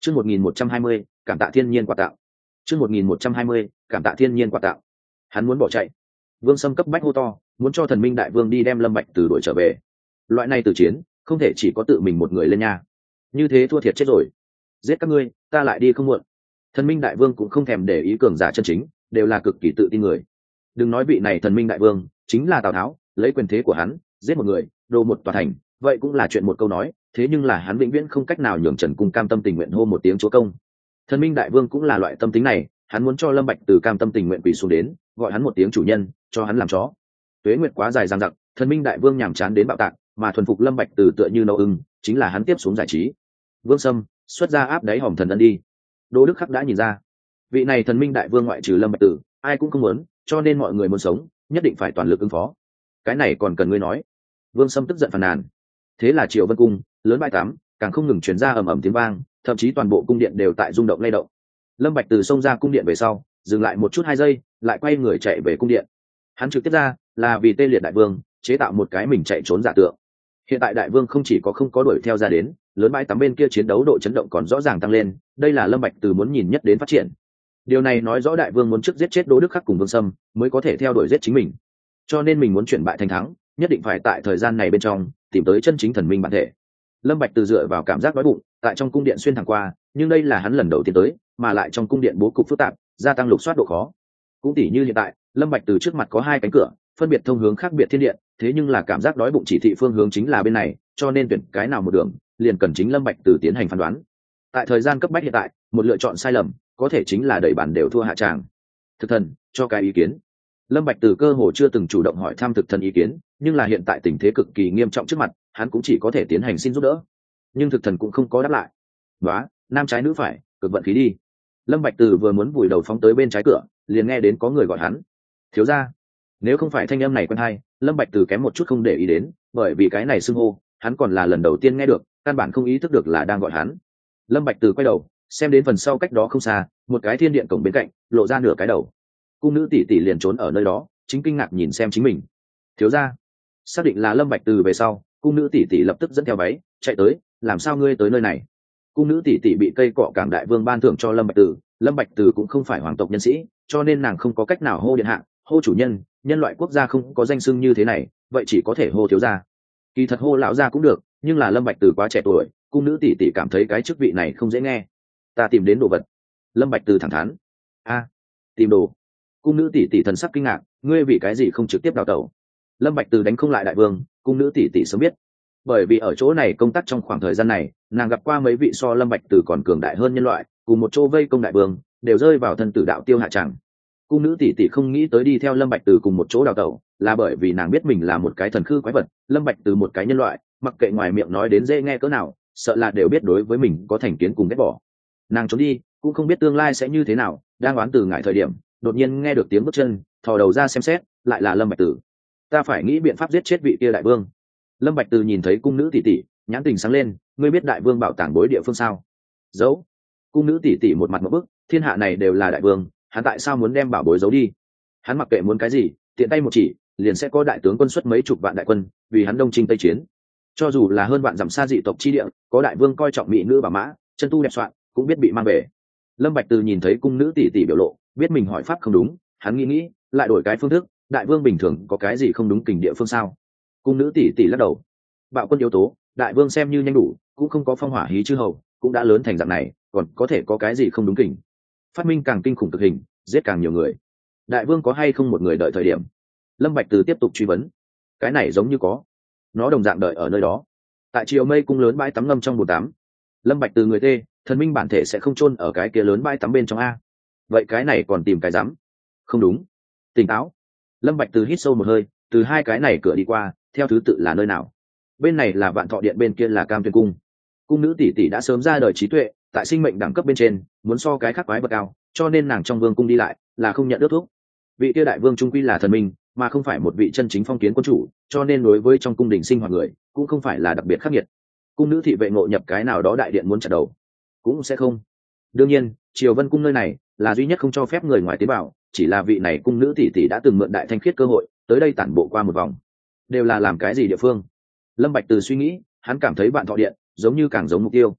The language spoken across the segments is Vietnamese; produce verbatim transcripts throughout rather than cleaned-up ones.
Chương một nghìn một trăm hai mươi, cảm tạ thiên nhiên quà tặng. Chương một nghìn một trăm hai mươi, cảm tạ thiên nhiên quà tặng. Hắn muốn bỏ chạy. Vương Sâm cấp bách hô to, muốn cho Thần Minh Đại Vương đi đem Lâm Bạch Từ đuổi trở về. Loại này từ chiến, không thể chỉ có tự mình một người lên nha. Như thế thua thiệt chết rồi. Giết các ngươi, ta lại đi không muộn. Thần Minh Đại Vương cũng không thèm để ý cường giả chân chính, đều là cực kỳ tự tin người. Đừng nói vị này Thần Minh Đại Vương, chính là Tào Tháo, lấy quyền thế của hắn, giết một người, đồ một tòa thành, vậy cũng là chuyện một câu nói, thế nhưng là hắn vĩnh viễn không cách nào nhường Trần Cung cam tâm tình nguyện hô một tiếng chúa công. Thần Minh Đại Vương cũng là loại tâm tính này, hắn muốn cho Lâm Bạch Từ cam tâm tình nguyện quỳ xuống đến, gọi hắn một tiếng chủ nhân, cho hắn làm chó. Tuế nguyệt quá dài dằng dặc, Thần Minh Đại Vương nhàm chán đến bạo tạc, mà thuần phục Lâm Bạch Từ tựa như nâu ưng, chính là hắn tiếp xuống giải trí. Vương Sâm, xuất ra áp đáy hòm thần ân đi. Đỗ Đức Khắc đã nhìn ra, vị này Thần Minh Đại Vương ngoại trừ Lâm Bạch Từ, ai cũng không muốn, cho nên mọi người muốn sống, nhất định phải toàn lực ứng phó. Cái này còn cần ngươi nói. Vương Sâm tức giận phàn nàn. Thế là Triều Vân cung, lớn bãi tắm, càng không ngừng truyền ra ầm ầm tiếng vang, thậm chí toàn bộ cung điện đều tại rung động lay động. Lâm Bạch Từ xông ra cung điện về sau, dừng lại một chút hai giây, lại quay người chạy về cung điện. Hắn trực tiếp ra, là vì tê liệt đại vương, chế tạo một cái mình chạy trốn giả tượng. Hiện tại đại vương không chỉ có không có đuổi theo ra đến, lớn bãi tắm bên kia chiến đấu độ chấn động còn rõ ràng tăng lên, đây là Lâm Bạch Từ muốn nhìn nhất đến phát triển. Điều này nói rõ đại vương muốn trước giết chết Đỗ Đức Khắc cùng Vương Sâm, mới có thể theo đuổi giết chính mình. Cho nên mình muốn chuyển bại thành thắng, nhất định phải tại thời gian này bên trong tìm tới chân chính thần minh bản thể. Lâm Bạch Từ dựa vào cảm giác đói bụng, tại trong cung điện xuyên thẳng qua, nhưng đây là hắn lần đầu tiên tới, mà lại trong cung điện bố cục phức tạp, gia tăng lục soát độ khó. Cũng tỉ như hiện tại, Lâm Bạch Từ trước mặt có hai cánh cửa, phân biệt thông hướng khác biệt thiên điện, thế nhưng là cảm giác đói bụng chỉ thị phương hướng chính là bên này, cho nên tuyển cái nào một đường, liền cần chính Lâm Bạch Từ tiến hành phán đoán. Tại thời gian cấp bách hiện tại, một lựa chọn sai lầm, có thể chính là đẩy bản đều thua hạ tràng. Thực thần, cho cái ý kiến. Lâm Bạch Từ cơ hồ chưa từng chủ động hỏi thăm thực thần ý kiến, nhưng là hiện tại tình thế cực kỳ nghiêm trọng trước mặt, hắn cũng chỉ có thể tiến hành xin giúp đỡ. Nhưng thực thần cũng không có đáp lại. Đó, nam trái nữ phải, cực vận khí đi. Lâm Bạch Từ vừa muốn vùi đầu phóng tới bên trái cửa, liền nghe đến có người gọi hắn. Thiếu gia. Nếu không phải thanh âm này quen hay, Lâm Bạch Từ kém một chút không để ý đến, bởi vì cái này xưng hô, hắn còn là lần đầu tiên nghe được, căn bản không ý thức được là đang gọi hắn. Lâm Bạch Từ quay đầu, xem đến phần sau cách đó không xa, một cái thiên điện cổng bên cạnh, lộ ra nửa cái đầu. Cung nữ tỷ tỷ liền trốn ở nơi đó, chính kinh ngạc nhìn xem chính mình. Thiếu gia. Xác định là Lâm Bạch Từ về sau, cung nữ tỷ tỷ lập tức dẫn theo váy, chạy tới, làm sao ngươi tới nơi này? Cung nữ tỷ tỷ bị cây cọ Cảng Đại Vương ban thưởng cho Lâm Bạch Từ, Lâm Bạch Từ cũng không phải hoàng tộc nhân sĩ, cho nên nàng không có cách nào hô điện hạ, hô chủ nhân, nhân loại quốc gia không có danh xưng như thế này, vậy chỉ có thể hô thiếu gia. Kỳ thật hô lão gia cũng được, nhưng là Lâm Bạch Từ quá trẻ tuổi, cung nữ tỷ tỷ cảm thấy cái chức vị này không dễ nghe. Ta tìm đến đồ vật. Lâm Bạch Từ thẳng thắn. A, tìm đồ. Cung nữ tỷ tỷ thần sắc kinh ngạc, ngươi vì cái gì không trực tiếp đào tẩu? Lâm Bạch Từ đánh không lại đại vương, cung nữ tỷ tỷ sớm biết, bởi vì ở chỗ này công tác trong khoảng thời gian này, nàng gặp qua mấy vị so Lâm Bạch Từ còn cường đại hơn nhân loại, cùng một chỗ vây công đại vương, đều rơi vào thân tử đạo tiêu hạ chẳng. Cung nữ tỷ tỷ không nghĩ tới đi theo Lâm Bạch Từ cùng một chỗ đào tẩu, là bởi vì nàng biết mình là một cái thần khư quái vật, Lâm Bạch Từ một cái nhân loại, mặc kệ ngoài miệng nói đến dễ nghe cỡ nào, sợ là đều biết đối với mình có thành kiến cùng ghét bỏ. Nàng trốn đi, cũng không biết tương lai sẽ như thế nào, đang oán từ ngại thời điểm, đột nhiên nghe được tiếng bước chân, thò đầu ra xem xét, lại là Lâm Bạch Từ. Ta phải nghĩ biện pháp giết chết vị kia đại vương. Lâm Bạch Từ nhìn thấy cung nữ tỷ tỷ, nhãn tình sáng lên, ngươi biết đại vương bảo tàng bối địa phương sao? Giấu. Cung nữ tỷ tỷ một mặt ngộp bức, thiên hạ này đều là đại vương, hắn tại sao muốn đem bảo bối giấu đi? Hắn mặc kệ muốn cái gì, tiện tay một chỉ, liền sẽ có đại tướng quân xuất mấy chục vạn đại quân, vì hắn đông chinh tây chiến. Cho dù là hơn vạn dặm xa dị tộc chi địa, có đại vương coi trọng mỹ nữ bảo mã, chân tu đẹp soạn, cũng biết bị mang về. Lâm Bạch Từ nhìn thấy cung nữ tỷ tỷ biểu lộ, biết mình hỏi pháp không đúng, hắn nghĩ nghĩ, lại đổi cái phương thức, đại vương bình thường có cái gì không đúng kình địa phương sao? Cung nữ tỷ tỷ lắc đầu. Bạo quân yếu tố, đại vương xem như nhanh đủ, cũng không có phong hỏa hí chư hầu, cũng đã lớn thành dạng này, còn có thể có cái gì không đúng kình? Phát minh càng kinh khủng cực hình, giết càng nhiều người. Đại vương có hay không một người đợi thời điểm? Lâm Bạch Từ tiếp tục truy vấn. Cái này giống như có, nó đồng dạng đợi ở nơi đó. Tại triều mây cung lớn bãi tắm ngâm trong bồn tắm. Lâm Bạch Từ người tê, thần minh bản thể sẽ không chôn ở cái kia lớn bãi tắm bên trong a. Vậy cái này còn tìm cái rắm? Không đúng. Tỉnh táo. Lâm Bạch Từ hít sâu một hơi, từ hai cái này cửa đi qua, theo thứ tự là nơi nào? Bên này là Vạn Thọ Điện, bên kia là Cam Tuyên cung. Cung nữ tỷ tỷ đã sớm ra đời trí tuệ, tại sinh mệnh đẳng cấp bên trên, muốn so cái khác quái vật cao, cho nên nàng trong vương cung đi lại là không nhận ước thúc. Vị kia đại vương trung quy là thần minh, mà không phải một vị chân chính phong kiến quân chủ, cho nên đối với trong cung đình sinh hoạt người, cũng không phải là đặc biệt khắc nghiệt. Cung nữ thị vệ ngộ nhập cái nào đó đại điện muốn chặt đầu, cũng sẽ không. Đương nhiên, Triều Vân cung nơi này là duy nhất không cho phép người ngoài tiến vào, chỉ là vị này cung nữ tỷ tỷ đã từng mượn đại thanh khiết cơ hội, tới đây tản bộ qua một vòng. Đều là làm cái gì địa phương? Lâm Bạch Từ suy nghĩ, hắn cảm thấy Vạn Thọ Điện giống như càng giống mục tiêu.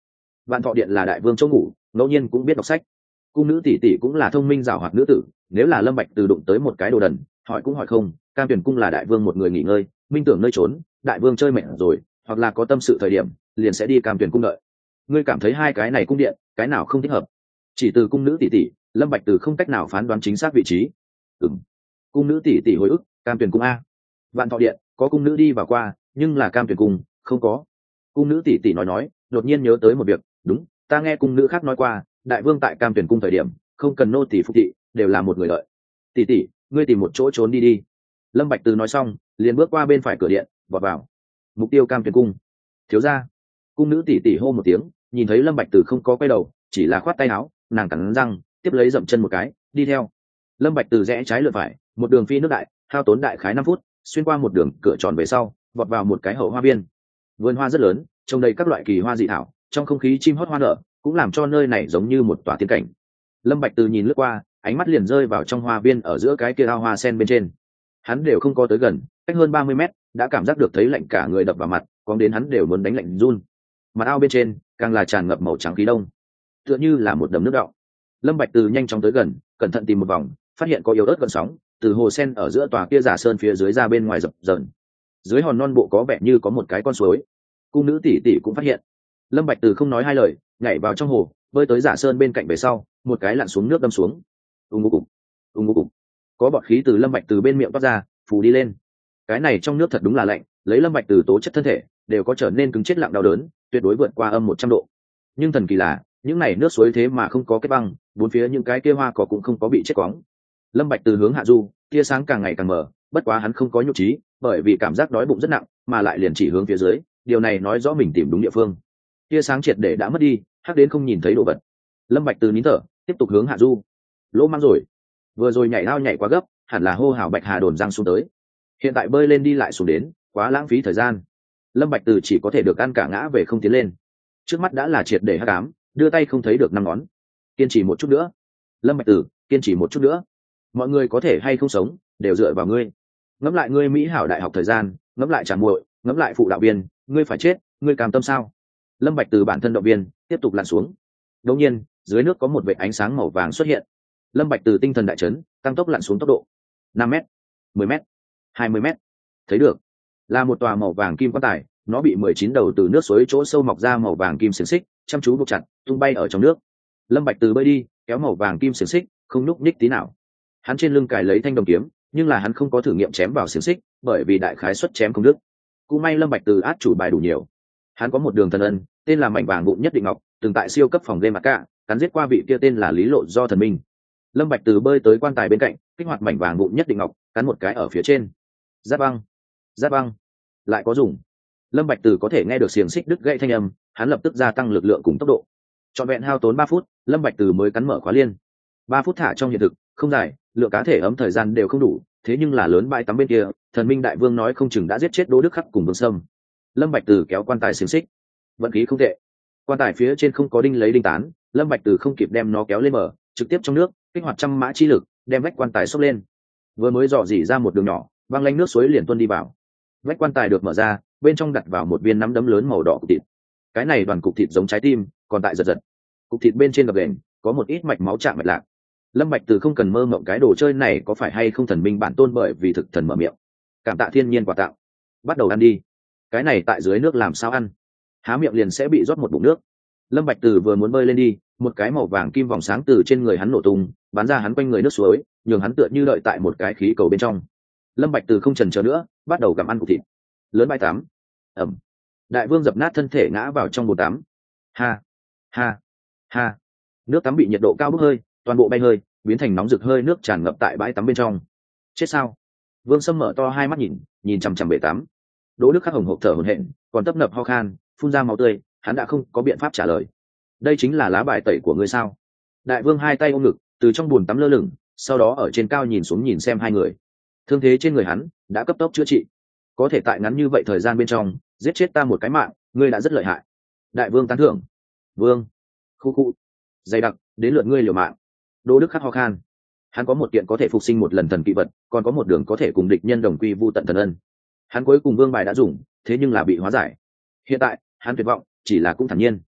Vạn Thọ Điện là đại vương chỗ ngủ, ngẫu nhiên cũng biết đọc sách. Cung nữ tỷ tỷ cũng là thông minh giàu hoạt nữ tử, nếu là Lâm Bạch Từ đụng tới một cái đồ đần, hỏi cũng hỏi không. Cam Tuyền cung là đại vương một người nghỉ ngơi, minh tưởng nơi trốn, đại vương chơi mệt rồi, hoặc là có tâm sự thời điểm, liền sẽ đi Cam Tuyền cung đợi. Ngươi cảm thấy hai cái này cung điện, cái nào không thích hợp? Chỉ từ cung nữ tỷ tỷ, Lâm Bạch Từ không cách nào phán đoán chính xác vị trí. Ừm. Cung nữ tỷ tỷ hồi ức, Cam Tuyền cung a. Vạn Thọ Điện có cung nữ đi vào qua, nhưng là Cam Tuyền cung không có. Cung nữ tỷ tỷ nói nói, đột nhiên nhớ tới một việc, đúng, ta nghe cung nữ khác nói qua, đại vương tại Cam Tuyền cung thời điểm, không cần nô tỷ phục thị, đều là một người đợi. Tỷ tỷ, ngươi tìm một chỗ trốn đi đi. Lâm Bạch Từ nói xong, liền bước qua bên phải cửa điện, vọt vào. Mục tiêu Cam Tuyền cung. Thiếu gia. Cung nữ tỷ tỷ hô một tiếng, nhìn thấy Lâm Bạch Từ không có quay đầu, chỉ là khoát tay áo, nàng cắn răng, tiếp lấy dậm chân một cái, đi theo. Lâm Bạch Từ rẽ trái lượn phải, một đường phi nước đại, hao tốn đại khái năm phút, xuyên qua một đường cửa tròn về sau, vọt vào một cái hậu hoa viên. Vườn hoa rất lớn, trồng đầy các loại kỳ hoa dị thảo, trong không khí chim hót hoa nở, cũng làm cho nơi này giống như một tòa tiên cảnh. Lâm Bạch Từ nhìn lướt qua, ánh mắt liền rơi vào trong hoa viên ở giữa cái kia ao hoa sen bên trên. Hắn đều không có tới gần, cách hơn ba mươi mét, đã cảm giác được thấy lạnh cả người đập vào mặt, có đến hắn đều muốn đánh lạnh run. Mặt ao bên trên càng là tràn ngập màu trắng khí đông, tựa như là một đầm nước đọng. Lâm Bạch Từ nhanh chóng tới gần, cẩn thận tìm một vòng, phát hiện có yếu ớt gợn sóng từ hồ sen ở giữa tòa kia giả sơn phía dưới ra bên ngoài dập dờn. Dưới hòn non bộ có vẻ như có một cái con suối. Cung nữ tỷ tỷ cũng phát hiện. Lâm Bạch Từ không nói hai lời, nhảy vào trong hồ, bơi tới giả sơn bên cạnh về sau, một cái lặn xuống nước đâm xuống. Ung ngô cục, ung ngô cục. Có bọt khí từ Lâm Bạch Từ bên miệng toát ra, phù đi lên. Cái này trong nước thật đúng là lạnh, lấy Lâm Bạch Từ tố chất thân thể, đều có trở nên cứng chết lặng đau đớn, tuyệt đối vượt qua âm một trăm độ. Nhưng thần kỳ là, những này nước suối thế mà không có kết băng, bốn phía những cái kia hoa cỏ cũng không có bị chết quóng. Lâm Bạch Từ hướng hạ du, tia sáng càng ngày càng mờ, bất quá hắn không có nhục trí, bởi vì cảm giác đói bụng rất nặng, mà lại liền chỉ hướng phía dưới, điều này nói rõ mình tìm đúng địa phương. Tia sáng triệt để đã mất đi, hắc đến không nhìn thấy đồ vật. Lâm Bạch Từ nín thở, tiếp tục hướng hạ du. Lỗ mang rồi, vừa rồi nhảy ao nhảy quá gấp, hẳn là hô hào Bạch Hà đồn giang xuống tới. Hiện tại bơi lên đi lại xuống đến, quá lãng phí thời gian. Lâm Bạch Từ chỉ có thể được ăn cả ngã về không tiến lên. Trước mắt đã là triệt để hắc ám, đưa tay không thấy được năm ngón. Kiên trì một chút nữa, Lâm Bạch Từ, kiên trì một chút nữa. Mọi người có thể hay không sống, đều dựa vào ngươi. Ngẫm lại ngươi mỹ hảo đại học thời gian, ngẫm lại trả muội, ngẫm lại phụ đạo viên, ngươi phải chết, ngươi cam tâm sao? Lâm Bạch Từ bản thân động viên, tiếp tục lặn xuống. Đột nhiên, dưới nước có một vệt ánh sáng màu vàng xuất hiện. Lâm Bạch Từ tinh thần đại chấn, tăng tốc lặn xuống tốc độ năm mét, mười mét, hai mươi mét. Thấy được, là một tòa màu vàng kim quan tài, nó bị mười chín đầu từ nước suối chỗ sâu mọc ra màu vàng kim xiềng xích, chăm chú buộc chặt, tung bay ở trong nước. Lâm Bạch Từ bơi đi, kéo màu vàng kim xiềng xích, không nhúc nhích tí nào. Hắn trên lưng cài lấy thanh đồng kiếm, nhưng là hắn không có thử nghiệm chém vào xiềng xích, bởi vì đại khái suất chém không đứt. Cũng may Lâm Bạch Từ át chủ bài đủ nhiều. Hắn có một đường thần ân, tên là mảnh vàng vụn nhất định ngọc, từng tại siêu cấp phòng game mặt cả, cắn giết qua vị kia tên là Lý Lộ do thần minh. Lâm Bạch Từ bơi tới quan tài bên cạnh, kích hoạt mảnh vàng vụn nhất định ngọc, cắn một cái ở phía trên. Giáp băng, giáp băng, lại có dùng. Lâm Bạch Từ có thể nghe được xiềng xích đứt gãy thanh âm, hắn lập tức gia tăng lực lượng cùng tốc độ. Trọn vẹn hao tốn ba phút, Lâm Bạch Từ mới cắn mở khóa liên. ba phút thả trong hiện thực, không dài, lượng cá thể ấm thời gian đều không đủ, thế nhưng là lớn bãi tắm bên kia, thần minh đại vương nói không chừng đã giết chết Đỗ Đức Khắc cùng Vương Sâm. Lâm Bạch Từ kéo quan tài xiềng xích, vận khí không tệ. Quan tài phía trên không có đinh lấy đinh tán, Lâm Bạch Từ không kịp đem nó kéo lên mở, trực tiếp trong nước, kích hoạt trăm mã chi lực, đem vách quan tài xốc lên. Vừa mới dò dỉ ra một đường nhỏ, băng lanh nước suối liền tuôn đi vào. Vách quan tài được mở ra, bên trong đặt vào một viên nắm đấm lớn màu đỏ cục thịt. Cái này đoàn cục thịt giống trái tim, còn tại giật giật. Cục thịt bên trên gập ghềnh, có một ít mạch máu chạm mạch lạc. Lâm Bạch Từ không cần mơ mộng cái đồ chơi này có phải hay không thần minh bản tôn, bởi vì thực thần mở miệng. Cảm tạ thiên nhiên quà tặng, bắt đầu ăn đi. Cái này tại dưới nước làm sao ăn? Há miệng liền sẽ bị rót một bụng nước. Lâm Bạch Từ vừa muốn bơi lên đi, một cái màu vàng kim vòng sáng từ trên người hắn nổ tung, bắn ra hắn quanh người nước suối, nhường hắn tựa như đợi tại một cái khí cầu bên trong. Lâm Bạch Từ không chần chờ nữa, bắt đầu gặm ăn cục thịt. Lớn bãi tắm. Ẩm. Đại vương dập nát thân thể ngã vào trong bồn tắm. Ha, ha, ha. Nước tắm bị nhiệt độ cao bốc hơi, toàn bộ bay hơi, biến thành nóng rực, hơi nước tràn ngập tại bãi tắm bên trong. Chết sao? Vương Sâm mở to hai mắt nhìn, nhìn chằm chằm bể tắm. Đỗ Đức Khắc hồng hộc thở hổn hển, còn tấp nập ho khan, phun ra máu tươi, hắn đã không có biện pháp trả lời. Đây chính là lá bài tẩy của ngươi sao? Đại vương hai tay ôm ngực, từ trong bồn tắm lơ lửng, sau đó ở trên cao nhìn xuống nhìn xem hai người. Thương thế trên người hắn đã cấp tốc chữa trị, có thể tại ngắn như vậy thời gian bên trong giết chết ta một cái mạng, ngươi đã rất lợi hại. Đại vương tán thưởng. Vương, khu khu, dày đặc, đến lượt ngươi liều mạng. Đỗ Đức Khắc ho khan. Hắn có một kiện có thể phục sinh một lần thần kỵ vật, còn có một đường có thể cùng địch nhân đồng quy vu tận thần ân. Hắn cuối cùng vương bài đã dùng, thế nhưng là bị hóa giải. Hiện tại hắn tuyệt vọng, chỉ là cũng thản nhiên.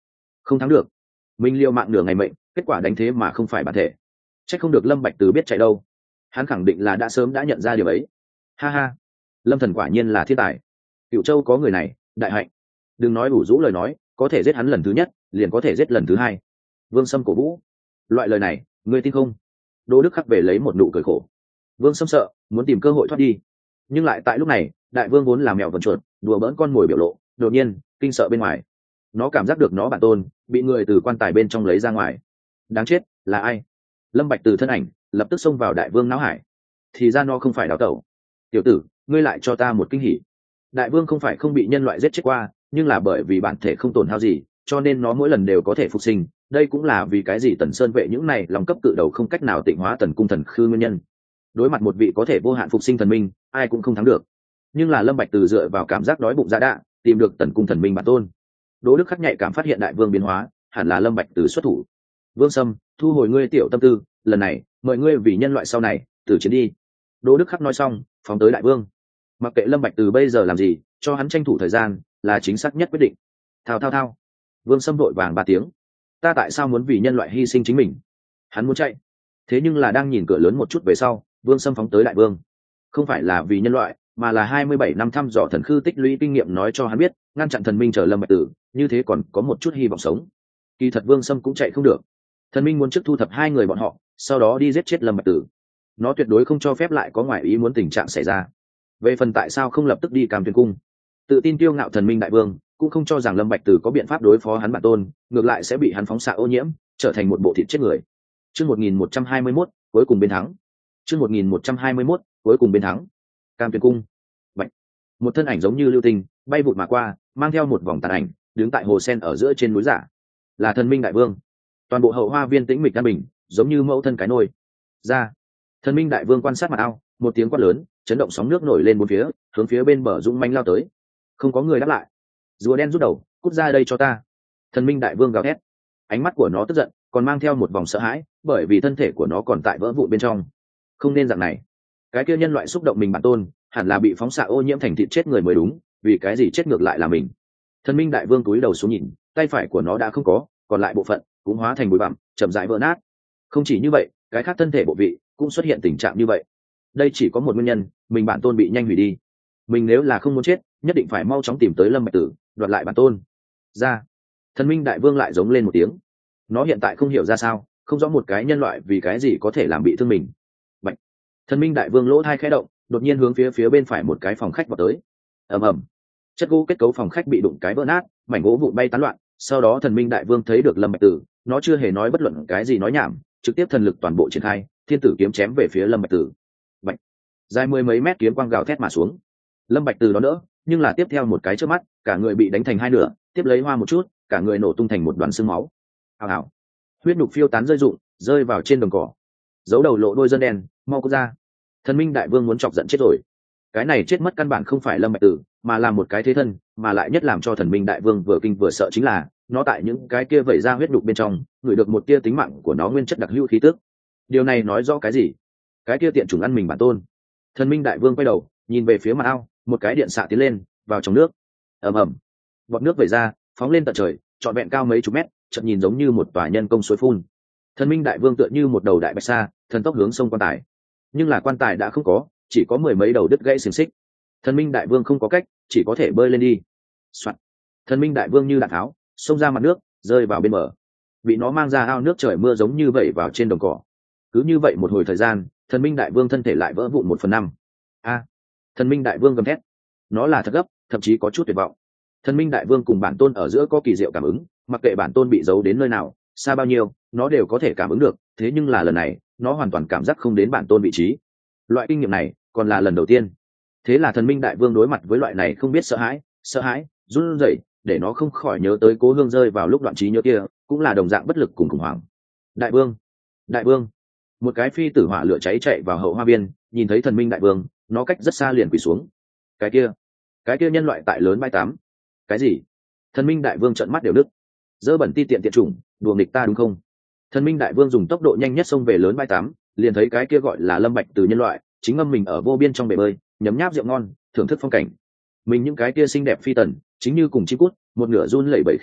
không thắng được. Mình liều mạng nửa ngày mệnh, kết quả đánh thế mà không phải bản thể. Chắc không được Lâm Bạch Từ biết chạy đâu, hắn khẳng định là đã sớm đã nhận ra điều ấy. Ha ha, Lâm Thần quả nhiên là thiên tài. Cửu Châu có người này, đại hạnh. Đừng nói đủ rũ lời nói, có thể giết hắn lần thứ nhất, liền có thể giết lần thứ hai. Vương Sâm cổ vũ. Loại lời này, ngươi tin không? Đỗ Đức khắc về lấy một nụ cười khổ. Vương Sâm sợ, muốn tìm cơ hội thoát đi, nhưng lại tại lúc này, Đại Vương vốn là mèo vần chuột, đùa bỡn con mồi biểu lộ, đột nhiên kinh sợ bên ngoài. Nó cảm giác được nó bản tôn bị người từ quan tài bên trong lấy ra ngoài. Đáng chết, là ai? Lâm Bạch Từ thân ảnh lập tức xông vào Đại Vương não hải. Thì ra nó không phải đào tẩu. Tiểu tử, ngươi lại cho ta một kinh hỉ. Đại Vương không phải không bị nhân loại giết chết qua, nhưng là bởi vì bản thể không tổn hao gì, cho nên nó mỗi lần đều có thể phục sinh. Đây cũng là vì cái gì Tần Sơn vệ những này lòng cấp cự đầu không cách nào tịnh hóa Tần cung thần khư nguyên nhân. Đối mặt một vị có thể vô hạn phục sinh thần minh, ai cũng không thắng được. Nhưng là Lâm Bạch Từ dựa vào cảm giác đói bụng dạ đạ, tìm được Tần cung thần minh bản tôn. Đỗ Đức khắc nhạy cảm phát hiện Đại Vương biến hóa, hẳn là Lâm Bạch Từ xuất thủ. Vương Sâm, thu hồi ngươi tiểu tâm tư, lần này mời ngươi vì nhân loại sau này tử chiến đi. Đỗ Đức khắc nói xong, phóng tới Đại Vương. Mặc kệ Lâm Bạch Từ bây giờ làm gì, cho hắn tranh thủ thời gian là chính xác nhất quyết định. Thao thao thao. Vương Sâm vội vàng ba tiếng. Ta tại sao muốn vì nhân loại hy sinh chính mình? Hắn muốn chạy, thế nhưng là đang nhìn cửa lớn một chút về sau, Vương Sâm phóng tới Đại Vương. Không phải là vì nhân loại, mà là hai mươi bảy năm thăm dò thần khư tích lũy kinh nghiệm nói cho hắn biết, ngăn chặn thần minh chờ Lâm Bạch Tử, như thế còn có một chút hy vọng sống. Kỳ thật Vương Sâm cũng chạy không được. Thần minh muốn trước thu thập hai người bọn họ, sau đó đi giết chết Lâm Bạch Tử. Nó tuyệt đối không cho phép lại có ngoại ý muốn tình trạng xảy ra. Về phần tại sao không lập tức đi Cam Tuyền cung, tự tin tiêu ngạo thần minh Đại Vương cũng không cho rằng Lâm Bạch Tử có biện pháp đối phó hắn bản tôn, ngược lại sẽ bị hắn phóng xạ ô nhiễm, trở thành một bộ thịt chết người. Chương một nghìn một trăm hai mươi mốt, cuối cùng bên thắng. Chương một nghìn một trăm hai mươi mốt, cuối cùng bên thắng. Cam Tuyền cung. Bạch. Một thân ảnh giống như lưu tinh, bay vụt mà qua, mang theo một vòng tàn ảnh, đứng tại hồ sen ở giữa trên núi giả. Là thần minh Đại Vương. Toàn bộ hậu hoa viên tĩnh mịch an bình, giống như mẫu thân cái nôi. Ra. Thần minh Đại Vương quan sát mặt ao, một tiếng quát lớn, chấn động sóng nước nổi lên bốn phía, hướng phía bên bờ dũng mãnh lao tới. Không có người đáp lại. Rùa đen rút đầu, cút ra đây cho ta. Thần minh Đại Vương gào thét. Ánh mắt của nó tức giận, còn mang theo một vòng sợ hãi, bởi vì thân thể của nó còn tại vỡ vụn bên trong. Không nên dạng này. Cái kia nhân loại xúc động mình bản tôn, hẳn là bị phóng xạ ô nhiễm thành thịt chết người mới đúng, vì cái gì chết ngược lại là mình? Thần minh Đại Vương cúi đầu xuống nhìn, tay phải của nó đã không có, còn lại bộ phận cũng hóa thành bụi bặm, chậm rãi vỡ nát. Không chỉ như vậy, cái khác thân thể bộ vị cũng xuất hiện tình trạng như vậy. Đây chỉ có một nguyên nhân, mình bản tôn bị nhanh hủy đi. Mình nếu là không muốn chết, nhất định phải mau chóng tìm tới Lâm Bạch Tử, đoạt lại bản tôn. Ra. Thần minh Đại Vương lại giống lên một tiếng. Nó hiện tại không hiểu ra sao, không rõ một cái nhân loại vì cái gì có thể làm bị thương mình. Bạch. Thần minh Đại Vương lỗ tai khẽ động, đột nhiên hướng phía phía bên phải một cái phòng khách vào tới. Ầm ầm. Chất gỗ kết cấu phòng khách bị đụng cái vỡ nát, mảnh gỗ vụn bay tán loạn. Sau đó thần minh Đại Vương thấy được Lâm Bạch Tử, nó chưa hề nói bất luận cái gì nói nhảm, trực tiếp thần lực toàn bộ triển khai, thiên tử kiếm chém về phía Lâm Bạch Tử. Bạch. Dài mười mấy mét kiếm quang gào thét mà xuống. Lâm Bạch Tử đó đỡ, nhưng là tiếp theo một cái chớp mắt, cả người bị đánh thành hai nửa, tiếp lấy hoa một chút, cả người nổ tung thành một đoàn xương máu. Ào ào. Huyết nhục phiêu tán rơi rụng, rơi vào trên đồng cỏ. Giấu đầu lộ đôi dân đen, mau cút ra. Thần minh Đại Vương muốn chọc giận chết rồi. Cái này chết mất căn bản không phải Lâm Bạch Tử, mà là một cái thế thân, mà lại nhất làm cho thần minh Đại Vương vừa kinh vừa sợ chính là, nó tại những cái kia vẩy ra huyết nhục bên trong, ngửi được một tia tính mạng của nó nguyên chất đặc hữu khí tức. Điều này nói rõ cái gì? Cái kia tiện chủng ăn mình bản tôn. Thần minh Đại Vương quay đầu, nhìn về phía mặt ao, một cái điện xạ tiến lên, vào trong nước. Ầm ầm. Bọt nước vẩy ra, phóng lên tận trời, trọn vẹn cao mấy chục mét, chợt nhìn giống như một tòa nhân công suối phun. Thần minh Đại Vương tựa như một đầu đại bạch sa, thần tốc hướng sông quan tài. Nhưng là quan tài đã không có, chỉ có mười mấy đầu đứt gãy xiềng xích. Thần minh Đại Vương không có cách, chỉ có thể bơi lên đi. Soạn. Thần minh Đại Vương như đạn tháo, xông ra mặt nước, rơi vào bên bờ. Bị nó mang ra ao nước trời mưa giống như vậy vào trên đồng cỏ. Cứ như vậy một hồi thời gian, thần minh Đại Vương thân thể lại vỡ vụn một phần năm. A. Thần minh Đại Vương gầm thét. Nó là thật gấp, thậm chí có chút tuyệt vọng. Thần minh Đại Vương cùng bản tôn ở giữa có kỳ diệu cảm ứng, mặc kệ bản tôn bị giấu đến nơi nào, xa bao nhiêu, nó đều có thể cảm ứng được. Thế nhưng là lần này, nó hoàn toàn cảm giác không đến bản tôn vị trí. Loại kinh nghiệm này còn là lần đầu tiên. Thế là thần minh Đại Vương đối mặt với loại này không biết sợ hãi, sợ hãi, run rẩy, để nó không khỏi nhớ tới Cố Hương rơi vào lúc đoạn trí nhớ kia, cũng là đồng dạng bất lực cùng khủng hoảng. Đại Vương, Đại Vương. Một cái phi tử hỏa lửa cháy chạy vào hậu hoa viên, nhìn thấy thần minh Đại Vương, nó cách rất xa liền quỳ xuống. Cái kia, cái kia nhân loại tại lớn bãi tám. Cái gì? Thần minh Đại Vương trợn mắt đều đứt. Dơ bẩn ti tiện tiện chủng, đùa nghịch ta đúng không? Thần minh Đại Vương dùng tốc độ nhanh nhất xông về lớn bãi tám, liền thấy cái kia gọi là Lâm Bạch Từ nhân loại, chính ngâm mình ở vô biên trong bể bơi, nhấm nháp rượu ngon, thưởng thức phong cảnh. Mình những cái kia xinh đẹp phi tần, chính như cùng chim cút, một nửa run lẩy bẩy khiêu vũ,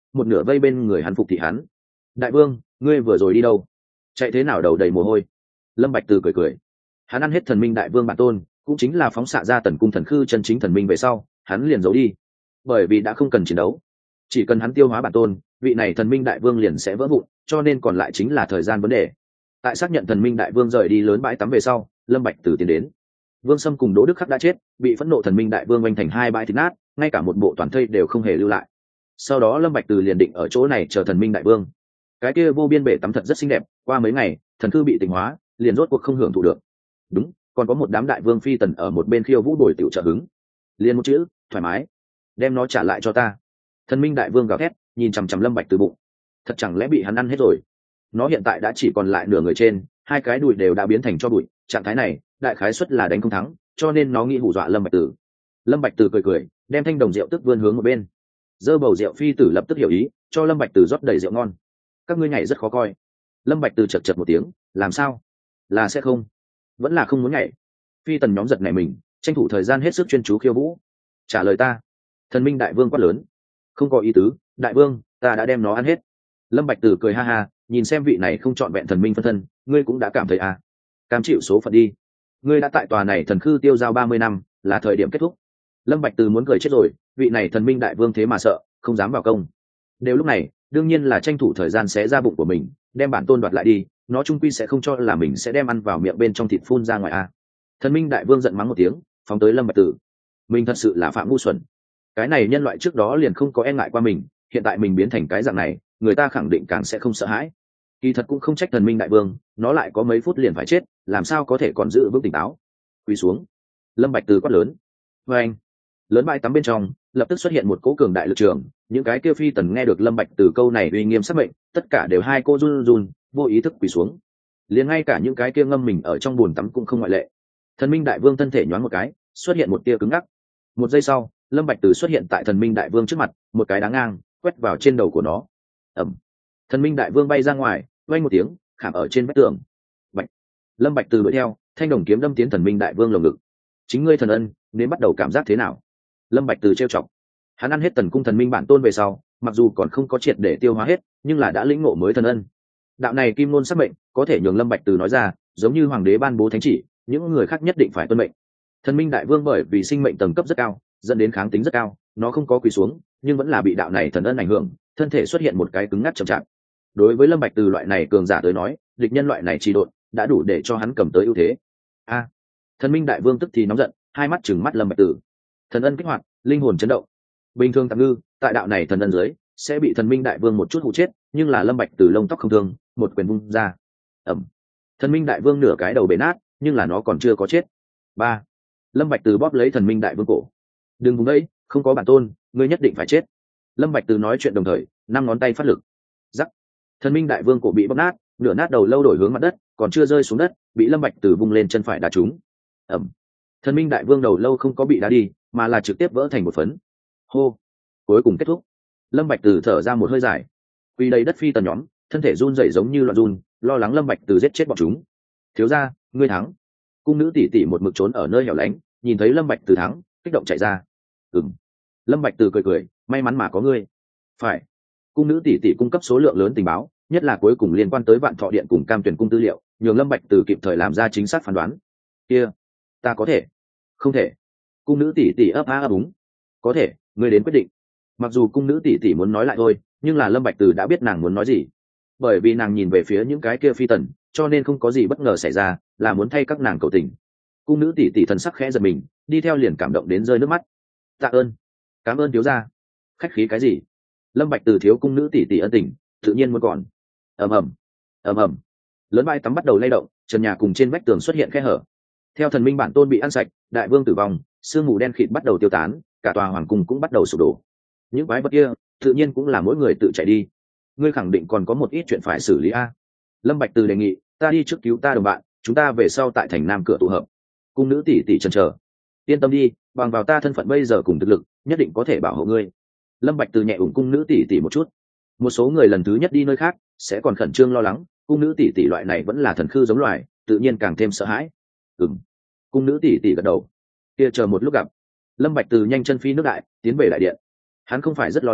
một nửa vây bên người hắn phục thị hắn. Đại vương, ngươi vừa rồi đi đâu? Chạy thế nào đầu đầy mồ hôi? Lâm Bạch Từ cười cười. Hắn ăn hết thần minh đại vương bản tôn, cũng chính là phóng xạ ra tần cung thần khư chân chính thần minh về sau, hắn liền giấu đi. Bởi vì đã không cần chiến đấu, chỉ cần hắn tiêu hóa bản tôn, vị này thần minh đại vương liền sẽ vỡ vụn, cho nên còn lại chính là thời gian vấn đề. Tại xác nhận thần minh đại vương rời đi lớn bãi tắm về sau, Lâm Bạch Từ tiến đến. Vương Sâm cùng Đỗ Đức Khắc đã chết, bị phẫn nộ thần minh đại vương oanh thành hai bãi thịt nát, ngay cả một bộ toàn thây đều không hề lưu lại. Sau đó Lâm Bạch Từ liền định ở chỗ này chờ thần minh đại vương. Cái kia vô biên bể tắm thật rất xinh đẹp, qua mấy ngày, thần cư bị tỉnh hóa, liền rốt cuộc không hưởng thụ được. Đúng, còn có một đám đại vương phi tần ở một bên khiêu vũ đổi tiểu trợ hứng. Liền một chữ, thoải mái. Đem nó trả lại cho ta. Thần minh đại vương gào thét, nhìn chằm chằm Lâm Bạch Từ bụng. Thật chẳng lẽ bị hắn ăn hết rồi? Nó hiện tại đã chỉ còn lại nửa người trên, hai cái đùi đều đã biến thành cho bụi, trạng thái này, đại khái suất là đánh không thắng, cho nên nó nghĩ hù dọa Lâm Bạch Từ. Lâm Bạch Từ cười cười, đem thanh đồng rượu tức vươn hướng một bên. Dơ bầu rượu phi tử lập tức hiểu ý, cho Lâm Bạch Từ rót đầy rượu ngon. Các ngươi nhảy rất khó coi. Lâm Bạch Từ chật chật một tiếng, làm sao? Là sẽ không? Vẫn là không muốn nhảy. Phi tần nhóm giật nảy mình, tranh thủ thời gian hết sức chuyên chú khiêu vũ. Trả lời ta. Thần minh đại vương quát lớn. Không có ý tứ, đại vương, ta đã đem nó ăn hết. Lâm Bạch Từ cười ha ha, nhìn xem vị này không chọn vẹn thần minh phân thân, ngươi cũng đã cảm thấy à? Cam chịu số phận đi. Ngươi đã tại tòa này thần khư tiêu giao ba mươi năm, là thời điểm kết thúc. Lâm Bạch Từ muốn cười chết rồi, vị này thần minh đại vương thế mà sợ, không dám vào công. Đều lúc này, đương nhiên là tranh thủ thời gian xé ra bụng của mình, đem bản tôn đoạt lại đi, nó chung quy sẽ không cho là mình sẽ đem ăn vào miệng bên trong thịt phun ra ngoài à? Thần minh đại vương giận mắng một tiếng, phóng tới Lâm Bạch Từ. Mình thật sự là phạm ngu xuẩn. Cái này nhân loại trước đó liền không có e ngại qua mình, hiện tại mình biến thành cái dạng này, người ta khẳng định càng sẽ không sợ hãi. Kỳ thật cũng không trách thần minh đại vương, nó lại có mấy phút liền phải chết, làm sao có thể còn giữ vững tỉnh táo. Quỳ xuống. Lâm Bạch Từ quát lớn. Và anh, lớn bãi tắm bên trong lập tức xuất hiện một cỗ cường đại lực trường, những cái kia phi tần nghe được Lâm Bạch Từ câu này uy nghiêm sắc mệnh, tất cả đều hai cô run run, vô ý thức quỳ xuống. Liền ngay cả những cái kia ngâm mình ở trong bồn tắm cũng không ngoại lệ. Thần minh đại vương thân thể nhoáng một cái, xuất hiện một tia cứng ngắc. Một giây sau, Lâm Bạch Từ xuất hiện tại thần minh đại vương trước mặt, một cái đá ngang quét vào trên đầu của nó. Ầm. Thần minh đại vương bay ra ngoài, vang một tiếng, khảm ở trên vách tường. Bạch. Lâm Bạch Từ đuổi theo, thanh đồng kiếm đâm tiến thần minh đại vương lồng ngực. Chính ngươi thần ân, nên bắt đầu cảm giác thế nào? Lâm Bạch Từ trêu chọc. Hắn ăn hết tần cung thần minh bản tôn về sau, mặc dù còn không có triệt để tiêu hóa hết, nhưng là đã lĩnh ngộ mới thần ân. Đạo này kim ngôn sắc mệnh, có thể nhường Lâm Bạch Từ nói ra, giống như hoàng đế ban bố thánh chỉ, những người khác nhất định phải tuân mệnh. Thần minh đại vương bởi vì sinh mệnh tầng cấp rất cao, dẫn đến kháng tính rất cao, nó không có quỳ xuống, nhưng vẫn là bị đạo này thần ân ảnh hưởng, thân thể xuất hiện một cái cứng ngắc chậm chạp. Đối với Lâm Bạch Từ loại này cường giả tới nói, địch nhân loại này trì độn, đã đủ để cho hắn cầm tới ưu thế. A! Thần minh đại vương tức thì nóng giận, hai mắt trừng mắt Lâm Bạch Từ. Thần ân kích hoạt, linh hồn chấn động. Bình thường tạm ngư, tại đạo này thần ân dưới, sẽ bị thần minh đại vương một chút hụ chết, nhưng là Lâm Bạch Từ lông tóc không thương, một quyền vung ra. Ầm. Thần minh đại vương nửa cái đầu bể nát, nhưng là nó còn chưa có chết. Ba. Lâm Bạch Từ bóp lấy thần minh đại vương cổ. Đừng vùng đấy, không có bản tôn, ngươi nhất định phải chết. Lâm Bạch Từ nói chuyện đồng thời, năm ngón tay phát lực. Rắc. Thần minh đại vương cổ bị bóp nát, nửa nát đầu lâu đổi hướng mặt đất, còn chưa rơi xuống đất, bị Lâm Bạch Từ vung lên chân phải đá trúng. Ầm. Thần minh đại vương đầu lâu không có bị đá đi, mà là trực tiếp vỡ thành một phấn. Hô. Cuối cùng kết thúc. Lâm Bạch Từ thở ra một hơi dài. Quy đầy đất phi tần nhóm, thân thể run rẩy giống như loạn run, lo lắng Lâm Bạch Từ giết chết bọn chúng. Thiếu gia, ngươi thắng. Cung nữ tỷ tỷ một mực trốn ở nơi hẻo lánh, nhìn thấy Lâm Bạch Từ thắng, kích động chạy ra. Ừm. Lâm Bạch Từ cười cười, may mắn mà có ngươi. Phải. Cung nữ tỷ tỷ cung cấp số lượng lớn tình báo, nhất là cuối cùng liên quan tới Vạn Thọ Điện cùng Cam Tuyển cung tư liệu, nhường Lâm Bạch Từ kịp thời làm ra chính xác phán đoán. Kia, ta có thể. Không thể. Cung nữ tỷ tỷ ấp a ấp úng. Có thể, ngươi đến quyết định. Mặc dù cung nữ tỷ tỷ muốn nói lại thôi, nhưng là Lâm Bạch Từ đã biết nàng muốn nói gì. Bởi vì nàng nhìn về phía những cái kia phi tần, cho nên không có gì bất ngờ xảy ra, là muốn thay các nàng cầu tình. Cung nữ tỷ tỷ thần sắc khẽ giật mình, đi theo liền cảm động đến rơi nước mắt. Tạ ơn. Cảm ơn thiếu gia. Khách khí cái gì? Lâm Bạch Từ thiếu cung nữ tỷ tỷ ân tình, tự nhiên muốn còn. Ầm ầm, ầm ầm. Lớn bãi tắm bắt đầu lay động, trần nhà cùng trên vách tường xuất hiện khe hở. Theo thần minh bản tôn bị ăn sạch, đại vương tử vong, sương mù đen khịt bắt đầu tiêu tán, cả tòa hoàng cung cũng bắt đầu sụp đổ. Những quái vật kia, tự nhiên cũng là mỗi người tự chạy đi. Ngươi khẳng định còn có một ít chuyện phải xử lý a. Lâm Bạch Từ đề nghị, ta đi trước cứu ta đồng bạn, chúng ta về sau tại thành nam cửa tụ hợp. Cung nữ tỷ tỷ chần chờ. Yên tâm đi, bằng vào ta thân phận bây giờ cùng thực lực, nhất định có thể bảo hộ ngươi. Lâm Bạch Từ nhẹ ủng cung nữ tỷ tỷ một chút. Một số người lần thứ nhất đi nơi khác, sẽ còn khẩn trương lo lắng, cung nữ tỷ tỷ loại này vẫn là thần khư giống loài, tự nhiên càng thêm sợ hãi. Ừm. Cung nữ tỷ tỷ gật đầu. Kia chờ một lúc gặp. Lâm Bạch Từ nhanh chân phi nước đại, tiến về đại điện. Hắn không phải rất lo lắng,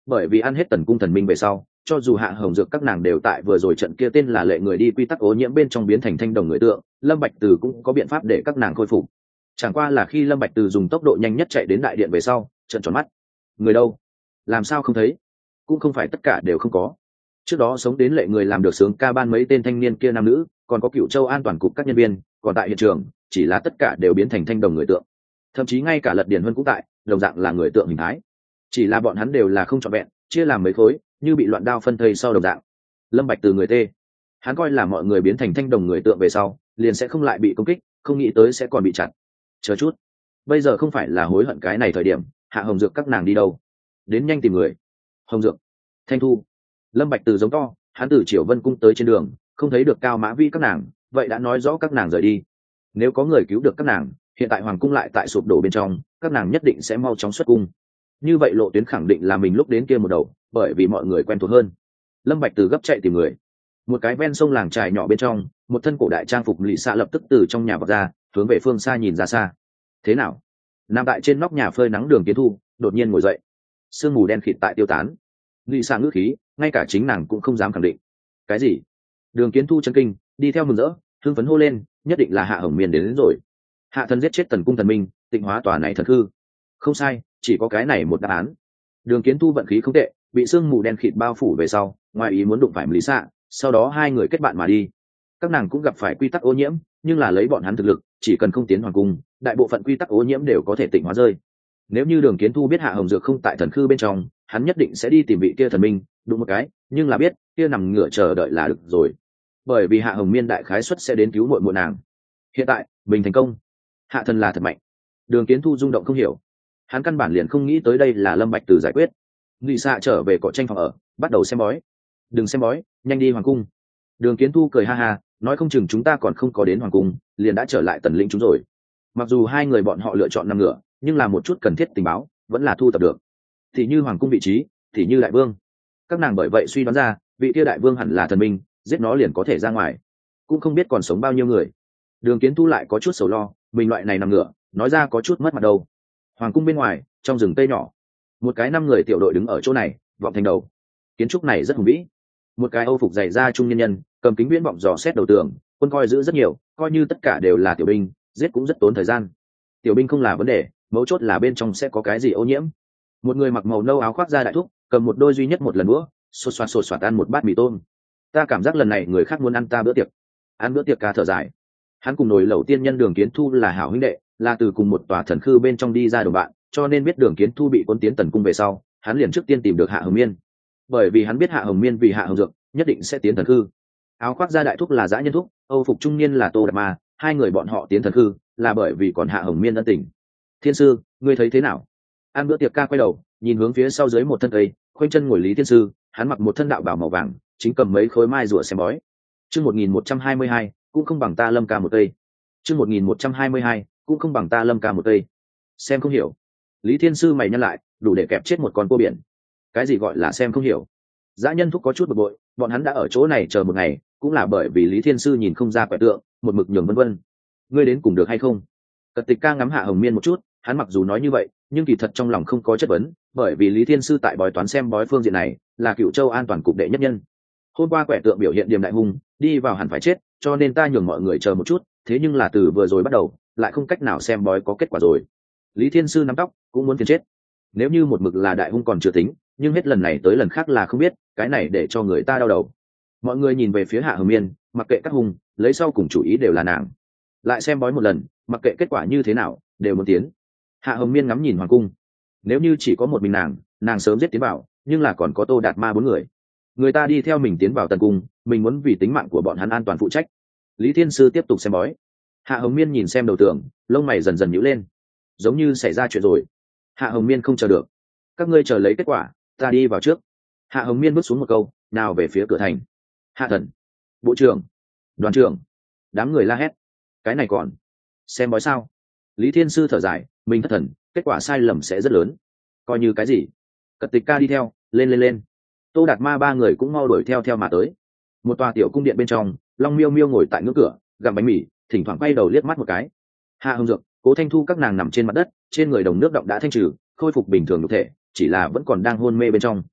bởi vì ăn hết tần cung thần minh về sau, cho dù Hạ Hồng Dược các nàng đều tại vừa rồi trận kia tên là lệ người đi quy tắc ô nhiễm bên trong biến thành thanh đồng người tượng, Lâm Bạch Từ cũng có biện pháp để các nàng khôi phục. Chẳng qua là khi Lâm Bạch Từ dùng tốc độ nhanh nhất chạy đến đại điện về sau, trợn tròn mắt. Người đâu? Làm sao không thấy? Cũng không phải tất cả đều không có. Trước đó sống đến lệ người làm được sướng ca ban mấy tên thanh niên kia nam nữ, còn có Cựu Châu an toàn cục các nhân viên, còn tại hiện trường, chỉ là tất cả đều biến thành thanh đồng người tượng. Thậm chí ngay cả Lật Điền Vân cũng tại, đồng dạng là người tượng hình thái. Chỉ là bọn hắn đều là không trọn vẹn, chia làm mấy khối, như bị loạn đao phân thây sau đồng dạng. Lâm Bạch Từ người tê, hắn coi là mọi người biến thành thanh đồng người tượng về sau, liền sẽ không lại bị công kích, không nghĩ tới sẽ còn bị chặn. Chờ chút, bây giờ không phải là hối hận cái này thời điểm. Hạ Hồng Dược các nàng đi đâu? Đến nhanh tìm người. Hồng Dược, Thanh Thu. Lâm Bạch Từ giống to, hắn từ Triều Vân cung tới trên đường, không thấy được Cao Mã Vi các nàng, vậy đã nói rõ các nàng rời đi. Nếu có người cứu được các nàng, hiện tại hoàng cung lại tại sụp đổ bên trong, các nàng nhất định sẽ mau chóng xuất cung. Như vậy lộ tuyến khẳng định là mình lúc đến kia một đầu, bởi vì mọi người quen thuộc hơn. Lâm Bạch Từ gấp chạy tìm người. Một cái ven sông làng trài nhỏ bên trong, một thân cổ đại trang phục lỵ xạ lập tức từ trong nhà vọt ra, hướng về phương xa nhìn ra xa. Thế nào? Nằm tại trên nóc nhà phơi nắng Đường Kiến Thu đột nhiên ngồi dậy, sương mù đen khịt tại tiêu tán. Lỵ xạ ngữ khí, ngay cả chính nàng cũng không dám khẳng định. Cái gì? Đường Kiến Thu chấn kinh, đi theo mừng rỡ, hưng phấn hô lên, nhất định là Hạ Hồng Miên đến, đến rồi. Hạ thần giết chết Tần cung thần minh, tịnh hóa tòa này thần hư. Không sai, chỉ có cái này một đáp án. Đường Kiến Thu vận khí không tệ, bị sương mù đen khịt bao phủ về sau, ngoài ý muốn đụng phải Lý Xạ, sau đó hai người kết bạn mà đi. Các nàng cũng gặp phải quy tắc ô nhiễm, nhưng là lấy bọn hắn thực lực, chỉ cần không tiến hoàng cung, đại bộ phận quy tắc ô nhiễm đều có thể tịnh hóa rơi. Nếu như Đường Kiến Thu biết Hạ Hồng Dược không tại thần khư bên trong, hắn nhất định sẽ đi tìm vị kia thần minh, đụng một cái, nhưng là biết, kia nằm ngửa chờ đợi là được rồi. Bởi vì Hạ Hồng Miên đại khái suất sẽ đến cứu muội muội nàng. Hiện tại, mình thành công. Hạ thần là thật mạnh. Đường Kiến Thu rung động không hiểu. Hắn căn bản liền không nghĩ tới đây là Lâm Bạch Từ giải quyết. Ngụy Xạ trở về cọ tranh phòng ở, bắt đầu xem bói. Đừng xem bói, nhanh đi hoàng cung. Đường Kiến Thu cười ha ha, nói không chừng chúng ta còn không có đến hoàng cung, liền đã trở lại Tần lĩnh chúng rồi. Mặc dù hai người bọn họ lựa chọn nằm ngửa, nhưng là một chút cần thiết tình báo vẫn là thu thập được. Thì như hoàng cung vị trí, thì như đại vương. Các nàng bởi vậy suy đoán ra, vị kia đại vương hẳn là thần minh, giết nó liền có thể ra ngoài. Cũng không biết còn sống bao nhiêu người. Đường Kiến Thu lại có chút sầu lo, mình loại này nằm ngửa, nói ra có chút mất mặt đâu. Hoàng cung bên ngoài, trong rừng tây nhỏ, một cái năm người tiểu đội đứng ở chỗ này, vọng thành đầu. Kiến trúc này rất hùng vĩ. Một cái Âu phục dày da trung nhân nhân, cầm kính viễn vọng dò xét đầu tường, quân coi giữ rất nhiều, coi như tất cả đều là tiểu binh, giết cũng rất tốn thời gian. Tiểu binh không là vấn đề, mấu chốt là bên trong sẽ có cái gì ô nhiễm. Một người mặc màu nâu áo khoác da đại thúc, cầm một đôi duy nhất một lần nữa, xột xoạt xột xoạt ăn một bát mì tôm. Ta cảm giác lần này người khác muốn ăn ta bữa tiệc. Ăn bữa tiệc ca thở dài. Hắn cùng nổi lẩu tiên nhân Đường Kiến Thu là hảo huynh đệ, là từ cùng một tòa thần khư bên trong đi ra đồng bạn, cho nên biết Đường Kiến Thu bị quân tiến Tần cung về sau, hắn liền trước tiên tìm được Hạ Hồng Miên. Bởi vì hắn biết Hạ Hồng Miên vì Hạ Hồng Dược nhất định sẽ tiến thần khư. Áo khoác da đại thúc là dã nhân thúc, Âu phục trung niên là Tô Đạt Ma, hai người bọn họ tiến thần khư là bởi vì còn Hạ Hồng Miên ân tình. Thiên sư, ngươi thấy thế nào? Ăn bữa tiệc ca quay đầu, nhìn hướng phía sau dưới một thân cây, khoanh chân ngồi Lý Thiên sư, hắn mặc một thân đạo bào màu vàng, chính cầm mấy khối mai rùa xem bói. Chương một nghìn một trăm hai mươi hai, cũng không bằng ta Lâm ca một cây. Chương một nghìn một trăm hai mươi hai, cũng không bằng ta Lâm ca một cây. Xem không hiểu. Lý Thiên sư mày nhăn lại, đủ để kẹp chết một con cua biển. Cái gì gọi là xem không hiểu? Dã nhân thúc có chút bực bội, bọn hắn đã ở chỗ này chờ một ngày, cũng là bởi vì Lý Thiên sư nhìn không ra quẻ tượng, một mực nhường vân vân. Ngươi đến cùng được hay không? Cật Tịch ca ngắm Hạ Hồng Miên một chút, hắn mặc dù nói như vậy, nhưng kỳ thật trong lòng không có chất vấn, bởi vì Lý Thiên sư tại bói toán xem bói phương diện này, là Cựu Châu an toàn cục đệ nhất nhân. Hôm qua quẻ tượng biểu hiện điềm đại hung, đi vào hẳn phải chết, cho nên ta nhường mọi người chờ một chút, thế nhưng là từ vừa rồi bắt đầu, lại không cách nào xem bói có kết quả rồi. Lý Thiên sư nắm tóc, cũng muốn phiền chết. Nếu như một mực là đại hung còn chưa tính, nhưng hết lần này tới lần khác là không biết, cái này để cho người ta đau đầu. Mọi người nhìn về phía Hạ Hồng Miên, mặc kệ các hung, lấy sau cùng chủ ý đều là nàng. Lại xem bói một lần, mặc kệ kết quả như thế nào, đều muốn tiến. Hạ Hồng Miên ngắm nhìn hoàng cung. Nếu như chỉ có một mình nàng, nàng sớm giết tiến vào, nhưng là còn có Tô Đạt Ma bốn người. Người ta đi theo mình tiến vào Tần cung, mình muốn vì tính mạng của bọn hắn an toàn phụ trách. Lý Thiên sư tiếp tục xem bói. Hạ Hồng Miên nhìn xem đầu tường, lông mày dần dần nhíu lên, giống như xảy ra chuyện rồi. Hạ Hồng Miên không chờ được. Các ngươi chờ lấy kết quả, ta đi vào trước. Hạ Hồng Miên bước xuống một câu, nào về phía cửa thành. Hạ thần, bộ trưởng, đoàn trưởng, đám người la hét. Cái này còn xem bói sao? Lý Thiên sư thở dài, mình thất thần, kết quả sai lầm sẽ rất lớn. Coi như cái gì? Cật Tịch ca đi theo, lên lên lên. Tô Đạt Ma ba người cũng mau đuổi theo theo mà tới. Một tòa tiểu cung điện bên trong, Long Miêu Miêu ngồi tại ngưỡng cửa, gặm bánh mì, thỉnh thoảng quay đầu liếc mắt một cái. Hạ Hồng Dược, Cố Thanh Thu các nàng nằm trên mặt đất, trên người đồng nước động đã thanh trừ, khôi phục bình thường nhục thể, chỉ là vẫn còn đang hôn mê bên trong.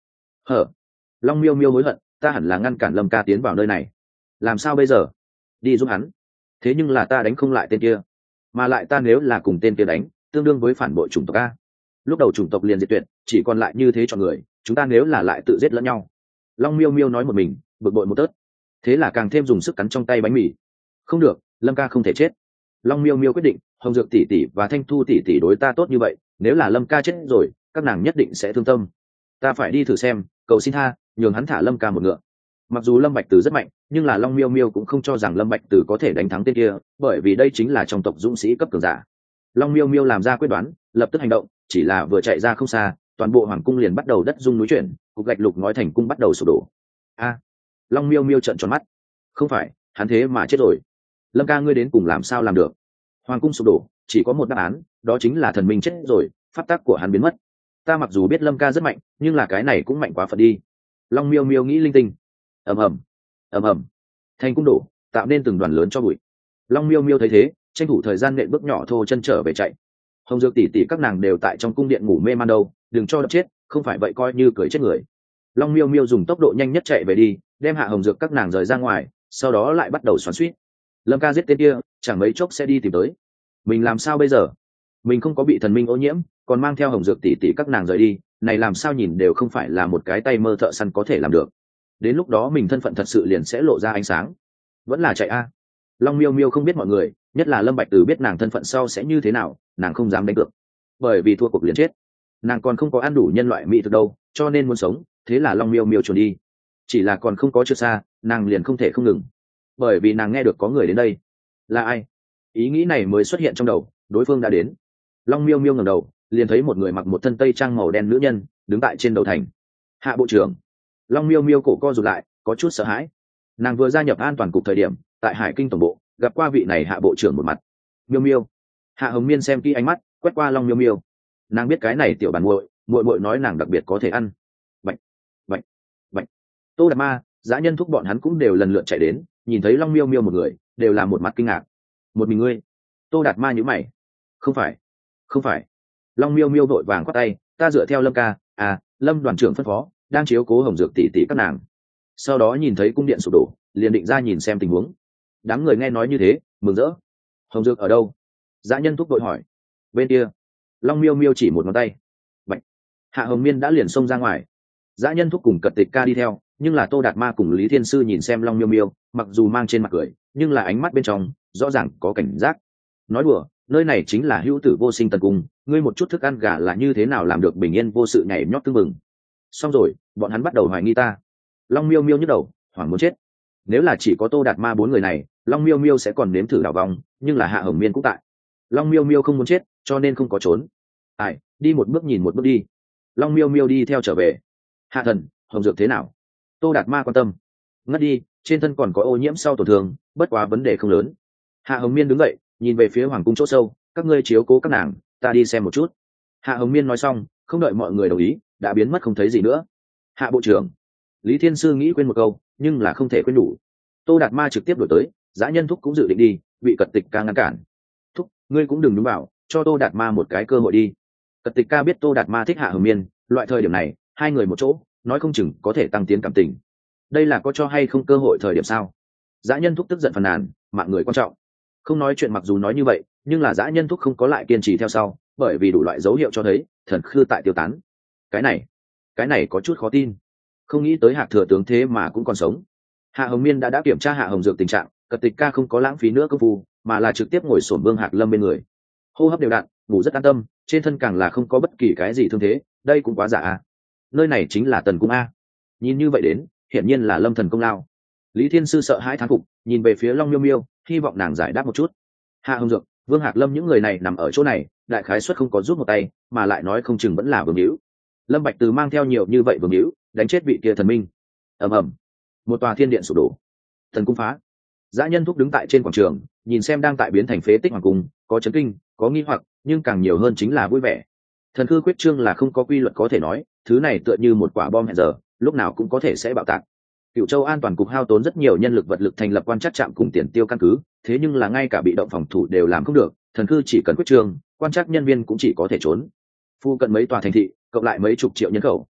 hở. Long miêu miêu hối hận, ta hẳn là ngăn cản lâm ca tiến vào nơi này. Làm sao bây giờ? Đi giúp hắn. Thế nhưng là ta đánh không lại tên kia, mà lại ta nếu là cùng tên kia đánh, tương đương với phản bội chủng tộc a. Lúc đầu chủng tộc liền diệt tuyệt, chỉ còn lại như thế chọn người, chúng ta nếu là lại tự giết lẫn nhau. Long miêu miêu nói một mình, bực bội một tớt, thế là càng thêm dùng sức cắn trong tay bánh mì. Không được, lâm ca không thể chết. Long miêu miêu quyết định, hồng dược tỷ tỷ và thanh thu tỷ tỷ đối ta tốt như vậy, nếu là lâm ca chết rồi, các nàng nhất định sẽ thương tâm. Ta phải đi thử xem, cầu xin tha, nhường hắn thả lâm ca một ngựa. Mặc dù lâm bạch từ rất mạnh, nhưng là long miêu miêu cũng không cho rằng lâm bạch từ có thể đánh thắng tên kia, bởi vì đây chính là trong tộc dũng sĩ cấp cường giả. Long miêu miêu làm ra quyết đoán, lập tức hành động, chỉ là vừa chạy ra không xa, toàn bộ hoàng cung liền bắt đầu đất rung núi chuyển, cục gạch lục ngói thành cung bắt đầu sụp đổ. A! Long miêu miêu trợn tròn mắt. Không phải, hắn thế mà chết rồi. Lâm ca ngươi đến cùng làm sao làm được? Hoàng cung sụp đổ, chỉ có một đáp án, đó chính là thần minh chết rồi, pháp tắc của hắn biến mất. Ta mặc dù biết lâm ca rất mạnh, nhưng là cái này cũng mạnh quá phận đi. Long miêu miêu nghĩ linh tinh. Ầm ầm, ầm ầm, thành cung đổ, tạo nên từng đoàn lớn cho bụi. Long miêu miêu thấy thế, tranh thủ thời gian nện bước nhỏ thô chân trở về chạy. Hồng dược tỷ tỷ các nàng đều tại trong cung điện ngủ mê man đâu, đừng cho đập chết, không phải vậy coi như cười chết người. Long miêu miêu dùng tốc độ nhanh nhất chạy về đi, đem hạ hồng dược các nàng rời ra ngoài, sau đó lại bắt đầu xoắn xuýt. Lâm ca giết tên kia, chẳng mấy chốc sẽ đi tìm tới. Mình làm sao bây giờ? Mình không có bị thần minh ô nhiễm, còn mang theo hồng dược tỷ tỷ các nàng rời đi, này làm sao nhìn đều không phải là một cái tay mơ thợ săn có thể làm được. Đến lúc đó mình thân phận thật sự liền sẽ lộ ra ánh sáng. Vẫn là chạy a. Long miêu miêu không biết mọi người, nhất là lâm bạch từ biết nàng thân phận sau sẽ như thế nào, nàng không dám đánh cược, bởi vì thua cuộc liền chết. Nàng còn không có ăn đủ nhân loại mỹ thực đâu, cho nên muốn sống, thế là long miêu miêu chuồn đi. Chỉ là còn không có chưa xa, nàng liền không thể không ngừng, bởi vì nàng nghe được có người đến đây. Là ai? Ý nghĩ này mới xuất hiện trong đầu, đối phương đã đến. Long miêu miêu ngẩng đầu, liền thấy một người mặc một thân tây trang màu đen nữ nhân đứng tại trên đầu thành. Hạ bộ trưởng. Long miêu miêu cổ co rụt lại, có chút sợ hãi. Nàng vừa gia nhập an toàn cục thời điểm, tại Hải Kinh tổng bộ gặp qua vị này hạ bộ trưởng một mặt. Miêu miêu. Hạ Hồng Miên xem kỹ ánh mắt, quét qua Long miêu miêu. Nàng biết cái này tiểu bản muội, muội muội nói nàng đặc biệt có thể ăn. Bạch, bạch, bạch. Tô Đạt Ma, Dã Nhân Thúc bọn hắn cũng đều lần lượt chạy đến, nhìn thấy Long miêu miêu một người, đều là một mặt kinh ngạc. Một mình ngươi? Tô Đạt Ma nhíu mày. Không phải, không phải. Long miêu miêu vội vàng quát tay, ta dựa theo Lâm ca, à, Lâm đoàn trưởng phân phó, đang chiếu cố hồng dược tỷ tỷ các nàng. Sau đó nhìn thấy cung điện sụp đổ, liền định ra nhìn xem tình huống. Đám người nghe nói như thế, mừng rỡ. Hồng dược ở đâu? Dã Nhân Thúc đội hỏi. Bên kia. Long miêu miêu chỉ một ngón tay. Bạch. Hạ Hồng Miên đã liền xông ra ngoài. Dã Nhân Thúc cùng Cật Tịch Ca đi theo, nhưng là Tô Đạt Ma cùng Lý Thiên Sư nhìn xem Long miêu miêu, mặc dù mang trên mặt cười, nhưng là ánh mắt bên trong rõ ràng có cảnh giác. Nói đùa, nơi này chính là hữu tử vô sinh tần cung, ngươi một chút thức ăn gà là như thế nào làm được bình yên vô sự nhảy nhót tưng mừng. Xong rồi, bọn hắn bắt đầu hoài nghi ta. Long miêu miêu nhức đầu, hoảng muốn chết. Nếu là chỉ có Tô Đạt Ma bốn người này, Long miêu miêu sẽ còn nếm thử đảo vòng, nhưng là Hạ Hồng Miên cũng tại. Long miêu miêu không muốn chết, cho nên không có trốn. Ai, đi một bước nhìn một bước đi. Long miêu miêu đi theo trở về. Hạ thần, hồng dược thế nào? Tô Đạt Ma quan tâm. Ngất đi, trên thân còn có ô nhiễm sau tổn thương, bất quá vấn đề không lớn. Hạ Hồng Miên đứng dậy, nhìn về phía hoàng cung chỗ sâu, các ngươi chiếu cố các nàng, ta đi xem một chút. Hạ Hồng Miên nói xong, không đợi mọi người đồng ý, đã biến mất không thấy gì nữa. Hạ bộ trưởng. Lý Thiên Sư nghĩ quên một câu, nhưng là không thể quên đủ. Tô Đạt Ma trực tiếp đổi tới, Dã Nhân Thúc cũng dự định đi, bị Cật Tịch Ca ngăn cản. Thúc, ngươi cũng đừng đúng bảo, cho Tô Đạt Ma một cái cơ hội đi. Cật Tịch Ca biết Tô Đạt Ma thích Hạ Hồng Miên, loại thời điểm này, hai người một chỗ, nói không chừng có thể tăng tiến cảm tình. Đây là có cho hay không cơ hội thời điểm sao? Dã Nhân Thúc tức giận phàn nàn, mạng người quan trọng. Không nói chuyện, mặc dù nói như vậy, nhưng là Dã Nhân Thúc không có lại kiên trì theo sau, bởi vì đủ loại dấu hiệu cho thấy thần khư tại tiêu tán. Cái này, cái này có chút khó tin. Không nghĩ tới Hạc thừa tướng thế mà cũng còn sống. Hạ Hồng Miên đã đã kiểm tra Hạ Hồng dược tình trạng, Cật Tịch Ca không có lãng phí nữa công phu, mà là trực tiếp ngồi xổm Vương Hạc Lâm bên người, hô hấp đều đặn, ngủ rất an tâm, trên thân càng là không có bất kỳ cái gì thương thế, đây cũng quá giả a. Nơi này chính là Tần cung a. Nhìn như vậy đến, hiển nhiên là Lâm thần công lao. Lý Thiên Sư sợ hãi thán phục, nhìn về phía Long miêu miêu, hy vọng nàng giải đáp một chút. Hạ Hồng dược, Vương Hạc Lâm những người này nằm ở chỗ này, đại khái suất không có giúp một tay, mà lại nói không chừng vẫn là vương hữu. Lâm Bạch Từ mang theo nhiều như vậy vương hữu, đánh chết vị kia thần minh. Ầm ầm, một tòa thiên điện sụp đổ, thần cung phá. Dã Nhân Thúc đứng tại trên quảng trường, nhìn xem đang tại biến thành phế tích hoàng cung, có chấn kinh, có nghi hoặc, nhưng càng nhiều hơn chính là vui vẻ. Thần cư quyết trương là không có quy luật có thể nói, thứ này tựa như một quả bom hẹn giờ, lúc nào cũng có thể sẽ bạo tạc. Cựu Châu an toàn cục hao tốn rất nhiều nhân lực vật lực thành lập quan trắc trạm cùng tiền tiêu căn cứ, thế nhưng là ngay cả bị động phòng thủ đều làm không được, thần cư chỉ cần quyết trương, quan trắc nhân viên cũng chỉ có thể trốn. Phu cận mấy tòa thành thị, cộng lại mấy chục triệu nhân khẩu,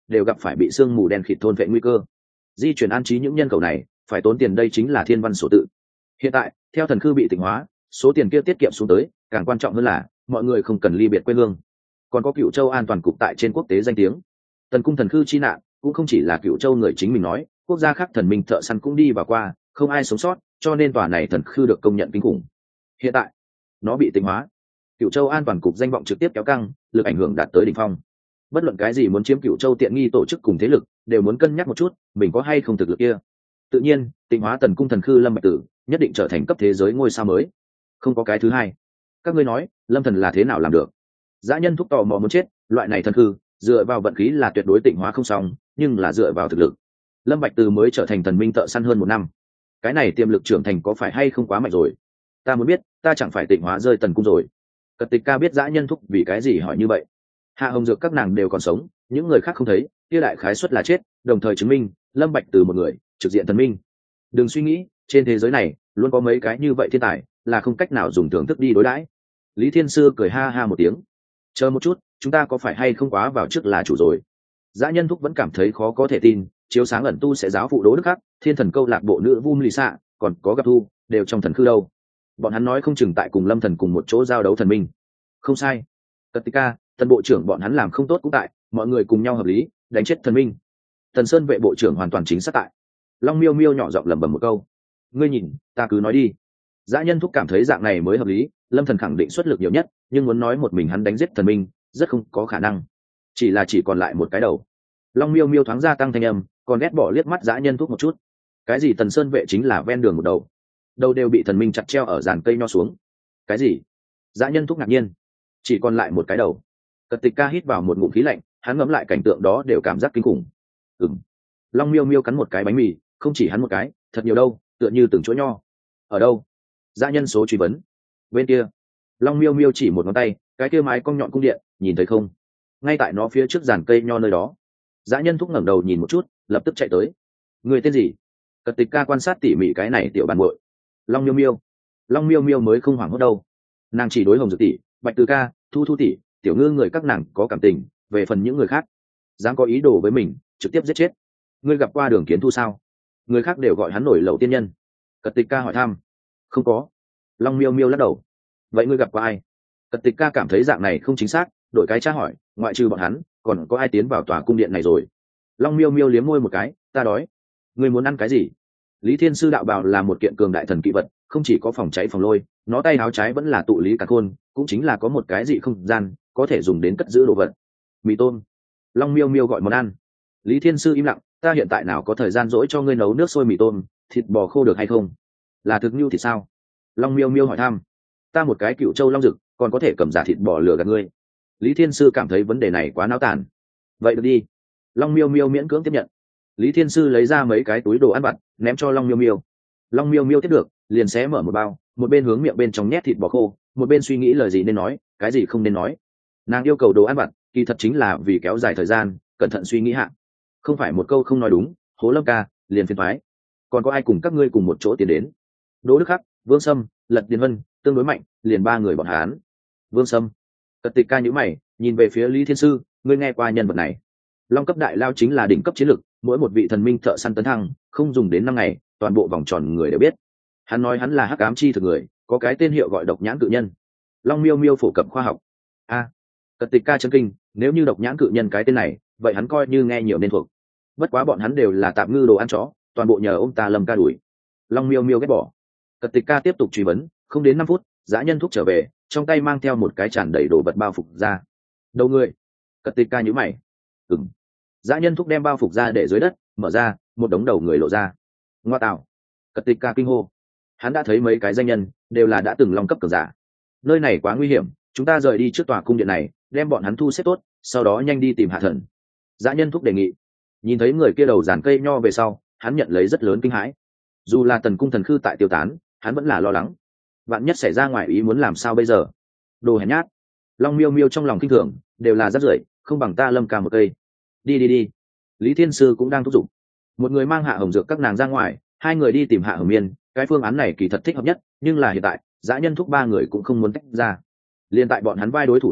đều gặp phải bị sương mù đen khịt thôn vệ nguy cơ. Di chuyển an trí những nhân khẩu này phải tốn tiền, đây chính là thiên văn sổ tự. Hiện tại theo thần khư bị tịnh hóa, số tiền kia tiết kiệm xuống tới, càng quan trọng hơn là mọi người không cần ly biệt quê hương. Còn có Cựu Châu an toàn cục tại trên quốc tế danh tiếng. Tần cung thần khư chi nạn cũng không chỉ là Cựu Châu người chính mình nói, quốc gia khác thần minh thợ săn cũng đi vào qua, không ai sống sót, cho nên tòa này thần khư được công nhận kinh khủng. Hiện tại nó bị tịnh hóa, Cựu Châu an toàn cục danh vọng trực tiếp kéo căng, lực ảnh hưởng đạt tới đỉnh phong. Bất luận cái gì muốn chiếm Cựu Châu tiện nghi tổ chức cùng thế lực đều muốn cân nhắc một chút mình có hay không thực lực kia. Tự nhiên tịnh hóa tần cung thần khư Lâm Bạch Tử nhất định trở thành cấp thế giới ngôi sao mới, không có cái thứ hai. Các ngươi nói Lâm thần là thế nào làm được? Dã nhân thúc tò mò muốn chết, loại này thần khư dựa vào vận khí là tuyệt đối tịnh hóa không xong, nhưng là dựa vào thực lực. Lâm Bạch Từ mới trở thành thần minh thợ săn hơn một năm, cái này tiềm lực trưởng thành có phải hay không quá mạnh rồi? Ta muốn biết, ta chẳng phải tịnh hóa rơi tần cung rồi? Cật Tịch Ca biết dã nhân thúc vì cái gì hỏi như vậy. Hạ Hồng Dược các nàng đều còn sống, những người khác không thấy, kia đại khái suất là chết, đồng thời chứng minh Lâm Bạch Từ một người trực diện thần minh. Đừng suy nghĩ, trên thế giới này luôn có mấy cái như vậy thiên tài, là không cách nào dùng thưởng thức đi đối đãi. Lý Thiên Sư cười ha ha một tiếng. Chờ một chút, chúng ta có phải hay không quá vào trước là chủ rồi? Dã nhân thúc vẫn cảm thấy khó có thể tin, chiếu sáng ẩn tu sẽ giáo phụ Đỗ Đức Khắc, thiên thần câu lạc bộ nữ Vu Lì Xạ, còn có gặp thu, đều trong thần khư đâu. Bọn hắn nói không chừng tại cùng Lâm thần cùng một chỗ giao đấu thần minh. Không sai. Cật Tịch Ca, Tần bộ trưởng bọn hắn làm không tốt cũng tại, mọi người cùng nhau hợp lý, đánh chết thần minh. Tần Sơn vệ bộ trưởng hoàn toàn chính xác tại. Long Miêu Miêu nhỏ giọng lẩm bẩm một câu. Ngươi nhìn, ta cứ nói đi. Dã nhân thúc cảm thấy dạng này mới hợp lý, Lâm thần khẳng định xuất lực nhiều nhất, nhưng muốn nói một mình hắn đánh giết thần minh, rất không có khả năng. Chỉ là chỉ còn lại một cái đầu. Long Miêu Miêu thoáng gia tăng thanh âm, còn ghét bỏ liếc mắt dã nhân thúc một chút. Cái gì Tần Sơn vệ chính là ven đường một đầu, đầu đều bị thần minh chặt treo ở giàn cây nho xuống. Cái gì? Dã nhân thúc ngạc nhiên. Chỉ còn lại một cái đầu. Cật Tịch Ca hít vào một ngụm khí lạnh, hắn ngẫm lại cảnh tượng đó đều cảm giác kinh khủng. Ừm. Long Miêu Miêu cắn một cái bánh mì, không chỉ hắn một cái, thật nhiều đâu, tựa như từng chỗ nho. Ở đâu? Dã nhân số truy vấn. Bên kia. Long Miêu Miêu chỉ một ngón tay, cái kia mái cong nhọn cung điện, nhìn thấy không? Ngay tại nó phía trước giàn cây nho nơi đó. Dã nhân thúc ngẩng đầu nhìn một chút, lập tức chạy tới. Người tên gì? Cật Tịch Ca quan sát tỉ mỉ cái này tiểu bàn muội. Long Miêu Miêu. Long Miêu Miêu mới không hoảng hốt đâu. Nàng chỉ đối Hồng Dược tỷ, Bạch Từ Ca, Thu Thu tỷ, tiểu ngư người các nàng có cảm tình, về phần những người khác, dám có ý đồ với mình, trực tiếp giết chết. Ngươi gặp qua Đường Kiến Thu sao? Người khác đều gọi hắn nổi lẩu tiên nhân. Cật Tịch Ca hỏi thăm. Không có. Long Miêu Miêu lắc đầu. Vậy ngươi gặp qua ai? Cật Tịch Ca cảm thấy dạng này không chính xác, đổi cái tra hỏi, ngoại trừ bọn hắn, còn có ai tiến vào tòa cung điện này rồi? Long Miêu Miêu liếm môi một cái, ta đói. Ngươi muốn ăn cái gì? Lý Thiên Sư đạo bào là một kiện cường đại thần kỵ vật, không chỉ có phòng cháy phòng lôi, nó tay áo trái vẫn là tụ lý cả khôn, cũng chính là có một cái gì không gian, có thể dùng đến cất giữ đồ vật. Mì tôm. Long Miêu Miêu gọi món ăn. Lý Thiên Sư im lặng, ta hiện tại nào có thời gian dỗi cho ngươi nấu nước sôi mì tôm, thịt bò khô được hay không? Là thực như thì sao? Long Miêu Miêu hỏi thăm. Ta một cái Cựu Châu long dực, còn có thể cầm giả thịt bò lừa gạt ngươi. Lý Thiên Sư cảm thấy vấn đề này quá náo tàn. Vậy được đi. Long Miêu Miêu miễn cưỡng tiếp nhận. Lý Thiên Sư lấy ra mấy cái túi đồ ăn vặt, ném cho Long Miêu Miêu. Long Miêu Miêu tiếp được, liền xé mở một bao, một bên hướng miệng bên trong nhét thịt bò khô, một bên suy nghĩ lời gì nên nói, cái gì không nên nói. Nàng yêu cầu đồ ăn vặt, kỳ thật chính là vì kéo dài thời gian, cẩn thận suy nghĩ hạ. Không phải một câu không nói đúng, hố Lâm ca, liền phiền toái. Còn có ai cùng các ngươi cùng một chỗ tiến đến? Đỗ Đức Khắc, Vương Sâm, Lật Điền Vân, tương đối mạnh, liền ba người bọn hắn. Vương Sâm. Cật Tịch Ca nhíu mày, nhìn về phía Lý Thiên Sư, ngươi nghe qua nhân vật này? Long cấp đại lao chính là đỉnh cấp chiến lực, mỗi một vị thần minh thợ săn tấn thăng, không dùng đến năm ngày, toàn bộ vòng tròn người đều biết. Hắn nói hắn là hắc ám chi thực người, có cái tên hiệu gọi độc nhãn cự nhân. Long Miêu Miêu phổ cập khoa học. A. À, Cật Tịch Ca chấn kinh, nếu như độc nhãn cự nhân cái tên này, vậy hắn coi như nghe nhiều nên thuộc. Bất quá bọn hắn đều là tạm ngư đồ ăn chó, toàn bộ nhờ ông ta Lâm ca đuổi. Long Miêu Miêu ghét bỏ. Cật Tịch Ca tiếp tục truy vấn, không đến năm phút, dã nhân thúc trở về, trong tay mang theo một cái tràn đầy đồ vật bao phục ra. Đầu người. Cật Tịch Ca nhíu mày. Ừm. Dã nhân thúc đem bao phục ra để dưới đất, mở ra, một đống đầu người lộ ra. Ngoa tạo. Cật Tịch Ca kinh hô. Hắn đã thấy mấy cái danh nhân, đều là đã từng long cấp cường giả. Nơi này quá nguy hiểm, chúng ta rời đi trước tòa cung điện này, đem bọn hắn thu xếp tốt, sau đó nhanh đi tìm hạ thần. Dã nhân thúc đề nghị. Nhìn thấy người kia đầu dàn cây nho về sau, hắn nhận lấy rất lớn kinh hãi. Dù là tần cung thần khư tại tiêu tán, hắn vẫn là lo lắng. Vạn nhất xảy ra ngoài ý muốn làm sao bây giờ? Đồ hèn nhát. Long Miêu Miêu trong lòng kinh thường, đều là rất rưởi, không bằng ta Lâm ca một cây. Đi đi đi. Lý Thiên Sư cũng đang thúc giục. Một người mang Hạ Hồng Dược các nàng ra ngoài, hai người đi tìm Hạ Hồng Miên. Cái phương án này kỳ thật thích hợp nhất, nhưng là hiện tại dã nhân thúc ba người cũng không muốn tách ra. Liên tại bọn hắn vai đối thủ ôm,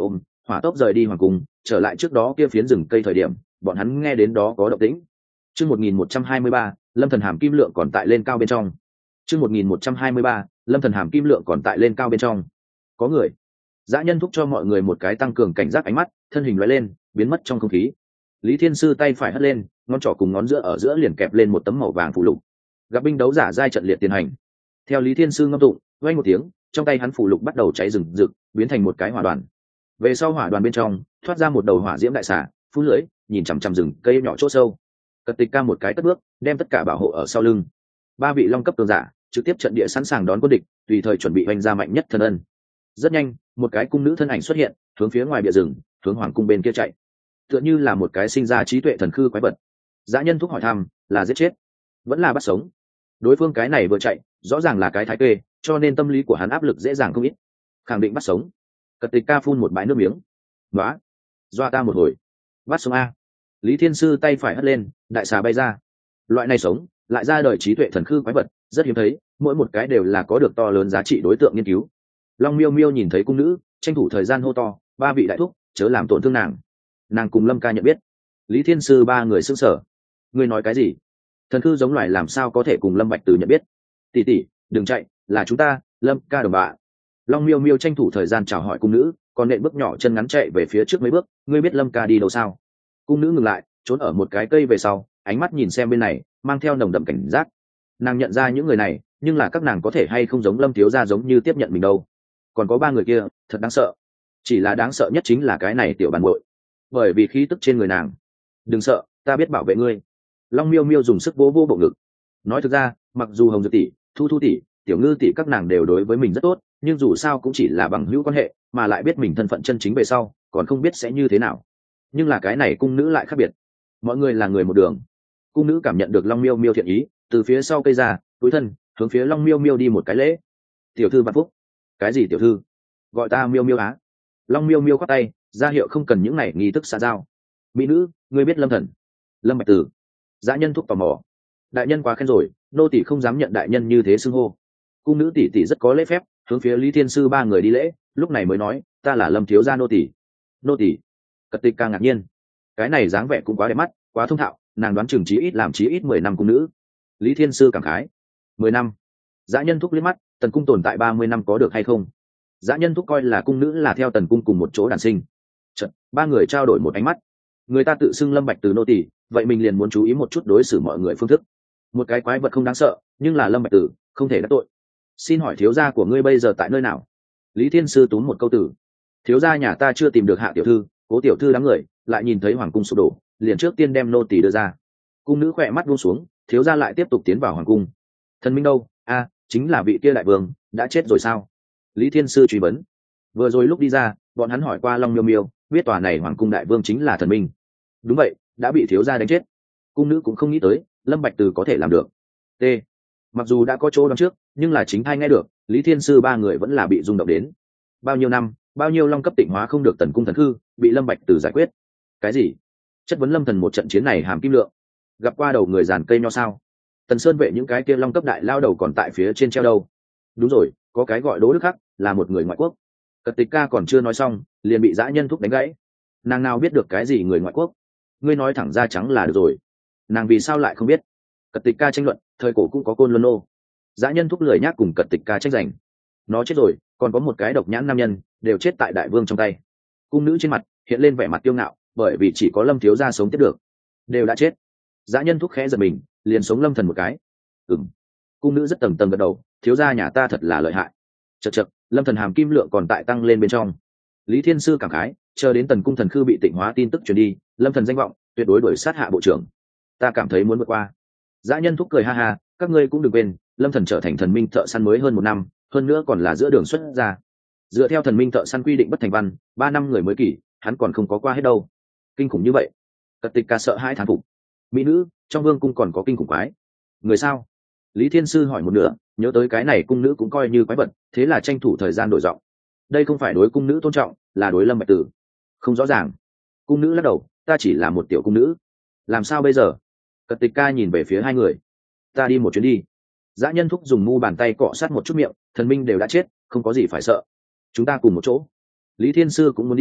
hỏa tốc rời đi hoàng cung, trở lại trước đó kia phiến rừng cây thời điểm bọn hắn nghe đến đó có động tĩnh. Chương một nghìn một trăm hai mươi ba, Lâm Thần Hàm kim lượng còn tại lên cao bên trong. Chương một nghìn một trăm hai mươi ba, Lâm Thần Hàm kim lượng còn tại lên cao bên trong. Có người. Dã Nhân thúc cho mọi người một cái tăng cường cảnh giác ánh mắt, thân hình lóe lên, biến mất trong không khí. Lý Thiên Sư tay phải hất lên, ngón trỏ cùng ngón giữa ở giữa liền kẹp lên một tấm màu vàng phù lục. Gặp binh đấu giả giai trận liệt tiến hành. Theo Lý Thiên Sư ngâm tụng, vang một tiếng, trong tay hắn phù lục bắt đầu cháy rừng rực, biến thành một cái hỏa đoàn. Về sau hỏa đoàn bên trong, thoát ra một đầu hỏa diễm đại xà, phun lưỡi, nhìn chằm chằm rừng cây nhỏ chỗ sâu. Cật Tịch Ca một cái cất bước, đem tất cả bảo hộ ở sau lưng. Ba vị long cấp cường giả trực tiếp trận địa sẵn sàng đón quân địch, tùy thời chuẩn bị hoành ra mạnh nhất thần ân. Rất nhanh, một cái cung nữ thân ảnh xuất hiện, hướng phía ngoài bìa rừng, hướng hoàng cung bên kia chạy. Tựa như là một cái sinh ra trí tuệ thần khư quái vật. Dã Nhân thúc hỏi thăm, là giết chết, vẫn là bắt sống? Đối phương cái này vừa chạy, rõ ràng là cái thái kê, cho nên tâm lý của hắn áp lực dễ dàng không ít. Khẳng định bắt sống. Cật Tịch Ca phun một bãi nước miếng. Nóa, doa ta một hồi. Bắt sống a. Lý Thiên Sư tay phải hất lên, đại xà bay ra. Loại này sống, lại ra đời trí tuệ thần khư quái vật, rất hiếm thấy, mỗi một cái đều là có được to lớn giá trị đối tượng nghiên cứu. Long Miêu Miêu nhìn thấy cung nữ, tranh thủ thời gian hô to, ba vị đại thúc, chớ làm tổn thương nàng. Nàng cùng Lâm ca nhận biết. Lý Thiên Sư ba người sững sờ. Ngươi nói cái gì? Thần khư giống loài làm sao có thể cùng Lâm Bạch Từ nhận biết? Tỷ tỷ, đừng chạy, là chúng ta, Lâm ca đồng bạn. Long Miêu Miêu tranh thủ thời gian chào hỏi cung nữ, còn nện bước nhỏ chân ngắn chạy về phía trước mấy bước. Ngươi biết Lâm ca đi đâu sao? Cung nữ ngừng lại, trốn ở một cái cây về sau, ánh mắt nhìn xem bên này, mang theo nồng đậm cảnh giác. Nàng nhận ra những người này, nhưng là các nàng có thể hay không giống Lâm thiếu gia giống như tiếp nhận mình đâu. Còn có ba người kia, thật đáng sợ. Chỉ là đáng sợ nhất chính là cái này tiểu bản bội, bởi vì khí tức trên người nàng. Đừng sợ, ta biết bảo vệ ngươi. Long Miêu Miêu dùng sức vỗ vỗ bộ ngực. Nói thực ra, mặc dù Hồng Dược tỷ, Thu Thu tỷ, Tiểu Ngư tỷ các nàng đều đối với mình rất tốt, nhưng dù sao cũng chỉ là bằng hữu quan hệ, mà lại biết mình thân phận chân chính về sau, còn không biết sẽ như thế nào. Nhưng là cái này cung nữ lại khác biệt. Mọi người là người một đường. Cung nữ cảm nhận được Long Miêu Miêu thiện ý, từ phía sau cây ra, túi thân, hướng phía Long Miêu Miêu đi một cái lễ. Tiểu thư Văn Phúc. Cái gì tiểu thư? Gọi ta Miêu Miêu á. Long Miêu Miêu khoát tay, ra hiệu không cần những này nghi thức xã giao. Mỹ nữ, ngươi biết Lâm Thần? Lâm Bạch Tử. Dã Nhân thúc tò mò. Đại nhân quá khen rồi, nô tỷ không dám nhận đại nhân như thế xưng hô. Cung nữ tỷ tỷ rất có lễ phép, hướng phía Lý Thiên Sư ba người đi lễ, lúc này mới nói, ta là Lâm thiếu gia nô tỷ. Nô tỷ. Cật Tịch Ca ngạc nhiên. Cái này dáng vẻ cũng quá đẹp mắt, quá thông thạo, nàng đoán chừng chí ít làm chí ít mười năm cung nữ. Lý Thiên Sư cảm khái. Mười năm. Dã Nhân thúc liếc mắt, tần cung tồn tại ba mươi năm có được hay không? Dã Nhân thúc coi là cung nữ là theo tần cung cùng một chỗ đàn sinh. Chợt, ba người trao đổi một ánh mắt. Người ta tự xưng Lâm Bạch Từ nô tỷ, vậy mình liền muốn chú ý một chút đối xử mọi người phương thức. Một cái quái vật không đáng sợ, nhưng là Lâm Bạch Tử, không thể đắc tội. Xin hỏi thiếu gia của ngươi bây giờ tại nơi nào? Lý Thiên Sư túm một câu tử. Thiếu gia nhà ta chưa tìm được Hạ tiểu thư, Cố tiểu thư đám người lại nhìn thấy hoàng cung sụp đổ, liền trước tiên đem nô tỳ đưa ra. Cung nữ khỏe mắt buông xuống, thiếu gia lại tiếp tục tiến vào hoàng cung. Thần minh đâu? A, chính là vị kia đại vương, đã chết rồi sao? Lý Thiên Sư truy vấn. Vừa rồi lúc đi ra, bọn hắn hỏi qua Long Miêu Miêu, biết tòa này hoàng cung đại vương chính là thần minh. Đúng vậy, đã bị thiếu gia đánh chết. Cung nữ cũng không nghĩ tới Lâm Bạch Từ có thể làm được. T. Mặc dù đã có chỗ đoán trước, nhưng là chính thai nghe được, Lý Thiên Sư ba người vẫn là bị rung động đến. Bao nhiêu năm, bao nhiêu long cấp tịnh hóa không được tần cung thần hư, bị Lâm Bạch Từ giải quyết. Cái gì? Chất vấn Lâm Thần một trận chiến này hàm kim lượng. Gặp qua đầu người giàn cây nho sao? Tần Sơn vệ những cái kia long cấp đại lao đầu còn tại phía trên treo đâu? Đúng rồi, có cái gọi Đỗ Đức Khắc, là một người ngoại quốc. Cật Tịch Ca còn chưa nói xong, liền bị Dã Nhân thúc đánh gãy. Nàng nào biết được cái gì người ngoại quốc? Ngươi nói thẳng ra trắng là được rồi. Nàng vì sao lại không biết? Cật Tịch Ca tranh luận, thời cổ cũng có côn luân nô. Dã Nhân thúc lười nhác cùng Cật Tịch Ca tranh giành. Nó chết rồi, còn có một cái độc nhãn nam nhân, đều chết tại đại vương trong tay. Cung nữ trên mặt hiện lên vẻ mặt kiêu ngạo, bởi vì chỉ có Lâm thiếu gia sống tiếp được, đều đã chết. Dã Nhân thúc khẽ giật mình, liền sống Lâm Thần một cái. Ừm. Cung nữ rất tầng tầng gật đầu, thiếu gia nhà ta thật là lợi hại. Chậc chậc, Lâm Thần hàm kim lượng còn tại tăng lên bên trong. Lý Thiên Sư cảm khái, chờ đến tần cung thần khư bị tịnh hóa tin tức truyền đi, Lâm Thần danh vọng tuyệt đối đuổi sát hạ bộ trưởng. Ta cảm thấy muốn vượt qua. Dã Nhân thúc cười ha ha, các ngươi cũng đừng quên, Lâm Thần trở thành thần minh thợ săn mới hơn một năm, hơn nữa còn là giữa đường xuất ra. Dựa theo thần minh thợ săn quy định bất thành văn, ba năm người mới kỷ, hắn còn không có qua hết đâu. Kinh khủng như vậy. Cật Tịch Ca sợ hai thán phục. Mỹ nữ, trong vương cung còn có kinh khủng quái người sao? Lý Thiên Sư hỏi một nửa, nhớ tới cái này cung nữ cũng coi như quái vật, thế là tranh thủ thời gian đổi giọng. Đây không phải đối cung nữ tôn trọng, là đối Lâm Bạch Tử. Không rõ ràng. Cung nữ lắc đầu, ta chỉ là một tiểu cung nữ. Làm sao bây giờ? Cật Tịch Ca nhìn về phía hai người. Ta đi một chuyến đi. Dã Nhân thúc dùng mu bàn tay cọ sát một chút miệng, thần minh đều đã chết, không có gì phải sợ. Chúng ta cùng một chỗ. Lý Thiên Sư cũng muốn đi,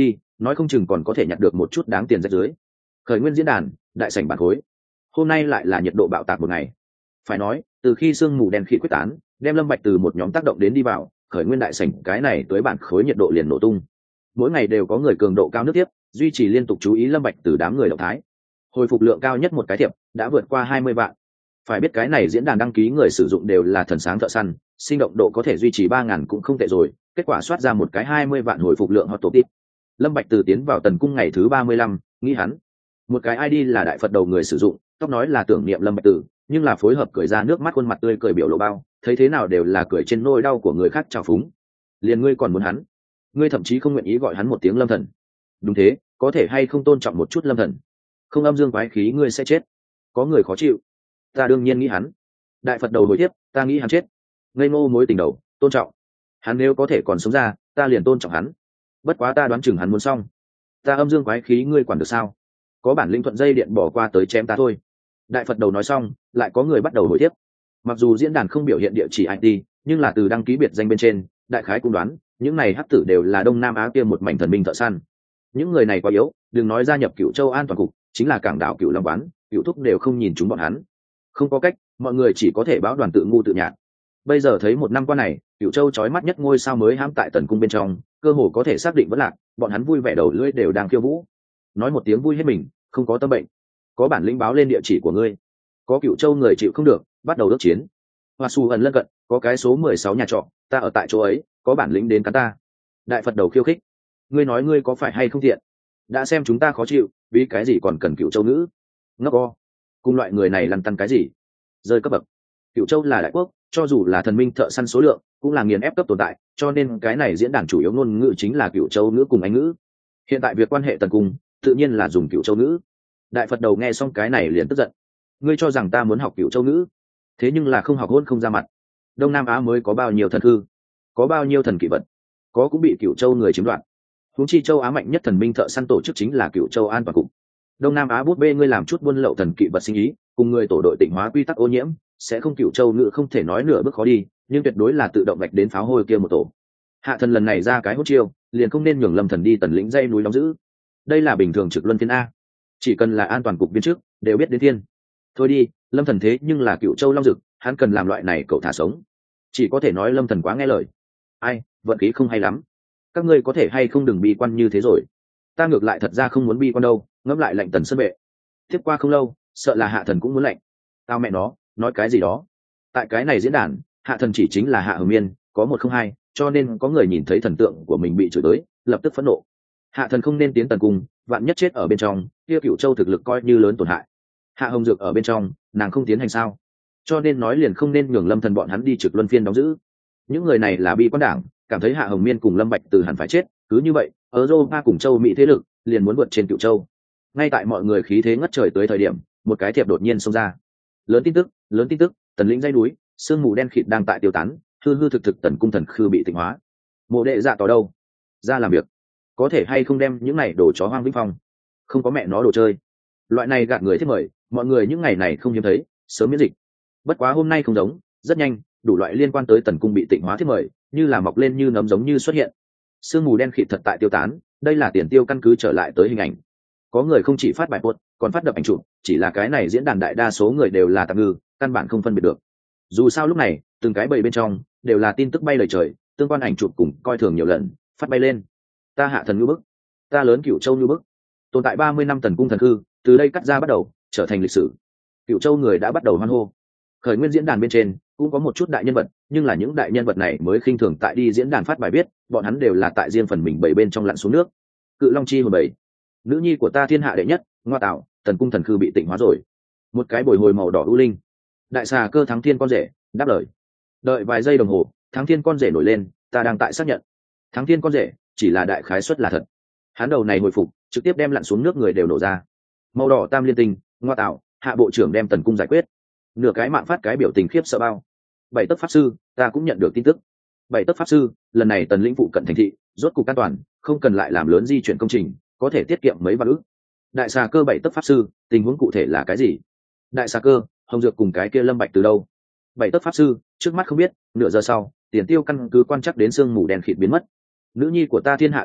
nói không chừng còn có thể nhặt được một chút đáng tiền rách dưới. Khởi nguyên diễn đàn, đại sảnh bản khối. Hôm nay lại là nhiệt độ bạo tạc một ngày. Phải nói, từ khi sương mù đen khịt quyết tán, đem Lâm Bạch từ một nhóm tác động đến đi vào, khởi nguyên đại sảnh cái này tới bản khối nhiệt độ liền nổ tung. Mỗi ngày đều có người cường độ cao nước tiếp, duy trì liên tục chú ý Lâm Bạch từ đám người động thái. Hồi phục lượng cao nhất một cái thiệp đã vượt qua hai mươi vạn. Phải biết cái này diễn đàn đăng ký người sử dụng đều là thần sáng thợ săn, sinh động độ có thể duy trì ba ngàn cũng không tệ rồi, kết quả soát ra một cái hai mươi vạn hồi phục lượng hot top tip. Lâm Bạch từ tiến vào tần cung ngày thứ ba mươi lăm, nghĩ hắn. Một cái i đê là đại Phật đầu người sử dụng, tóc nói là tưởng niệm Lâm Bạch Từ, nhưng là phối hợp cười ra nước mắt, khuôn mặt tươi cười biểu lộ bao, thấy thế nào đều là cười trên nỗi đau của người khác trào phúng. Liền ngươi còn muốn hắn, ngươi thậm chí không nguyện ý gọi hắn một tiếng Lâm Thần. Đúng thế, có thể hay không tôn trọng một chút Lâm Thần? Không âm dương quái khí ngươi sẽ chết. Có người khó chịu. Ta đương nhiên nghĩ hắn. Đại Phật đầu hồi tiếp, ta nghĩ hắn chết. Ngây ngô mối tình đầu, tôn trọng. Hắn nếu có thể còn sống ra, ta liền tôn trọng hắn. Bất quá ta đoán chừng hắn muốn xong. Ta âm dương quái khí ngươi quản được sao? Có bản lĩnh thuận dây điện bỏ qua tới chém ta thôi. Đại Phật đầu nói xong, lại có người bắt đầu hồi tiếp. Mặc dù diễn đàn không biểu hiện địa chỉ i pê, nhưng là từ đăng ký biệt danh bên trên, đại khái cũng đoán, những này hắc tử đều là Đông Nam Á kia một mảnh thần minh thợ săn. Những người này quá yếu, đừng nói gia nhập Cựu Châu An toàn cục, chính là cảng đảo Cựu Long Quán, Cựu Thúc đều không nhìn chúng bọn hắn. Không có cách, mọi người chỉ có thể báo đoàn tự ngu tự nhạt. Bây giờ thấy một năm qua này, Cựu Châu chói mắt nhất ngôi sao mới hãm tại tần cung bên trong, cơ hồ có thể xác định vẫn lạc, bọn hắn vui vẻ đầu lưỡi đều đang khiêu vũ. Nói một tiếng vui hết mình, không có tâm bệnh. Có bản lĩnh báo lên địa chỉ của ngươi. Có Cựu Châu người chịu không được, bắt đầu ước chiến. Hoa Su ẩn lân cận, có cái số mười sáu nhà trọ, ta ở tại chỗ ấy, có bản lĩnh đến cắn ta. Đại Phật đầu khiêu khích. Ngươi nói ngươi có phải hay không thiện? Đã xem chúng ta khó chịu, vì cái gì còn cần Cựu Châu nữ? Ngốc o. Cùng loại người này lăn tăn cái gì? Rơi cấp bậc. Cựu Châu là đại quốc, cho dù là thần minh thợ săn số lượng, cũng là nghiền ép cấp tồn tại, cho nên cái này diễn đàn chủ yếu ngôn ngữ chính là Cựu Châu ngữ cùng Anh ngữ. Hiện tại việc quan hệ tần cung, tự nhiên là dùng Cựu Châu ngữ. Đại Phật đầu nghe xong cái này liền tức giận. Ngươi cho rằng ta muốn học Cựu Châu ngữ, thế nhưng là không học hôn không ra mặt. Đông Nam Á mới có bao nhiêu thần hư, có bao nhiêu thần kỷ vật, có cũng bị Cựu Châu người chiếm đoạt. Huống chi Châu Á mạnh nhất thần minh thợ săn tổ chức chính là Cựu Châu An toàn cục. Đông Nam Á bút bê ngươi làm chút buôn lậu thần kỵ vật sinh ý, cùng người tổ đội tịnh hóa quy tắc ô nhiễm, sẽ không Cựu Châu ngữ không thể nói nửa bước khó đi, nhưng tuyệt đối là tự động vạch đến pháo hôi kia một tổ. Hạ thần lần này ra cái hốt chiêu, liền không nên nhường Lâm Thần đi tần lĩnh dây núi đóng giữ. Đây là bình thường trực luân phiên a, chỉ cần là an toàn cục viên trước đều biết đến thiên. Thôi đi, Lâm Thần thế nhưng là Cựu Châu long dực, hắn cần làm loại này cậu thả sống. Chỉ có thể nói Lâm Thần quá nghe lời. Ai, vận khí không hay lắm. Các ngươi có thể hay không đừng bi quan như thế rồi. Ta ngược lại thật ra không muốn bi quan đâu, ngẫm lại lệnh tần sơn bệ. Tiếp qua không lâu, sợ là hạ thần cũng muốn lệnh. Tao mẹ nó, nói cái gì đó. Tại cái này diễn đàn, hạ thần chỉ chính là Hạ Hồng Miên, có một không hai, cho nên có người nhìn thấy thần tượng của mình bị chửi tới, lập tức phẫn nộ. Hạ thần không nên tiến tần cung, vạn nhất chết ở bên trong, kia Cựu Châu thực lực coi như lớn tổn hại. Hạ Hồng Dược ở bên trong, nàng không tiến hành sao? Cho nên nói liền không nên nhường Lâm Thần bọn hắn đi trực luân phiên đóng giữ. Những người này là bi quan đảng, cảm thấy Hạ Hồng Miên cùng Lâm Bạch Từ hẳn phải chết, cứ như vậy, Europa cùng Châu Mỹ thế lực liền muốn vượt trên Cựu Châu. Ngay tại mọi người khí thế ngất trời tới thời điểm, một cái thiệp đột nhiên xông ra. Lớn tin tức, lớn tin tức, tần lĩnh dãy núi, sương mù đen khịt đang tại tiêu tán, hư hư thực thực tần cung thần khư bị tịnh hóa. Mộ đệ dạ tỏ đâu? Ra làm việc. Có thể hay không đem những này đồ chó hoang vĩnh phong? Không có mẹ nó đồ chơi. Loại này gạt người thiết mời, mọi người những ngày này không hiếm thấy, sớm miễn dịch. Bất quá hôm nay không giống, rất nhanh, đủ loại liên quan tới tần cung bị tịnh hóa thiết mời, như là mọc lên như nấm giống như xuất hiện. Sương mù đen khịt thật tại tiêu tán, đây là tiền tiêu căn cứ trở lại tới hình ảnh. Có người không chỉ phát bài post, còn phát đập ảnh chụp, chỉ là cái này diễn đàn đại đa số người đều là tạm ngư, căn bản không phân biệt được. Dù sao lúc này, từng cái bầy bên trong đều là tin tức bay lời trời, tương quan ảnh chụp cùng coi thường nhiều lần, phát bay lên. Ta hạ thần như bức, ta lớn Cựu Châu như bức. Tồn tại ba mươi năm tần cung thần hư, từ đây cắt ra bắt đầu, trở thành lịch sử. Cựu Châu người đã bắt đầu hoan hô. Khởi nguyên diễn đàn bên trên cũng có một chút đại nhân vật, nhưng là những đại nhân vật này mới khinh thường tại đi diễn đàn phát bài viết, bọn hắn đều là tại riêng phần mình bảy bên trong lặn xuống nước. Cự Long chi hồn bảy, nữ nhi của ta thiên hạ đệ nhất, ngoa tạo, tần cung thần khư bị tịnh hóa rồi. Một cái bồi hồi màu đỏ u linh. Đại xà cơ thắng thiên con rể, đáp lời. Đợi vài giây đồng hồ, thắng thiên con rể nổi lên, ta đang tại xác nhận. Thắng thiên con rể chỉ là đại khái suất là thật. Hắn đầu này hồi phục, trực tiếp đem lặn xuống nước người đều nổ ra. Màu đỏ tam liên tinh, ngoa tạo, hạ bộ trưởng đem tần cung giải quyết. Nửa cái mạng phát cái biểu tình khiếp sợ bao. Bảy tấc pháp sư, ta cũng nhận được tin tức. Bảy tấc pháp sư, lần này tần lĩnh phụ cận thành thị, rốt cục an toàn, không cần lại làm lớn di chuyển công trình, có thể tiết kiệm mấy vạn ức. Đại xà cơ bảy tấc pháp sư, tình huống cụ thể là cái gì? Đại xà cơ, Hồng Dược cùng cái kia Lâm Bạch từ đâu? Bảy tấc pháp sư, trước mắt không biết, nửa giờ sau, tiền tiêu căn cứ quan chắc đến sương mù đen khịt biến mất. Nữ nhi của ta thiên hạ đệ nhất,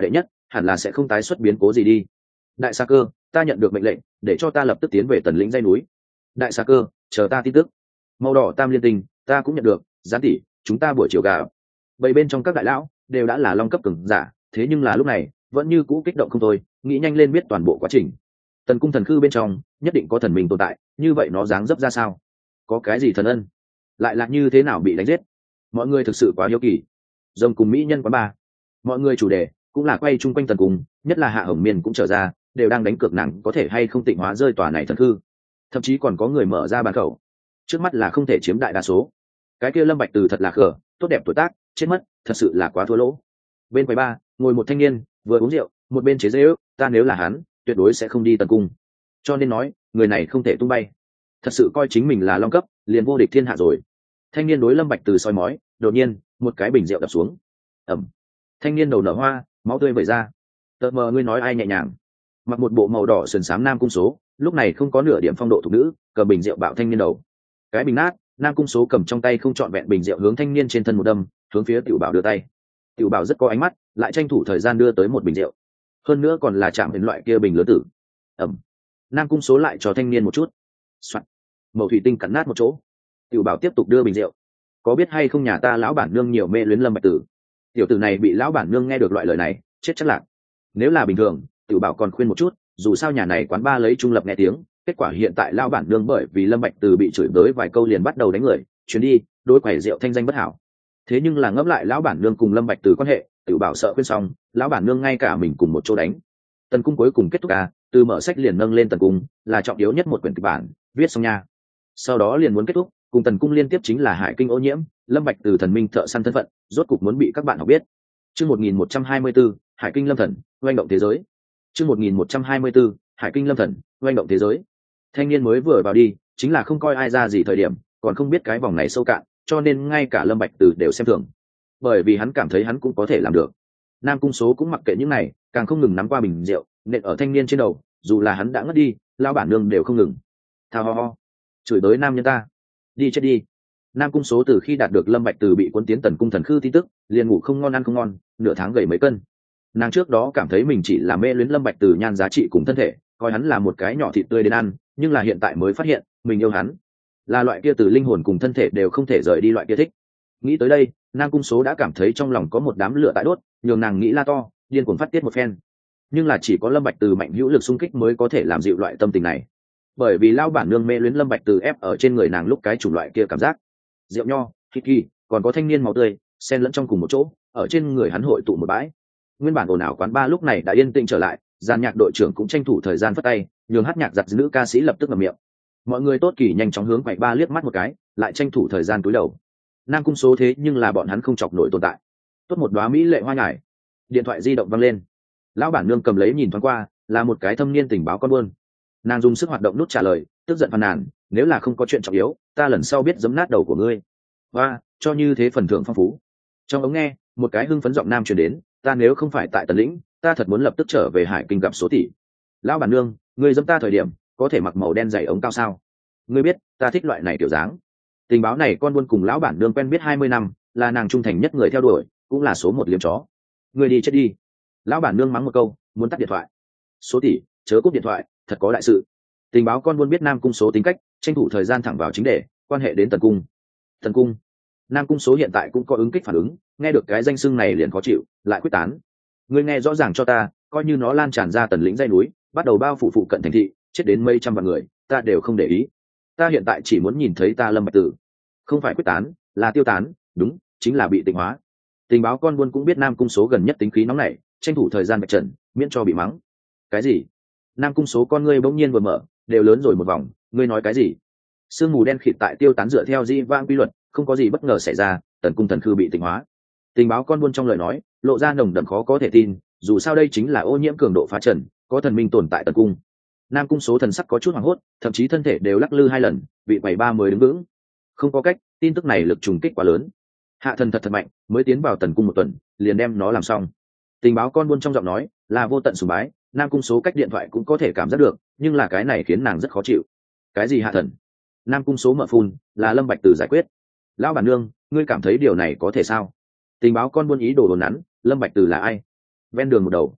hẳn là sẽ không tái xuất biến cố gì đi. Đại Sa Cơ, ta nhận được mệnh lệnh để cho ta lập tức tiến về tần lĩnh dãy núi. Đại Sa Cơ, chờ ta tin tức. Màu đỏ tam liên tinh, ta cũng nhận được. Gián tỷ, chúng ta buổi chiều gà. Bảy bên trong các đại lão đều đã là long cấp cường giả, thế nhưng là lúc này vẫn như cũ kích động không thôi, nghĩ nhanh lên biết toàn bộ quá trình. Tần cung thần khư bên trong nhất định có thần minh tồn tại, như vậy nó dáng dấp ra sao? Có cái gì thần ân? Lại là như thế nào bị đánh giết? Mọi người thực sự quá hiếu kỳ. Rồng cùng mỹ nhân quán ba, mọi người chủ đề cũng là quay chung quanh tần cung, nhất là Hạ Hồng Miên cũng trở ra, đều đang đánh cược nàng có thể hay không tịnh hóa rơi tòa này thần khư. Thậm chí còn có người mở ra bàn khẩu. Trước mắt là không thể chiếm đại đa số. Cái kia Lâm Bạch Từ thật là khờ, tốt đẹp tuổi tác, chết mất, thật sự là quá thua lỗ. Bên quầy ba, ngồi một thanh niên, vừa uống rượu, một bên chế giễu, ta nếu là hắn, tuyệt đối sẽ không đi tần cung. Cho nên nói, người này không thể tung bay. Thật sự coi chính mình là long cấp, liền vô địch thiên hạ rồi. Thanh niên đối Lâm Bạch Từ soi mói, đột nhiên, một cái bình rượu đập xuống. Ầm. Thanh niên đầu nở hoa, máu tươi vẩy ra. Tợt mờ ngươi nói ai nhẹ nhàng. Mặc một bộ màu đỏ sườn xám nam cung số, lúc này không có nửa điểm phong độ thuộc nữ, cầm bình rượu bạo thanh niên đầu. Cái bình nát, nam cung số cầm trong tay không trọn vẹn bình rượu hướng thanh niên trên thân một đâm, hướng phía Tiểu Bảo đưa tay. Tiểu Bảo rất có ánh mắt, lại tranh thủ thời gian đưa tới một bình rượu. Hơn nữa còn là chạm đến loại kia bình lớn tử. Ầm. Nam cung số lại cho thanh niên một chút. Soạn. Màu thủy tinh cắn nát một chỗ. Tiểu Bảo tiếp tục đưa bình rượu. Có biết hay không nhà ta lão bản nương nhiều mê luyến Lâm Bạch Tử. Tiểu tử này bị lão bản nương nghe được loại lời này, chết chắc lạc. Nếu là bình thường, Tiểu Bảo còn khuyên một chút, dù sao nhà này quán ba lấy trung lập nghe tiếng, kết quả hiện tại lão bản nương bởi vì Lâm Bạch Từ bị chửi bới vài câu liền bắt đầu đánh người, chuyến đi, đối quầy rượu thanh danh bất hảo. Thế nhưng là ngẫm lại lão bản nương cùng Lâm Bạch Từ quan hệ, Tiểu Bảo sợ khuyên xong, lão bản nương ngay cả mình cùng một chỗ đánh. Tần cung cuối cùng kết thúc à, từ mở sách liền nâng lên tần cung, là trọng yếu nhất một quyển kịch bản, viết xong nha. Sau đó liền muốn kết thúc, cùng tần cung liên tiếp chính là Hải Kinh ô nhiễm, Lâm Bạch Từ thần minh thợ săn thân phận, rốt cục muốn bị các bạn học biết. Chương một nghìn một trăm hai mươi tư, Hải Kinh Lâm Thần, oanh động thế giới. Chương một nghìn một trăm hai mươi tư, Hải Kinh Lâm Thần, oanh động thế giới. Thanh niên mới vừa vào đi, chính là không coi ai ra gì thời điểm, còn không biết cái vòng này sâu cạn, cho nên ngay cả Lâm Bạch Từ đều xem thường. Bởi vì hắn cảm thấy hắn cũng có thể làm được. Nam cung số cũng mặc kệ những này, càng không ngừng nắm qua bình rượu, nện ở thanh niên trên đầu, dù là hắn đã ngất đi, lão bản nương đều không ngừng. Thao ho ho, chửi tới nam nhân ta, đi chết đi. Nam cung số từ khi đạt được Lâm Bạch Từ bị cuốn tiến tần cung thần khư tin tức, liền ngủ không ngon ăn không ngon, nửa tháng gầy mấy cân. Nàng trước đó cảm thấy mình chỉ là mê luyến Lâm Bạch Từ nhan giá trị cùng thân thể, coi hắn là một cái nhỏ thịt tươi đến ăn, nhưng là hiện tại mới phát hiện, mình yêu hắn, là loại kia từ linh hồn cùng thân thể đều không thể rời đi loại kia thích. Nghĩ tới đây, Nam cung số đã cảm thấy trong lòng có một đám lửa tại đốt, nhường nàng nghĩ la to, điên cuồng phát tiết một phen. Nhưng là chỉ có Lâm Bạch Từ mạnh hữu lực xung kích mới có thể làm dịu loại tâm tình này. Bởi vì lao bản nương mê luyến Lâm Bạch Từ ép ở trên người nàng lúc cái chủng loại kia cảm giác. Rượu nho, hít kỳ, còn có thanh niên máu tươi, xen lẫn trong cùng một chỗ, ở trên người hắn hội tụ một bãi. Nguyên bản ồn ào quán ba lúc này đã yên tĩnh trở lại, dàn nhạc đội trưởng cũng tranh thủ thời gian phất tay, nhường hát nhạc giặt nữ ca sĩ lập tức ngậm miệng. Mọi người tốt kỳ nhanh chóng hướng quầy ba liếc mắt một cái, lại tranh thủ thời gian cúi đầu. Nam cung số thế nhưng là bọn hắn không chọc nổi tồn tại. Tốt một đóa mỹ lệ hoa nhài. Điện thoại di động vang lên. Lão bản nương cầm lấy nhìn thoáng qua, là một cái thâm niên tình báo con buôn. Nàng dùng sức hoạt động nút trả lời, tức giận phàn nàn, nếu là không có chuyện trọng yếu, ta lần sau biết giấm nát đầu của ngươi. Và cho như thế phần thưởng phong phú. Trong ống nghe, một cái hưng phấn giọng nam truyền đến, ta nếu không phải tại Tần Lĩnh, ta thật muốn lập tức trở về Hải Kinh gặp số tỷ. Lão bản nương, ngươi giẫm ta thời điểm, có thể mặc màu đen dày ống cao sao? Ngươi biết, ta thích loại này kiểu dáng. Tình báo này con buôn cùng lão bản nương quen biết hai mươi năm, là nàng trung thành nhất người theo đuổi, cũng là số một liếm chó. Ngươi đi chết đi. Lão bản nương mắng một câu, muốn tắt điện thoại. Số tỷ, chớ cúp điện thoại, thật có đại sự. Tình báo con buôn biết Nam cung số tính cách, tranh thủ thời gian thẳng vào chính đề, quan hệ đến Tần cung. Tần cung. Nam cung số hiện tại cũng có ứng kích phản ứng, nghe được cái danh xưng này liền khó chịu, lại quyết tán. Ngươi nghe rõ ràng cho ta, coi như nó lan tràn ra Tần Lĩnh dãy núi, bắt đầu bao phủ phụ cận thành thị, chết đến mấy trăm vạn người, ta đều không để ý. Ta hiện tại chỉ muốn nhìn thấy ta Lâm Bạch Tử. Không phải quyết tán, là tiêu tán, đúng, chính là bị tịnh hóa. Tình báo con buôn cũng biết Nam cung số gần nhất tính khí nóng nảy, tranh thủ thời gian bạch trần, miễn cho bị mắng. Cái gì? Nam cung số con ngươi bỗng nhiên vừa mở, đều lớn rồi một vòng, ngươi nói cái gì? Sương mù đen khịt tại tiêu tán dựa theo di vang quy luật, không có gì bất ngờ xảy ra, Tần cung thần khư bị tịnh hóa. Tình báo con buôn trong lời nói, lộ ra nồng đậm khó có thể tin, dù sao đây chính là ô nhiễm cường độ phá trần, có thần minh tồn tại Tần cung. Nam cung số thần sắc có chút hoảng hốt, thậm chí thân thể đều lắc lư hai lần, bị bảy ba mới đứng vững. Không có cách, tin tức này lực trùng kích quá lớn. Hạ thần thật thật mạnh, mới tiến vào Tần cung một tuần, liền đem nó làm xong. Tình báo con buôn trong giọng nói là vô tận sùng bái, Nam cung số cách điện thoại cũng có thể cảm giác được, nhưng là cái này khiến nàng rất khó chịu. Cái gì hạ thần? Nam cung số mở phun, là Lâm Bạch Tử giải quyết. Lão bản nương, ngươi cảm thấy điều này có thể sao? Tình báo con buôn ý đồ đồn nắn, Lâm Bạch Tử là ai? Ven đường một đầu,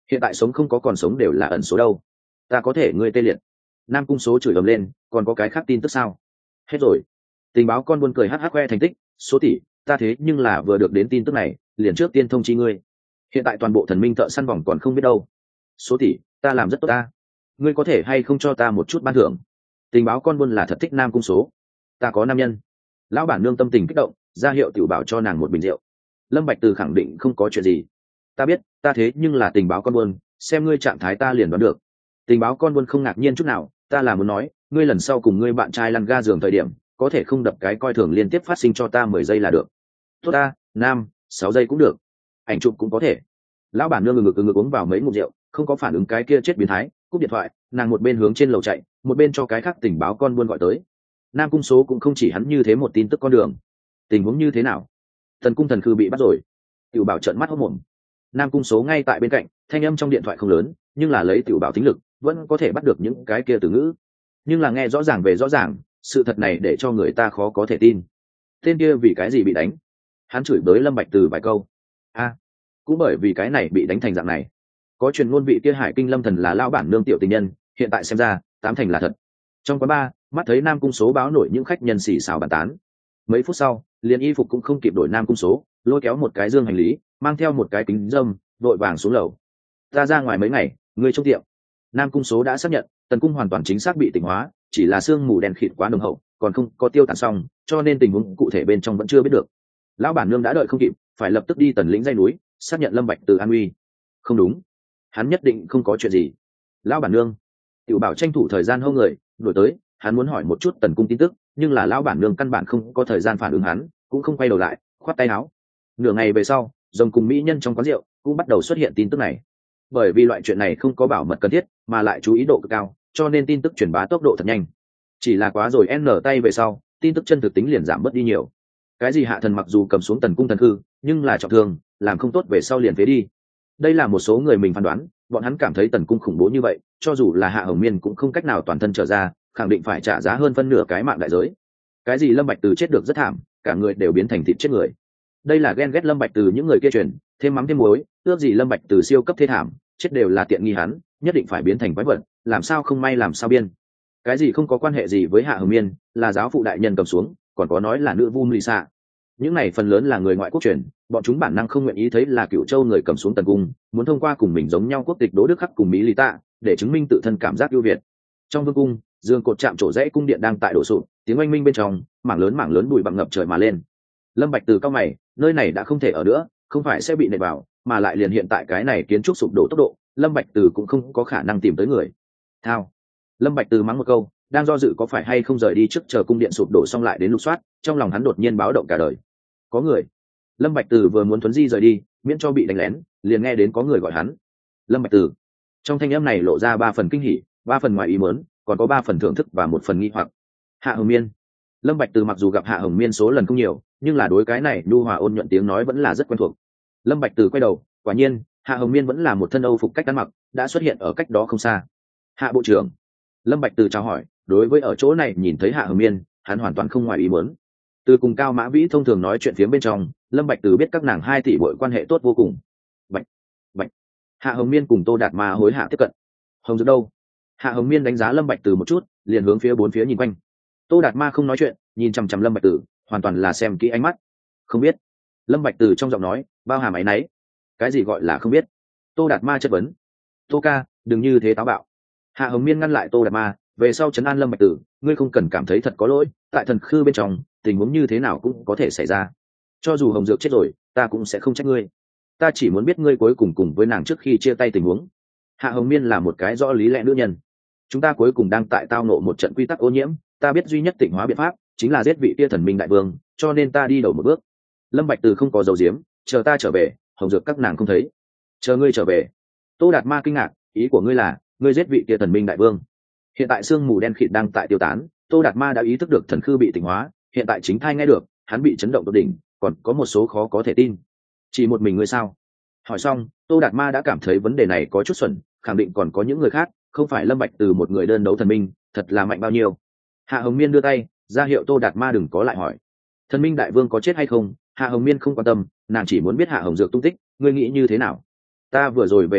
hiện tại sống không có còn sống đều là ẩn số đâu. Ta có thể ngươi tê liệt. Nam Cung Số chửi ầm lên, còn có cái khác tin tức sao? Hết rồi. Tình báo con buôn cười hắc hắc khoe thành tích, Số tỷ, ta thế nhưng là vừa được đến tin tức này, liền trước tiên thông chi ngươi. Hiện tại toàn bộ thần minh thợ săn vòng còn không biết đâu. Số tỷ, ta làm rất tốt ta. Ngươi có thể hay không cho ta một chút ban thưởng? Tình báo con buôn là thật thích Nam Cung Số. Ta có nam nhân. Lão bản nương tâm tình kích động, ra hiệu tiểu bảo cho nàng một bình rượu. Lâm Bạch Từ khẳng định không có chuyện gì. Ta biết, ta thế nhưng là tình báo con buôn, xem ngươi trạng thái ta liền đoán được. Tình báo con buôn không ngạc nhiên chút nào, ta là muốn nói, ngươi lần sau cùng ngươi bạn trai lăn ga giường thời điểm, có thể không đập cái coi thường liên tiếp phát sinh cho ta mười giây là được. Tốt ta, nam, sáu giây cũng được. Ảnh chụp cũng có thể. Lão bản nương ngực ngực ngực uống vào mấy ngụm rượu, không có phản ứng cái kia chết biến thái, cúp điện thoại, nàng một bên hướng trên lầu chạy, một bên cho cái khác tình báo con buôn gọi tới. Nam Cung Số cũng không chỉ hắn như thế một tin tức con đường. Tình huống như thế nào? Thần cung thần khư bị bắt rồi. Tiểu bảo trợn mắt hốt mồm. Nam Cung Số ngay tại bên cạnh, thanh âm trong điện thoại không lớn, nhưng là lấy tiểu bảo tính lực, vẫn có thể bắt được những cái kia từ ngữ. Nhưng là nghe rõ ràng về rõ ràng, sự thật này để cho người ta khó có thể tin. Tên kia vì cái gì bị đánh? Hắn chửi bới Lâm Bạch Từ vài câu. A, à, cũng bởi vì cái này bị đánh thành dạng này. Có truyền ngôn vị kia Hải Kinh Lâm Thần là lão bản nương tiểu tình nhân, hiện tại xem ra, tám thành là thật. Trong quán bar, mắt thấy Nam Cung Số báo nổi những khách nhân xì xào bàn tán. Mấy phút sau, liền y phục cũng không kịp đổi Nam Cung Số, lôi kéo một cái dương hành lý, mang theo một cái kính dâm, đội vàng xuống lầu. Ta ra ngoài mấy ngày, ngươi trong tiệm. Nam Cung Số đã xác nhận, Tần Cung hoàn toàn chính xác bị tỉnh hóa, chỉ là sương mù đen khịt quá nồng hậu, còn không có tiêu tán xong, cho nên tình huống cụ thể bên trong vẫn chưa biết được. Lão bản nương đã đợi không kịp, phải lập tức đi Tần lĩnh dãy núi, xác nhận Lâm Bạch Từ an uy. Không đúng, hắn nhất định không có chuyện gì. Lão bản nương, Tiểu Bảo tranh thủ thời gian hô người, đuổi tới, hắn muốn hỏi một chút Tần Cung tin tức, nhưng là lão bản nương căn bản không có thời gian phản ứng hắn, cũng không quay đầu lại, khoát tay áo. Nửa ngày về sau, rồng cùng mỹ nhân trong quán rượu cũng bắt đầu xuất hiện tin tức này. Bởi vì loại chuyện này không có bảo mật cần thiết, mà lại chú ý độ cực cao, cho nên tin tức truyền bá tốc độ thật nhanh. Chỉ là quá rồi n tay về sau, tin tức chân thực tính liền giảm bớt đi nhiều. Cái gì hạ thần mặc dù cầm xuống Tần Cung thần hư, nhưng là trọng thương, làm không tốt về sau liền phế đi. Đây là một số người mình phán đoán, bọn hắn cảm thấy Tần Cung khủng bố như vậy, cho dù là Hạ Hồng Miên cũng không cách nào toàn thân trở ra, khẳng định phải trả giá hơn phân nửa cái mạng đại giới. Cái gì Lâm Bạch Từ chết được rất thảm, cả người đều biến thành thịt chết người. Đây là ghen ghét Lâm Bạch Từ những người kia truyền, thêm mắm thêm muối, ước gì Lâm Bạch Từ siêu cấp thế thảm, chết đều là tiện nghi hắn, nhất định phải biến thành quái vật, làm sao không may làm sao biên. Cái gì không có quan hệ gì với Hạ Hồng Miên, là giáo phụ đại nhân cầm xuống, còn có nói là nữ vu Lisa. Những này phần lớn là người ngoại quốc truyền, bọn chúng bản năng không nguyện ý thấy là Cửu Châu người cầm xuống Tần Cung, muốn thông qua cùng mình giống nhau quốc tịch Đỗ Đức Khắc cùng Mỹ Lý Tạ, để chứng minh tự thân cảm giác ưu việt. Trong vương cung, dương cột chạm trổ rẽ cung điện đang tại đổ sụp, tiếng oanh minh bên trong, mảng lớn mảng lớn bụi bặm ngập trời mà lên. Lâm Bạch Từ cao mày, nơi này đã không thể ở nữa, không phải sẽ bị nện vào, mà lại liền hiện tại cái này kiến trúc sụp đổ tốc độ, Lâm Bạch Từ cũng không có khả năng tìm tới người. Thao. Lâm Bạch Từ mắng một câu, đang do dự có phải hay không rời đi trước chờ cung điện sụp đổ xong lại đến lục soát, trong lòng hắn đột nhiên báo động cả đời. Có người. Lâm Bạch Từ vừa muốn thuấn di rời đi, miễn cho bị đánh lén, liền nghe đến có người gọi hắn. Lâm Bạch Từ. Trong thanh âm này lộ ra ba phần kinh hỉ, ba phần ngoài ý muốn, còn có ba phần thưởng thức và một phần nghi hoặc. Hạ Hồng Miên. Lâm Bạch Từ mặc dù gặp Hạ Hồng Miên số lần không nhiều, nhưng là đối cái này nhu hòa ôn nhuận tiếng nói vẫn là rất quen thuộc. Lâm Bạch Từ quay đầu, quả nhiên, Hạ Hồng Miên vẫn là một thân Âu phục cách ăn mặc, đã xuất hiện ở cách đó không xa. Hạ bộ trưởng. Lâm Bạch Từ chào hỏi, đối với ở chỗ này nhìn thấy Hạ Hồng Miên, hắn hoàn toàn không ngoài ý muốn. Từ cùng Cao Mã Vĩ thông thường nói chuyện phía bên trong, Lâm Bạch Từ biết các nàng hai tỷ muội quan hệ tốt vô cùng. Bạch, Bạch. Hạ Hồng Miên cùng Tô Đạt Ma hối hạ tiếp cận. Hồng Dược đâu? Hạ Hồng Miên đánh giá Lâm Bạch Từ một chút, liền hướng phía bốn phía nhìn quanh. Tô Đạt Ma không nói chuyện, nhìn chằm chằm Lâm Bạch Từ, hoàn toàn là xem kỹ ánh mắt. Không biết. Lâm Bạch Từ trong giọng nói bao hàm áy náy. Cái gì gọi là không biết? Tô Đạt Ma chất vấn. Tô ca, đừng như thế táo bạo. Hạ Hồng Miên ngăn lại Tô Đạt Ma, về sau trấn an Lâm Bạch Từ, ngươi không cần cảm thấy thật có lỗi, tại thần khư bên trong, tình huống như thế nào cũng có thể xảy ra. Cho dù Hồng Dược chết rồi, ta cũng sẽ không trách ngươi. Ta chỉ muốn biết ngươi cuối cùng cùng với nàng trước khi chia tay tình huống. Hạ Hồng Miên là một cái rõ lý lẽ nữ nhân. Chúng ta cuối cùng đang tại tao nộ một trận quy tắc ô nhiễm, ta biết duy nhất tịnh hóa biện pháp chính là giết vị kia thần minh đại vương, cho nên ta đi đầu một bước. Lâm Bạch Từ không có dầu diếm, chờ ta trở về, Hồng Dược các nàng không thấy. Chờ ngươi trở về. Tô Đạt Ma kinh ngạc, ý của ngươi là ngươi giết vị kia thần minh đại vương? Hiện tại sương mù đen khịt đang tại tiêu tán, Tô Đạt Ma đã ý thức được thần khư bị tịnh hóa, hiện tại chính thai nghe được, hắn bị chấn động tột đỉnh, còn có một số khó có thể tin. Chỉ một mình ngươi sao? Hỏi xong, Tô Đạt Ma đã cảm thấy vấn đề này có chút xuẩn, khẳng định còn có những người khác, không phải Lâm Bạch Từ một người đơn đấu thần minh, thật là mạnh bao nhiêu. Hạ Hồng Miên đưa tay ra hiệu Tô Đạt Ma đừng có lại hỏi. Thần minh đại vương có chết hay không, Hạ Hồng Miên không quan tâm, nàng chỉ muốn biết Hạ Hồng Dược tung tích, ngươi nghĩ như thế nào? Ta vừa rồi về đại điện,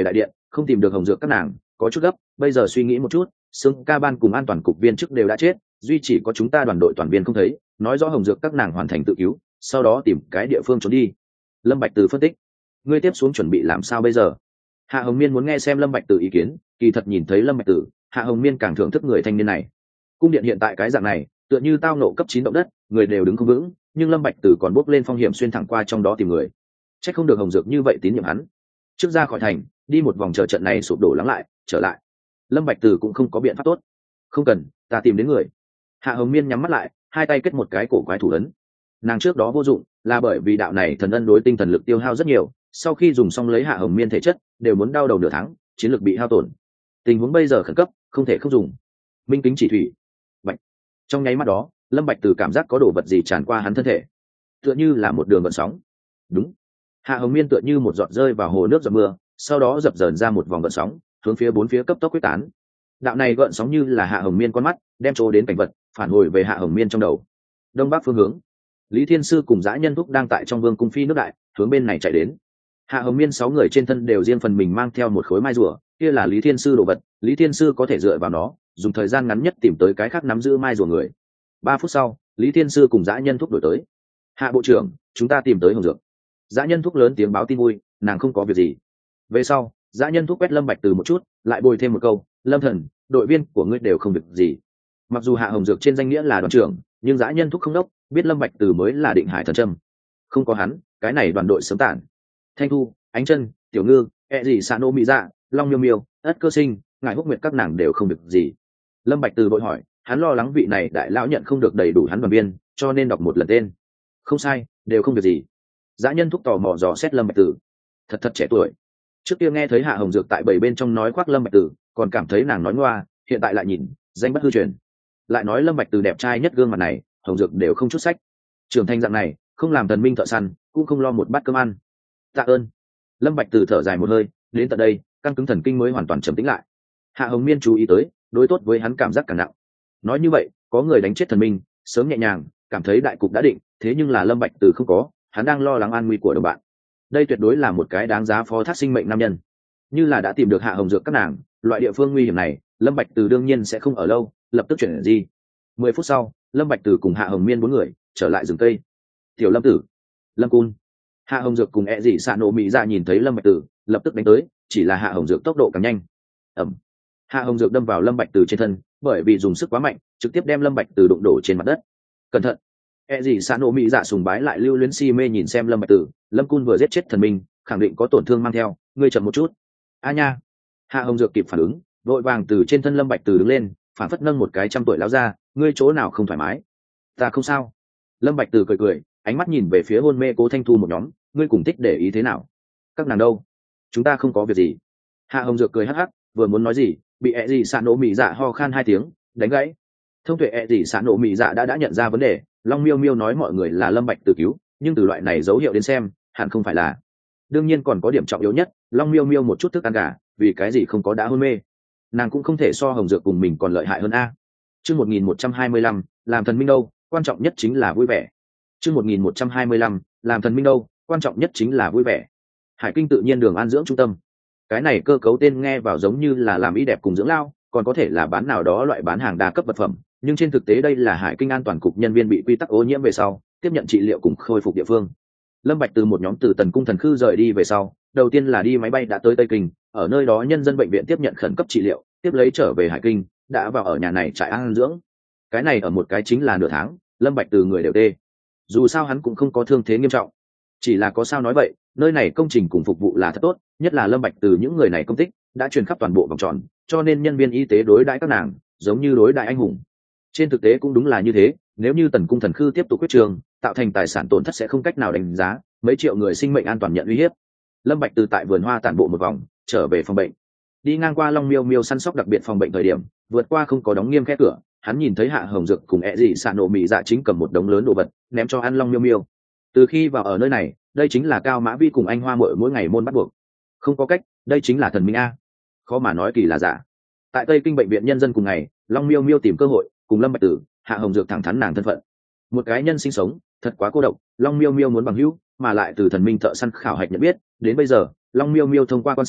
không tìm được hồng dược các nàng có chút gấp, bây giờ suy nghĩ một chút, xương ca ban cùng an toàn cục viên chức đều đã chết, duy chỉ có chúng ta đoàn đội toàn viên không thấy, nói rõ hồng dược các nàng hoàn thành tự cứu, sau đó tìm cái địa phương trốn đi. Lâm Bạch Từ phân tích. Ngươi tiếp xuống chuẩn bị làm sao bây giờ? Hạ Hồng Miên muốn nghe xem Lâm Bạch Từ ý kiến, kỳ thật nhìn thấy Lâm Bạch Từ, Hạ Hồng Miên càng thưởng thức người thanh niên này. Cung điện hiện tại cái dạng này, tựa như tao nộ cấp chín động đất, người đều đứng không vững, nhưng Lâm Bạch Từ còn bốc lên phong hiểm xuyên thẳng qua trong đó tìm người. Chắc không được hồng dược như vậy tín nhiệm hắn. Trước ra khỏi thành, đi một vòng chờ trận này sụp đổ lắng lại, trở lại. Lâm Bạch Từ cũng không có biện pháp tốt. Không cần, ta tìm đến người. Hạ Hồng Miên nhắm mắt lại, hai tay kết một cái cổ quái thủ ấn. Nàng trước đó vô dụng, là bởi vì đạo này thần ân đối tinh thần lực tiêu hao rất nhiều, sau khi dùng xong lấy Hạ Hồng Miên thể chất, đều muốn đau đầu nửa tháng, chiến lực bị hao tổn. Tình huống bây giờ khẩn cấp, không thể không dùng. Minh kính chỉ thủy. Bạch. Trong nháy mắt đó, Lâm Bạch Từ cảm giác có đồ vật gì tràn qua hắn thân thể, tựa như là một đường gợn sóng. Đúng. Hạ Hồng Miên tựa như một giọt rơi vào hồ nước giọt mưa, sau đó dập dờn ra một vòng gợn sóng, hướng phía bốn phía cấp tốc quyết tán. Đạo này gợn sóng như là Hạ Hồng Miên con mắt, đem chỗ đến cảnh vật, phản hồi về Hạ Hồng Miên trong đầu. Đông bắc phương hướng, Lý Thiên Sư cùng Dã Nhân Thúc đang tại trong vương cung phi nước đại, hướng bên này chạy đến. Hạ Hồng Miên sáu người trên thân đều riêng phần mình mang theo một khối mai rùa, kia là Lý Thiên Sư đồ vật, Lý Thiên Sư có thể dựa vào nó, dùng thời gian ngắn nhất tìm tới cái khác nắm giữ mai rùa người. Ba phút sau, Lý Thiên Sư cùng Dã Nhân Thúc đổi tới. Hạ bộ trưởng, chúng ta tìm tới hồng dược. Dã Nhân Thúc lớn tiếng báo tin vui, nàng không có việc gì. Về sau, Dã Nhân Thúc quét Lâm Bạch Từ một chút, lại bồi thêm một câu, Lâm Thần, đội viên của ngươi đều không việc gì. Mặc dù Hạ Hồng Dược trên danh nghĩa là đoàn trưởng, nhưng Dã Nhân Thúc không đốc, biết Lâm Bạch Từ mới là định hải thần châm. Không có hắn, cái này đoàn đội sớm tản. Thanh Thu, Ánh Chân, Tiểu Ngư, E gì Sano Mỹ Dạ, Long Miêu Miêu, Ất Cơ Sinh, Ngải Húc Nguyệt các nàng đều không việc gì. Lâm Bạch Từ vội hỏi, hắn lo lắng vị này đại lão nhận không được đầy đủ hắn đoàn viên, cho nên đọc một lần tên. Không sai, đều không việc gì. Dã Nhân Thúc tò mò dò xét Lâm Bạch Từ. Thật thật trẻ tuổi. Trước kia nghe thấy Hạ Hồng Dược tại bảy bên trong nói khoác Lâm Bạch Từ, còn cảm thấy nàng nói ngoa, hiện tại lại nhìn, danh bất hư truyền. Lại nói Lâm Bạch Từ đẹp trai nhất gương mặt này, Hồng Dược đều không chút sách. Trưởng thành dạng này, không làm thần minh thợ săn, cũng không lo một bát cơm ăn. Tạ ơn. Lâm Bạch Từ thở dài một hơi, đến tận đây, căng cứng thần kinh mới hoàn toàn trầm tĩnh lại. Hạ Hồng Miên chú ý tới, đối tốt với hắn cảm giác càng nặng. Nói như vậy, có người đánh chết thần minh, sớm nhẹ nhàng, cảm thấy đại cục đã định, thế nhưng là Lâm Bạch Từ không có, hắn đang lo lắng an nguy của đồng bạn. Đây tuyệt đối là một cái đáng giá phó thác sinh mệnh nam nhân. Như là đã tìm được Hạ Hồng Dược các nàng, loại địa phương nguy hiểm này, Lâm Bạch Từ đương nhiên sẽ không ở lâu, lập tức chuyển di. Mười phút sau, Lâm Bạch Từ cùng Hạ Hồng Miên bốn người trở lại rừng cây. Tiểu Lâm Tử, Lâm Cun, Hạ Hồng Dược cùng E dị Sạ Nổ Mỹ Dạ nhìn thấy Lâm Bạch Từ, lập tức đánh tới, chỉ là Hạ Hồng Dược tốc độ càng nhanh. Ầm. Hạ Hồng Dược đâm vào Lâm Bạch Từ trên thân, bởi vì dùng sức quá mạnh, trực tiếp đem Lâm Bạch Từ đụng đổ trên mặt đất. Cẩn thận. E gì Sa Nô Mỹ Dạ sùng bái lại lưu luyến si mê nhìn xem Lâm Bạch Tử, Lâm Cun vừa giết chết thần minh, khẳng định có tổn thương mang theo, ngươi chậm một chút. A nha. Hạ Hồng Dược kịp phản ứng, vội vàng từ trên thân Lâm Bạch Tử đứng lên, phản phất nâng một cái trăm tuổi lão ra, ngươi chỗ nào không thoải mái? Ta không sao. Lâm Bạch Tử cười cười, ánh mắt nhìn về phía hôn mê Cố Thanh Thu một nhóm, ngươi cùng thích để ý thế nào? Các nàng đâu? Chúng ta không có việc gì. Hạ Hồng Dược cười hắc hắc, vừa muốn nói gì, bị E gì Sa Nô Mỹ Dạ ho khan hai tiếng, đánh gãy. Thông tuệ E gì Sa Nô Mỹ Dạ đã đã nhận ra vấn đề. Long Miêu Miêu nói mọi người là Lâm Bạch Từ cứu, nhưng từ loại này dấu hiệu đến xem, hẳn không phải là. Đương nhiên còn có điểm trọng yếu nhất, Long Miêu Miêu một chút thức ăn gà, vì cái gì không có đã hôn mê. Nàng cũng không thể so Hồng Dược cùng mình còn lợi hại hơn a. Chương một nghìn một trăm hai mươi lăm, làm thần minh đâu, quan trọng nhất chính là vui vẻ. Chương một nghìn một trăm hai mươi lăm, làm thần minh đâu, quan trọng nhất chính là vui vẻ. Hải Kinh tự nhiên đường an dưỡng trung tâm. Cái này cơ cấu tên nghe vào giống như là làm y đẹp cùng dưỡng lao, còn có thể là bán nào đó loại bán hàng đa cấp vật phẩm, nhưng trên thực tế đây là Hải Kinh an toàn cục nhân viên bị quy tắc ô nhiễm về sau tiếp nhận trị liệu cùng khôi phục địa phương. Lâm Bạch từ một nhóm từ Tần Cung Thần Khư rời đi về sau, đầu tiên là đi máy bay đã tới Tây Kinh, ở nơi đó nhân dân bệnh viện tiếp nhận khẩn cấp trị liệu, tiếp lấy trở về Hải Kinh, đã vào ở nhà này trại an dưỡng. Cái này ở một cái chính là nửa tháng, Lâm Bạch từ người đều tê. Dù sao hắn cũng không có thương thế nghiêm trọng, chỉ là có sao nói vậy, nơi này công trình cùng phục vụ là thật tốt, nhất là Lâm Bạch từ những người này công tích đã truyền khắp toàn bộ vòng tròn, cho nên nhân viên y tế đối đãi các nàng giống như đối đãi anh hùng. Trên thực tế cũng đúng là như thế, nếu như Tần Cung Thần Khư tiếp tục quyết trường, tạo thành tài sản tổn thất sẽ không cách nào đánh giá, mấy triệu người sinh mệnh an toàn nhận uy hiếp. Lâm Bạch từ tại vườn hoa tản bộ một vòng, trở về phòng bệnh. Đi ngang qua Long Miêu Miêu săn sóc đặc biệt phòng bệnh thời điểm, vượt qua không có đóng nghiêm khe cửa, hắn nhìn thấy Hạ Hồng Dược cùng E dị Sạ Nổ Mỹ Dạ chính cầm một đống lớn đồ vật, ném cho ăn Long Miêu Miêu. Từ khi vào ở nơi này, đây chính là Cao Mã Vi cùng anh Hoa Muội mỗi ngày môn bắt buộc. Không có cách, đây chính là thần minh a. Khó mà nói kỳ là giả. Tại Tây Kinh bệnh viện nhân dân cùng ngày, Long Miêu Miêu tìm cơ hội cùng Lâm Bạch Tử, Hạ Hồng Dược thẳng thắn nàng thân phận. Một cái nhân sinh sống thật quá cô độc, Long Miêu Miêu muốn bằng hữu, mà lại từ thần minh thợ săn khảo hạch nhận biết, đến bây giờ, Long Miêu Miêu thông qua quan sát,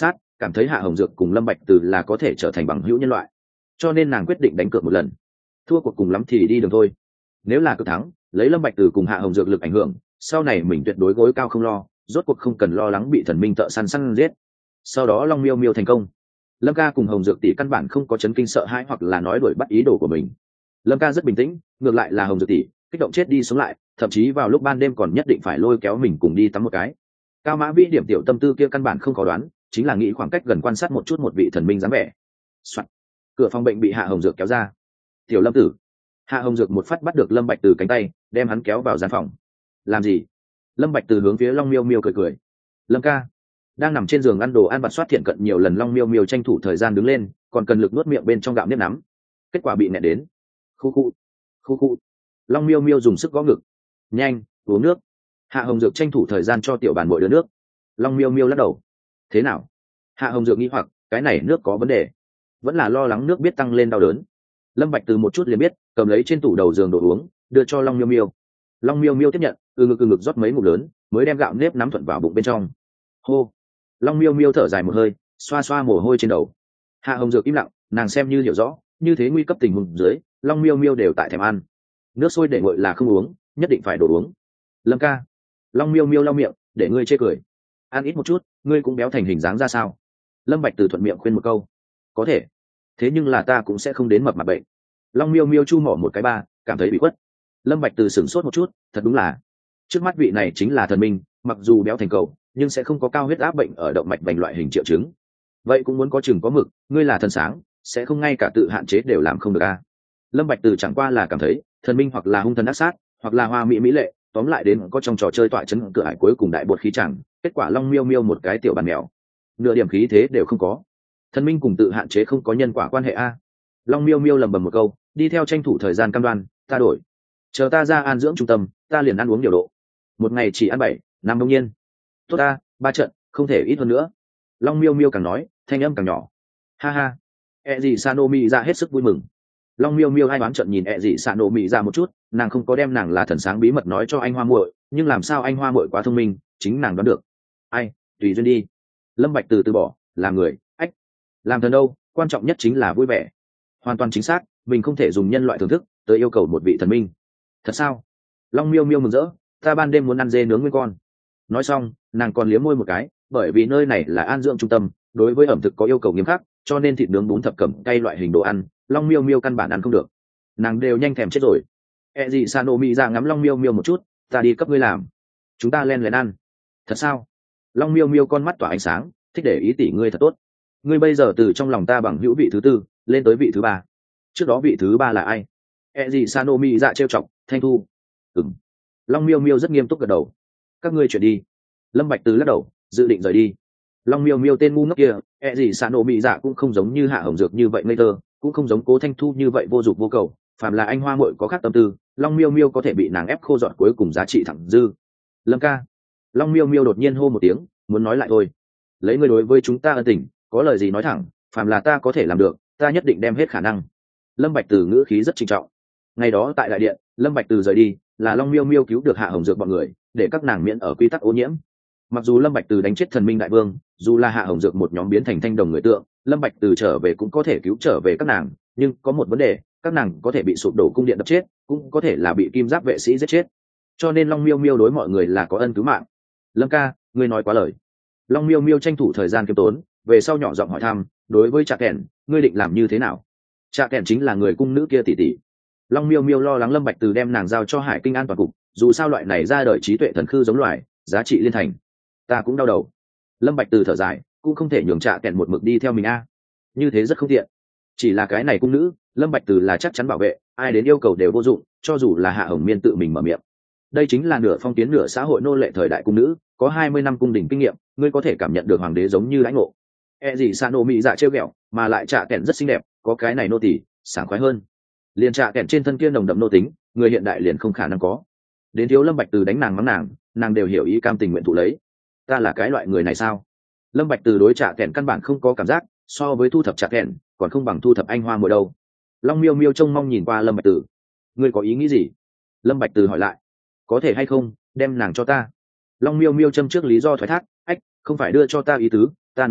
cảm thấy Hạ Hồng Dược cùng Lâm Bạch Từ là có thể trở thành bằng hữu nhân loại, cho nên nàng quyết định đánh cược một lần, thua cuộc cùng lắm thì đi đường thôi. Nếu là cực thắng, lấy Lâm Bạch Từ cùng Hạ Hồng Dược lực ảnh hưởng, sau này mình tuyệt đối gối cao không lo, rốt cuộc không cần lo lắng bị thần minh thợ săn săn giết. Sau đó Long Miêu Miêu thành công, Lâm ca cùng Hồng Dược tỷ căn bản không có chấn kinh sợ hãi hoặc là nói đuổi bắt ý đồ của mình. Lâm ca rất bình tĩnh, ngược lại là Hồng Dược tỷ kích động chết đi sống lại, thậm chí vào lúc ban đêm còn nhất định phải lôi kéo mình cùng đi tắm một cái. Cao Mã Vĩ điểm tiểu tâm tư kia căn bản không có đoán, chính là nghĩ khoảng cách gần quan sát một chút một vị thần minh dáng vẻ. Soạn. Cửa phòng bệnh bị Hạ Hồng Dược kéo ra. Tiểu Lâm tử. Hạ Hồng Dược một phát bắt được Lâm Bạch Từ cánh tay, đem hắn kéo vào gian phòng. Làm gì? Lâm Bạch Từ hướng phía Long Miêu Miêu cười cười. Lâm ca. Đang nằm trên giường ăn đồ ăn vặt soát thiện cận nhiều lần, Long Miêu Miêu tranh thủ thời gian đứng lên, còn cần lực nuốt miệng bên trong gạo nếp nắm. Kết quả bị nẹt đến. Khu khu. Khu khu. Long Miêu Miêu dùng sức gõ ngực. Nhanh, uống nước. Hạ Hồng Dược tranh thủ thời gian cho tiểu bàn bội đưa nước. Long Miêu Miêu lắc đầu. Thế nào? Hạ Hồng Dược nghĩ hoặc, cái này nước có vấn đề, vẫn là lo lắng nước biết tăng lên đau đớn. Lâm Bạch Từ một chút liền biết, cầm lấy trên tủ đầu giường đồ uống, đưa cho Long Miêu Miêu. Long Miêu Miêu tiếp nhận, từ ngực từ ngực rót mấy ngụm lớn, mới đem gạo nếp nắm thuận vào bụng bên trong. Hô. Long Miêu Miêu thở dài một hơi, xoa xoa mồ hôi trên đầu. Hạ Hồng Dược im lặng, nàng xem như hiểu rõ, như thế nguy cấp tình huống dưới, Long Miêu Miêu đều tại thèm ăn. Nước sôi để nguội là không uống, nhất định phải đổ uống. Lâm ca. Long Miêu Miêu lau miệng, để ngươi chê cười. Ăn ít một chút, ngươi cũng béo thành hình dáng ra sao? Lâm Bạch Từ thuận miệng khuyên một câu. Có thể, thế nhưng là ta cũng sẽ không đến mập mặt bệnh. Long Miêu Miêu chu mỏ một cái ba, cảm thấy bị khuất. Lâm Bạch Từ sửng sốt một chút, thật đúng là, trước mắt vị này chính là thần minh, mặc dù béo thành cầu, nhưng sẽ không có cao huyết áp bệnh ở động mạch vành loại hình triệu chứng. Vậy cũng muốn có chừng có mực, ngươi là thần sáng, sẽ không ngay cả tự hạn chế đều làm không được a. Lâm Bạch Từ chẳng qua là cảm thấy, thần minh hoặc là hung thần ác sát, hoặc là hoa mỹ mỹ lệ, tóm lại đến có trong trò chơi tọa chấn cửa ải cuối cùng đại bột khí chẳng, kết quả Long Miêu Miêu một cái tiểu bàn mèo, nửa điểm khí thế đều không có. Thần minh cùng tự hạn chế không có nhân quả quan hệ a. Long Miêu Miêu lẩm bẩm một câu, đi theo tranh thủ thời gian cam đoan, ta đổi, chờ ta ra an dưỡng trung tâm, ta liền ăn uống điều độ, một ngày chỉ ăn bảy năm đông nhiên. Tốt ta, ba trận, không thể ít hơn nữa. Long Miêu Miêu càng nói, thanh âm càng nhỏ. Ha ha. E gì Sanomi ra hết sức vui mừng. Long Miêu Miêu hai đoán trận nhìn E gì Sanomi ra một chút, nàng không có đem nàng là thần sáng bí mật nói cho anh Hoa muội, nhưng làm sao anh Hoa muội quá thông minh, chính nàng đoán được. Ai, tùy duyên đi. Lâm Bạch Từ từ bỏ, làm người, ách, làm thần đâu, quan trọng nhất chính là vui vẻ. Hoàn toàn chính xác, mình không thể dùng nhân loại thưởng thức tới yêu cầu một vị thần minh. Thật sao? Long Miêu Miêu mừng rỡ, ta ban đêm muốn ăn dê nướng nguyên con. Nói xong, nàng còn liếm môi một cái, bởi vì nơi này là an dưỡng trung tâm, đối với ẩm thực có yêu cầu nghiêm khắc, cho nên thịt nướng bún thập cẩm cay loại hình đồ ăn, Long Miêu Miêu căn bản ăn không được. Nàng đều nhanh thèm chết rồi. E gì Sanomi ra ngắm Long Miêu Miêu một chút, ta đi cấp ngươi làm, chúng ta len lén ăn. Thật sao? Long Miêu Miêu con mắt tỏa ánh sáng, thích để ý tỷ ngươi thật tốt. Ngươi bây giờ từ trong lòng ta bằng hữu vị thứ tư lên tới vị thứ ba, trước đó vị thứ ba là ai? E gì Sanomi dạ trêu chọc, Thanh Thu. Ừm. Long Miêu Miêu rất nghiêm túc gật đầu. Các ngươi chuyển đi. Lâm Bạch Từ lắc đầu, dự định rời đi. Long Miêu Miêu tên ngu ngốc kia, e gì Sanomi dạ cũng không giống như Hạ Hồng Dược như vậy ngây thơ, cũng không giống Cố Thanh Thu như vậy vô dụng vô cầu, phàm là anh Hoa muội có khác tâm tư, Long Miêu Miêu có thể bị nàng ép khô dọn cuối cùng giá trị thẳng dư. Lâm ca. Long Miêu Miêu đột nhiên hô một tiếng, muốn nói lại thôi. Lấy ngươi đối với chúng ta ân tình, có lời gì nói thẳng, phàm là ta có thể làm được, ta nhất định đem hết khả năng. Lâm Bạch Từ ngữ khí rất trịnh trọng. Ngày đó tại đại điện, Lâm Bạch Từ rời đi, là Long Miêu Miêu cứu được Hạ Hồng Dược bọn người, để các nàng miễn ở quy tắc ô nhiễm. Mặc dù Lâm Bạch Từ đánh chết thần minh đại vương, dù là Hạ Hồng Dược một nhóm biến thành thanh đồng người tượng, Lâm Bạch Từ trở về cũng có thể cứu trở về các nàng, nhưng có một vấn đề, các nàng có thể bị sụp đổ cung điện đập chết, cũng có thể là bị kim giáp vệ sĩ giết chết. Cho nên Long Miêu Miêu đối mọi người là có ân cứu mạng. Lâm ca, ngươi nói quá lời. Long Miêu Miêu tranh thủ thời gian kiêm tốn, về sau nhỏ giọng hỏi thăm, đối với Trạ Kèn, ngươi định làm như thế nào? Trạ Kèn chính là người cung nữ kia tỷ tỷ. Long Miêu Miêu lo lắng Lâm Bạch Từ đem nàng giao cho Hải Kinh An toàn cục, dù sao loại này ra đời trí tuệ thần khư giống loài, giá trị liên thành. Ta cũng đau đầu. Lâm Bạch Từ thở dài, cũng không thể nhường Trạ Kèn một mực đi theo mình a, như thế rất không tiện. Chỉ là cái này cung nữ, Lâm Bạch Từ là chắc chắn bảo vệ, ai đến yêu cầu đều vô dụng, cho dù là Hạ Hồng Miên tự mình mở miệng. Đây chính là nửa phong kiến nửa xã hội nô lệ thời đại cung nữ, có hai mươi năm cung đình kinh nghiệm, ngươi có thể cảm nhận được hoàng đế giống như lãnh ngộ. E gì Sanomi dạ trêu ghẹo, mà lại Trạ Kèn rất xinh đẹp, có cái này nô tỳ, sảng khoái hơn. Liền Trạ Kèn trên thân kia nồng đậm nô tính, người hiện đại liền không khả năng có. Đến thiếu Lâm Bạch Từ đánh nàng mắng nàng, nàng đều hiểu ý cam tình nguyện thụ lấy. Ta là cái loại người này sao? Lâm Bạch Từ đối Trạ Kèn căn bản không có cảm giác, so với thu thập Trạ Kèn, còn không bằng thu thập anh Hoa muội đâu. Long Miêu Miêu trông mong nhìn qua Lâm Bạch Từ. Ngươi có ý nghĩ gì? Lâm Bạch Từ hỏi lại. Có thể hay không đem nàng cho ta? Long Miêu Miêu châm trước lý do thoái thác, ách, không phải đưa cho ta ý tứ, ta nói là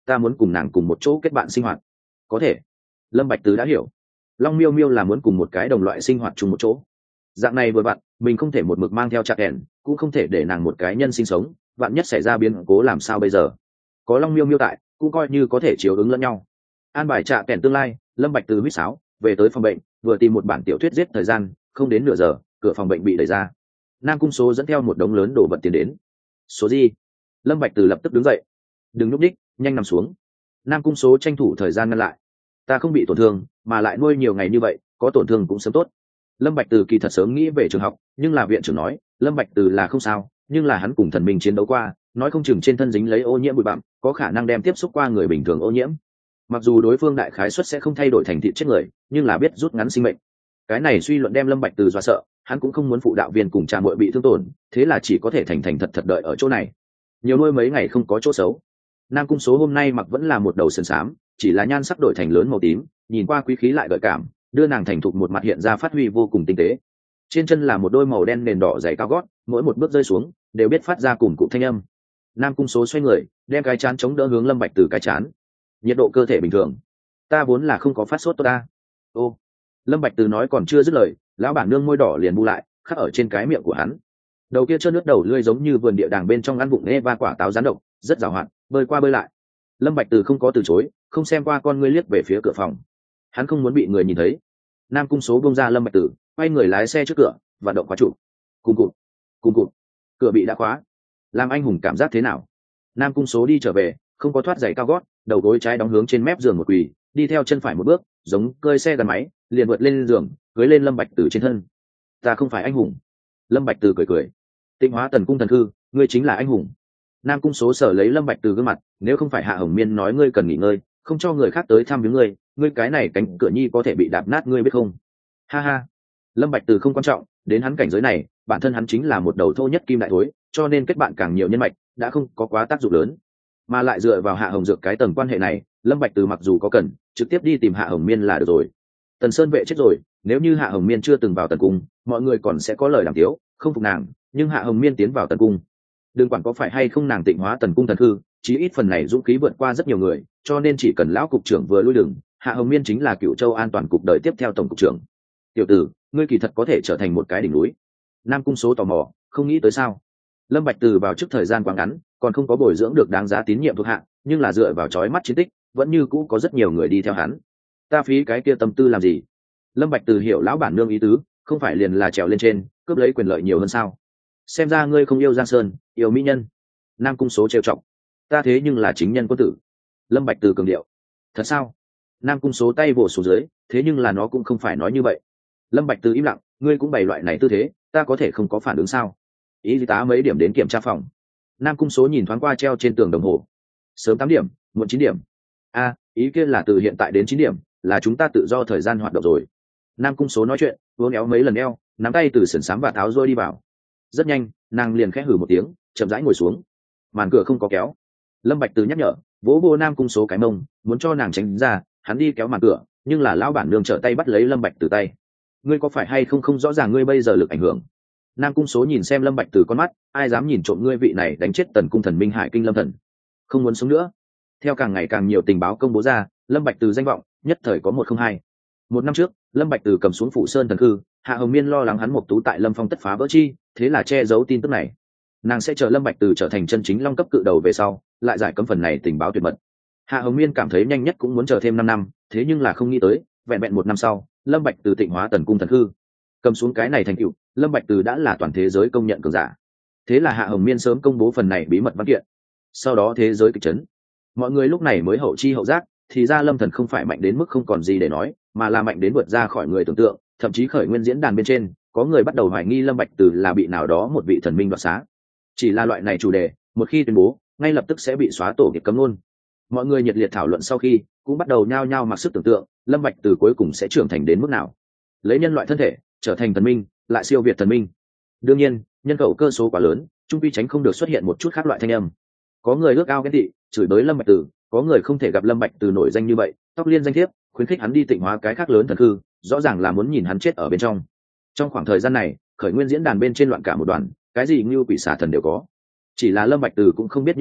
ta muốn cùng nàng cùng một chỗ kết bạn sinh hoạt. Có thể. Lâm Bạch Từ đã hiểu, long miêu miêu là muốn cùng một cái đồng loại sinh hoạt chung một chỗ. Dạng này vừa bạn, mình không thể một mực mang theo chặt đèn, cũng không thể để nàng một cái nhân sinh sống, vạn nhất xảy ra biến cố làm sao bây giờ. Có long miêu miêu tại, cũng coi như có thể chiếu ứng lẫn nhau. An bài trạ kèn tương lai, Lâm Bạch Từ huýt sáo về tới phòng bệnh, vừa tìm một bản tiểu thuyết giết thời gian, không đến nửa giờ, cửa phòng bệnh bị đẩy ra. Nam Cung Số dẫn theo một đống lớn đồ vật tiến đến. Số gì? Lâm Bạch Từ lập tức đứng dậy. Đừng núp đích, nhanh nằm xuống. Nam Cung Số tranh thủ thời gian ngăn lại. Ta không bị tổn thương, mà lại nuôi nhiều ngày như vậy, có tổn thương cũng sớm tốt. Lâm Bạch Từ kỳ thật sớm nghĩ về trường học, nhưng là viện trưởng nói, Lâm Bạch Từ là không sao, nhưng là hắn cùng thần minh chiến đấu qua, nói không chừng trên thân dính lấy ô nhiễm bụi bặm, có khả năng đem tiếp xúc qua người bình thường ô nhiễm. Mặc dù đối phương đại khái suất sẽ không thay đổi thành thịt chết người, nhưng là biết rút ngắn sinh mệnh. Cái này suy luận đem Lâm Bạch Từ dọa sợ, hắn cũng không muốn phụ đạo viên cùng cha muội bị thương tổn, thế là chỉ có thể thành thành thật thật đợi ở chỗ này. Nhiều nuôi mấy ngày không có chỗ xấu. Nam Cung Số hôm nay mặc vẫn là một đầu sườn xám, chỉ là nhan sắc đổi thành lớn màu tím, nhìn qua quý khí lại gợi cảm, đưa nàng thành thục một mặt hiện ra phát huy vô cùng tinh tế. Trên chân là một đôi màu đen nền đỏ dày cao gót, mỗi một bước rơi xuống đều biết phát ra cùng cụ thanh âm. Nam Cung Số xoay người, đem cái chán chống đỡ hướng Lâm Bạch Từ cái chán. Nhiệt độ cơ thể bình thường. Ta vốn là không có phát sốt tốt ta. Ô. Lâm Bạch Từ nói còn chưa dứt lời, lão bản nương môi đỏ liền bu lại, khắc ở trên cái miệng của hắn. Đầu kia trơn nước đầu lưỡi giống như vườn địa đàng bên trong ăn vụng ê va quả táo rán độc, rất giàu hoạt, bơi qua bơi lại. Lâm Bạch Từ không có từ chối, không xem qua con ngươi liếc về phía cửa phòng. Hắn không muốn bị người nhìn thấy. Nam Cung Số buông ra Lâm Bạch Từ, quay người lái xe trước cửa, và động khóa trụ. Cùng cụt, cùng cụt. Cửa bị đã khóa. Làm anh hùng cảm giác thế nào? Nam Cung Số đi trở về, không có thoát giày cao gót, đầu gối trái đóng hướng trên mép giường một quỳ, đi theo chân phải một bước, giống cơi xe gắn máy, liền vượt lên giường, cưỡi lên Lâm Bạch Từ trên thân. Ta không phải anh hùng. Lâm Bạch Từ cười cười. Tịnh Hóa Tần Cung thần thư, ngươi chính là anh hùng. Nam Cung Số sở lấy Lâm Bạch Từ gương mặt, nếu không phải Hạ Hồng Miên nói ngươi cần nghỉ ngơi, không cho người khác tới thăm viếng ngươi, ngươi cái này cánh cửa nhi có thể bị đạp nát ngươi biết không? Ha ha. Lâm Bạch Từ không quan trọng, đến hắn cảnh giới này, bản thân hắn chính là một đầu thô nhất kim đại thối, cho nên kết bạn càng nhiều nhân mạch, đã không có quá tác dụng lớn. Mà lại dựa vào Hạ Hồng Dược cái tầng quan hệ này, Lâm Bạch Từ mặc dù có cần, trực tiếp đi tìm Hạ Hồng Miên là được rồi. Tần Sơn vệ chết rồi, nếu như Hạ Hồng Miên chưa từng vào Tần cung, mọi người còn sẽ có lời đàm tiếu, không phục nàng, nhưng Hạ Hồng Miên tiến vào Tần cung, đừng quản có phải hay không nàng Tịnh Hóa Tần cung thần hư, chí ít phần này dũng khí vượt qua rất nhiều người, cho nên chỉ cần lão cục trưởng vừa lui đường, Hạ Hồng Miên chính là Cựu Châu An toàn cục đời tiếp theo tổng cục trưởng. Tiểu tử, ngươi kỳ thật có thể trở thành một cái đỉnh núi. Nam Cung Số tò mò, không nghĩ tới sao? Lâm Bạch Từ vào trước thời gian quá ngắn, còn không có bồi dưỡng được đáng giá tín nhiệm thuộc hạ, nhưng là dựa vào chói mắt chiến tích, vẫn như cũ có rất nhiều người đi theo hắn. Ta phí cái kia tâm tư làm gì? Lâm Bạch Từ hiểu lão bản nương ý tứ, không phải liền là trèo lên trên, cướp lấy quyền lợi nhiều hơn sao? Xem ra ngươi không yêu Giang Sơn, yêu mỹ nhân. Nam Cung Số trêu chọc. Ta thế nhưng là chính nhân quân tử. Lâm Bạch Từ cường điệu. Thật sao? Nam Cung Số tay vỗ xuống dưới, thế nhưng là nó cũng không phải nói như vậy. Lâm Bạch Từ im lặng, ngươi cũng bày loại này tư thế, ta có thể không có phản ứng sao? Ý tá mấy điểm đến kiểm tra phòng. Nam Cung Số nhìn thoáng qua treo trên tường đồng hồ. Sớm tám điểm, muộn chín điểm. A, ý kia là từ hiện tại đến chín điểm, là chúng ta tự do thời gian hoạt động rồi. Nam Cung Số nói chuyện, uốn éo mấy lần eo, nắm tay từ sườn xám và tháo rôi đi vào. Rất nhanh, nàng liền khẽ hừ một tiếng, chậm rãi ngồi xuống. Màn cửa không có kéo. Lâm Bạch Từ nhắc nhở, vỗ vô Nam Cung Số cái mông, muốn cho nàng tránh ra, hắn đi kéo màn cửa, nhưng là lão bản nương trở tay bắt lấy Lâm Bạch Từ tay. Ngươi có phải hay không không rõ ràng ngươi bây giờ lực ảnh hưởng? Nam Cung Số nhìn xem Lâm Bạch Từ con mắt, ai dám nhìn trộm ngươi vị này đánh chết Tần cung thần Minh Hải Kinh Lâm thần. Không muốn sống nữa. Theo càng ngày càng nhiều tình báo công bố ra, Lâm Bạch Từ danh vọng nhất thời có một không hai. Một năm trước, Lâm Bạch Từ cầm xuống Phủ Sơn thần hư, Hạ Hồng Miên lo lắng hắn Mộc Tú tại Lâm Phong tất phá vỡ chi, thế là che giấu tin tức này. Nàng sẽ chờ Lâm Bạch Từ trở thành chân chính long cấp cự đầu về sau, lại giải cấm phần này tình báo tuyệt mật. Hạ Hồng Miên cảm thấy nhanh nhất cũng muốn chờ thêm năm năm, thế nhưng là không nghĩ tới, vẹn vẹn một năm sau, Lâm Bạch Từ Tịnh Hóa Tần cung thần hư, cầm xuống cái này thành tựu, Lâm Bạch Từ đã là toàn thế giới công nhận cường giả. Thế là Hạ Hồng Miên sớm công bố phần này bí mật văn kiện. Sau đó thế giới kịch chấn. Mọi người lúc này mới hậu chi hậu giác, thì ra Lâm Thần không phải mạnh đến mức không còn gì để nói, mà là mạnh đến vượt ra khỏi người tưởng tượng, thậm chí khởi nguyên diễn đàn bên trên, có người bắt đầu hoài nghi Lâm Bạch Từ là bị nào đó một vị thần minh đoạt xá. Chỉ là loại này chủ đề, một khi tuyên bố, ngay lập tức sẽ bị xóa tổ nghiệp cấm luôn. Mọi người nhiệt liệt thảo luận sau khi, cũng bắt đầu nhao nhao mặc sức tưởng tượng, Lâm Bạch Từ cuối cùng sẽ trưởng thành đến mức nào. Lấy nhân loại thân thể, trở thành thần minh, lại siêu việt thần minh. Đương nhiên, nhân khẩu cơ số quá lớn, trung quy tránh không được xuất hiện một chút khác loại thanh âm. Có người ước ao ghen tị, chửi bới Lâm Bạch Từ, có người không thể gặp Lâm Bạch Từ nổi danh như vậy, tóc liên danh thiếp, khuyến khích hắn đi Tịnh Hóa cái khác lớn thần hư, rõ ràng là muốn nhìn hắn chết ở bên trong. Trong khoảng thời gian này, khởi nguyên diễn đàn bên trên loạn cả một đoàn, cái gì như quỷ xà thần đều có. Chỉ là Lâm Bạch Từ cũng không biết những này,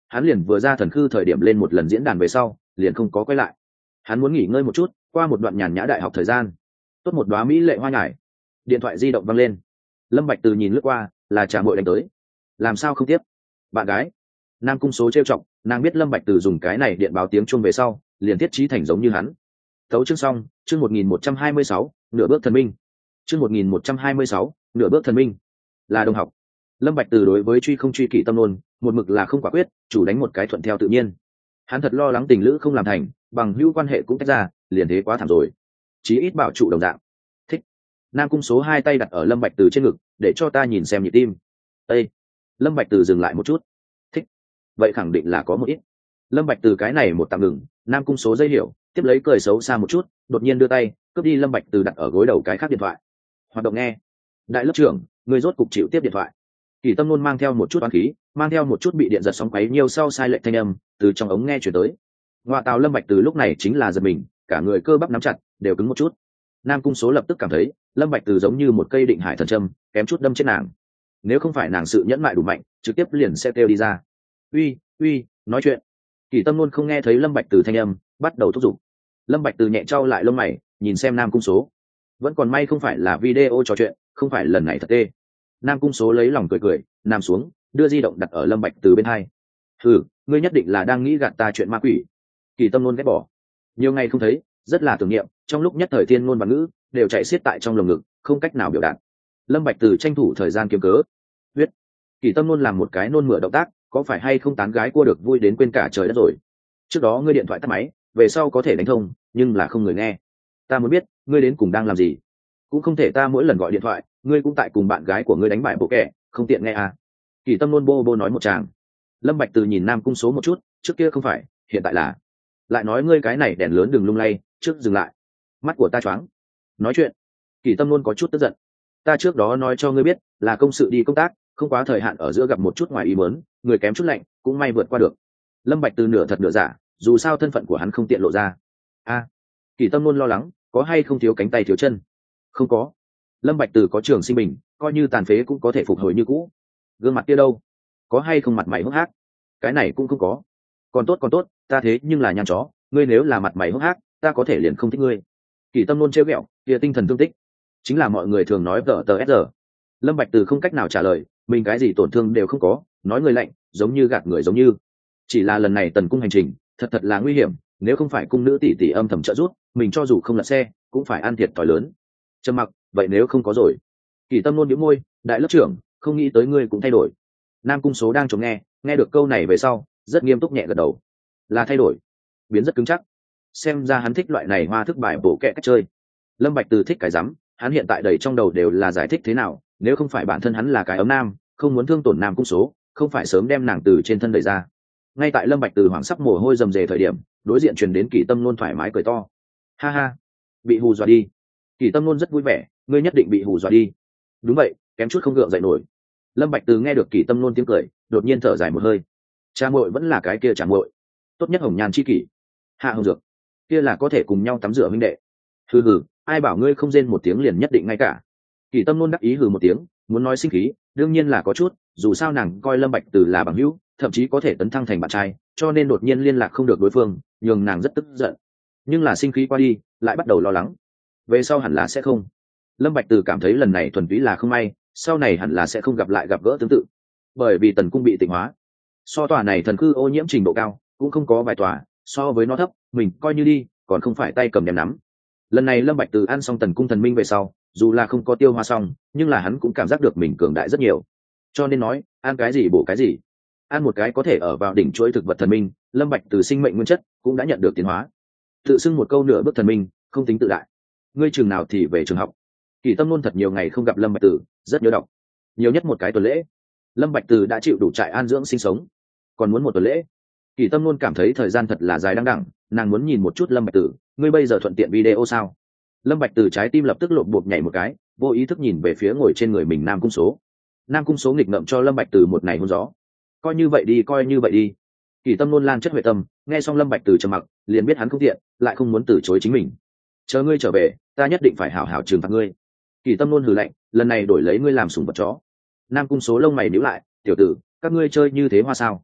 hắn liền vừa ra thần khư thời điểm lên một lần diễn đàn về sau liền không có quay lại. Hắn muốn nghỉ ngơi một chút, qua một đoạn nhàn nhã đại học thời gian. Tốt một đóa mỹ lệ hoa nhài. Điện thoại di động văng lên. Lâm Bạch Từ nhìn lướt qua, là Trà Muội đánh tới. Làm sao không tiếp? Bạn gái. Nam Cung Số trêu chọc, nàng biết Lâm Bạch Từ dùng cái này điện báo tiếng chuông về sau, liền thiết trí thành giống như hắn. Tấu chương xong, chương một nghìn một trăm hai mươi sáu, nửa bước thần minh. Chương một nghìn một trăm hai mươi sáu, nửa bước thần minh. Là đồng học. Lâm Bạch Từ đối với truy không truy kỵ tâm nôn, một mực là không quả quyết, chủ đánh một cái thuận theo tự nhiên. Hắn thật lo lắng tình lữ không làm thành, bằng hữu quan hệ cũng tách ra, liền thế quá thảm rồi. Chí ít bảo trụ đồng dạng. Thích. Nam Cung Số hai tay đặt ở Lâm Bạch Từ trên ngực, để cho ta nhìn xem nhịp tim. Ê. Lâm Bạch Từ dừng lại một chút. Thích. Vậy khẳng định là có một ít. Lâm Bạch Từ cái này một tạm ngừng, Nam Cung Số dây hiểu, tiếp lấy cười xấu xa một chút, đột nhiên đưa tay cướp đi Lâm Bạch Từ đặt ở gối đầu cái khác điện thoại. Hoạt động nghe. Đại lớp trưởng, người rốt cục chịu tiếp điện thoại. Kỳ Tâm Nôn mang theo một chút oán khí, mang theo một chút bị điện giật sóng quấy nhiều sau sai lệch thanh âm từ trong ống nghe truyền tới. Ngoại tào Lâm Bạch Từ lúc này chính là giật mình, cả người cơ bắp nắm chặt, đều cứng một chút. Nam Cung Số lập tức cảm thấy Lâm Bạch Từ giống như một cây định hải thần châm, kém chút đâm chết nàng. Nếu không phải nàng sự nhẫn mại đủ mạnh, trực tiếp liền sẽ kêu đi ra. Uy, uy, nói chuyện. Kỳ Tâm Nôn không nghe thấy Lâm Bạch Từ thanh âm, bắt đầu thúc giục. Lâm Bạch Từ nhẹ trao lại lông mày, nhìn xem Nam Cung Số. Vẫn còn may không phải là video trò chuyện, không phải lần này thật tê. Nam Cung Số lấy lòng cười cười, nằm xuống, đưa di động đặt ở Lâm Bạch Từ bên hai. Hừ, ngươi nhất định là đang nghĩ gạt ta chuyện ma quỷ. Kỳ Tâm Nôn ghét bỏ. Nhiều ngày không thấy, rất là tưởng niệm, trong lúc nhất thời thiên ngôn và ngữ đều chạy xiết tại trong lồng ngực, không cách nào biểu đạt. Lâm Bạch Từ tranh thủ thời gian kiếm cớ. Huyết. Kỳ Tâm Nôn làm một cái nôn mửa động tác, có phải hay không tán gái cua được vui đến quên cả trời đất rồi. Trước đó ngươi điện thoại tắt máy, về sau có thể đánh thông, nhưng là không người nghe. Ta muốn biết, ngươi đến cùng đang làm gì? Cũng không thể ta mỗi lần gọi điện thoại, ngươi cũng tại cùng bạn gái của ngươi đánh bại bộ kẻ, không tiện nghe à? Kỳ Tâm Nôn bô bô nói một tràng. Lâm Bạch Từ nhìn Nam Cung Số một chút, trước kia không phải, hiện tại là. Lại nói ngươi cái này đèn lớn đừng lung lay, trước dừng lại. Mắt của ta choáng. Nói chuyện. Kỳ Tâm Nôn có chút tức giận. Ta trước đó nói cho ngươi biết, là công sự đi công tác, không quá thời hạn ở giữa gặp một chút ngoài ý muốn, người kém chút lạnh, cũng may vượt qua được. Lâm Bạch Từ nửa thật nửa giả, dù sao thân phận của hắn không tiện lộ ra. A. À, Kỳ Tâm Nôn lo lắng, có hay không thiếu cánh tay thiếu chân? Không có. Lâm Bạch Từ có trường sinh bình, coi như tàn phế cũng có thể phục hồi như cũ. Gương mặt kia đâu? Có hay không mặt mày hốc hác? Cái này cũng không có. Còn tốt còn tốt, ta thế nhưng là nhăn chó, ngươi nếu là mặt mày hốc hác, ta có thể liền không thích ngươi. Kỳ Tâm Nôn trêu ghẹo, kia tinh thần thương tích, chính là mọi người thường nói vợ tờ ét giờ. Lâm Bạch Từ không cách nào trả lời, mình cái gì tổn thương đều không có, nói người lạnh, giống như gạt người giống như. Chỉ là lần này tần cung hành trình, thật thật là nguy hiểm, nếu không phải cung nữ tỷ tỷ âm thầm trợ giúp, mình cho dù không lật xe, cũng phải ăn thiệt thòi lớn. Trầm mặc, vậy nếu không có rồi. Kỳ Tâm Nôn nhíu môi, đại lớp trưởng, không nghĩ tới ngươi cũng thay đổi. Nam Cung Số đang chống nghe, nghe được câu này về sau, rất nghiêm túc nhẹ gật đầu. Là thay đổi, biến rất cứng chắc. Xem ra hắn thích loại này hoa thức bài bổ kẹ cách chơi. Lâm Bạch Từ thích cái rắm, hắn hiện tại đầy trong đầu đều là giải thích thế nào, nếu không phải bản thân hắn là cái ấm nam, không muốn thương tổn Nam Cung Số, không phải sớm đem nàng từ trên thân đẩy ra. Ngay tại Lâm Bạch Từ hoảng sắp mồ hôi rầm rề thời điểm, đối diện truyền đến Kỳ Tâm Nôn thoải mái cười to. Ha ha, bị hù dọa đi. Kỳ Tâm Nôn rất vui vẻ, ngươi nhất định bị hù dọa đi. Đúng vậy, kém chút không gượng dậy nổi. Lâm Bạch Từ nghe được Kỳ Tâm Nôn tiếng cười, đột nhiên thở dài một hơi. Cha muội vẫn là cái kia cha muội, tốt nhất hồng nhan chi kỷ. Hạ Hồng Dược, kia là có thể cùng nhau tắm rửa huynh đệ. Hừ hừ, ai bảo ngươi không rên một tiếng liền nhất định ngay cả. Kỳ Tâm Nôn đắc ý hừ một tiếng, muốn nói sinh khí, đương nhiên là có chút, dù sao nàng coi Lâm Bạch Từ là bằng hữu, thậm chí có thể tấn thăng thành bạn trai, cho nên đột nhiên liên lạc không được đối phương, nhường nàng rất tức giận. Nhưng là sinh khí qua đi, lại bắt đầu lo lắng. Về sau hẳn là sẽ không. Lâm Bạch Từ cảm thấy lần này thuần túy là không may, sau này hẳn là sẽ không gặp lại gặp gỡ tương tự. Bởi vì tần cung bị tịnh hóa, so tòa này thần cư ô nhiễm trình độ cao, cũng không có vài tòa, so với nó thấp, mình coi như đi, còn không phải tay cầm đem nắm. Lần này Lâm Bạch Từ ăn xong tần cung thần minh về sau, dù là không có tiêu hóa xong, nhưng là hắn cũng cảm giác được mình cường đại rất nhiều. Cho nên nói, ăn cái gì bổ cái gì. Ăn một cái có thể ở vào đỉnh chuỗi thực vật thần minh, Lâm Bạch Từ sinh mệnh nguyên chất cũng đã nhận được tiến hóa. Tự xưng một câu nửa bước thần minh, không tính tự đại. Ngươi trường nào thì về trường học. Kỳ Tâm Nôn thật nhiều ngày không gặp Lâm Bạch Từ, rất nhớ đọc. Nhiều nhất một cái tuần lễ, Lâm Bạch Từ đã chịu đủ trại an dưỡng sinh sống, còn muốn một tuần lễ. Kỳ Tâm Nôn cảm thấy thời gian thật là dài đằng đẵng, nàng muốn nhìn một chút Lâm Bạch Từ, ngươi bây giờ thuận tiện video sao? Lâm Bạch Từ trái tim lập tức lộn bột nhảy một cái, vô ý thức nhìn về phía ngồi trên người mình Nam Cung Số. Nam Cung Số nghịch ngợm cho Lâm Bạch Từ một này hôn gió. Coi như vậy đi, coi như vậy đi. Kỳ Tâm Nôn lan chất huệ tâm, nghe xong Lâm Bạch Từ trầm mặc, liền biết hắn không tiện, lại không muốn từ chối chính mình. Chờ ngươi trở về, ta nhất định phải hảo hảo trừng phạt ngươi. Kỳ Tâm Nôn hừ lạnh, lần này đổi lấy ngươi làm sủng vật chó. Nam Cung Số lông mày nhíu lại, tiểu tử, các ngươi chơi như thế hoa sao?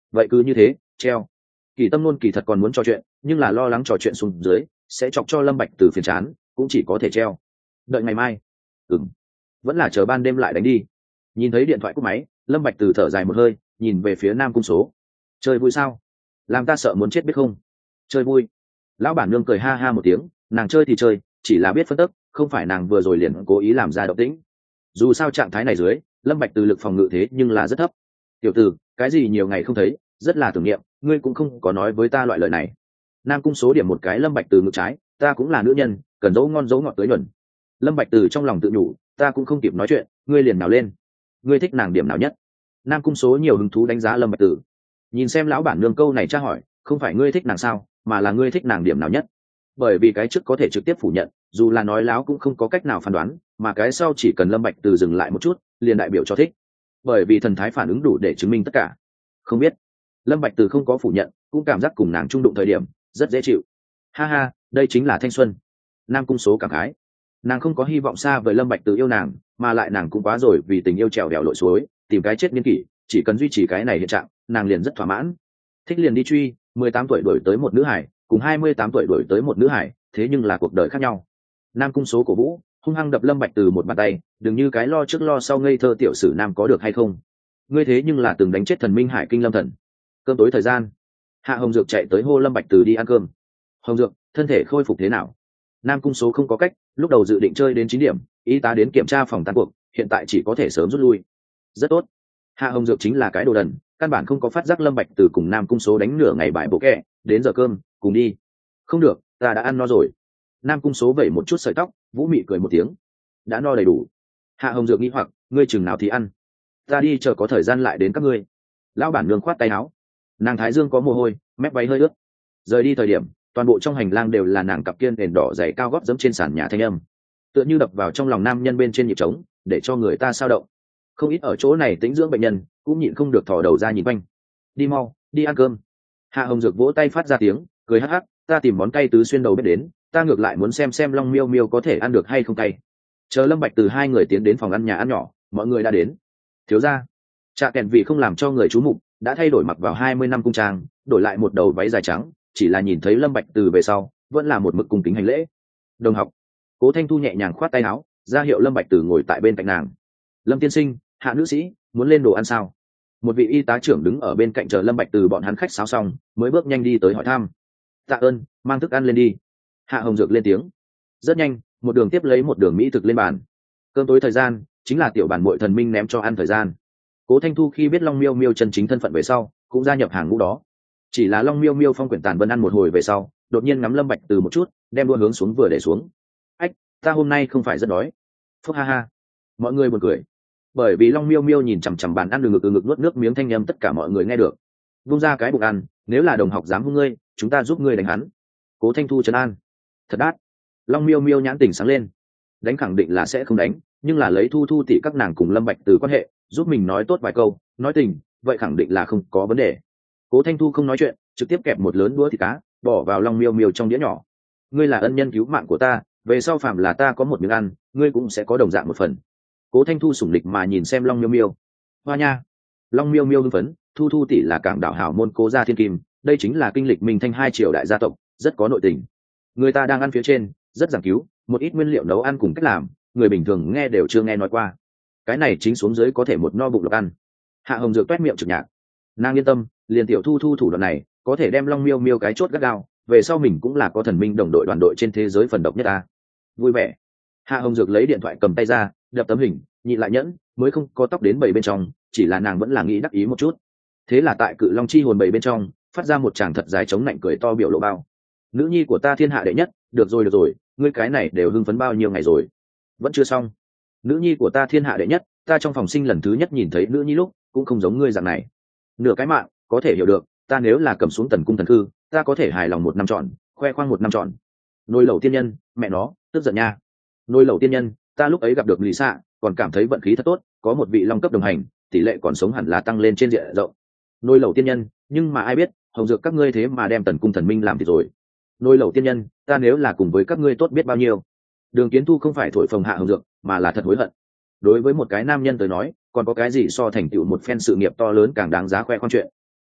vậy cứ như thế treo. Kỳ Tâm Nôn kỳ thật còn muốn trò chuyện, nhưng là lo lắng trò chuyện xuống dưới sẽ chọc cho Lâm Bạch Từ phiền chán, cũng chỉ có thể treo. Đợi ngày mai. Ừm, vẫn là chờ ban đêm lại đánh đi. Nhìn thấy điện thoại cúp máy, Lâm Bạch Từ thở dài một hơi, nhìn về phía Nam Cung Số. Chơi vui sao? Làm ta sợ muốn chết biết không? Chơi vui. Lão bản nương cười ha ha một tiếng, nàng chơi thì chơi, chỉ là biết phân tích, không phải nàng vừa rồi liền cố ý làm ra động tĩnh. Dù sao trạng thái này dưới, Lâm Bạch Từ lực phòng ngự thế nhưng là rất thấp. Tiểu tử, cái gì nhiều ngày không thấy, rất là tưởng niệm, ngươi cũng không có nói với ta loại lời này. Nam Cung Số điểm một cái Lâm Bạch Từ ngực trái, ta cũng là nữ nhân, cần dấu ngon dấu ngọt tới nhuần. Lâm Bạch Từ trong lòng tự nhủ, ta cũng không kịp nói chuyện, ngươi liền nào lên. Ngươi thích nàng điểm nào nhất? Nam Cung Số nhiều hứng thú đánh giá Lâm Bạch Từ. Nhìn xem lão bản nương câu này tra hỏi, không phải ngươi thích nàng sao, mà là ngươi thích nàng điểm nào nhất. Bởi vì cái trước có thể trực tiếp phủ nhận, dù là nói láo cũng không có cách nào phán đoán, mà cái sau chỉ cần Lâm Bạch Từ dừng lại một chút, liền đại biểu cho thích. Bởi vì thần thái phản ứng đủ để chứng minh tất cả. Không biết. Lâm Bạch Từ không có phủ nhận, cũng cảm giác cùng nàng trung đụng thời điểm rất dễ chịu. Ha ha, đây chính là thanh xuân. Nam Cung Số cảm khái. Nàng không có hy vọng xa với Lâm Bạch Từ yêu nàng, mà lại nàng cũng quá rồi vì tình yêu trèo đèo lội suối, tìm cái chết niên kỷ, chỉ cần duy trì cái này hiện trạng, nàng liền rất thỏa mãn. Thích liền đi truy, mười tám tuổi đuổi tới một nữ hải, cùng hai mươi tám tuổi đuổi tới một nữ hải, thế nhưng là cuộc đời khác nhau. Nam Cung Số cổ vũ, hung hăng đập Lâm Bạch Từ một bàn tay, đừng như cái lo trước lo sau ngây thơ tiểu sử nam có được hay không? Ngươi thế nhưng là từng đánh chết thần Minh Hải Kinh Lâm Thần. Cơm tối thời gian, Hạ Hồng Dược chạy tới hô Lâm Bạch Từ đi ăn cơm. Hồng Dược, thân thể khôi phục thế nào? Nam Cung Số không có cách, lúc đầu dự định chơi đến chín điểm, y tá đến kiểm tra phòng tan cuộc, hiện tại chỉ có thể sớm rút lui. Rất tốt. Hạ Hồng Dược chính là cái đồ đần, căn bản không có phát giác Lâm Bạch Từ cùng Nam Cung Số đánh nửa ngày bại bộ kẹ, đến giờ cơm, cùng đi. Không được, ta đã ăn no rồi. Nam Cung Số vẩy một chút sợi tóc, Vũ Mị cười một tiếng. Đã no đầy đủ. Hạ Hồng Dược nghi hoặc, ngươi chừng nào thì ăn? Ta đi chờ có thời gian lại đến các ngươi. Lão bản nương khoát tay áo. Nàng thái dương có mồ hôi, mép váy hơi ướt. Rời đi thời điểm, toàn bộ trong hành lang đều là nàng cặp kiên đèn đỏ dày cao gót dẫm trên sàn nhà thanh âm, tựa như đập vào trong lòng nam nhân bên trên nhịp trống, để cho người ta sao động. Không ít ở chỗ này tĩnh dưỡng bệnh nhân cũng nhịn không được thò đầu ra nhìn quanh. Đi mau, đi ăn cơm. Hạ Hồng Dược vỗ tay phát ra tiếng, cười hắc hắc, ta tìm món cay tứ xuyên đầu bếp đến, ta ngược lại muốn xem xem Long Miêu Miêu có thể ăn được hay không cay. Chờ Lâm Bạch Từ hai người tiến đến phòng ăn nhà ăn nhỏ, mọi người đã đến. Thiếu gia, Trạ Kèn vì không làm cho người chú mục, đã thay đổi mặc vào hai mươi năm cung trang, đổi lại một đầu váy dài trắng, chỉ là nhìn thấy Lâm Bạch Từ về sau, vẫn là một mực cung kính hành lễ. Đồng học. Cố Thanh Thu nhẹ nhàng khoát tay áo, ra hiệu Lâm Bạch Từ ngồi tại bên cạnh nàng. Lâm tiên sinh, Hạ nữ sĩ, muốn lên đồ ăn sao? Một vị y tá trưởng đứng ở bên cạnh chờ Lâm Bạch Từ bọn hắn khách sáo xong, mới bước nhanh đi tới hỏi thăm. Tạ ơn, mang thức ăn lên đi. Hạ Hồng Dược lên tiếng. Rất nhanh, một đường tiếp lấy một đường mỹ thực lên bàn. Cơm tối thời gian, chính là tiểu bản muội thần minh ném cho ăn thời gian. Cố Thanh Thu khi biết Long Miêu Miêu chân chính thân phận về sau, cũng gia nhập hàng ngũ đó. Chỉ là Long Miêu Miêu phong quyển tàn vân ăn một hồi về sau, đột nhiên ngắm Lâm Bạch Từ một chút, đem đua hướng xuống vừa để xuống. Ách, ta hôm nay không phải rất đói. Phúc ha ha. Mọi người buồn cười. Bởi vì Long Miêu Miêu nhìn chằm chằm bàn ăn, đường ngực ngực nuốt nước miếng thanh âm tất cả mọi người nghe được. Vung ra cái bụng ăn, nếu là đồng học dám hung ngươi, chúng ta giúp ngươi đánh hắn. Cố Thanh Thu trấn an. Thật đát. Long Miêu Miêu nhãn tỉnh sáng lên. Đánh khẳng định là sẽ không đánh, nhưng là lấy Thu Thu tỷ các nàng cùng Lâm Bạch Từ quan hệ, giúp mình nói tốt vài câu, nói tình, vậy khẳng định là không có vấn đề. Cố Thanh Thu không nói chuyện, trực tiếp kẹp một lớn đũa thịt cá, bỏ vào Long Miêu Miêu trong đĩa nhỏ. Ngươi là ân nhân cứu mạng của ta, về sau phạm là ta có một miếng ăn, ngươi cũng sẽ có đồng dạng một phần. Cố Thanh Thu sủng lịch mà nhìn xem Long Miêu Miêu. Hoa nha. Long Miêu Miêu hưng phấn, Thu Thu tỷ là cảng đảo hảo môn Cố gia thiên kim, đây chính là kinh lịch Minh Thanh hai triều đại gia tộc, rất có nội tình. Người ta đang ăn phía trên, rất giảng cứu, một ít nguyên liệu nấu ăn cùng cách làm, người bình thường nghe đều chưa nghe nói qua. Cái này chính xuống dưới có thể một no bụng lộc ăn. Hạ Hồng Dược toét miệng trực nhạc. Nàng yên tâm, liền tiểu Thu Thu thủ đoạn này, có thể đem Long Miêu Miêu cái chốt gắt gao, về sau mình cũng là có thần minh đồng đội đoàn đội trên thế giới phần độc nhất ta. Vui vẻ. Hạ Hồng Dược lấy điện thoại cầm tay ra, đập tấm hình, nhịn lại nhẫn, mới không có tóc đến bảy bên trong, chỉ là nàng vẫn là nghĩ đắc ý một chút. Thế là tại Cự Long chi hồn bảy bên trong, phát ra một tràng thật dài chống nạnh cười to biểu lộ bao. Nữ nhi của ta thiên hạ đệ nhất, được rồi được rồi, ngươi cái này đều hưng phấn bao nhiêu ngày rồi. Vẫn chưa xong. Nữ nhi của ta thiên hạ đệ nhất, ta trong phòng sinh lần thứ nhất nhìn thấy nữ nhi lúc, cũng không giống ngươi dạng này. Nửa cái mạng, có thể hiểu được, ta nếu là cầm xuống Tần cung thần thư, ta có thể hài lòng một năm trọn, khoe khoang một năm trọn. Nôi lẩu tiên nhân, mẹ nó, tức giận nha. Nôi lẩu tiên nhân, ta lúc ấy gặp được Lý Sạ, còn cảm thấy vận khí thật tốt, có một vị long cấp đồng hành, tỷ lệ còn sống hẳn là tăng lên trên diện rộng. Nôi lẩu tiên nhân, nhưng mà ai biết, Hồng Dược các ngươi thế mà đem Tần cung thần minh làm thì rồi. Nôi lẩu tiên nhân, ta nếu là cùng với các ngươi tốt biết bao nhiêu. Đường Kiến Thu không phải thổi phồng Hạ Hồng Dược, mà là thật hối hận. Đối với một cái nam nhân tới nói, còn có cái gì so thành tựu một phen sự nghiệp to lớn càng đáng giá khoe khoang chuyện.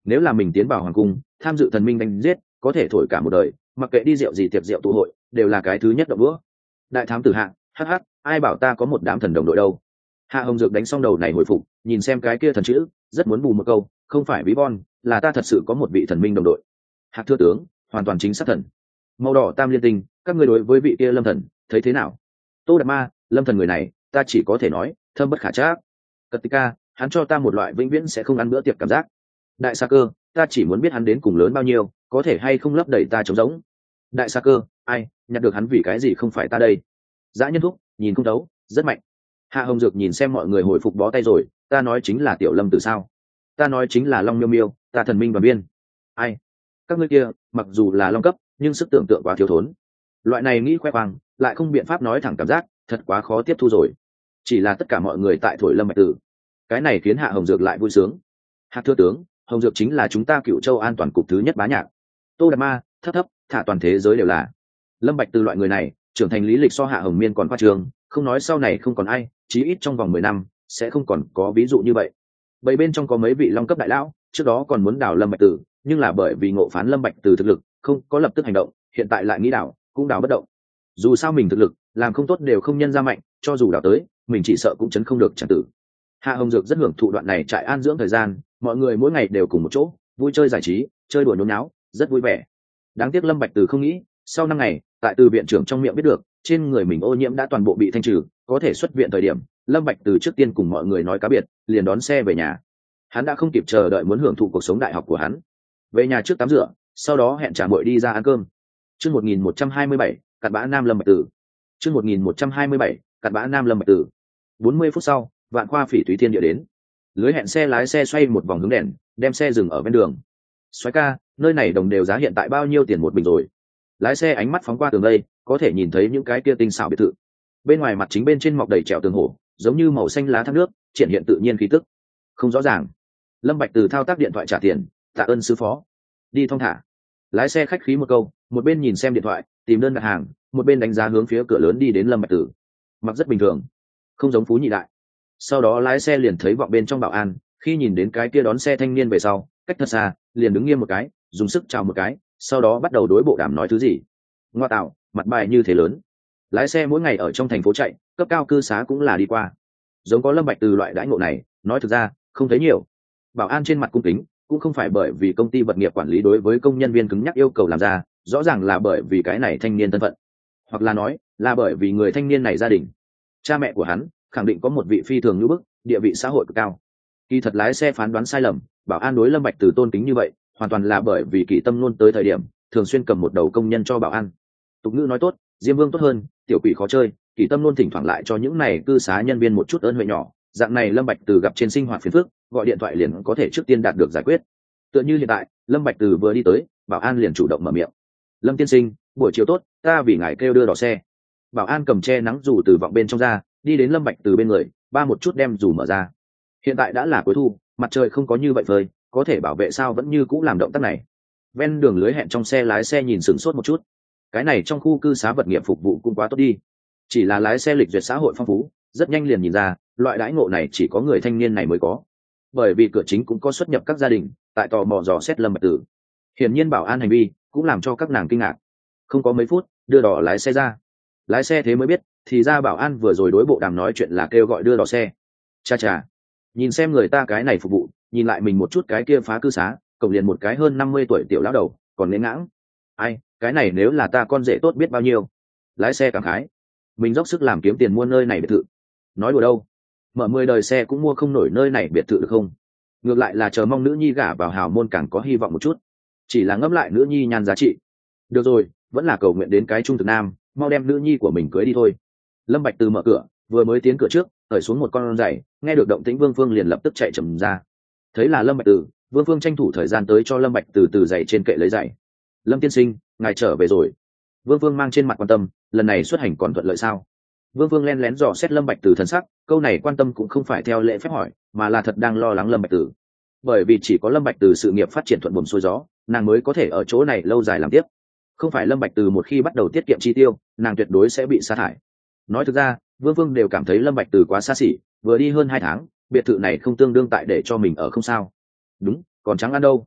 nếu là mình tiến vào hoàng cung tham dự thần minh đánh giết có thể thổi cả một đời, mặc kệ đi rượu gì tiệc rượu tụ hội đều là cái thứ nhất động đũa. Đại thám tử Hạ, hắc hắc, ai bảo ta có một đám thần đồng đội đâu. Hạ Hồng Dược đánh xong đầu này hồi phục, nhìn xem cái kia thần chữ, rất muốn bù một câu, không phải ví von, là ta thật sự có một vị thần minh đồng đội. Hạc thưa tướng, hoàn toàn chính xác thần. Màu đỏ tam liên tinh, các ngươi đối với vị kia lâm thần thấy thế nào? Tô Đạt Ma, lâm thần người này ta chỉ có thể nói thâm bất khả trắc. Cật Tịch Ca, hắn cho ta một loại vĩnh viễn sẽ không ăn bữa tiệc cảm giác. Đại Sa Cơ, ta chỉ muốn biết hắn đến cùng lớn bao nhiêu, có thể hay không lấp đầy ta trống rỗng. Đại Sa Cơ, ai nhặt được hắn vì cái gì không phải ta đây? Dã Nhân Thúc, nhìn không đấu, rất mạnh. Hạ Hồng Dược nhìn xem mọi người hồi phục bó tay rồi, ta nói chính là Tiểu Lâm từ sao? Ta nói chính là Long Miêu Miêu, ta thần minh đoàn viên. Ai? Các ngươi kia, mặc dù là long cấp, nhưng sức tưởng tượng quá thiếu thốn. Loại này nghĩ khoe khoang, lại không biện pháp nói thẳng cảm giác, thật quá khó tiếp thu rồi. Chỉ là tất cả mọi người tại thổi Lâm Bạch Tử, cái này khiến Hạ Hồng Dược lại vui sướng. Hạc thưa tướng, Hồng Dược chính là chúng ta Cựu Châu An toàn cục thứ nhất bá nhạc. Tô Đạt Ma, thấp thấp, thả toàn thế giới đều là. Lâm Bạch Từ loại người này, trưởng thành lý lịch so Hạ Hồng Miên còn khoa trương, không nói sau này không còn ai, chí ít trong vòng mười năm sẽ không còn có ví dụ như vậy. Bảy bên trong có mấy vị long cấp đại lão, trước đó còn muốn đào Lâm Bạch Từ, nhưng là bởi vì ngộ phán Lâm Bạch Từ thực lực, không có lập tức hành động, hiện tại lại nghĩ đào, cũng đào bất động. Dù sao mình thực lực, làm không tốt đều không nhân ra mạnh, cho dù đào tới, mình chỉ sợ cũng chấn không được chẳng tử. Hạ Hồng Dược rất hưởng thụ đoạn này trại an dưỡng thời gian, mọi người mỗi ngày đều cùng một chỗ, vui chơi giải trí, chơi đùa nhốn nháo, rất vui vẻ. Đáng tiếc Lâm Bạch Từ không nghĩ, sau năm ngày, tại từ viện trưởng trong miệng biết được, trên người mình ô nhiễm đã toàn bộ bị thanh trừ, có thể xuất viện thời điểm, Lâm Bạch Từ trước tiên cùng mọi người nói cá biệt, liền đón xe về nhà. Hắn đã không kịp chờ đợi muốn hưởng thụ cuộc sống đại học của hắn. Về nhà trước tắm rửa, sau đó hẹn trả muội đi ra ăn cơm. Chương một nghìn một trăm hai mươi bảy, cặn bã Nam Lâm Bạch Từ. Chương một nghìn một trăm hai mươi bảy, cặn bã Nam Lâm Bạch Từ. bốn mươi phút sau, Vạn Khoa Phỉ Thúy Thiên địa đến. Lưới hẹn xe lái xe xoay một vòng hướng đèn, đem xe dừng ở ven đường. Soái ca, nơi này đồng đều giá hiện tại bao nhiêu tiền một bình rồi? Lái xe ánh mắt phóng qua tường đây, có thể nhìn thấy những cái kia tinh xảo biệt thự. Bên ngoài mặt chính bên trên mọc đầy trèo tường hổ, giống như màu xanh lá thác nước, triển hiện tự nhiên khí tức. Không rõ ràng. Lâm Bạch Từ thao tác điện thoại trả tiền, tạ ơn sư phó. Đi thong thả. Lái xe khách khí một câu, một bên nhìn xem điện thoại, tìm đơn đặt hàng, một bên đánh giá hướng phía cửa lớn đi đến Lâm Bạch Từ. Mặc rất bình thường, không giống phú nhị đại. Sau đó lái xe liền thấy vọng bên trong bảo an, khi nhìn đến cái kia đón xe thanh niên về sau, cách thật xa, liền đứng nghiêm một cái, dùng sức chào một cái, sau đó bắt đầu đối bộ đàm nói thứ gì. Ngoa tạo, mặt bài như thế lớn. Lái xe mỗi ngày ở trong thành phố chạy, cấp cao cư xá cũng là đi qua. Giống có Lâm Bạch Từ loại đãi ngộ này, nói thực ra, không thấy nhiều. Bảo an trên mặt cung kính, cũng không phải bởi vì công ty vật nghiệp quản lý đối với công nhân viên cứng nhắc yêu cầu làm ra, rõ ràng là bởi vì cái này thanh niên thân phận, hoặc là nói là bởi vì người thanh niên này gia đình, cha mẹ của hắn khẳng định có một vị phi thường như bức, địa vị xã hội cực cao. Kỳ thật lái xe phán đoán sai lầm, bảo an đối Lâm Bạch Từ tôn kính như vậy, hoàn toàn là bởi vì Kỷ Tâm luôn tới thời điểm thường xuyên cầm một đầu công nhân cho bảo an. Tục ngữ nói tốt, Diêm Vương tốt hơn, tiểu quỷ khó chơi, Kỷ Tâm luôn thỉnh thoảng lại cho những này cư xá nhân viên một chút ơn huệ nhỏ, dạng này Lâm Bạch Từ gặp trên sinh hoạt phiền phức, gọi điện thoại liền có thể trước tiên đạt được giải quyết. Tựa như hiện tại, Lâm Bạch Từ vừa đi tới, bảo an liền chủ động mở miệng. Lâm tiên sinh, buổi chiều tốt, ta vì ngài kêu đưa đò xe. Bảo an cầm che nắng dù từ vọng bên trong ra, đi đến Lâm Bạch Từ bên người, ba một chút đem dù mở ra. Hiện tại đã là cuối thu, mặt trời không có như vậy phơi, có thể bảo vệ sao vẫn như cũ làm động tác này. Ven đường lưới hẹn trong xe lái xe nhìn sửng sốt một chút. Cái này trong khu cư xá vật nghiệp phục vụ cũng quá tốt đi. Chỉ là lái xe lịch duyệt xã hội phong phú, rất nhanh liền nhìn ra, loại đãi ngộ này chỉ có người thanh niên này mới có. Bởi vì cửa chính cũng có xuất nhập các gia đình, tại tò mò dò xét Lâm Bạch Từ. Hiển nhiên bảo an hành vi cũng làm cho các nàng kinh ngạc. Không có mấy phút, đưa đò lái xe ra. Lái xe thế mới biết, thì ra bảo an vừa rồi đối bộ đàm nói chuyện là kêu gọi đưa đò xe. Cha cha, nhìn xem người ta cái này phục vụ, nhìn lại mình một chút cái kia phá cư xá, cộng liền một cái hơn năm mươi tuổi tiểu lão đầu, còn nén ngãng. Ai, cái này nếu là ta con rể tốt biết bao nhiêu. Lái xe cảm khái, mình dốc sức làm kiếm tiền mua nơi này biệt thự. Nói đùa đâu, mở mười đời xe cũng mua không nổi nơi này biệt thự được không? Ngược lại là chờ mong nữ nhi gả vào hào môn càng có hy vọng một chút. Chỉ là ngẫm lại nữ nhi nhan giá trị. Được rồi, vẫn là cầu nguyện đến cái trung thực nam, mau đem nữ nhi của mình cưới đi thôi. Lâm Bạch Từ mở cửa, vừa mới tiến cửa trước, cởi xuống một con giày, nghe được động tĩnh Vương Phương liền lập tức chạy chậm ra. Thấy là Lâm Bạch Từ, Vương Phương tranh thủ thời gian tới cho Lâm Bạch Từ từ giày trên kệ lấy giày. Lâm tiên sinh, ngài trở về rồi. Vương Phương mang trên mặt quan tâm, lần này xuất hành còn thuận lợi sao? Vương Phương len lén dò xét Lâm Bạch Từ thần sắc, câu này quan tâm cũng không phải theo lễ phép hỏi, mà là thật đang lo lắng Lâm Bạch Từ. Bởi vì chỉ có Lâm Bạch Từ sự nghiệp phát triển thuận buồm xuôi gió, nàng mới có thể ở chỗ này lâu dài làm tiếp. Không phải Lâm Bạch Từ một khi bắt đầu tiết kiệm chi tiêu, nàng tuyệt đối sẽ bị sa thải. Nói thực ra, Vương Vương đều cảm thấy Lâm Bạch Từ quá xa xỉ, vừa đi hơn hai tháng, biệt thự này không tương đương tại để cho mình ở không sao. Đúng, còn trắng ăn đâu,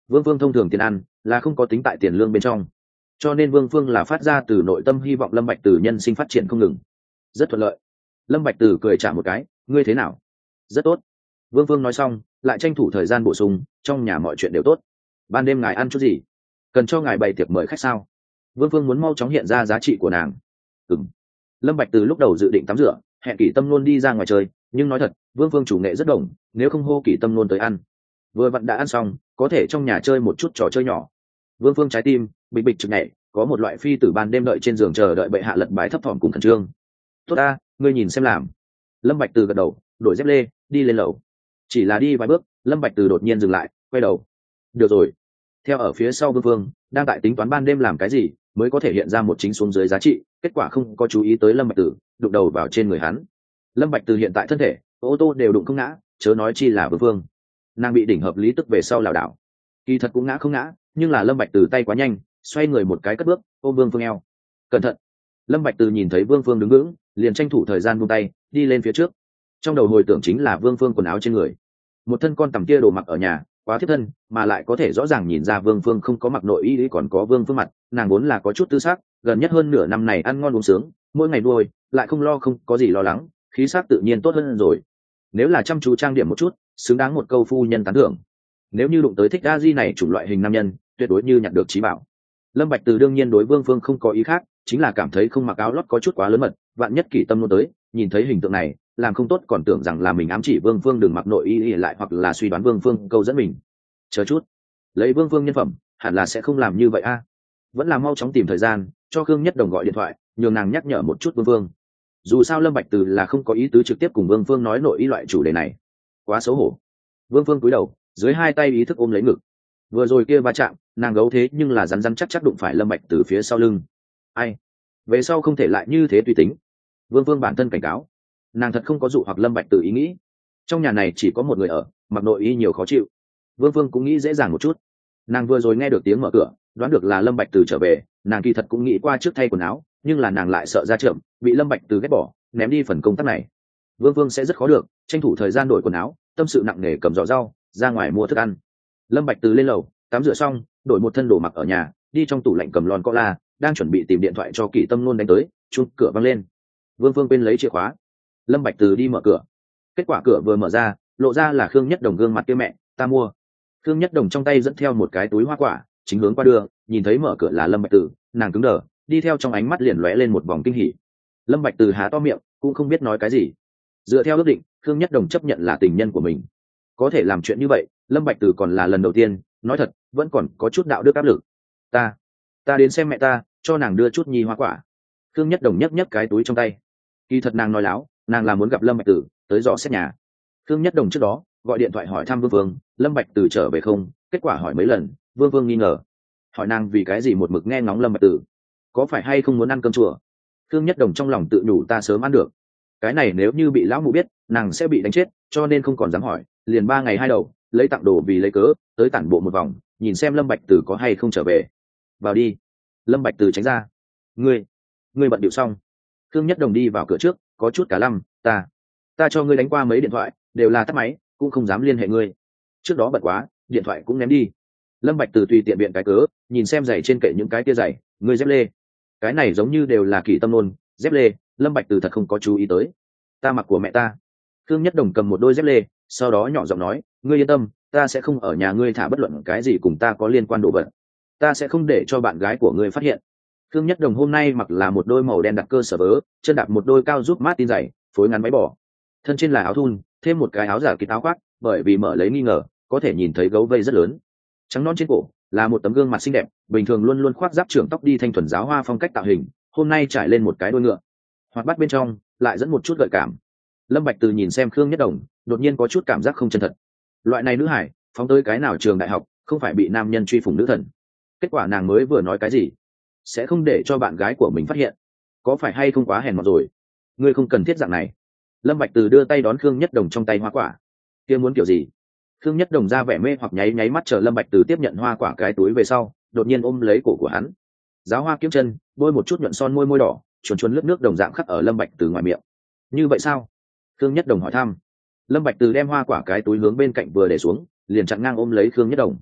Vương Phương thông thường tiền ăn là không có tính tại tiền lương bên trong, cho nên Vương Phương là phát ra từ nội tâm hy vọng Lâm Bạch Từ nhân sinh phát triển không ngừng, rất thuận lợi. Lâm Bạch Từ cười chạm một cái, ngươi thế nào? Rất tốt. Vương Phương nói xong lại tranh thủ thời gian bổ sung, trong nhà mọi chuyện đều tốt. Ban đêm ngài ăn chút gì? Cần cho ngài bày tiệc mời khách sao? Vương Phương muốn mau chóng hiện ra giá trị của nàng. Ừm. Lâm Bạch Từ lúc đầu dự định tắm rửa, hẹn Kỷ Tâm luôn đi ra ngoài chơi, nhưng nói thật, Vương Phương chủ nghệ rất đồng, nếu không hô Kỷ Tâm luôn tới ăn. Vừa vặn đã ăn xong, có thể trong nhà chơi một chút trò chơi nhỏ. Vương Phương trái tim bịch bịch trực nhảy, có một loại phi tử ban đêm đợi trên giường chờ đợi bệ hạ lật bái thấp thỏm cùng khẩn trương. Tốt ta, ngươi nhìn xem làm. Lâm Bạch Từ gật đầu, đổi dép lê, đi lên lầu. Chỉ là đi vài bước, Lâm Bạch Từ đột nhiên dừng lại, quay đầu. Được rồi. Theo ở phía sau Vương Phương, đang tại tính toán ban đêm làm cái gì mới có thể hiện ra một chính xuống dưới giá trị, kết quả không có chú ý tới Lâm Bạch Từ, đụng đầu vào trên người hắn. Lâm Bạch Từ hiện tại thân thể, ô tô đều đụng không ngã, chớ nói chi là Vương Phương. Nàng bị đỉnh hợp lý tức về sau lảo đảo. Kỳ thật cũng ngã không ngã, nhưng là Lâm Bạch Từ tay quá nhanh, xoay người một cái cất bước, ôm Vương Phương eo. Cẩn thận. Lâm Bạch Từ nhìn thấy Vương Phương đứng vững, liền tranh thủ thời gian buông tay, đi lên phía trước. Trong đầu hồi tưởng chính là Vương Phương quần áo trên người, một thân con tằm kia đồ mặc ở nhà quá thiết thân, mà lại có thể rõ ràng nhìn ra Vương Phương không có mặc nội y, còn có Vương Phương mặt, nàng vốn là có chút tư sắc, gần nhất hơn nửa năm này ăn ngon uống sướng, mỗi ngày nuôi, lại không lo không có gì lo lắng, khí sắc tự nhiên tốt hơn rồi. Nếu là chăm chú trang điểm một chút, xứng đáng một câu phu nhân tán thưởng. Nếu như đụng tới thích a di này chủng loại hình nam nhân, tuyệt đối như nhặt được trí bảo. Lâm Bạch Từ đương nhiên đối Vương Phương không có ý khác, chính là cảm thấy không mặc áo lót có chút quá lớn mật, vạn nhất Kỷ Tâm luôn tới, nhìn thấy hình tượng này, làm không tốt còn tưởng rằng là mình ám chỉ Vương Phương đừng mặc nội y lại, hoặc là suy đoán Vương Phương câu dẫn mình. Chờ chút, lấy Vương Phương nhân phẩm, hẳn là sẽ không làm như vậy a. Vẫn là mau chóng tìm thời gian, cho Khương Nhất Đồng gọi điện thoại, nhường nàng nhắc nhở một chút Vương Phương. Dù sao Lâm Bạch Từ là không có ý tứ trực tiếp cùng Vương Phương nói nội y loại chủ đề này, quá xấu hổ. Vương Phương cúi đầu, dưới hai tay ý thức ôm lấy ngực. Vừa rồi kia va chạm, nàng gấu thế nhưng là rắn rắn chắc chắc đụng phải Lâm Bạch Từ phía sau lưng. Ai, về sau không thể lại như thế tùy tính. Vương Phương bản thân cảnh cáo, nàng thật không có dụ hoặc Lâm Bạch Từ ý nghĩ. Trong nhà này chỉ có một người ở, mặc nội y nhiều khó chịu. Vương Phương cũng nghĩ dễ dàng một chút. Nàng vừa rồi nghe được tiếng mở cửa, đoán được là Lâm Bạch Từ trở về, nàng kỳ thật cũng nghĩ qua trước thay quần áo, nhưng là nàng lại sợ ra chậm, bị Lâm Bạch Từ ghét bỏ, ném đi phần công tác này. Vương Phương sẽ rất khó được, tranh thủ thời gian đổi quần áo, tâm sự nặng nề cầm giỏ rau, ra ngoài mua thức ăn. Lâm Bạch Từ lên lầu, tắm rửa xong, đổi một thân đồ mặc ở nhà, đi trong tủ lạnh cầm lon cola, đang chuẩn bị tìm điện thoại cho Kỷ Tâm Nôn đánh tới, chuông cửa vang lên. Vương Phương quên lấy chìa khóa. Lâm Bạch Từ đi mở cửa. Kết quả cửa vừa mở ra, lộ ra là Khương Nhất Đồng gương mặt kia, mẹ, ta mua. Khương Nhất Đồng trong tay dẫn theo một cái túi hoa quả, chính hướng qua đường, nhìn thấy mở cửa là Lâm Bạch Từ, nàng cứng đờ, đi theo trong ánh mắt liền lóe lên một vòng kinh hỉ. Lâm Bạch Từ há to miệng, cũng không biết nói cái gì. Dựa theo ước định, Khương Nhất Đồng chấp nhận là tình nhân của mình. Có thể làm chuyện như vậy, Lâm Bạch Từ còn là lần đầu tiên, nói thật, vẫn còn có chút đạo đức áp lực. Ta, ta đến xem mẹ ta, cho nàng đưa chút nhi hoa quả. Khương Nhất Đồng nhấc nhấc cái túi trong tay. Kỳ thật nàng nói láo, nàng là muốn gặp Lâm Bạch Từ, tới dò xét nhà. Khương Nhất Đồng trước đó gọi điện thoại hỏi thăm Vương Vương, Lâm Bạch Từ trở về không, kết quả hỏi mấy lần, Vương Vương nghi ngờ, hỏi nàng vì cái gì một mực nghe ngóng Lâm Bạch Từ, có phải hay không muốn ăn cơm chùa. Khương Nhất Đồng trong lòng tự nhủ ta sớm ăn được, cái này nếu như bị lão mụ biết, nàng sẽ bị đánh chết, cho nên không còn dám hỏi, liền ba ngày hai đầu, lấy tặng đồ vì lấy cớ, tới tản bộ một vòng, nhìn xem Lâm Bạch Từ có hay không trở về. Vào đi. Lâm Bạch Từ tránh ra. Ngươi, ngươi bận điệu xong. Khương Nhất Đồng đi vào cửa trước, có chút cả lăm, ta, ta cho ngươi đánh qua mấy điện thoại, đều là tắt máy, cũng không dám liên hệ ngươi. Trước đó bận quá, điện thoại cũng ném đi. Lâm Bạch Từ tùy tiện biện cái cớ, nhìn xem giày trên kệ những cái kia giày, ngươi dép lê. Cái này giống như đều là Kỷ Tâm Nôn, dép lê, Lâm Bạch Từ thật không có chú ý tới. Ta mặc của mẹ ta. Khương Nhất Đồng cầm một đôi dép lê, sau đó nhỏ giọng nói, ngươi yên tâm, ta sẽ không ở nhà ngươi thả bất luận cái gì cùng ta có liên quan đồ vật. Ta sẽ không để cho bạn gái của ngươi phát hiện. Khương Nhất Đồng hôm nay mặc là một đôi màu đen đặc cơ sở vớ, chân đạp một đôi cao giúp mát tin giày, phối ngắn váy bò. Thân trên là áo thun, thêm một cái áo giả kín áo khoác, bởi vì mở lấy nghi ngờ, có thể nhìn thấy gấu vây rất lớn. Trắng non trên cổ là một tấm gương mặt xinh đẹp, bình thường luôn luôn khoác giáp trưởng tóc đi thanh thuần giáo hoa phong cách tạo hình, hôm nay trải lên một cái đuôi ngựa. Hoạt bát bên trong lại dẫn một chút gợi cảm. Lâm Bạch Từ nhìn xem Khương Nhất Đồng, đột nhiên có chút cảm giác không chân thật. Loại này nữ hải, phóng tới cái nào trường đại học, không phải bị nam nhân truy phủng nữ thần. Kết quả nàng mới vừa nói cái gì, sẽ không để cho bạn gái của mình phát hiện, có phải hay không quá hèn mọn rồi? Ngươi không cần thiết dạng này. Lâm Bạch Từ đưa tay đón Khương Nhất Đồng trong tay hoa quả. Kia muốn kiểu gì? Khương Nhất Đồng ra vẻ mê hoặc nháy nháy mắt chờ Lâm Bạch Từ tiếp nhận hoa quả cái túi về sau, đột nhiên ôm lấy cổ của hắn. Giáo hoa kiếm chân, bôi một chút nhuận son môi môi đỏ, chuồn chuồn lướt nước đồng dạng khắc ở Lâm Bạch Từ ngoài miệng. Như vậy sao? Khương Nhất Đồng hỏi thăm. Lâm Bạch Từ đem hoa quả cái túi hướng bên cạnh vừa để xuống, liền chặn ngang ôm lấy Khương Nhất Đồng.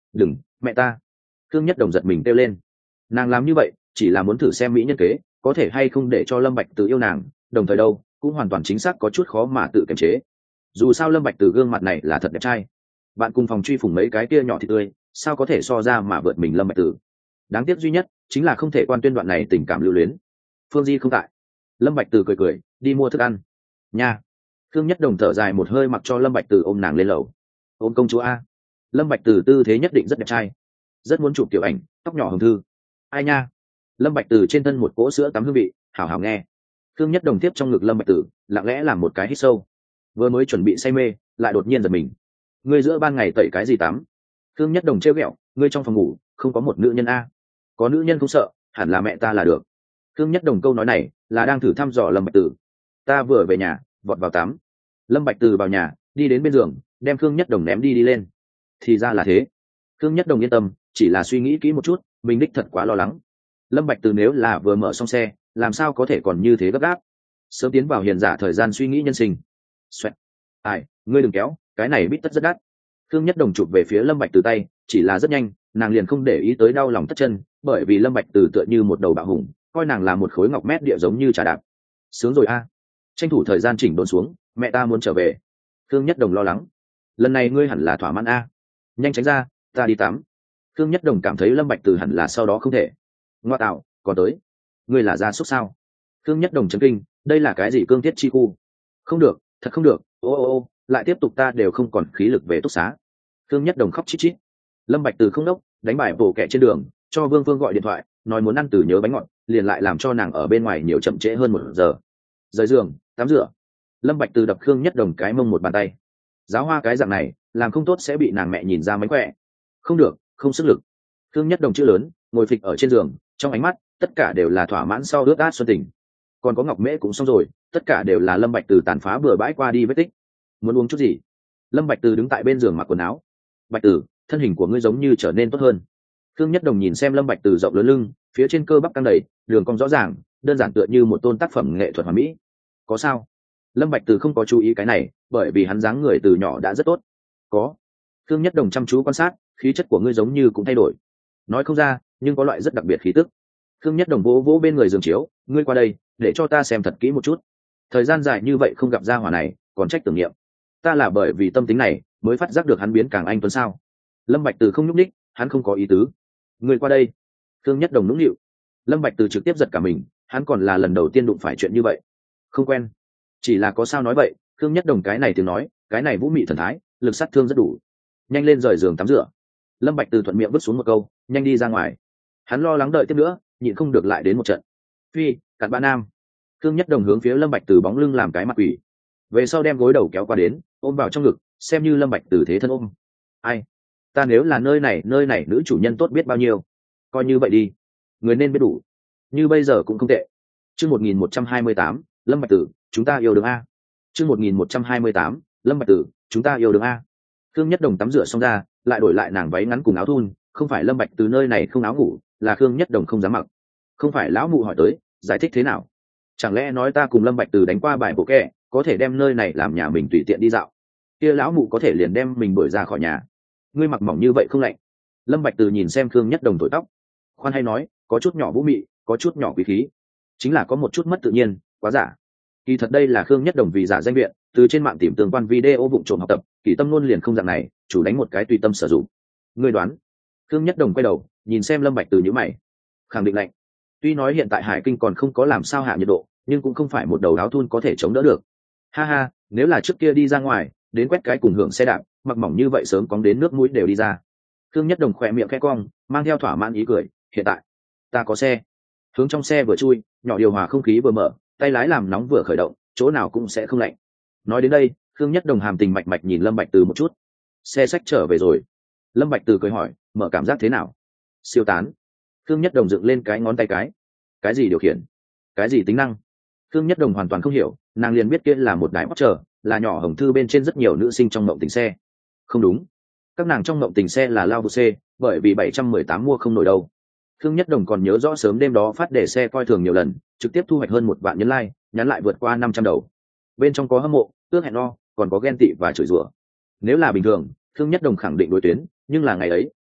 đừng, mẹ ta. Khương Nhất Đồng giật mình kêu lên. Nàng làm như vậy chỉ là muốn thử xem mỹ nhân kế có thể hay không để cho Lâm Bạch Từ yêu nàng, đồng thời đâu cũng hoàn toàn chính xác có chút khó mà tự kiềm chế. Dù sao Lâm Bạch Từ gương mặt này là thật đẹp trai, bạn cùng phòng truy phủng mấy cái kia nhỏ thịt tươi, sao có thể so ra mà vượt mình Lâm Bạch Từ. Đáng tiếc duy nhất chính là không thể quan tuyên đoạn này tình cảm lưu luyến. Phương Di không tại. Lâm Bạch Từ cười cười đi mua thức ăn nha. Khương Nhất Đồng thở dài một hơi mặc cho Lâm Bạch Từ ôm nàng lên lầu. Ôm công chúa a. Lâm Bạch Từ tư thế nhất định rất đẹp trai, rất muốn chụp tiểu ảnh, tóc nhỏ hồng thư. Ai nha. Lâm Bạch Từ trên thân một cỗ sữa tắm hương vị, hảo hảo nghe. Khương Nhất Đồng tiếp trong ngực Lâm Bạch Từ, lặng lẽ làm một cái hít sâu. Vừa mới chuẩn bị say mê, lại đột nhiên giật mình. Ngươi giữa ban ngày tẩy cái gì tắm? Khương Nhất Đồng trêu ghẹo, ngươi trong phòng ngủ không có một nữ nhân a? Có nữ nhân không sợ, hẳn là mẹ ta là được. Khương Nhất Đồng câu nói này là đang thử thăm dò Lâm Bạch Từ. Ta vừa về nhà, vọt vào tắm. Lâm Bạch Từ vào nhà, đi đến bên giường, đem Khương Nhất Đồng ném đi đi lên. Thì ra là thế. Khương Nhất Đồng yên tâm, chỉ là suy nghĩ kỹ một chút, mình đích thật quá lo lắng. Lâm Bạch Từ nếu là vừa mở xong xe, làm sao có thể còn như thế gấp gáp? Sớm tiến vào hiền giả thời gian suy nghĩ nhân sinh. Xoẹt. Ai, ngươi đừng kéo, cái này bít tất rất đắt. Khương Nhất Đồng chụp về phía Lâm Bạch Từ tay, chỉ là rất nhanh, nàng liền không để ý tới đau lòng tất chân, bởi vì Lâm Bạch Từ tựa như một đầu bạo hùng, coi nàng là một khối ngọc mét địa giống như trà đạp. Sướng rồi a. Tranh thủ thời gian chỉnh đốn xuống, mẹ ta muốn trở về. Khương Nhất Đồng lo lắng. Lần này ngươi hẳn là thỏa mãn a. Nhanh tránh ra, ta đi tắm. Khương Nhất Đồng cảm thấy Lâm Bạch Từ hẳn là sau đó không thể. Ngoa tạo, còn tới. Ngươi là gia súc sao? Khương Nhất Đồng chấn kinh, đây là cái gì cương thiết chi khu? Không được, thật không được. Ô ô ô, lại tiếp tục ta đều không còn khí lực về túc xá. Khương Nhất Đồng khóc chít chít. Lâm Bạch Từ không đốc, đánh bài bổ kẹ trên đường, cho Vương Phương gọi điện thoại, nói muốn ăn từ nhớ bánh ngọt, liền lại làm cho nàng ở bên ngoài nhiều chậm trễ hơn một giờ. Rời giường, tắm rửa. Lâm Bạch Từ đập Khương Nhất Đồng cái mông một bàn tay. Giáo hoa cái dạng này, làm không tốt sẽ bị nàng mẹ nhìn ra mánh khỏe. Không được, không sức lực. Khương Nhất Đồng chữ lớn, ngồi phịch ở trên giường, trong ánh mắt tất cả đều là thỏa mãn sau ướt át xuân tình. Còn có Ngọc Mễ cũng xong rồi, tất cả đều là Lâm Bạch Từ tàn phá bừa bãi qua đi vết tích. Muốn uống chút gì? Lâm Bạch Từ đứng tại bên giường mặc quần áo. Bạch Từ, thân hình của ngươi giống như trở nên tốt hơn. Khương Nhất Đồng nhìn xem Lâm Bạch Từ rộng lớn lưng, phía trên cơ bắp căng đầy, đường cong rõ ràng, đơn giản tựa như một tôn tác phẩm nghệ thuật hoàn mỹ. Có sao? Lâm Bạch Từ không có chú ý cái này, bởi vì hắn dáng người từ nhỏ đã rất tốt. Có. Khương Nhất Đồng chăm chú quan sát, khí chất của ngươi giống như cũng thay đổi. Nói không ra, nhưng có loại rất đặc biệt khí tức. Khương Nhất Đồng vỗ vỗ bên người giường chiếu, ngươi qua đây, để cho ta xem thật kỹ một chút. Thời gian dài như vậy không gặp gia hỏa này, còn trách tưởng niệm. Ta là bởi vì tâm tính này, mới phát giác được hắn biến càng anh tuấn sao? Lâm Bạch Từ không nhúc nhích, hắn không có ý tứ. Ngươi qua đây. Khương Nhất Đồng nũng nịu. Lâm Bạch Từ trực tiếp giật cả mình, hắn còn là lần đầu tiên đụng phải chuyện như vậy. Không quen. Chỉ là có sao nói vậy, Khương Nhất Đồng cái này tiếng nói, cái này vũ mị thần thái, lực sát thương rất đủ. Nhanh lên rời giường tắm rửa. Lâm Bạch Từ thuận miệng vứt xuống một câu, nhanh đi ra ngoài. Hắn lo lắng đợi tiếp nữa, nhịn không được lại đến một trận. Phi, cặn bã nam. Khương Nhất Đồng hướng phía Lâm Bạch Từ bóng lưng làm cái mặt quỷ. Về sau đem gối đầu kéo qua đến, ôm vào trong ngực, xem như Lâm Bạch Từ thế thân ôm. Ai? Ta nếu là nơi này, nơi này nữ chủ nhân tốt biết bao nhiêu. Coi như vậy đi, người nên biết đủ. Như bây giờ cũng không tệ. Chương một nghìn một trăm hai mươi tám, Lâm Bạch Từ, chúng ta yêu đương a. Chương một nghìn một trăm hai mươi tám, Lâm Bạch Từ, chúng ta yêu đương a. Khương Nhất Đồng tắm rửa xong ra, lại đổi lại nàng váy ngắn cùng áo thun, không phải Lâm Bạch Từ nơi này không áo ngủ, là Khương Nhất Đồng không dám mặc. Không phải lão mụ hỏi tới, giải thích thế nào? Chẳng lẽ nói ta cùng Lâm Bạch Từ đánh qua bài bộ kẹ, có thể đem nơi này làm nhà mình tùy tiện đi dạo? Kia lão mụ có thể liền đem mình đuổi ra khỏi nhà. Ngươi mặc mỏng như vậy không lạnh? Lâm Bạch Từ nhìn xem Khương Nhất Đồng thổi tóc, khoan hay nói, có chút nhỏ vũ mị, có chút nhỏ quý khí, chính là có một chút mất tự nhiên, quá giả. Kỳ thật đây là Khương Nhất Đồng vì giả danh viện, từ trên mạng tìm tương quan video vụng trộm học tập, Kỳ Tâm luôn liền không dạng này, chủ đánh một cái tùy tâm sử dụng. Ngươi đoán? Khương Nhất Đồng quay đầu, nhìn xem Lâm Bạch Từ nhíu mày, khẳng định lạnh. Tuy nói hiện tại Hải Kinh còn không có làm sao hạ nhiệt độ, nhưng cũng không phải một đầu áo thun có thể chống đỡ được. Ha ha, nếu là trước kia đi ra ngoài, đến quét cái cùng hưởng xe đạp, mặc mỏng như vậy sớm cóng đến nước mũi đều đi ra. Khương Nhất Đồng khỏe miệng khẽ cong, mang theo thỏa mãn ý cười, hiện tại ta có xe. Hướng trong xe vừa chui, nhỏ điều hòa không khí vừa mở, tay lái làm nóng vừa khởi động, chỗ nào cũng sẽ không lạnh. Nói đến đây, Khương Nhất Đồng hàm tình mạch mạch nhìn Lâm Bạch Từ một chút. Xe sách trở về rồi. Lâm Bạch Từ cười hỏi, mở cảm giác thế nào? Siêu tán. Khương Nhất Đồng dựng lên cái ngón tay cái. Cái gì điều khiển? Cái gì tính năng? Khương Nhất Đồng hoàn toàn không hiểu, nàng liền biết kia là một đài Porsche, là nhỏ hồng thư bên trên rất nhiều nữ sinh trong mộng tình xe. Không đúng, các nàng trong mộng tình xe là lao xe, bởi vì bảy trăm mười tám mua không nổi đâu. Khương Nhất Đồng còn nhớ rõ sớm đêm đó phát để xe coi thường nhiều lần, trực tiếp thu hoạch hơn một vạn nhấn like, nhắn lại vượt qua năm trăm đầu. Bên trong có hâm mộ, ước hẹn no, còn có ghen tị và chửi rủa. Nếu là bình thường, Khương Nhất Đồng khẳng định đối tuyến, nhưng là ngày ấy,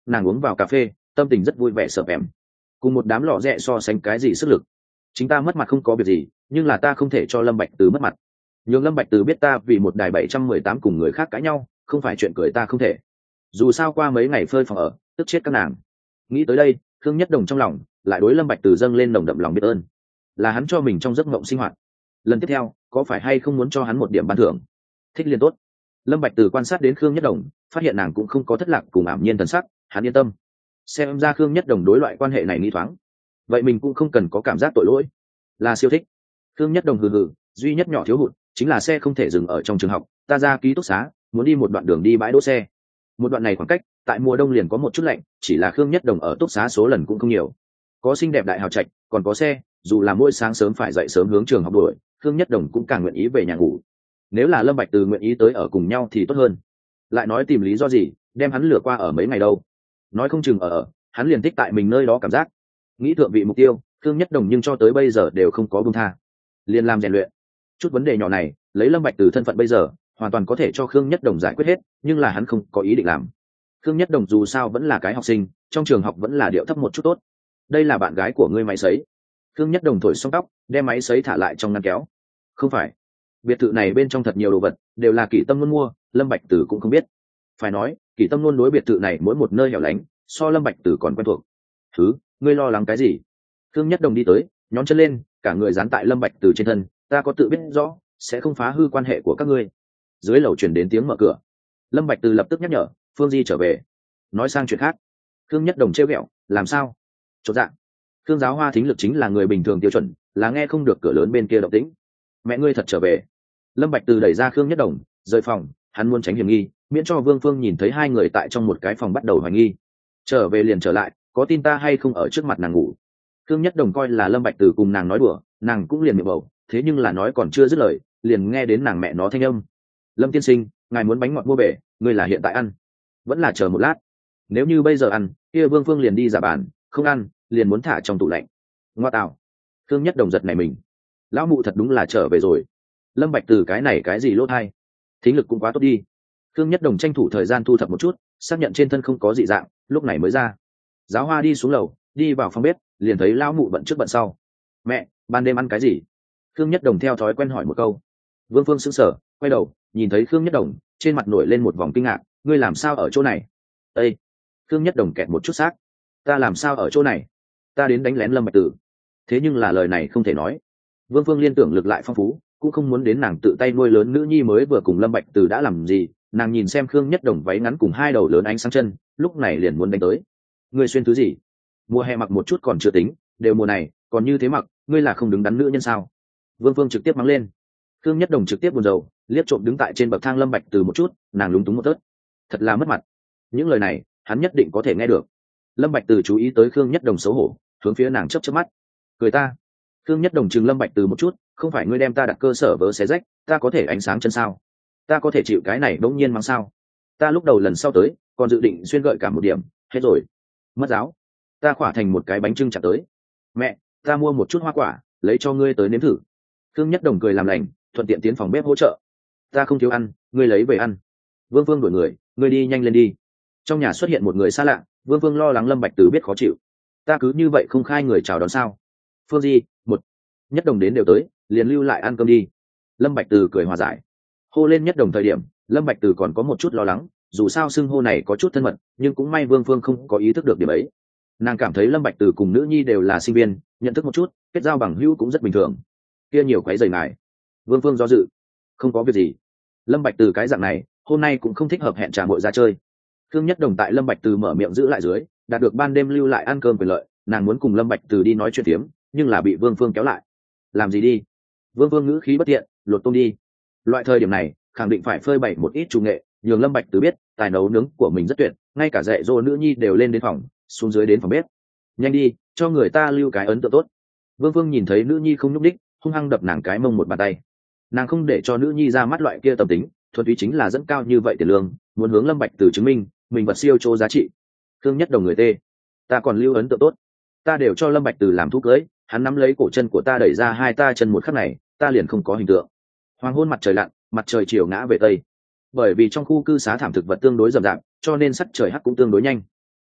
nàng uống vào cà phê, tâm tình rất vui vẻ sợ em. Cùng một đám lọ rẽ so sánh cái gì sức lực. Chính ta mất mặt không có việc gì, nhưng là ta không thể cho Lâm Bạch Từ mất mặt. Nhưng Lâm Bạch Từ biết ta vì một đài bảy trăm mười tám cùng người khác cãi nhau, không phải chuyện cười ta không thể. Dù sao qua mấy ngày phơi phòng ở, tức chết các nàng. Nghĩ tới đây, Khương Nhất Đồng trong lòng lại đối Lâm Bạch Từ dâng lên nồng đậm lòng biết ơn. Là hắn cho mình trong giấc mộng sinh hoạt. Lần tiếp theo, có phải hay không muốn cho hắn một điểm ban thưởng? Thích liên tốt. Lâm Bạch Từ quan sát đến Khương Nhất Đồng, phát hiện nàng cũng không có thất lạc cùng ảm nhiên thần sắc, hắn yên tâm. Xem ra Khương Nhất Đồng đối loại quan hệ này nghĩ thoáng. Vậy mình cũng không cần có cảm giác tội lỗi. Là siêu thích. Khương Nhất Đồng hừ hừ, duy nhất nhỏ thiếu hụt chính là xe không thể dừng ở trong trường học, ta ra ký túc xá, muốn đi một đoạn đường đi bãi đỗ xe. Một đoạn này khoảng cách, tại mùa đông liền có một chút lạnh, chỉ là Khương Nhất Đồng ở túc xá số lần cũng không nhiều. Có xinh đẹp đại hào trạch, còn có xe, dù là mỗi sáng sớm phải dậy sớm hướng trường học đuổi, Khương Nhất Đồng cũng càng nguyện ý về nhà ngủ. Nếu là Lâm Bạch Từ nguyện ý tới ở cùng nhau thì tốt hơn. Lại nói tìm lý do gì, đem hắn lừa qua ở mấy ngày đâu? Nói không chừng ở ở, hắn liền thích tại mình nơi đó cảm giác. Nghĩ thượng vị mục tiêu, Khương Nhất Đồng nhưng cho tới bây giờ đều không có buông tha. Liền làm rèn luyện. Chút vấn đề nhỏ này, lấy Lâm Bạch Từ thân phận bây giờ, hoàn toàn có thể cho Khương Nhất Đồng giải quyết hết, nhưng là hắn không có ý định làm. Khương Nhất Đồng dù sao vẫn là cái học sinh, trong trường học vẫn là điệu thấp một chút tốt. Đây là bạn gái của ngươi máy sấy. Khương Nhất Đồng thổi xong tóc, đem máy sấy thả lại trong ngăn kéo. Không phải, biệt thự này bên trong thật nhiều đồ vật, đều là Kỷ Tâm luôn mua, Lâm Bạch Từ cũng không biết. Phải nói, Kỷ Tâm luôn đối biệt thự này mỗi một nơi hẻo lánh, so Lâm Bạch Từ còn quen thuộc. Thứ, ngươi lo lắng cái gì? Khương Nhất Đồng đi tới, nhón chân lên, cả người dán tại Lâm Bạch Từ trên thân, ta có tự biết rõ, sẽ không phá hư quan hệ của các ngươi. Dưới lầu truyền đến tiếng mở cửa. Lâm Bạch Từ lập tức nhắc nhở, Phương Di trở về. Nói sang chuyện khác. Khương Nhất Đồng trêu ghẹo, làm sao? Chột dạ. Khương Giáo Hoa thính lực chính là người bình thường tiêu chuẩn, là nghe không được cửa lớn bên kia động tĩnh. Mẹ ngươi thật trở về. Lâm Bạch Từ đẩy ra Khương Nhất Đồng, rời phòng, hắn muốn tránh hiểm nghi, miễn cho Vương Phương nhìn thấy hai người tại trong một cái phòng bắt đầu hoài nghi. Trở về liền trở lại, có tin ta hay không ở trước mặt nàng ngủ? Khương Nhất Đồng coi là Lâm Bạch Từ cùng nàng nói đùa, nàng cũng liền miệng bầu, thế nhưng là nói còn chưa dứt lời, liền nghe đến nàng mẹ nó thanh âm. Lâm tiên sinh, ngài muốn bánh ngọt mua bể, ngươi là hiện tại ăn, vẫn là chờ một lát? Nếu như bây giờ ăn, kia Vương Phương liền đi giả bàn, không ăn, liền muốn thả trong tủ lạnh. Ngoa tạo. Khương Nhất Đồng giật này mình. Lão mụ thật đúng là trở về rồi. Lâm Bạch Từ cái này cái gì lỗ thai, thính lực cũng quá tốt đi. Khương Nhất Đồng tranh thủ thời gian thu thập một chút, xác nhận trên thân không có dị dạng, lúc này mới ra. Giáo Hoa đi xuống lầu, đi vào phòng bếp, liền thấy lão mụ bận trước bận sau. Mẹ, ban đêm ăn cái gì? Khương Nhất Đồng theo thói quen hỏi một câu. Vương Phương sững sờ, quay đầu, nhìn thấy Khương Nhất Đồng, trên mặt nổi lên một vòng kinh ngạc, ngươi làm sao ở chỗ này? Ê! Khương Nhất Đồng kẹt một chút xác. Ta làm sao ở chỗ này? Ta đến đánh lén Lâm Bạch Từ. Thế nhưng là lời này không thể nói. Vương Phương liên tưởng lực lại phong phú, cũng không muốn đến nàng tự tay nuôi lớn nữ nhi mới vừa cùng Lâm Bạch Từ đã làm gì, nàng nhìn xem Khương Nhất Đồng váy ngắn cùng hai đầu lớn ánh sáng chân, lúc này liền muốn đánh tới. Ngươi xuyên thứ gì? Mùa hè mặc một chút còn chưa tính, đều mùa này, còn như thế mặc, ngươi là không đứng đắn nữ nhân sao? Vương Phương trực tiếp mắng lên. Khương Nhất Đồng trực tiếp buồn rầu, liếc trộm đứng tại trên bậc thang Lâm Bạch Từ một chút, nàng lúng túng một tớt. Thật là mất mặt. Những lời này, hắn nhất định có thể nghe được. Lâm Bạch Từ chú ý tới Khương Nhất Đồng xấu hổ, hướng phía nàng chớp chớp mắt. Cười ta. Khương Nhất Đồng trừng Lâm Bạch Từ một chút, không phải ngươi đem ta đặt cơ sở vớ xé rách, ta có thể ánh sáng chân sao? Ta có thể chịu cái này đống nhiên mắng sao? Ta lúc đầu lần sau tới, còn dự định xuyên gợi cả một điểm, hết rồi. Mất giáo. Ta khỏa thành một cái bánh trưng chặt tới. Mẹ, ta mua một chút hoa quả, lấy cho ngươi tới nếm thử. Khương Nhất Đồng cười làm lành, thuận tiện tiến phòng bếp hỗ trợ. Ta không thiếu ăn, ngươi lấy về ăn. Vương Vương đuổi người, ngươi đi nhanh lên đi. Trong nhà xuất hiện một người xa lạ, Vương Vương lo lắng Lâm Bạch Từ biết khó chịu. Ta cứ như vậy không khai người chào đón sao? Phương Di, một Nhất Đồng đến đều tới, liền lưu lại ăn cơm đi. Lâm Bạch Từ cười hòa giải. Hô lên Nhất Đồng thời điểm, Lâm Bạch Từ còn có một chút lo lắng, dù sao xưng hô này có chút thân mật, nhưng cũng may Vương Phương không có ý thức được điểm ấy. Nàng cảm thấy Lâm Bạch Từ cùng nữ nhi đều là sinh viên, nhận thức một chút, kết giao bằng hữu cũng rất bình thường. Kia nhiều quấy rầy ngài. Vương Phương do dự. Không có việc gì. Lâm Bạch Từ cái dạng này, hôm nay cũng không thích hợp hẹn trà muội ra chơi. Khương Nhất Đồng tại Lâm Bạch Từ mở miệng giữ lại dưới, đạt được ban đêm lưu lại ăn cơm quyền lợi, nàng muốn cùng Lâm Bạch Từ đi nói chuyện tiếm, nhưng là bị Vương Phương kéo lại. Làm gì đi? Vương Phương ngữ khí bất tiện, lột tôm đi. Loại thời điểm này, khẳng định phải phơi bày một ít chủ nghệ, nhường Lâm Bạch Từ biết, tài nấu nướng của mình rất tuyệt, ngay cả dạy dỗ nữ nhi đều lên đến phòng, xuống dưới đến phòng bếp. Nhanh đi, cho người ta lưu cái ấn tượng tốt. Vương Phương nhìn thấy nữ nhi không nhúc đích, hung hăng đập nàng cái mông một bàn tay. Nàng không để cho nữ nhi ra mắt loại kia tâm tính, thuần túy chính là dẫn cao như vậy tiền lương, muốn hướng Lâm Bạch Từ chứng minh mình vật siêu chỗ giá trị. Khương Nhất Đồng người tê, ta còn lưu ấn tượng tốt, ta đều cho Lâm Bạch Từ làm thú cưới, hắn nắm lấy cổ chân của ta đẩy ra hai ta chân một khắc này, ta liền không có hình tượng. Hoàng hôn mặt trời lặn, mặt trời chiều ngã về tây. Bởi vì trong khu cư xá thảm thực vật tương đối rậm rạp, cho nên sắc trời hắc cũng tương đối nhanh.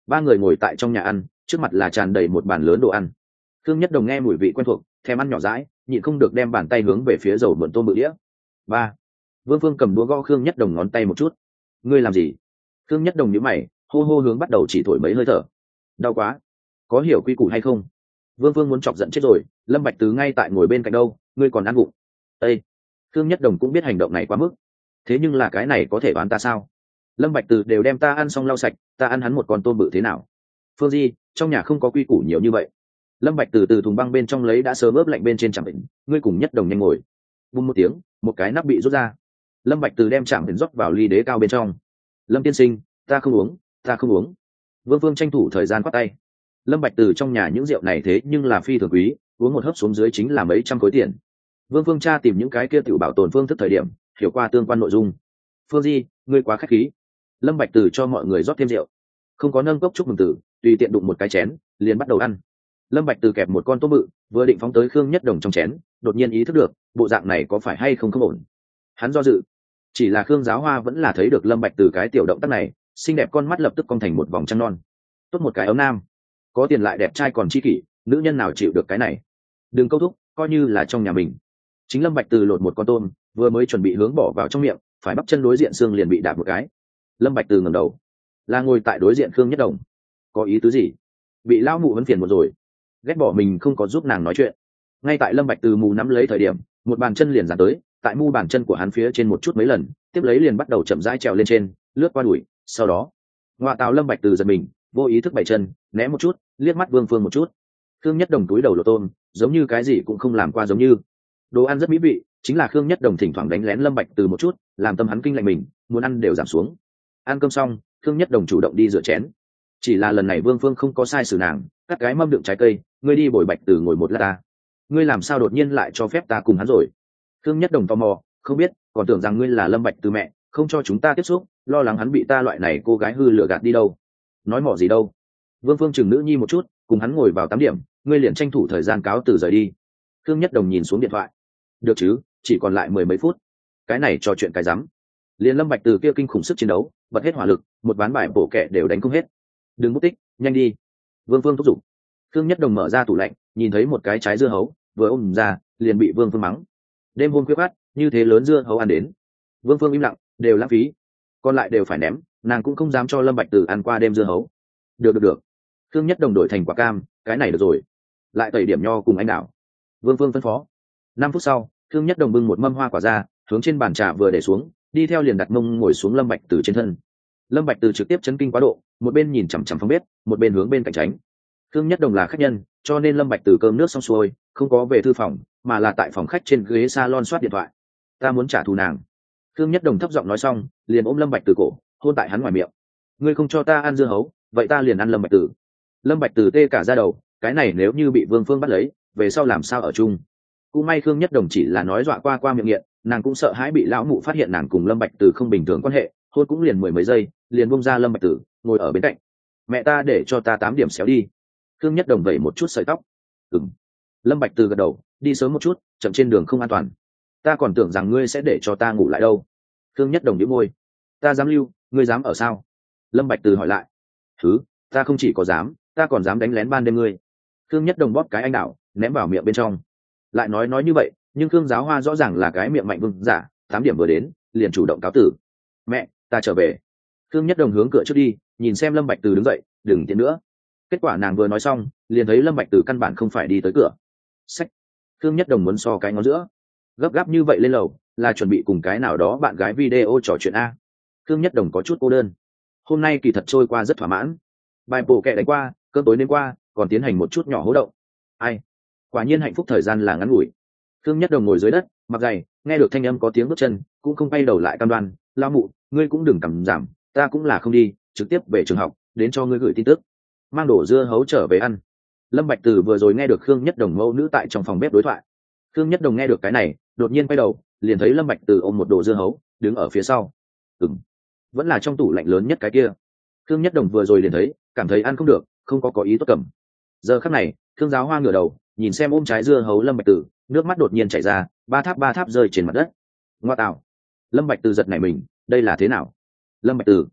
ba người ngồi tại trong nhà ăn, trước mặt là tràn đầy một bàn lớn đồ ăn. Khương Nhất Đồng nghe mùi vị quen thuộc, thèm ăn nhỏ dãi, nhịn không được đem bàn tay hướng về phía dầu bẩn tôm bự đĩa. Ba. Vương Phương cầm đũa gõ Khương Nhất Đồng ngón tay một chút. Ngươi làm gì? Khương Nhất Đồng nhíu mày, hô hô hướng bắt đầu chỉ thổi mấy hơi thở. Đau quá. Có hiểu quy củ hay không? Vương Phương muốn chọc giận chết rồi, Lâm Bạch Từ ngay tại ngồi bên cạnh đâu, ngươi còn ăn vụng. Ê. Khương Nhất Đồng cũng biết hành động này quá mức. Thế nhưng là cái này có thể đoán ta sao? Lâm Bạch Từ đều đem ta ăn xong lau sạch, ta ăn hắn một con tôm bự thế nào? Phương Di, trong nhà không có quy củ nhiều như vậy. Lâm Bạch từ từ thùng băng bên trong lấy đã sớm ướp lạnh bên trên chạm bình, ngươi cùng Nhất Đồng nhanh ngồi. Bùm một tiếng, một cái nắp bị rút ra. Lâm Bạch từ đem chạm bình rót vào ly đế cao bên trong. Lâm tiên sinh, ta không uống, ta không uống. Vương Phương tranh thủ thời gian quát tay. Lâm Bạch từ trong nhà những rượu này thế nhưng là phi thường quý, uống một hớp xuống dưới chính là mấy trăm khối tiền. Vương Phương tra tìm những cái kia tiểu bảo tồn phương thức thời điểm, hiểu qua tương quan nội dung. Phương Di, ngươi quá khách khí. Lâm Bạch từ cho mọi người rót thêm rượu, không có nâng cốc chúc mừng tử, tùy tiện đụng một cái chén, liền bắt đầu ăn. Lâm Bạch từ kẹp một con tôm bự, vừa định phóng tới Khương Nhất Đồng trong chén, đột nhiên ý thức được, bộ dạng này có phải hay không không ổn. Hắn do dự, chỉ là Khương Giáo Hoa vẫn là thấy được Lâm Bạch từ cái tiểu động tác này, xinh đẹp con mắt lập tức cong thành một vòng trăng non. Tốt một cái ấm nam, có tiền lại đẹp trai còn chi kỷ, nữ nhân nào chịu được cái này. Đừng câu thúc, coi như là trong nhà mình. Chính Lâm Bạch từ lột một con tôm, vừa mới chuẩn bị hướng bỏ vào trong miệng, phải bắp chân đối diện xương liền bị đạp một cái. Lâm Bạch từ ngẩng đầu, là ngồi tại đối diện Khương Nhất Đồng. Có ý tứ gì? Bị lão mụ vẫn phiền một rồi, ghét bỏ mình không có giúp nàng nói chuyện. Ngay tại Lâm Bạch từ mù nắm lấy thời điểm, một bàn chân liền dán tới, tại mu bàn chân của hắn phía trên một chút mấy lần, tiếp lấy liền bắt đầu chậm rãi trèo lên trên, lướt qua đùi, sau đó, ngoại tào Lâm Bạch từ giật mình, vô ý thức bảy chân, né một chút, liếc mắt Vương Phương một chút. Khương Nhất Đồng túi đầu lột tôm, giống như cái gì cũng không làm qua giống như. Đồ ăn rất mỹ vị, chính là Khương Nhất Đồng thỉnh thoảng đánh lén Lâm Bạch từ một chút, làm tâm hắn kinh lạnh mình, muốn ăn đều giảm xuống. Ăn cơm xong, Khương Nhất Đồng chủ động đi rửa chén. Chỉ là lần này Vương Phương không có sai xử nàng, cắt cái mâm đựng trái cây, ngươi đi bồi Bạch từ ngồi một lát ta. Ngươi làm sao đột nhiên lại cho phép ta cùng hắn rồi? Khương Nhất Đồng tò mò, không biết, còn tưởng rằng ngươi là Lâm Bạch từ mẹ, không cho chúng ta tiếp xúc, lo lắng hắn bị ta loại này cô gái hư lừa gạt đi đâu. Nói mỏ gì đâu. Vương Phương chừng nữ nhi một chút, cùng hắn ngồi vào tám điểm, ngươi liền tranh thủ thời gian cáo từ rời đi. Khương Nhất Đồng nhìn xuống điện thoại. Được chứ, chỉ còn lại mười mấy phút. Cái này trò chuyện cái rắm. Liên Lâm Bạch từ kia kinh khủng sức chiến đấu, bật hết hỏa lực, một ván bài bổ kẹ đều đánh không hết. Đừng mất tích, nhanh đi. Vương Phương thúc giục. Khương Nhất Đồng mở ra tủ lạnh, nhìn thấy một cái trái dưa hấu, vừa ôm ra, liền bị Vương Phương mắng. Đêm hôm khuya khoắt, như thế lớn dưa hấu ăn đến. Vương Phương im lặng, đều lãng phí, còn lại đều phải ném, nàng cũng không dám cho Lâm Bạch từ ăn qua đêm dưa hấu. Được được được. Khương Nhất Đồng đổi thành quả cam, cái này được rồi. Lại tẩy điểm nho cùng anh đào. Vương Phương phân phó. Năm phút sau, Khương Nhất Đồng bưng một mâm hoa quả ra, hướng trên bàn trà vừa để xuống, đi theo liền đặt mông ngồi xuống Lâm Bạch từ trên thân. Lâm Bạch từ trực tiếp chấn kinh quá độ, một bên nhìn chằm chằm phòng bếp, một bên hướng bên cạnh tránh. Khương Nhất Đồng là khách nhân, cho nên Lâm Bạch từ cơm nước xong xuôi, không có về thư phòng, mà là tại phòng khách trên ghế salon soát điện thoại. Ta muốn trả thù nàng. Khương Nhất Đồng thấp giọng nói xong, liền ôm Lâm Bạch từ cổ, hôn tại hắn ngoài miệng. Ngươi không cho ta ăn dưa hấu, vậy ta liền ăn Lâm Bạch từ. Lâm Bạch từ tê cả da đầu, cái này nếu như bị Vương Phương bắt lấy, về sau làm sao ở chung? Cũng may Khương Nhất Đồng chỉ là nói dọa qua qua miệng nghiện, nàng cũng sợ hãi bị lão mụ phát hiện nàng cùng Lâm Bạch từ không bình thường quan hệ, hôn cũng liền mười mấy giây, liền buông ra Lâm Bạch từ, ngồi ở bên cạnh. Mẹ ta để cho ta tám điểm xéo đi. Khương Nhất Đồng vẩy một chút sợi tóc. Ừm. Lâm Bạch từ gật đầu, đi sớm một chút, chậm trên đường không an toàn. Ta còn tưởng rằng ngươi sẽ để cho ta ngủ lại đâu. Khương Nhất Đồng nhíu môi. Ta dám lưu, ngươi dám ở sao? Lâm Bạch từ hỏi lại. Thứ, ta không chỉ có dám, ta còn dám đánh lén ban đêm ngươi. Khương Nhất Đồng bóp cái anh đảo, ném vào miệng bên trong. Lại nói nói như vậy, nhưng Khương Giáo Hoa rõ ràng là cái miệng mạnh vương giả, tám điểm vừa đến, liền chủ động cáo tử. Mẹ, ta trở về. Khương Nhất Đồng hướng cửa trước đi, nhìn xem Lâm Bạch từ đứng dậy, đừng tiện nữa. Kết quả nàng vừa nói xong, liền thấy Lâm Bạch từ căn bản không phải đi tới cửa. Xách. Khương Nhất Đồng muốn so cái ngón giữa, gấp gáp như vậy lên lầu, là chuẩn bị cùng cái nào đó bạn gái video trò chuyện a. Khương Nhất Đồng có chút cô đơn. Hôm nay kỳ thật trôi qua rất thỏa mãn. Bài bổ kẹ đánh qua, cơm tối đến qua, còn tiến hành một chút nhỏ hố động. Ai? Quả nhiên hạnh phúc thời gian là ngắn ngủi. Khương Nhất Đồng ngồi dưới đất, mặc giày, nghe được thanh âm có tiếng bước chân, cũng không quay đầu lại cam đoan, lão mụ, ngươi cũng đừng cầm giảm, ta cũng là không đi, trực tiếp về trường học, đến cho ngươi gửi tin tức. Mang đổ dưa hấu trở về ăn. Lâm Bạch Từ vừa rồi nghe được Khương Nhất Đồng mẫu nữ tại trong phòng bếp đối thoại. Khương Nhất Đồng nghe được cái này, đột nhiên quay đầu, liền thấy Lâm Bạch Từ ôm một đồ dưa hấu, đứng ở phía sau. Ừm, vẫn là trong tủ lạnh lớn nhất cái kia. Khương Nhất Đồng vừa rồi liền thấy, cảm thấy ăn không được, không có có ý tốt cầm. Giờ khắc này, Khương Giáo Hoa ngửa đầu, nhìn xem ôm trái dưa hấu Lâm Bạch Từ, nước mắt đột nhiên chảy ra, ba tháp ba tháp rơi trên mặt đất. Ngoa tạo. Lâm Bạch Từ giật nảy mình, đây là thế nào? Lâm Bạch Từ,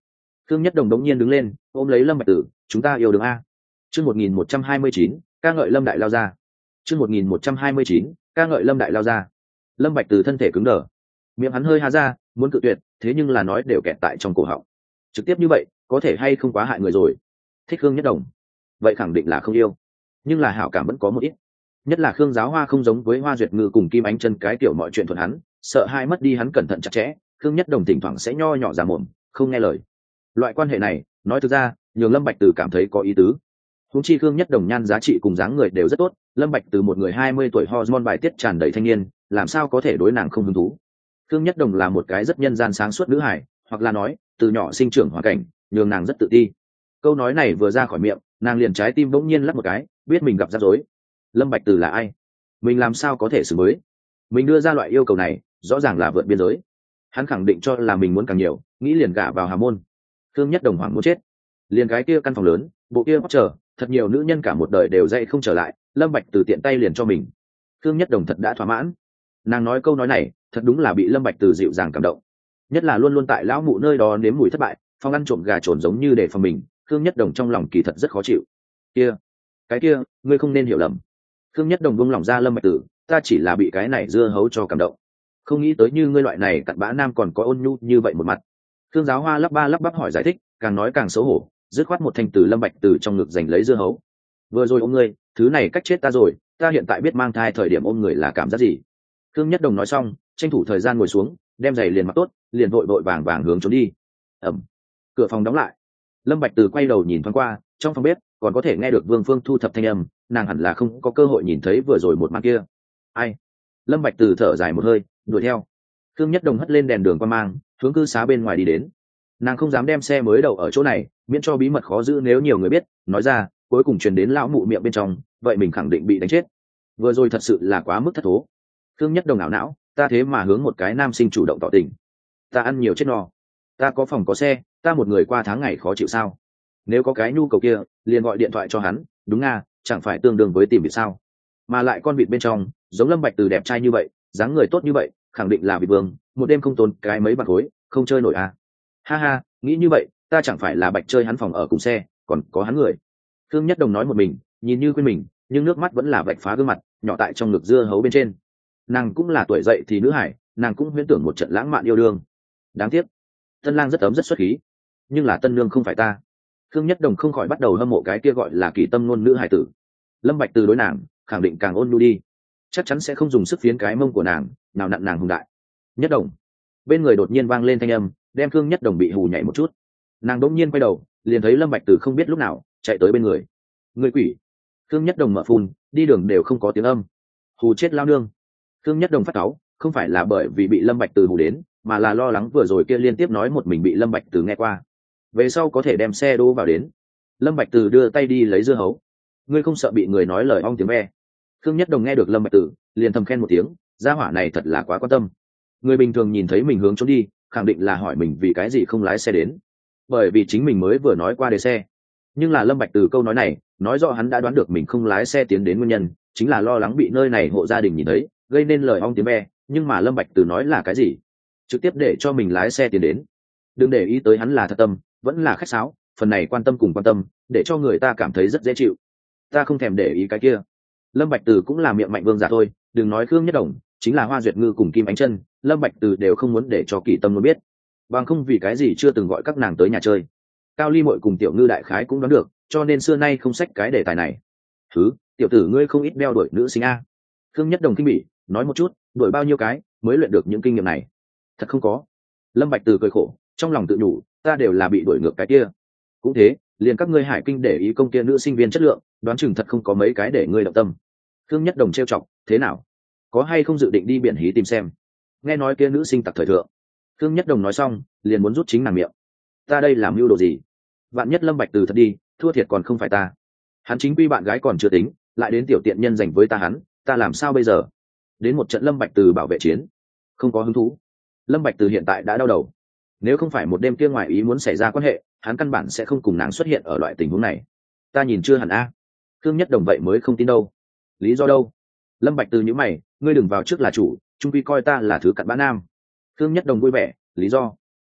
Khương Nhất Đồng đống nhiên đứng lên ôm lấy Lâm Bạch Tử, chúng ta yêu đương a. Chương một nghìn một trăm hai mươi chín, ca ngợi Lâm đại lao ra. Chương một nghìn một trăm hai mươi chín, ca ngợi Lâm đại lao ra. Lâm Bạch Tử thân thể cứng đờ, miệng hắn hơi há ra muốn cự tuyệt, thế nhưng là nói đều kẹt tại trong cổ họng. Trực tiếp như vậy có thể hay không quá hại người rồi. Thích Khương Nhất Đồng vậy khẳng định là không yêu, nhưng là hảo cảm vẫn có một ít. Nhất là Khương Giáo Hoa không giống với Hoa Duyệt Ngư cùng Kim Ánh Chân cái tiểu mọi chuyện thuận hắn, sợ hai mất đi hắn cẩn thận chặt chẽ. Khương Nhất Đồng thỉnh thoảng sẽ nho nhỏ giả mồm không nghe lời. Loại quan hệ này nói thực ra nhường Lâm Bạch Từ cảm thấy có ý tứ. Huống chi Khương Nhất Đồng nhan giá trị cùng dáng người đều rất tốt, Lâm Bạch Từ một người hai mươi tuổi hormone bài tiết tràn đầy thanh niên, làm sao có thể đối nàng không hứng thú. Khương Nhất Đồng là một cái rất nhân gian sáng suốt nữ hài, hoặc là nói từ nhỏ sinh trưởng hoàn cảnh nhường nàng rất tự ti. Câu nói này vừa ra khỏi miệng, nàng liền trái tim bỗng nhiên lắc một cái, biết mình gặp rắc rối. Lâm Bạch Từ là ai? Mình làm sao có thể xử mới? Mình đưa ra loại yêu cầu này rõ ràng là vượt biên giới. Hắn khẳng định cho là mình muốn càng nhiều, nghĩ liền gả vào Hà môn. Khương Nhất Đồng hoảng muốn chết. Liền cái kia căn phòng lớn, bộ kia chờ, thật nhiều nữ nhân cả một đời đều dậy không trở lại, Lâm Bạch Từ tiện tay liền cho mình. Khương Nhất Đồng thật đã thỏa mãn. Nàng nói câu nói này thật đúng là bị Lâm Bạch Từ dịu dàng cảm động. Nhất là luôn luôn tại lão mụ nơi đó nếm mùi thất bại, phong ăn trộm gà trộn giống như để phòng mình, Khương Nhất Đồng trong lòng kỳ thật rất khó chịu. Kia, cái kia, ngươi không nên hiểu lầm. Khương Nhất Đồng buông lòng ra Lâm Bạch Tử, ta chỉ là bị cái này dưa hấu cho cảm động, không nghĩ tới như ngươi loại này cặn bã nam còn có ôn nhu như vậy một mặt. Khương Giáo Hoa lắp ba lắp bắp hỏi giải thích, càng nói càng xấu hổ, dứt khoát một thanh từ Lâm Bạch Tử trong ngực giành lấy dưa hấu. Vừa rồi ôm ngươi, thứ này cách chết ta rồi, ta hiện tại biết mang thai thời điểm ôm người là cảm giác gì. Khương Nhất Đồng nói xong, tranh thủ thời gian ngồi xuống, đem giày liền mặc tốt, liền vội vội vàng vàng hướng trốn đi. Ầm. Cửa phòng đóng lại. Lâm Bạch Từ quay đầu nhìn thoáng qua, trong phòng bếp còn có thể nghe được Vương Phương thu thập thanh âm, nàng hẳn là không có cơ hội nhìn thấy vừa rồi một màn kia. Ai? Lâm Bạch Từ thở dài một hơi, đuổi theo. Khương Nhất Đồng hất lên đèn đường qua mang, hướng cư xá bên ngoài đi đến. Nàng không dám đem xe mới đậu ở chỗ này, miễn cho bí mật khó giữ nếu nhiều người biết, nói ra, cuối cùng truyền đến lão mụ miệng bên trong, vậy mình khẳng định bị đánh chết. Vừa rồi thật sự là quá mức thất thố. Khương Nhất Đồng ảo não, ta thế mà hướng một cái nam sinh chủ động tỏ tình. Ta ăn nhiều chết no. Ta có phòng có xe, ta một người qua tháng ngày khó chịu sao? Nếu có cái nhu cầu kia, liền gọi điện thoại cho hắn, đúng nga, chẳng phải tương đương với tìm vịt sao? Mà lại con vịt bên trong, giống Lâm Bạch Từ đẹp trai như vậy, dáng người tốt như vậy, khẳng định là vịt vương, một đêm không tốn cái mấy bạc khối, không chơi nổi à? Ha ha, nghĩ như vậy, ta chẳng phải là bạch chơi hắn phòng ở cùng xe, còn có hắn người. Khương Nhất Đồng nói một mình, nhìn như quên mình, nhưng nước mắt vẫn là vạch phá gương mặt, nhỏ tại trong ngực dưa hấu bên trên. Nàng cũng là tuổi dậy thì nữ hải, nàng cũng huyễn tưởng một trận lãng mạn yêu đương. Đáng tiếc, Tân Lang rất ấm rất xuất khí, nhưng là Tân Nương không phải ta. Khương Nhất Đồng không khỏi bắt đầu hâm mộ cái kia gọi là kỳ tâm ngôn nữ hải tử. Lâm Bạch Từ đối nàng khẳng định càng ôn nhu đi, chắc chắn sẽ không dùng sức phiến cái mông của nàng, nào nặn nàng hùng đại. Nhất Đồng, bên người đột nhiên vang lên thanh âm, đem Khương Nhất Đồng bị hù nhảy một chút. Nàng đột nhiên quay đầu, liền thấy Lâm Bạch Từ không biết lúc nào chạy tới bên người. Người quỷ! Khương Nhất Đồng mở phun, đi đường đều không có tiếng âm. Hù chết lao nương! Khương Nhất Đồng phát cáu, không phải là bởi vì bị Lâm Bạch Từ hù đến, mà là lo lắng vừa rồi kia liên tiếp nói một mình bị Lâm Bạch Từ nghe qua, về sau có thể đem xe đỗ vào đến. Lâm Bạch Từ đưa tay đi lấy dưa hấu. Ngươi không sợ bị người nói lời ong tiếng ve? Khương Nhất Đồng nghe được Lâm Bạch Từ, liền thầm khen một tiếng, gia hỏa này thật là quá quan tâm. Người bình thường nhìn thấy mình hướng trốn đi, khẳng định là hỏi mình vì cái gì không lái xe đến, bởi vì chính mình mới vừa nói qua đề xe. Nhưng là Lâm Bạch Từ câu nói này, nói rõ hắn đã đoán được mình không lái xe tiến đến nguyên nhân, chính là lo lắng bị nơi này hộ gia đình nhìn thấy, gây nên lời ong tiếng ve. Nhưng mà Lâm Bạch Từ nói là cái gì? Trực tiếp để cho mình lái xe tiến đến. Đừng để ý tới hắn là thật tâm, vẫn là khách sáo, phần này quan tâm cùng quan tâm, để cho người ta cảm thấy rất dễ chịu. Ta không thèm để ý cái kia. Lâm Bạch Từ cũng là miệng mạnh vương giả thôi, đừng nói Khương Nhất Đồng, chính là Hoa Duyệt Ngư cùng Kim Ánh Chân, Lâm Bạch Từ đều không muốn để cho Kỳ Tâm muốn biết. Bằng không vì cái gì chưa từng gọi các nàng tới nhà chơi. Cao Ly Mội cùng Tiểu Ngư đại khái cũng đoán được, cho nên xưa nay không xách cái đề tài này. Thứ, tiểu tử ngươi không ít đeo đuổi nữ sinh a. Khương Nhất Đồng kinh bỉ, nói một chút, đuổi bao nhiêu cái mới luyện được những kinh nghiệm này? Thật không có. Lâm Bạch Từ cười khổ, trong lòng tự nhủ, ta đều là bị đuổi ngược cái kia. Cũng thế, liền các ngươi Hải Kinh để ý công kia nữ sinh viên chất lượng, đoán chừng thật không có mấy cái để ngươi động tâm. Khương Nhất Đồng trêu chọc, thế nào? Có hay không dự định đi biển hí tìm xem? Nghe nói kia nữ sinh tặc thời thượng. Khương Nhất Đồng nói xong, liền muốn rút chính nàng miệng. Ta đây làm mưu đồ gì? Vạn nhất Lâm Bạch Từ thật đi, thua thiệt còn không phải ta. Hắn chính quy bạn gái còn chưa tính, lại đến tiểu tiện nhân dành với ta hắn, ta làm sao bây giờ? Đến một trận Lâm Bạch Từ bảo vệ chiến, không có hứng thú. Lâm Bạch Từ hiện tại đã đau đầu. Nếu không phải một đêm kia ngoài ý muốn xảy ra quan hệ, hắn căn bản sẽ không cùng nàng xuất hiện ở loại tình huống này. Ta nhìn chưa hẳn a. Khương Nhất Đồng vậy mới không tin đâu. Lý do đâu? Lâm Bạch Từ nhíu mày, ngươi đừng vào trước là chủ, trung quy coi ta là thứ cặn bã nam. Khương Nhất Đồng vui vẻ, lý do?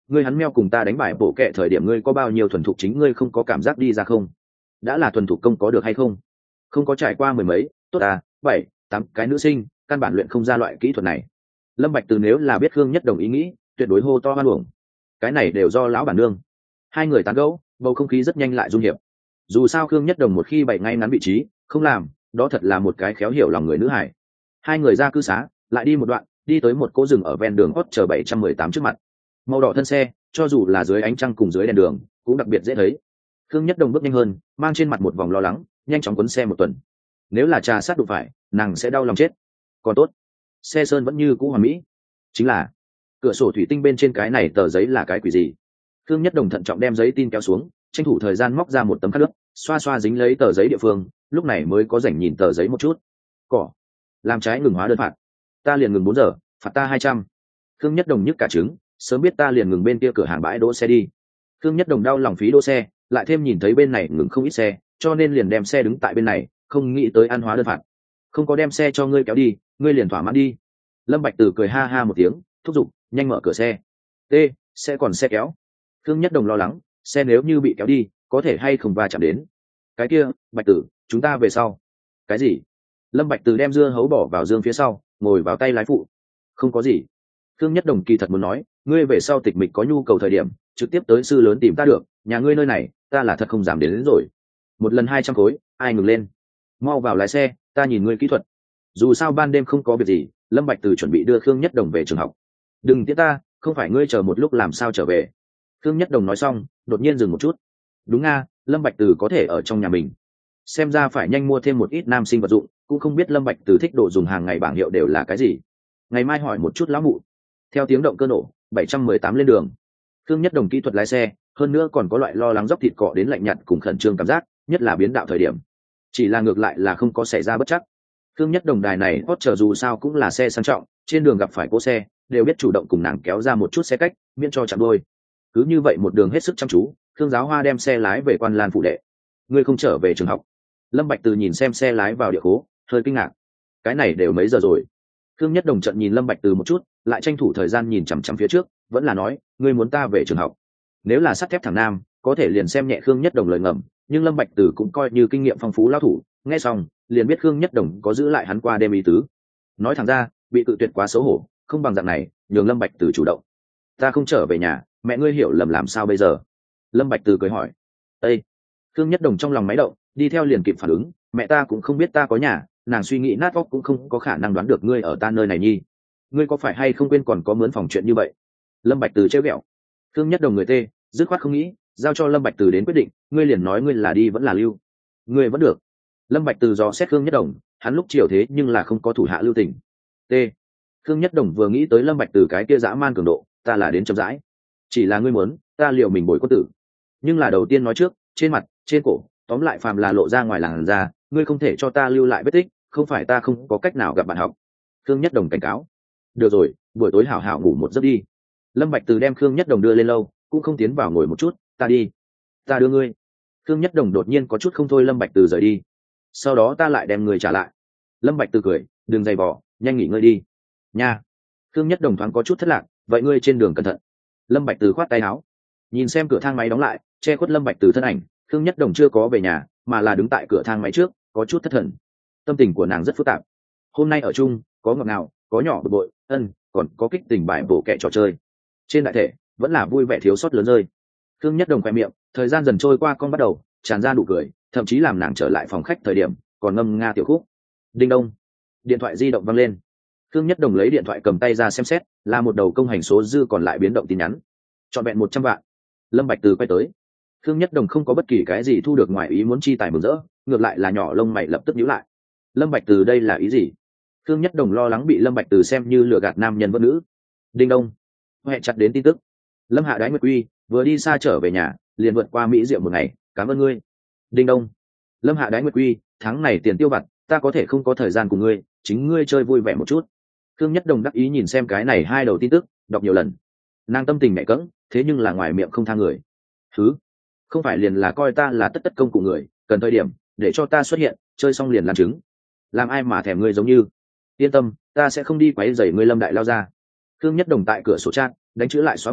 ngươi hắn meo cùng ta đánh bài bộ kệ thời điểm ngươi có bao nhiêu thuần thục chính ngươi không có cảm giác đi ra không? Đã là thuần thục công có được hay không? Không có trải qua mười mấy, tốt à, bảy, tám cái nữ sinh, căn bản luyện không ra loại kỹ thuật này. Lâm Bạch Từ nếu là biết Khương Nhất Đồng ý nghĩ, tuyệt đối hô to hoan uổng. Cái này đều do lão bản nương. Hai người tán gẫu, bầu không khí rất nhanh lại dung hiệp. Dù sao Khương Nhất Đồng một khi bày ngay ngắn vị trí, không làm, đó thật là một cái khéo hiểu lòng người nữ hải. Hai người ra cư xá, lại đi một đoạn, đi tới một cố rừng ở ven đường hot chờ bảy trăm mười tám trước mặt. Màu đỏ thân xe, cho dù là dưới ánh trăng cùng dưới đèn đường, cũng đặc biệt dễ thấy. Khương Nhất Đồng bước nhanh hơn, mang trên mặt một vòng lo lắng, nhanh chóng cuốn xe một tuần. Nếu là trà sát đụng phải, nàng sẽ đau lòng chết. Còn tốt, xe sơn vẫn như cũ hoàn mỹ. Chính là cửa sổ thủy tinh bên trên cái này tờ giấy là cái quỷ gì? Khương Nhất Đồng thận trọng đem giấy tin kéo xuống, tranh thủ thời gian móc ra một tấm khăn nước, xoa xoa dính lấy tờ giấy địa phương, lúc này mới có rảnh nhìn tờ giấy một chút. Cỏ, làm trái ngừng hóa đơn phạt, ta liền ngừng bốn giờ, phạt ta hai trăm. Khương Nhất Đồng nhức cả trứng, sớm biết ta liền ngừng bên kia cửa hàng bãi đỗ xe đi. Khương Nhất Đồng đau lòng phí đỗ xe, lại thêm nhìn thấy bên này ngừng không ít xe, cho nên liền đem xe đứng tại bên này, không nghĩ tới ăn hóa đơn phạt. Không có đem xe cho ngươi kéo đi, ngươi liền thỏa mãn đi. Lâm Bạch Từ cười ha ha một tiếng, thúc giục, nhanh mở cửa xe. T, xe còn xe kéo. Khương Nhất Đồng lo lắng, xe nếu như bị kéo đi, có thể hay không va chạm đến. Cái kia, Bạch Tử, chúng ta về sau. Cái gì? Lâm Bạch Từ đem dưa hấu bỏ vào dương phía sau, ngồi vào tay lái phụ. Không có gì. Khương Nhất Đồng kỳ thật muốn nói, ngươi về sau tịch mịch có nhu cầu thời điểm, trực tiếp tới sư lớn tìm ta được, nhà ngươi nơi này, ta là thật không dám đến, đến rồi. Một lần hai trăm khối, ai ngừng lên. Mau vào lái xe, ta nhìn ngươi kỹ thuật. Dù sao ban đêm không có việc gì, Lâm Bạch Từ chuẩn bị đưa Khương Nhất Đồng về trường học. Đừng tiễn ta, không phải ngươi chờ một lúc làm sao trở về. Khương Nhất Đồng nói xong, đột nhiên dừng một chút. Đúng nga, Lâm Bạch Từ có thể ở trong nhà mình. Xem ra phải nhanh mua thêm một ít nam sinh vật dụng, cũng không biết Lâm Bạch Từ thích đồ dùng hàng ngày bảng hiệu đều là cái gì. Ngày mai hỏi một chút lão mụ. Theo tiếng động cơ nổ, bảy trăm mười tám lên đường. Khương Nhất Đồng kỹ thuật lái xe, hơn nữa còn có loại lo lắng dốc thịt cọ đến lạnh nhạt cùng khẩn trương cảm giác, nhất là biến đạo thời điểm. Chỉ là ngược lại là không có xảy ra bất chắc. Khương Nhất Đồng đài này hot chờ dù sao cũng là xe sang trọng, trên đường gặp phải cỗ xe, đều biết chủ động cùng nàng kéo ra một chút xe cách, miễn cho chạm đôi. Cứ như vậy một đường hết sức chăm chú, Khương Giáo Hoa đem xe lái về Quan Lan phủ đệ. Ngươi không trở về trường học? Lâm Bạch Từ nhìn xem xe lái vào địa khố, hơi kinh ngạc. Cái này đều mấy giờ rồi? Khương Nhất Đồng trận nhìn Lâm Bạch Từ một chút, lại tranh thủ thời gian nhìn chằm chằm phía trước, vẫn là nói, ngươi muốn ta về trường học. Nếu là sắt thép thẳng nam, có thể liền xem nhẹ Khương Nhất Đồng lời ngầm, nhưng Lâm Bạch Từ cũng coi như kinh nghiệm phong phú lão thủ, nghe xong, liền biết Khương Nhất Đồng có giữ lại hắn qua đêm ý tứ. Nói thẳng ra, bị cự tuyệt quá xấu hổ, không bằng dạng này, nhường Lâm Bạch Từ chủ động. Ta không trở về nhà, mẹ ngươi hiểu lầm làm sao bây giờ? Lâm Bạch Từ cười hỏi. Ê! Khương Nhất Đồng trong lòng máy động, đi theo liền kịp phản ứng, mẹ ta cũng không biết ta có nhà, nàng suy nghĩ nát óc cũng không có khả năng đoán được ngươi ở ta nơi này nhi. Ngươi có phải hay không quên còn có mướn phòng chuyện như vậy? Lâm Bạch Từ trêu ghẹo. Khương Nhất Đồng người tê, dứt khoát không nghĩ, giao cho Lâm Bạch Từ đến quyết định, ngươi liền nói ngươi là đi vẫn là lưu. Ngươi vẫn được. Lâm Bạch Từ dò xét Khương Nhất Đồng, hắn lúc chiều thế nhưng là không có thủ hạ lưu tình. T. Khương Nhất Đồng vừa nghĩ tới Lâm Bạch Từ cái kia dã man cường độ, ta là đến chậm rãi. Chỉ là ngươi muốn, ta liều mình bồi quân tử. Nhưng là đầu tiên nói trước, trên mặt, trên cổ, tóm lại phàm là lộ ra ngoài làn da, ngươi không thể cho ta lưu lại vết tích, không phải ta không có cách nào gặp bạn học. Khương Nhất Đồng cảnh cáo. Được rồi, buổi tối hảo hảo ngủ một giấc đi. Lâm Bạch Từ đem Khương Nhất Đồng đưa lên lâu, cũng không tiến vào ngồi một chút, ta đi. Ta đưa ngươi. Khương Nhất Đồng đột nhiên có chút không thôi Lâm Bạch Từ rời đi. Sau đó ta lại đem người trả lại. Lâm Bạch Từ cười, đừng dày vò, nhanh nghỉ ngơi đi. Nha. Khương Nhất Đồng thoáng có chút thất lạc, vậy ngươi trên đường cẩn thận. Lâm Bạch Từ khoát tay áo. Nhìn xem cửa thang máy đóng lại, che khuất Lâm Bạch Từ thân ảnh, Khương Nhất Đồng chưa có về nhà, mà là đứng tại cửa thang máy trước, có chút thất thần. Tâm tình của nàng rất phức tạp. Hôm nay ở chung, có ngọt ngào, có nhỏ bực bội, ân, còn có kích tình bài bổ kẹ trò chơi. Trên đại thể, vẫn là vui vẻ thiếu sót lớn rơi. Khương Nhất Đồng khẽ miệng, thời gian dần trôi qua con bắt đầu tràn ra nụ cười, thậm chí làm nàng trở lại phòng khách thời điểm, còn ngâm nga tiểu khúc. Đinh đông, điện thoại di động vang lên. Khương Nhất Đồng lấy điện thoại cầm tay ra xem xét, là một đầu công hành số dư còn lại biến động tin nhắn. Trọn vẹn một trăm vạn. Lâm Bạch Từ quay tới. Khương Nhất Đồng không có bất kỳ cái gì thu được ngoài ý muốn chi tài mừng rỡ, ngược lại là nhỏ lông mày lập tức nhíu lại. Lâm Bạch Từ đây là ý gì? Khương Nhất Đồng lo lắng bị Lâm Bạch Từ xem như lừa gạt nam nhân vẫn nữ. Đinh đông, hẹn chặt đến tin tức. Lâm Hạ Đái Nguyệt Uy vừa đi xa trở về nhà, liền vượt qua Mỹ Diệu một ngày, cảm ơn ngươi. Đinh đông, Lâm Hạ Đái Nguyệt Uy, tháng này tiền tiêu vặt, ta có thể không có thời gian cùng ngươi, chính ngươi chơi vui vẻ một chút. Khương Nhất Đồng đắc ý nhìn xem cái này hai đầu tin tức, đọc nhiều lần. Nàng tâm tình mẹ cẫng, thế nhưng là ngoài miệng không tha người. Thứ, không phải liền là coi ta là tất tất công cụ người, cần thời điểm để cho ta xuất hiện, chơi xong liền làm chứng. Làm ai mà thèm ngươi giống như. Yên tâm, ta sẽ không đi quấy rầy ngươi Lâm đại lao ra. Khương Nhất Đồng tại cửa sổ chat đánh chữ lại xóa bỏ,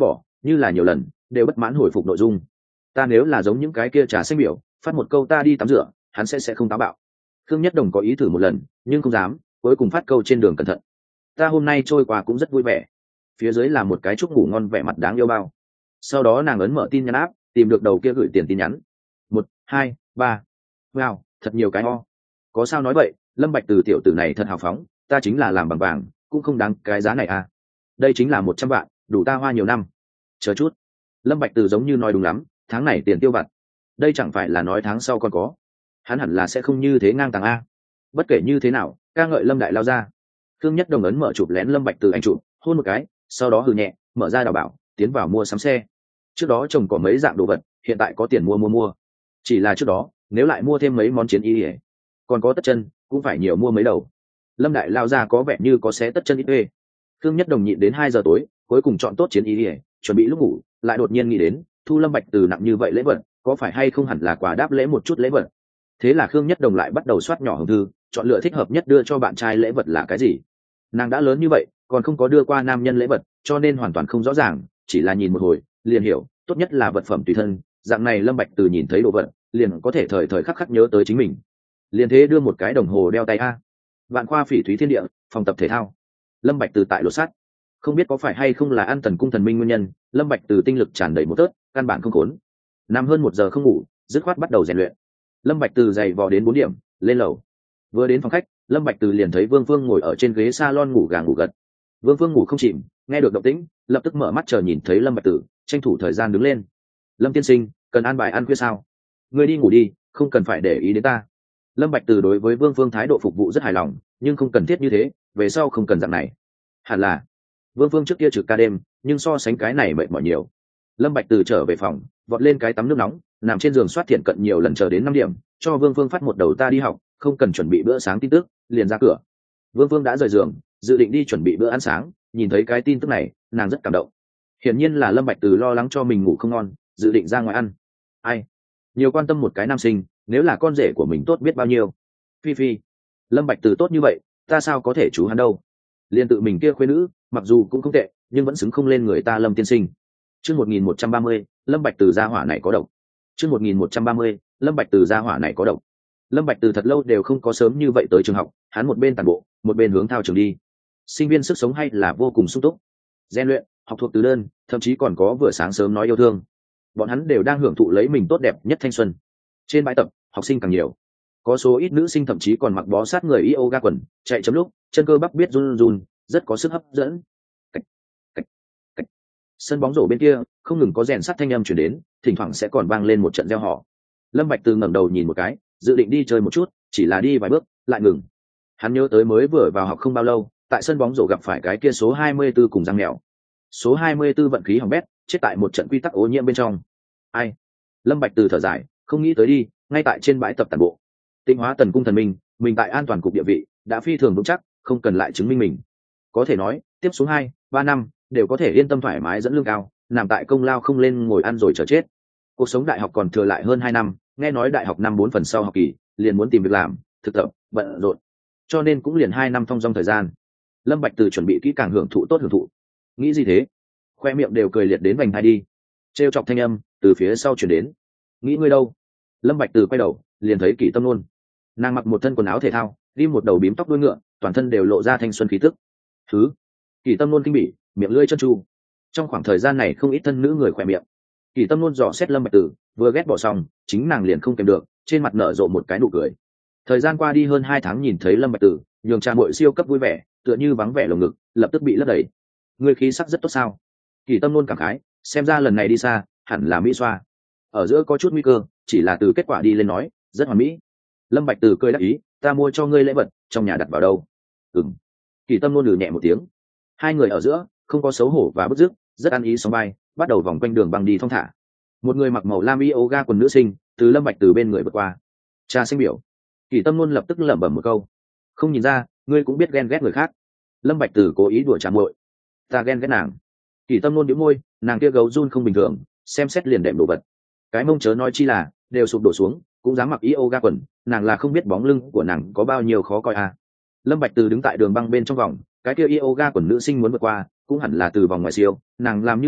như là nhiều lần đều bất mãn hồi phục nội dung. Ta nếu là giống những cái kia trà xanh biểu phát một câu ta đi tắm rửa, hắn sẽ sẽ không táo bạo. Khương Nhất Đồng có ý thử một lần nhưng không dám, cuối cùng phát câu trên đường cẩn thận. Ta hôm nay trôi qua cũng rất vui vẻ. Phía dưới là một cái chúc ngủ ngon vẻ mặt đáng yêu bao. Sau đó nàng ấn mở tin nhắn áp, tìm được đầu kia gửi tiền tin nhắn. Một, hai, ba. Wow, thật nhiều cái o. Có sao nói vậy, Lâm Bạch Từ tiểu tử này thật hào phóng, ta chính là làm bằng vàng cũng không đáng cái giá này à. Đây chính là một trăm vạn, đủ ta hoa nhiều năm. Chờ chút, Lâm Bạch Từ giống như nói đúng lắm, tháng này tiền tiêu vặt. Đây chẳng phải là nói tháng sau còn có. Hắn hẳn là sẽ không như thế ngang tàng a. Bất kể như thế nào, ca ngợi Lâm đại lao ra. Khương Nhất Đồng ấn mở chụp lén Lâm Bạch Từ ảnh chụp, hôn một cái, sau đó hừ nhẹ, mở ra đào bảo, tiến vào mua sắm xe. Trước đó chồng có mấy dạng đồ vật, hiện tại có tiền mua mua mua. Chỉ là trước đó, nếu lại mua thêm mấy món chiến y, còn có tất chân, cũng phải nhiều mua mấy đầu. Lâm đại lao ra có vẻ như có xé tất chân ít ê. Khương Nhất Đồng nhịn đến hai giờ tối, cuối cùng chọn tốt chiến y, chuẩn bị lúc ngủ, lại đột nhiên nghĩ đến, thu Lâm Bạch Từ nặng như vậy lễ vật, có phải hay không hẳn là quà đáp lễ một chút lễ vật. Thế là Khương Nhất Đồng lại bắt đầu soát nhỏ hồng thư, chọn lựa thích hợp nhất đưa cho bạn trai lễ vật là cái gì. Nàng đã lớn như vậy, còn không có đưa qua nam nhân lễ vật, cho nên hoàn toàn không rõ ràng, chỉ là nhìn một hồi, liền hiểu, tốt nhất là vật phẩm tùy thân, dạng này Lâm Bạch Từ nhìn thấy đồ vật, liền có thể thời thời khắc khắc nhớ tới chính mình. Liền thế đưa một cái đồng hồ đeo tay a. Vạn Khoa Phỉ Thúy Thiên Địa, phòng tập thể thao. Lâm Bạch Từ tại lột sắt, không biết có phải hay không là ăn Thần Cung Thần Minh nguyên nhân, Lâm Bạch Từ tinh lực tràn đầy một tớt, căn bản không khốn. Nằm hơn một giờ không ngủ, dứt khoát bắt đầu rèn luyện. Lâm Bạch Từ dậy vò đến bốn điểm, lên lầu. Vừa đến phòng khách, Lâm Bạch Từ liền thấy Vương Phương ngồi ở trên ghế salon ngủ gà ngủ gật. Vương Phương ngủ không chìm, nghe được động tĩnh, lập tức mở mắt chờ nhìn thấy Lâm Bạch Từ, tranh thủ thời gian đứng lên. Lâm tiên sinh, cần an bài ăn khuya sao? Ngươi đi ngủ đi, không cần phải để ý đến ta. Lâm Bạch Từ đối với Vương Phương thái độ phục vụ rất hài lòng, nhưng không cần thiết như thế, về sau không cần dạng này. Hẳn là Vương Phương trước kia trực ca đêm, nhưng so sánh cái này mệt mỏi nhiều. Lâm Bạch Từ trở về phòng, vọt lên cái tắm nước nóng, nằm trên giường soát thiện cận nhiều lần chờ đến năm điểm, cho Vương Phương phát một đầu ta đi học, không cần chuẩn bị bữa sáng tin tức, liền ra cửa. Vương Phương đã rời giường, dự định đi chuẩn bị bữa ăn sáng, nhìn thấy cái tin tức này, nàng rất cảm động. Hiển nhiên là Lâm Bạch Từ lo lắng cho mình ngủ không ngon, dự định ra ngoài ăn. Ai? Nhiều quan tâm một cái nam sinh, nếu là con rể của mình tốt biết bao nhiêu. Phi Phi, Lâm Bạch Từ tốt như vậy, ta sao có thể chú hắn đâu? Liên tự mình kia khuê nữ, mặc dù cũng không tệ, nhưng vẫn xứng không lên người ta Lâm tiên sinh. Chương một nghìn một trăm ba mươi, Lâm Bạch Từ gia hỏa này có độc. Chương một nghìn một trăm ba mươi, Lâm Bạch Từ gia hỏa này có độc. Lâm Bạch Từ thật lâu đều không có sớm như vậy tới trường học, hắn một bên tản bộ, một bên hướng thao trường đi. Sinh viên sức sống hay là vô cùng sung túc. Rèn luyện, học thuộc từ đơn, thậm chí còn có vừa sáng sớm nói yêu thương. Bọn hắn đều đang hưởng thụ lấy mình tốt đẹp nhất thanh xuân. Trên bãi tập, học sinh càng nhiều. Có số ít nữ sinh thậm chí còn mặc bó sát người yoga quần, chạy chấm lúc, chân cơ bắp biết run run, rất có sức hấp dẫn. Cách, cách, cách. Sân bóng rổ bên kia, không ngừng có rèn sắt thanh âm truyền đến, thỉnh thoảng sẽ còn vang lên một trận reo hò. Lâm Bạch Từ ngẩng đầu nhìn một cái, dự định đi chơi một chút, chỉ là đi vài bước, lại ngừng. Hắn nhớ tới mới vừa vào học không bao lâu, tại sân bóng rổ gặp phải cái kia số hai mươi tư cùng răng mèo. Số hai mươi tư vận khí hỏng bét, chết tại một trận quy tắc ô nhiễm bên trong. Ai? Lâm Bạch Từ thở dài, không nghĩ tới đi, ngay tại trên bãi tập tản bộ. Tinh hóa Tần Cung Thần Minh, mình tại an toàn cục địa vị đã phi thường vững chắc, không cần lại chứng minh mình. Có thể nói, tiếp xuống hai, ba năm đều có thể yên tâm thoải mái dẫn lương cao, nằm tại công lao không lên ngồi ăn rồi chờ chết. Cuộc sống đại học còn thừa lại hơn hai năm, nghe nói đại học năm bốn phần sau học kỳ, liền muốn tìm việc làm, thực tập, bận rộn. Cho nên cũng liền hai năm thông dong thời gian. Lâm Bạch Từ chuẩn bị kỹ càng hưởng thụ tốt hưởng thụ. Nghĩ gì thế? Khoe miệng đều cười liệt đến vành hai đi. Trêu chọc thanh âm từ phía sau truyền đến. Nghĩ ngươi đâu? Lâm Bạch Từ quay đầu, liền thấy Kỷ Tâm Nôn. Nàng mặc một thân quần áo thể thao, đi một đầu bím tóc đuôi ngựa, toàn thân đều lộ ra thanh xuân khí tức. Thứ. Kỷ Tâm Nôn kinh bỉ, miệng lưỡi chân tru. Trong khoảng thời gian này không ít thân nữ người khỏe miệng. Kỷ Tâm Nôn dò xét Lâm Bạch Từ, vừa ghét bỏ xong, chính nàng liền không kèm được, trên mặt nở rộ một cái nụ cười. Thời gian qua đi hơn hai tháng nhìn thấy Lâm Bạch Từ, nhường cha muội siêu cấp vui vẻ, tựa như vắng vẻ lồng ngực, lập tức bị lấp đầy. Người khí sắc rất tốt sao? Kỷ Tâm Nôn cảm khái, xem ra lần này đi xa, hẳn là mỹ xoa. Ở giữa có chút nguy cơ, chỉ là từ kết quả đi lên nói, rất hoàn mỹ. Lâm Bạch Từ cười đáp ý, ta mua cho ngươi lễ vật, trong nhà đặt vào đâu? Ừm. Kỷ Tâm Nôn lừ nhẹ một tiếng. Hai người ở giữa, không có xấu hổ và bức rứt, rất ăn ý sóng vai, bắt đầu vòng quanh đường băng đi thong thả. Một người mặc màu lam yoga quần nữ sinh, từ Lâm Bạch Từ bên người vượt qua. Cha sinh biểu. Kỷ Tâm Nôn lập tức lẩm bẩm một câu. Không nhìn ra, ngươi cũng biết ghen ghét người khác. Lâm Bạch Từ cố ý đùa trả muội. Ta ghen ghét nàng. Kỷ Tâm Nôn nhíu môi, nàng kia gấu run không bình thường, xem xét liền đệm đồ vật. Cái mông chớ nói chi là, đều sụp đổ xuống, cũng dám mặc yoga quần, nàng là không biết bóng lưng của nàng có bao nhiêu khó coi à. Lâm Bạch Từ đứng tại đường băng bên trong vòng, cái kia yoga quần nữ sinh muốn vượt qua, cũng hẳn là từ vòng ngoài siêu, nàng làm như vậy,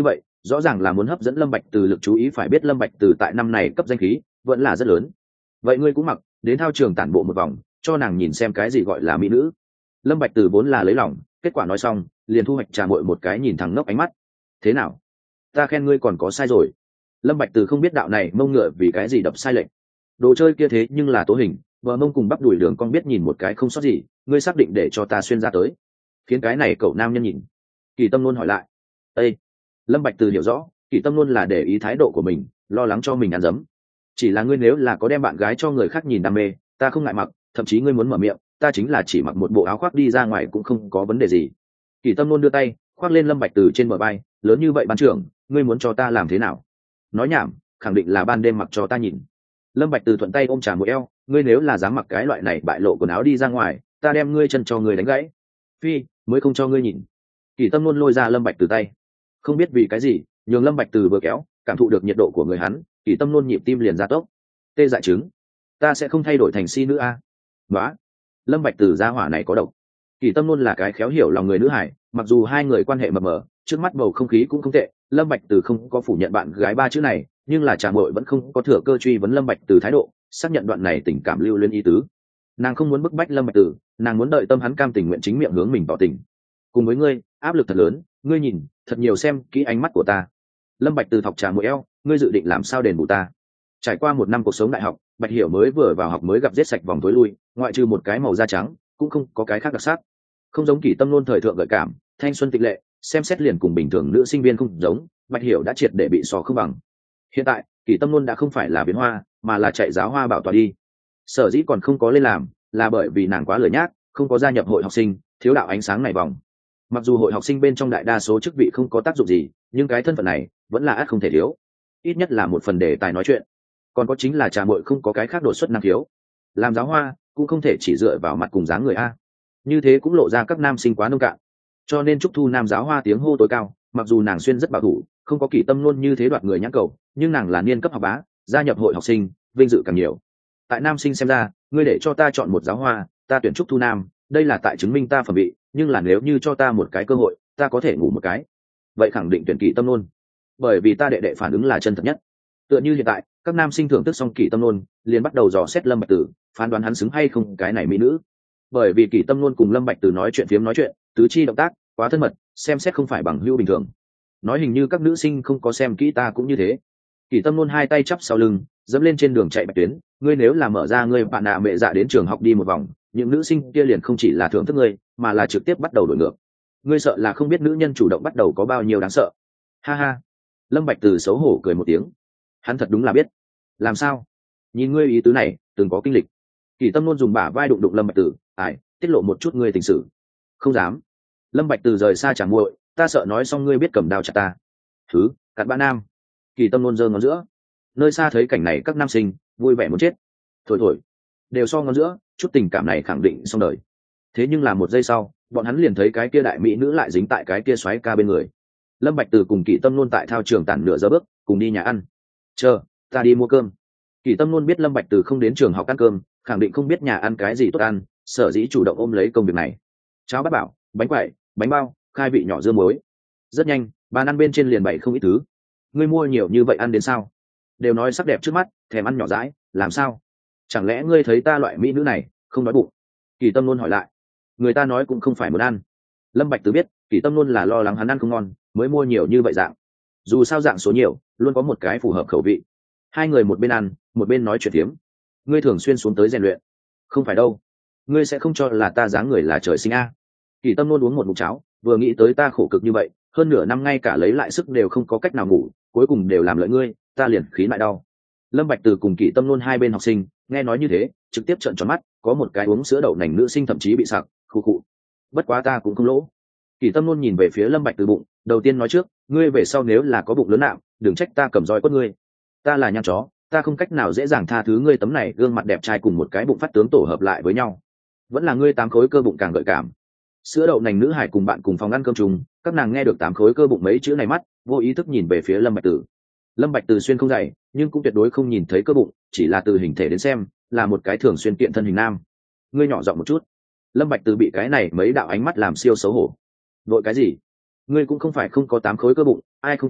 rõ ràng là muốn hấp dẫn Lâm Bạch Từ lực chú ý. Phải biết Lâm Bạch Từ tại năm này cấp danh khí vẫn là rất lớn. Vậy ngươi cũng mặc đến thao trường tản bộ một vòng, cho nàng nhìn xem cái gì gọi là mỹ nữ. Lâm Bạch Từ vốn là lấy lòng, kết quả nói xong liền thu hoạch trà muội một cái nhìn thẳng ngốc ánh mắt. Thế nào, ta khen ngươi còn có sai rồi? Lâm Bạch Từ không biết đạo này mông ngựa vì cái gì đập sai lệnh. Đồ chơi kia thế nhưng là tố hình, bờ mông cùng bắp đùi đường con biết nhìn một cái không sót gì, ngươi xác định để cho ta xuyên ra tới khiến cái này cậu nam nhân nhìn? Kỳ Tâm luôn hỏi lại. Ê! Lâm Bạch Từ hiểu rõ, Kỳ Tâm luôn là để ý thái độ của mình, lo lắng cho mình ăn dấm. Chỉ là ngươi nếu là có đem bạn gái cho người khác nhìn đam mê, ta không ngại mặc, thậm chí ngươi muốn mở miệng, ta chính là chỉ mặc một bộ áo khoác đi ra ngoài cũng không có vấn đề gì. Kỳ Tâm luôn đưa tay khoác lên Lâm Bạch Từ trên bờ vai, lớn như vậy ban trưởng, ngươi muốn cho ta làm thế nào? Nói nhảm, khẳng định là ban đêm mặc cho ta nhìn. Lâm Bạch Từ thuận tay ôm trà mũi eo, ngươi nếu là dám mặc cái loại này bại lộ quần áo đi ra ngoài, ta đem ngươi chân cho ngươi đánh gãy. Phi, mới không cho ngươi nhìn. Kỳ Tâm luôn lôi ra Lâm Bạch Từ tay, không biết vì cái gì, nhường Lâm Bạch Từ vừa kéo, cảm thụ được nhiệt độ của người hắn, Kỳ Tâm luôn nhịp tim liền gia tốc. Tê dại chứng, ta sẽ không thay đổi thành si nữ a. Đó, Lâm Bạch Từ gia hỏa này có độc. Kỳ Tâm luôn là cái khéo hiểu lòng người nữ hải, mặc dù hai người quan hệ mập mờ, trước mắt bầu không khí cũng không tệ. Lâm Bạch Từ không có phủ nhận bạn gái ba chữ này, nhưng là Trà Muội vẫn không có thừa cơ truy vấn Lâm Bạch Từ thái độ, xác nhận đoạn này tình cảm lưu luyến ý tứ. Nàng không muốn bức bách Lâm Bạch Từ, nàng muốn đợi tâm hắn cam tình nguyện chính miệng hướng mình tỏ tình. Cùng với ngươi, áp lực thật lớn, ngươi nhìn, thật nhiều xem kỹ ánh mắt của ta. Lâm Bạch Từ thọc Trà Muội eo, ngươi dự định làm sao đền bù ta? Trải qua một năm cuộc sống đại học, Bạch Hiểu mới vừa vào học mới gặp giết sạch vòng tối lui, ngoại trừ một cái màu da trắng, cũng không có cái khác đặc sắc. Không giống Kỳ Tâm luôn thời thượng gợi cảm, thanh xuân tịch lệ, xem xét liền cùng bình thường nữ sinh viên không giống. Bạch Hiểu đã triệt để bị sò không bằng. Hiện tại, Kỳ Tâm luôn đã không phải là biến hoa, mà là chạy giáo hoa bảo tọa đi. Sở dĩ còn không có lên làm, là bởi vì nàng quá lười nhác, không có gia nhập hội học sinh, thiếu đạo ánh sáng này vòng. Mặc dù hội học sinh bên trong đại đa số chức vị không có tác dụng gì, nhưng cái thân phận này vẫn là ắt không thể thiếu. Ít nhất là một phần đề tài nói chuyện. Còn có chính là Trà Muội không có cái khác đột xuất năng khiếu. Làm giáo hoa cũng không thể chỉ dựa vào mặt cùng dáng người a. Như thế cũng lộ ra các nam sinh quá nông cạn. Cho nên Trúc Thu nam giáo hoa tiếng hô tối cao, mặc dù nàng xuyên rất bảo thủ, không có Kỳ Tâm luôn như thế đoạt người nhãn cầu, nhưng nàng là niên cấp học bá, gia nhập hội học sinh, vinh dự càng nhiều. Tại nam sinh xem ra, ngươi để cho ta chọn một giáo hoa, ta tuyển Trúc Thu nam, đây là tại chứng minh ta phẩm vị, nhưng là nếu như cho ta một cái cơ hội, ta có thể ngủ một cái, vậy khẳng định tuyển Kỳ Tâm luôn, bởi vì ta đệ đệ phản ứng là chân thật nhất. Tựa như hiện tại, các nam sinh thưởng thức xong Kỳ Tâm luôn, liền bắt đầu dò xét Lâm Bạch Từ, phán đoán hắn xứng hay không cái này mỹ nữ. Bởi vì Kỳ Tâm luôn cùng Lâm Bạch Từ nói chuyện phiếm nói chuyện, tứ chi động tác quá thân mật, xem xét không phải bằng hữu bình thường. Nói hình như các nữ sinh không có xem kỹ ta cũng như thế. Kỳ Tâm luôn hai tay chắp sau lưng, dẫm lên trên đường chạy bạch tuyến, ngươi nếu là mở ra ngươi bạn nạ mẹ dạ đến trường học đi một vòng, những nữ sinh kia liền không chỉ là thưởng thức ngươi, mà là trực tiếp bắt đầu đổi ngược. Ngươi sợ là không biết nữ nhân chủ động bắt đầu có bao nhiêu đáng sợ. Ha ha. Lâm Bạch Từ xấu hổ cười một tiếng. Hắn thật đúng là biết. Làm sao? Nhìn ngươi ý tứ này, từng có kinh lịch. Kỳ Tâm luôn dùng bả vai đụng đụng Lâm Bạch Từ, "Ải, tiết lộ một chút ngươi tình sự." "Không dám." Lâm Bạch Từ rời xa Trà Muội, "Ta sợ nói xong ngươi biết cầm đao chặt ta." "Thứ, cặn bã nam." Kỳ Tâm luôn giơ ngón giữa. Nơi xa thấy cảnh này các nam sinh vui vẻ muốn chết. Thổi thổi, đều so ngón giữa, chút tình cảm này khẳng định xong đời. Thế nhưng là một giây sau, bọn hắn liền thấy cái kia đại mỹ nữ lại dính tại cái kia xoáy ca bên người. Lâm Bạch Từ cùng Kỳ Tâm luôn tại thao trường tản nửa giờ bước, cùng đi nhà ăn. "Chờ, ta đi mua cơm." Kỳ Tâm luôn biết Lâm Bạch Từ không đến trường học ăn cơm, khẳng định không biết nhà ăn cái gì tốt ăn, sở dĩ chủ động ôm lấy công việc này. Cháo bát bảo, bánh quẩy, bánh bao, khai vị nhỏ dưa muối. Rất nhanh, bàn ăn bên trên liền bày không ít thứ. Ngươi mua nhiều như vậy ăn đến sao? Đều nói sắc đẹp trước mắt, thèm ăn nhỏ dãi, làm sao? Chẳng lẽ ngươi thấy ta loại mỹ nữ này không đói bụng? Kỳ Tâm luôn hỏi lại. Người ta nói cũng không phải muốn ăn. Lâm Bạch Từ biết, Kỳ Tâm luôn là lo lắng hắn ăn không ngon, mới mua nhiều như vậy dạng. Dù sao dạng số nhiều, luôn có một cái phù hợp khẩu vị. Hai người một bên ăn, một bên nói chuyện thiếm. Ngươi thường xuyên xuống tới rèn luyện? Không phải đâu. Ngươi sẽ không cho là ta dáng người là trời sinh a? Kỳ Tâm luôn uống một ngụm cháo, vừa nghĩ tới ta khổ cực như vậy, hơn nửa năm ngay cả lấy lại sức đều không có cách nào ngủ, cuối cùng đều làm lợi ngươi, ta liền khí lại đau. Lâm Bạch Từ cùng Kỳ Tâm luôn hai bên học sinh, nghe nói như thế, trực tiếp trợn tròn mắt, có một cái uống sữa đậu nành nữ sinh thậm chí bị sặc, khụ khụ. Bất quá ta cũng không lỗ. Kỳ Tâm luôn nhìn về phía Lâm Bạch Từ bụng, đầu tiên nói trước, ngươi về sau nếu là có bụng lớn nạm, đừng trách ta cầm roi quất ngươi. Ta là nhan chó, ta không cách nào dễ dàng tha thứ ngươi tấm này gương mặt đẹp trai cùng một cái bụng phát tướng tổ hợp lại với nhau. Vẫn là ngươi tám khối cơ bụng càng gợi cảm. Sữa đậu nành nữ hải cùng bạn cùng phòng ăn cơm chung, các nàng nghe được tám khối cơ bụng mấy chữ này mắt, vô ý thức nhìn về phía Lâm Bạch Từ. Lâm Bạch Từ xuyên không dày, nhưng cũng tuyệt đối không nhìn thấy cơ bụng, chỉ là từ hình thể đến xem, là một cái thường xuyên kiện thân hình nam. Ngươi nhỏ giọng một chút. Lâm Bạch Từ bị cái này mấy đạo ánh mắt làm siêu xấu hổ. Vội cái gì? Ngươi cũng không phải không có tám khối cơ bụng, ai không tin,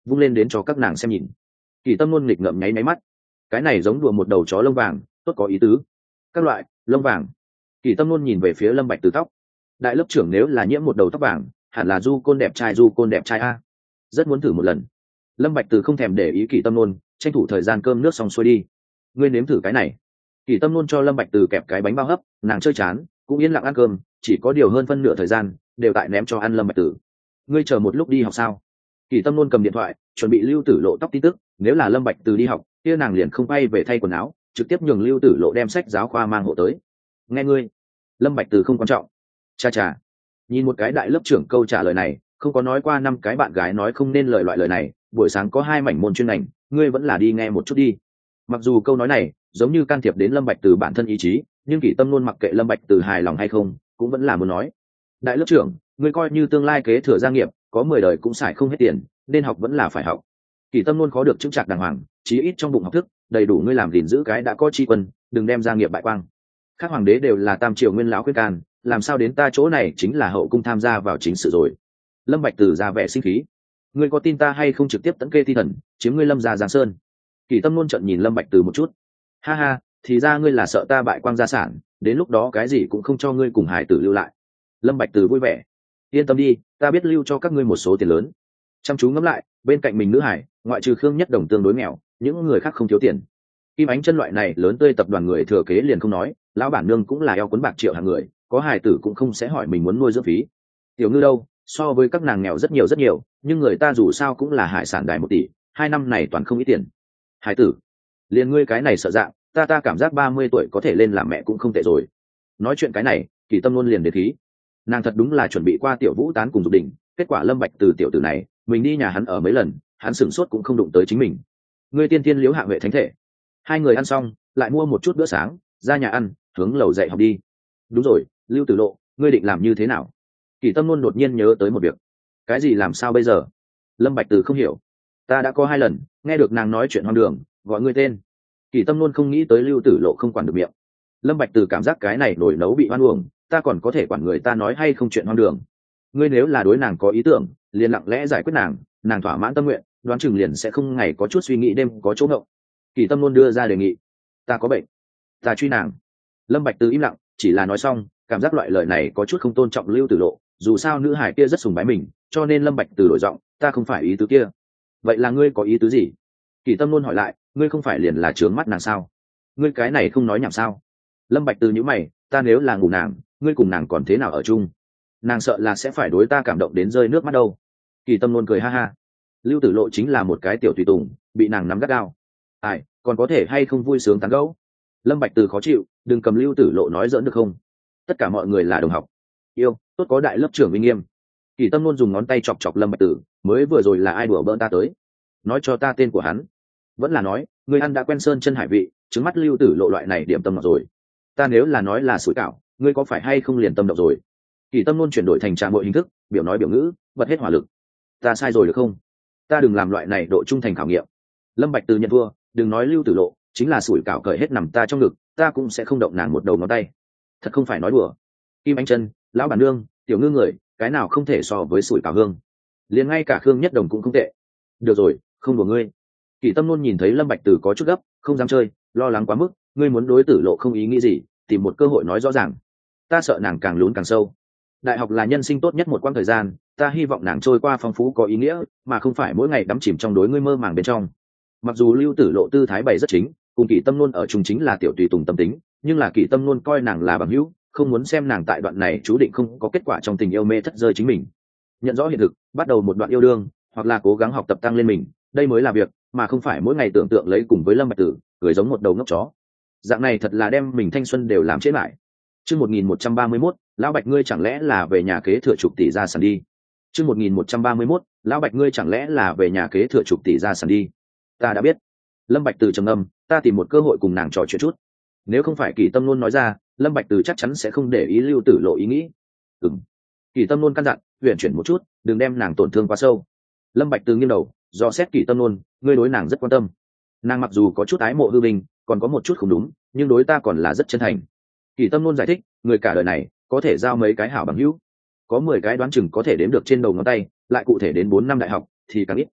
vung lên đến cho các nàng xem nhìn. Kỳ Tâm Nôn nghịch ngợm nháy máy mắt, cái này giống đùa một đầu chó lông vàng, tốt có ý tứ. Các loại lông vàng. Kỳ Tâm Nôn nhìn về phía Lâm Bạch Từ tóc. Đại lớp trưởng nếu là nhiễm một đầu tóc vàng, hẳn là du côn đẹp trai, du côn đẹp trai a. Rất muốn thử một lần. Lâm Bạch Từ không thèm để ý Kỳ Tâm Nôn, tranh thủ thời gian cơm nước xong xuôi đi. Ngươi nếm thử cái này. Kỳ Tâm Nôn cho Lâm Bạch Từ kẹp cái bánh bao hấp, nàng chơi chán, cũng yên lặng ăn cơm, chỉ có điều hơn phân nửa thời gian đều tại ném cho ăn Lâm Bạch Từ. Ngươi chờ một lúc đi học sao? Kỳ Tâm Nôn cầm điện thoại, chuẩn bị Lưu Tử Lộ tóc tin tức, nếu là Lâm Bạch Từ đi học, kia nàng liền không bay về thay quần áo, trực tiếp nhường Lưu Tử Lộ đem sách giáo khoa mang hộ tới. Nghe ngươi. Lâm Bạch Từ không quan trọng. Cha cha. Nhìn một cái đại lớp trưởng câu trả lời này, không có nói qua năm cái bạn gái nói không nên lời loại lời này, buổi sáng có hai mảnh môn chuyên ngành, ngươi vẫn là đi nghe một chút đi. Mặc dù câu nói này giống như can thiệp đến Lâm Bạch Từ bản thân ý chí, nhưng Kỳ Tâm Nôn mặc kệ Lâm Bạch Từ hài lòng hay không, cũng vẫn là muốn nói. Đại lớp trưởng, ngươi coi như tương lai kế thừa gia nghiệp, có mười đời cũng xài không hết tiền, nên học vẫn là phải học. Kỳ Tâm Nôn khó được chứng trạc đàng hoàng, chí ít trong bụng học thức đầy đủ ngươi làm gìn giữ cái đã có tri quân, đừng đem gia nghiệp bại quang. Các hoàng đế đều là tam triều nguyên lão khuyên can, làm sao đến ta chỗ này chính là hậu cung tham gia vào chính sự rồi. Lâm Bạch Từ ra vẻ sinh khí, ngươi có tin ta hay không trực tiếp tấn kê thi thần, chiếm ngươi Lâm gia Giang Sơn. Kỳ Tâm Nôn trợn nhìn Lâm Bạch Từ một chút, ha ha, thì ra ngươi là sợ ta bại quang gia sản, đến lúc đó cái gì cũng không cho ngươi cùng hải tử lưu lại. Lâm Bạch Từ vui vẻ, yên tâm đi, ta biết lưu cho các ngươi một số tiền lớn. Chăm chú ngẫm lại, bên cạnh mình nữ hải, ngoại trừ Khương Nhất Đồng tương đối nghèo, những người khác không thiếu tiền. Kim Ánh Chân loại này lớn tươi tập đoàn người thừa kế liền không nói, lão bản nương cũng là eo cuốn bạc triệu hàng người, có hài tử cũng không sẽ hỏi mình muốn nuôi dưỡng phí. Tiểu Ngư đâu, so với các nàng nghèo rất nhiều rất nhiều, nhưng người ta dù sao cũng là hải sản đài một tỷ, hai năm này toàn không ít tiền. Hải tử, liền ngươi cái này sợ dạng, ta ta cảm giác ba mươi tuổi có thể lên làm mẹ cũng không tệ rồi. Nói chuyện cái này, Kỳ Tâm Nôn liền đến khí. Nàng thật đúng là chuẩn bị qua Tiểu Vũ tán cùng Dục Đình, kết quả Lâm Bạch Từ tiểu tử này, mình đi nhà hắn ở mấy lần, hắn sửng sốt cũng không đụng tới chính mình. Ngươi tiên tiên liếu hạ huệ thánh thể. Hai người ăn xong, lại mua một chút bữa sáng, ra nhà ăn, hướng lầu dạy học đi. Đúng rồi, Lưu Tử Lộ, ngươi định làm như thế nào? Kỳ Tâm Nôn đột nhiên nhớ tới một việc. Cái gì làm sao bây giờ? Lâm Bạch Từ không hiểu. Ta đã có hai lần nghe được nàng nói chuyện hoang đường, gọi ngươi tên. Kỳ Tâm Nôn không nghĩ tới Lưu Tử Lộ không quản được miệng. Lâm Bạch Từ cảm giác cái này nổi nấu bị oan uổng, ta còn có thể quản người ta nói hay không chuyện hoang đường. Ngươi nếu là đối nàng có ý tưởng, liền lặng lẽ giải quyết nàng, nàng thỏa mãn tâm nguyện, đoán chừng liền sẽ không ngày có chút suy nghĩ đêm có chỗ ngộng. Kỳ Tâm Nôn đưa ra đề nghị. Ta có bệnh, ta truy nàng. Lâm Bạch Từ im lặng, chỉ là nói xong, cảm giác loại lời này có chút không tôn trọng Lưu Tử Lộ, dù sao nữ hải kia rất sùng bái mình, cho nên Lâm Bạch Từ đổi giọng, ta không phải ý tứ kia. Vậy là ngươi có ý tứ gì? Kỳ Tâm Nôn hỏi lại, ngươi không phải liền là trướng mắt nàng sao? Ngươi cái này không nói nhảm sao? Lâm Bạch Từ nhíu mày, ta nếu là ngủ nàng, ngươi cùng nàng còn thế nào ở chung? Nàng sợ là sẽ phải đối ta cảm động đến rơi nước mắt đâu. Kỳ Tâm Nôn cười ha ha, Lưu Tử Lộ chính là một cái tiểu tùy tùng, bị nàng nắm gắt gao. Ai, còn có thể hay không vui sướng tán gẫu? Lâm Bạch Từ khó chịu, đừng cầm Lưu Tử Lộ nói giỡn được không? Tất cả mọi người là đồng học. Yêu, tốt có đại lớp trưởng uy nghiêm. Kỳ Tâm Nôn dùng ngón tay chọc chọc Lâm Bạch Từ, mới vừa rồi là ai đùa bỡn ta tới? Nói cho ta tên của hắn. Vẫn là nói, người ăn đã quen sơn chân hải vị, trứng mắt Lưu Tử Lộ loại này điểm tâm ngọt rồi. Ta nếu là nói là sủi cảo, ngươi có phải hay không liền tâm động rồi? Kỳ Tâm Nôn chuyển đổi thành trà mọi hình thức, biểu nói biểu ngữ, bật hết hỏa lực. Ta sai rồi được không? Ta đừng làm loại này độ trung thành khảo nghiệm. Lâm Bạch Từ nhận thua, đừng nói Lưu Tử Lộ, chính là sủi cảo cởi hết nằm ta trong ngực, ta cũng sẽ không động nàng một đầu ngón tay. Thật không phải nói đùa. Kim Ánh Chân, lão bản nương, Tiểu Ngư người, cái nào không thể so với sủi cảo hương. Liền ngay cả Khương Nhất Đồng cũng không tệ. Được rồi, không đùa ngươi. Kỳ Tâm Nôn nhìn thấy Lâm Bạch Từ có chút gấp, không dám chơi, lo lắng quá mức, ngươi muốn đối Tử Lộ không ý nghĩ gì, tìm một cơ hội nói rõ ràng. Ta sợ nàng càng lún càng sâu. Đại học là nhân sinh tốt nhất một quãng thời gian, ta hy vọng nàng trôi qua phong phú có ý nghĩa, mà không phải mỗi ngày đắm chìm trong đối ngươi mơ màng bên trong. Mặc dù Lưu Tử Lộ tư thái bày rất chính, cùng Kỳ Tâm Nôn ở chung chính là tiểu tùy tùng tâm tính, nhưng là Kỳ Tâm Nôn coi nàng là bằng hữu, không muốn xem nàng tại đoạn này chú định không có kết quả trong tình yêu mê thất rơi chính mình. Nhận rõ hiện thực, bắt đầu một đoạn yêu đương, hoặc là cố gắng học tập tăng lên mình, đây mới là việc, mà không phải mỗi ngày tưởng tượng lấy cùng với Lâm Bạch Tử, cười giống một đầu ngốc chó. Dạng này thật là đem mình thanh xuân đều làm chết lại. Chương một nghìn một trăm ba mươi mốt, lão Bạch ngươi chẳng lẽ là về nhà kế thừa chục tỷ gia sản đi. Chương một nghìn một trăm ba mươi mốt, lão Bạch ngươi chẳng lẽ là về nhà kế thừa chục tỷ gia sản đi. Ta đã biết. Lâm Bạch Từ trầm ngâm, ta tìm một cơ hội cùng nàng trò chuyện chút. Nếu không phải Kỳ Tâm Nôn nói ra, Lâm Bạch Từ chắc chắn sẽ không để ý Lưu Tử Lộ ý nghĩ. Ừm. Kỳ Tâm Nôn căn dặn, huyền chuyển một chút, đừng đem nàng tổn thương quá sâu. Lâm Bạch Từ nghiêng đầu, do xét Kỳ Tâm Nôn, ngươi đối nàng rất quan tâm. Nàng mặc dù có chút ái mộ hư vinh, còn có một chút không đúng, nhưng đối ta còn là rất chân thành. Kỳ Tâm Nôn giải thích, người cả đời này có thể giao mấy cái hảo bằng hữu, có mười cái đoán chừng có thể đếm được trên đầu ngón tay, lại cụ thể đến bốn năm đại học thì càng ít.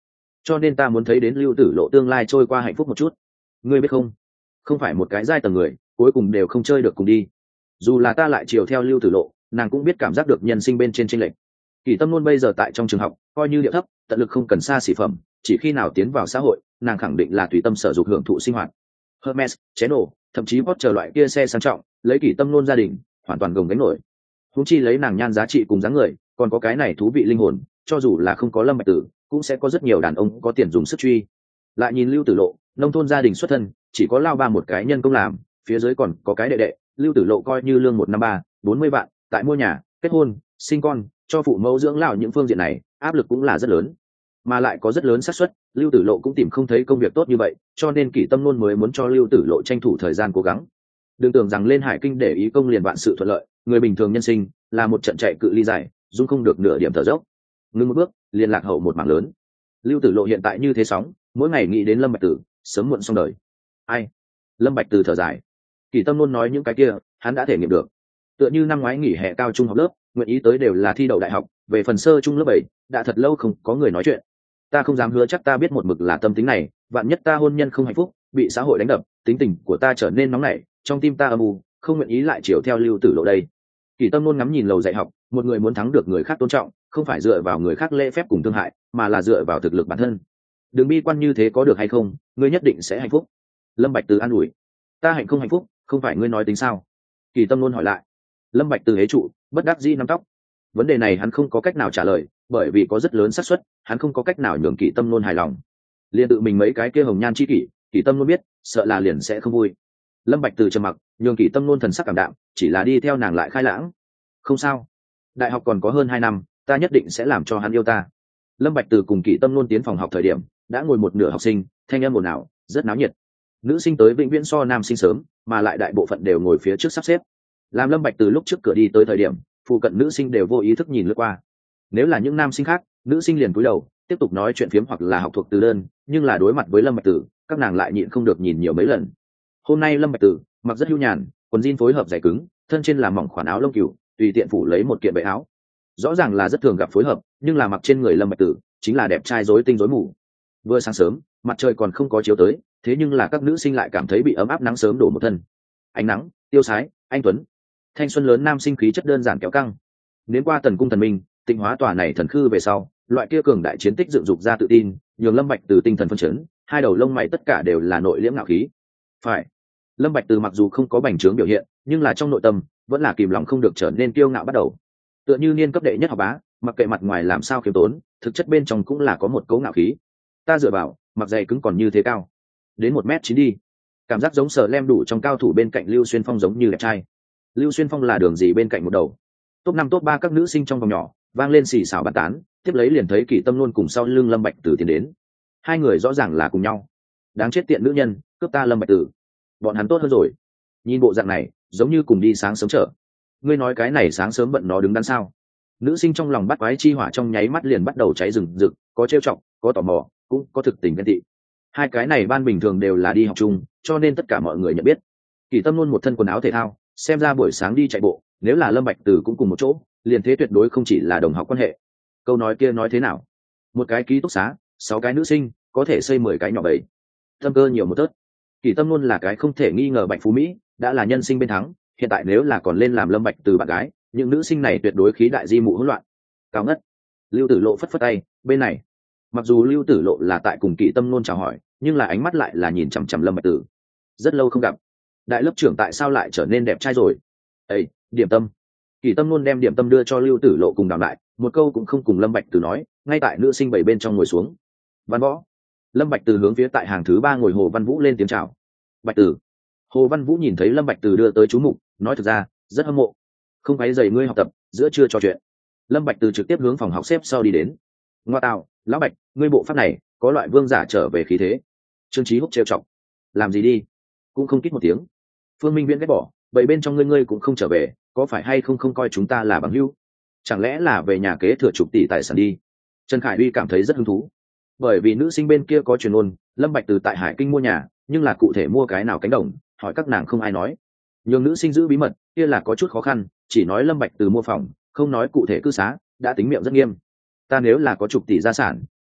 cho nên ta muốn thấy đến Lưu Tử Lộ tương lai trôi qua hạnh phúc một chút. Ngươi biết không, không phải một cái giai tầng người cuối cùng đều không chơi được cùng đi. Dù là ta lại chiều theo Lưu Tử Lộ, nàng cũng biết cảm giác được nhân sinh bên trên chênh lệch. Kỳ Tâm luôn bây giờ tại trong trường học coi như điệu thấp, tận lực không cần xa xỉ phẩm, chỉ khi nào tiến vào xã hội, nàng khẳng định là tùy tâm sở dục hưởng thụ sinh hoạt. Hermes, Cheno, thậm chí Porsche loại kia xe sang trọng, lấy Kỳ Tâm luôn gia đình, hoàn toàn gồng gánh nổi. Huống chi lấy nàng nhan giá trị cùng dáng người, còn có cái này thú vị linh hồn, cho dù là không có Lâm Bạch Tử, cũng sẽ có rất nhiều đàn ông có tiền dùng sức truy. Lại nhìn Lưu Tử Lộ, nông thôn gia đình xuất thân, chỉ có lao ba một cái nhân công làm, phía dưới còn có cái đệ đệ. Lưu Tử Lộ coi như lương một năm ba bốn mươi vạn, tại mua nhà, kết hôn, sinh con, cho phụ mẫu dưỡng lão, những phương diện này áp lực cũng là rất lớn, mà lại có rất lớn xác suất Lưu Tử Lộ cũng tìm không thấy công việc tốt như vậy, cho nên Kỷ Tâm luôn mới muốn cho Lưu Tử Lộ tranh thủ thời gian cố gắng. Đừng tưởng rằng lên Hải Kinh để ý công liền vạn sự thuận lợi, người bình thường nhân sinh là một trận chạy cự ly dài, dung không được nửa điểm thở dốc. Ngưng một bước liền lạc hậu một mảng lớn. Lưu Tử Lộ hiện tại như thế sóng, mỗi ngày nghĩ đến Lâm Bạch Tử, sớm muộn xong đời. Ai? Lâm Bạch Tử thở dài. Kỷ Tâm luôn nói những cái kia, hắn đã thể nghiệm được. Tựa như năm ngoái nghỉ hè cao trung học lớp, nguyện ý tới đều là thi đậu đại học, về phần sơ trung lớp bảy, đã thật lâu không có người nói chuyện. Ta không dám hứa chắc ta biết một mực là tâm tính này, vạn nhất ta hôn nhân không hạnh phúc, bị xã hội đánh đập, tính tình của ta trở nên nóng nảy, trong tim ta âm u, không nguyện ý lại chiều theo Lưu Tử Lộ đây. Kỷ Tâm luôn ngắm nhìn lầu dạy học, một người muốn thắng được người khác tôn trọng, không phải dựa vào người khác lễ phép cùng thương hại, mà là dựa vào thực lực bản thân. Đừng bi quan như thế có được hay không, ngươi nhất định sẽ hạnh phúc. Lâm Bạch Từ an ủi. Ta hạnh không hạnh phúc, không phải ngươi nói tính sao? Kỷ Tâm luôn hỏi lại. Lâm Bạch Từ hế trụ, bất đắc dĩ nắm tóc. Vấn đề này hắn không có cách nào trả lời, bởi vì có rất lớn xác suất hắn không có cách nào nhường Kỷ Tâm luôn hài lòng. Liên tự mình mấy cái kia hồng nhan chi kỷ, Kỷ Tâm luôn biết, sợ là liền sẽ không vui. Lâm Bạch Từ trầm mặc, nhường Kỷ Tâm luôn thần sắc cảm đạm, chỉ là đi theo nàng lại khai lãng. Không sao, đại học còn có hơn hai năm, ta nhất định sẽ làm cho hắn yêu ta. Lâm Bạch Từ cùng Kỷ Tâm luôn tiến phòng học thời điểm, đã ngồi một nửa học sinh, thanh âm ồn ào, rất náo nhiệt. Nữ sinh tới vĩnh viễn so nam sinh sớm, mà lại đại bộ phận đều ngồi phía trước sắp xếp. Làm Lâm Bạch Từ lúc trước cửa đi tới thời điểm, phụ cận nữ sinh đều vô ý thức nhìn lướt qua. Nếu là những nam sinh khác, nữ sinh liền cúi đầu tiếp tục nói chuyện phiếm hoặc là học thuộc từ đơn, nhưng là đối mặt với Lâm Bạch Tử, các nàng lại nhịn không được nhìn nhiều mấy lần. Hôm nay Lâm Bạch Tử mặc rất hưu nhàn, quần jean phối hợp dày cứng, thân trên là mỏng khoản áo lông cừu, tùy tiện phủ lấy một kiện bệ áo. Rõ ràng là rất thường gặp phối hợp, nhưng là mặc trên người Lâm Bạch Tử chính là đẹp trai rối tinh rối mù. Vừa sáng sớm, mặt trời còn không có chiếu tới, thế nhưng là các nữ sinh lại cảm thấy bị ấm áp nắng sớm đổ một thân. Ánh nắng, tiêu sái, anh tuấn, thanh xuân lớn nam sinh khí chất đơn giản kéo căng. Nếu qua Tần Cung Thần Minh, tịnh hóa tòa này thần khư về sau, loại kia cường đại chiến tích dựng dục ra tự tin, nhường Lâm Bạch Từ tinh thần phấn chấn, hai đầu lông mày tất cả đều là nội liễm ngạo khí. Phải, Lâm Bạch Từ mặc dù không có bành trướng biểu hiện, nhưng là trong nội tâm vẫn là kìm lòng không được trở nên kiêu ngạo bắt đầu. Tựa như niên cấp đệ nhất học bá, mặc kệ mặt ngoài làm sao khiêm tốn, thực chất bên trong cũng là có một cấu ngạo khí. Ta dựa vào, mặc giày cứng còn như thế cao, đến một mét chín đi, cảm giác giống Sở Lem đủ trong cao thủ bên cạnh Lưu Xuyên Phong giống như đẹp trai. Lưu Xuyên Phong là đường gì bên cạnh một đầu. Top năm top ba các nữ sinh trong vòng nhỏ vang lên xì xào bàn tán, tiếp lấy liền thấy Kỷ Tâm luôn cùng sau lưng Lâm Bạch Tử tiến đến. Hai người rõ ràng là cùng nhau. Đáng chết tiện nữ nhân, cướp ta Lâm Bạch Tử. Bọn hắn tốt hơn rồi. Nhìn bộ dạng này, giống như cùng đi sáng sớm chợ. Ngươi nói cái này sáng sớm bận nó đứng đắn sao? Nữ sinh trong lòng bắt quái chi hỏa trong nháy mắt liền bắt đầu cháy rừng rực, có trêu chọc, có tò mò, cũng có thực tình ghen tị. Hai cái này ban bình thường đều là đi học chung, cho nên tất cả mọi người nhận biết. Kỷ Tâm luôn một thân quần áo thể thao, xem ra buổi sáng đi chạy bộ, nếu là Lâm Bạch Tử cũng cùng một chỗ, liền thế tuyệt đối không chỉ là đồng học quan hệ. Câu nói kia nói thế nào? Một cái ký túc xá, sáu cái nữ sinh, có thể xây mười cái nhỏ bầy. Tâm cơ nhiều một tớt. Kỷ Tâm luôn là cái không thể nghi ngờ Bạch Phú Mỹ, đã là nhân sinh bên thắng, hiện tại nếu là còn lên làm Lâm Bạch Tử bạn gái, những nữ sinh này tuyệt đối khí đại di mụ hỗn loạn. Cao ngất. Lưu Tử Lộ phất phất tay, bên này. Mặc dù Lưu Tử Lộ là tại cùng Kỷ Tâm luôn chào hỏi, nhưng là ánh mắt lại là nhìn chằm chằm Lâm Bạch Tử. Rất lâu không gặp, đại lớp trưởng tại sao lại trở nên đẹp trai rồi? Ê, điểm tâm. Kỷ Tâm luôn đem điểm tâm đưa cho Lưu Tử Lộ cùng đàm lại, một câu cũng không cùng Lâm Bạch Tử nói, ngay tại nữ sinh bảy bên trong ngồi xuống. Văn Võ. Lâm Bạch Tử hướng phía tại hàng thứ ba ngồi Hồ Văn Vũ lên tiếng chào. Bạch Tử. Hồ Văn Vũ nhìn thấy Lâm Bạch Tử đưa tới chú mục, nói thực ra rất hâm mộ. Không phải dày ngươi học tập, giữa trưa trò chuyện. Lâm Bạch Tử trực tiếp hướng phòng học xếp sau đi đến. Ngoa tào, lão Bạch, ngươi bộ pháp này có loại vương giả trở về khí thế. Trương Chí Húc trêu chọc. Làm gì đi? Cũng không kít một tiếng. Phương Minh Viễn ghét bỏ, vậy bên trong ngươi ngươi cũng không trở về, có phải hay không không coi chúng ta là bằng hữu? Chẳng lẽ là về nhà kế thừa chục tỷ tài sản đi? Trần Khải Uy cảm thấy rất hứng thú, bởi vì nữ sinh bên kia có truyền ngôn, Lâm Bạch Từ tại Hải Kinh mua nhà, nhưng là cụ thể mua cái nào cánh đồng, hỏi các nàng không ai nói. Nhưng nữ sinh giữ bí mật, kia là có chút khó khăn, chỉ nói Lâm Bạch Từ mua phòng, không nói cụ thể cư xá, đã tính miệng rất nghiêm. Ta nếu là có chục tỷ gia sản,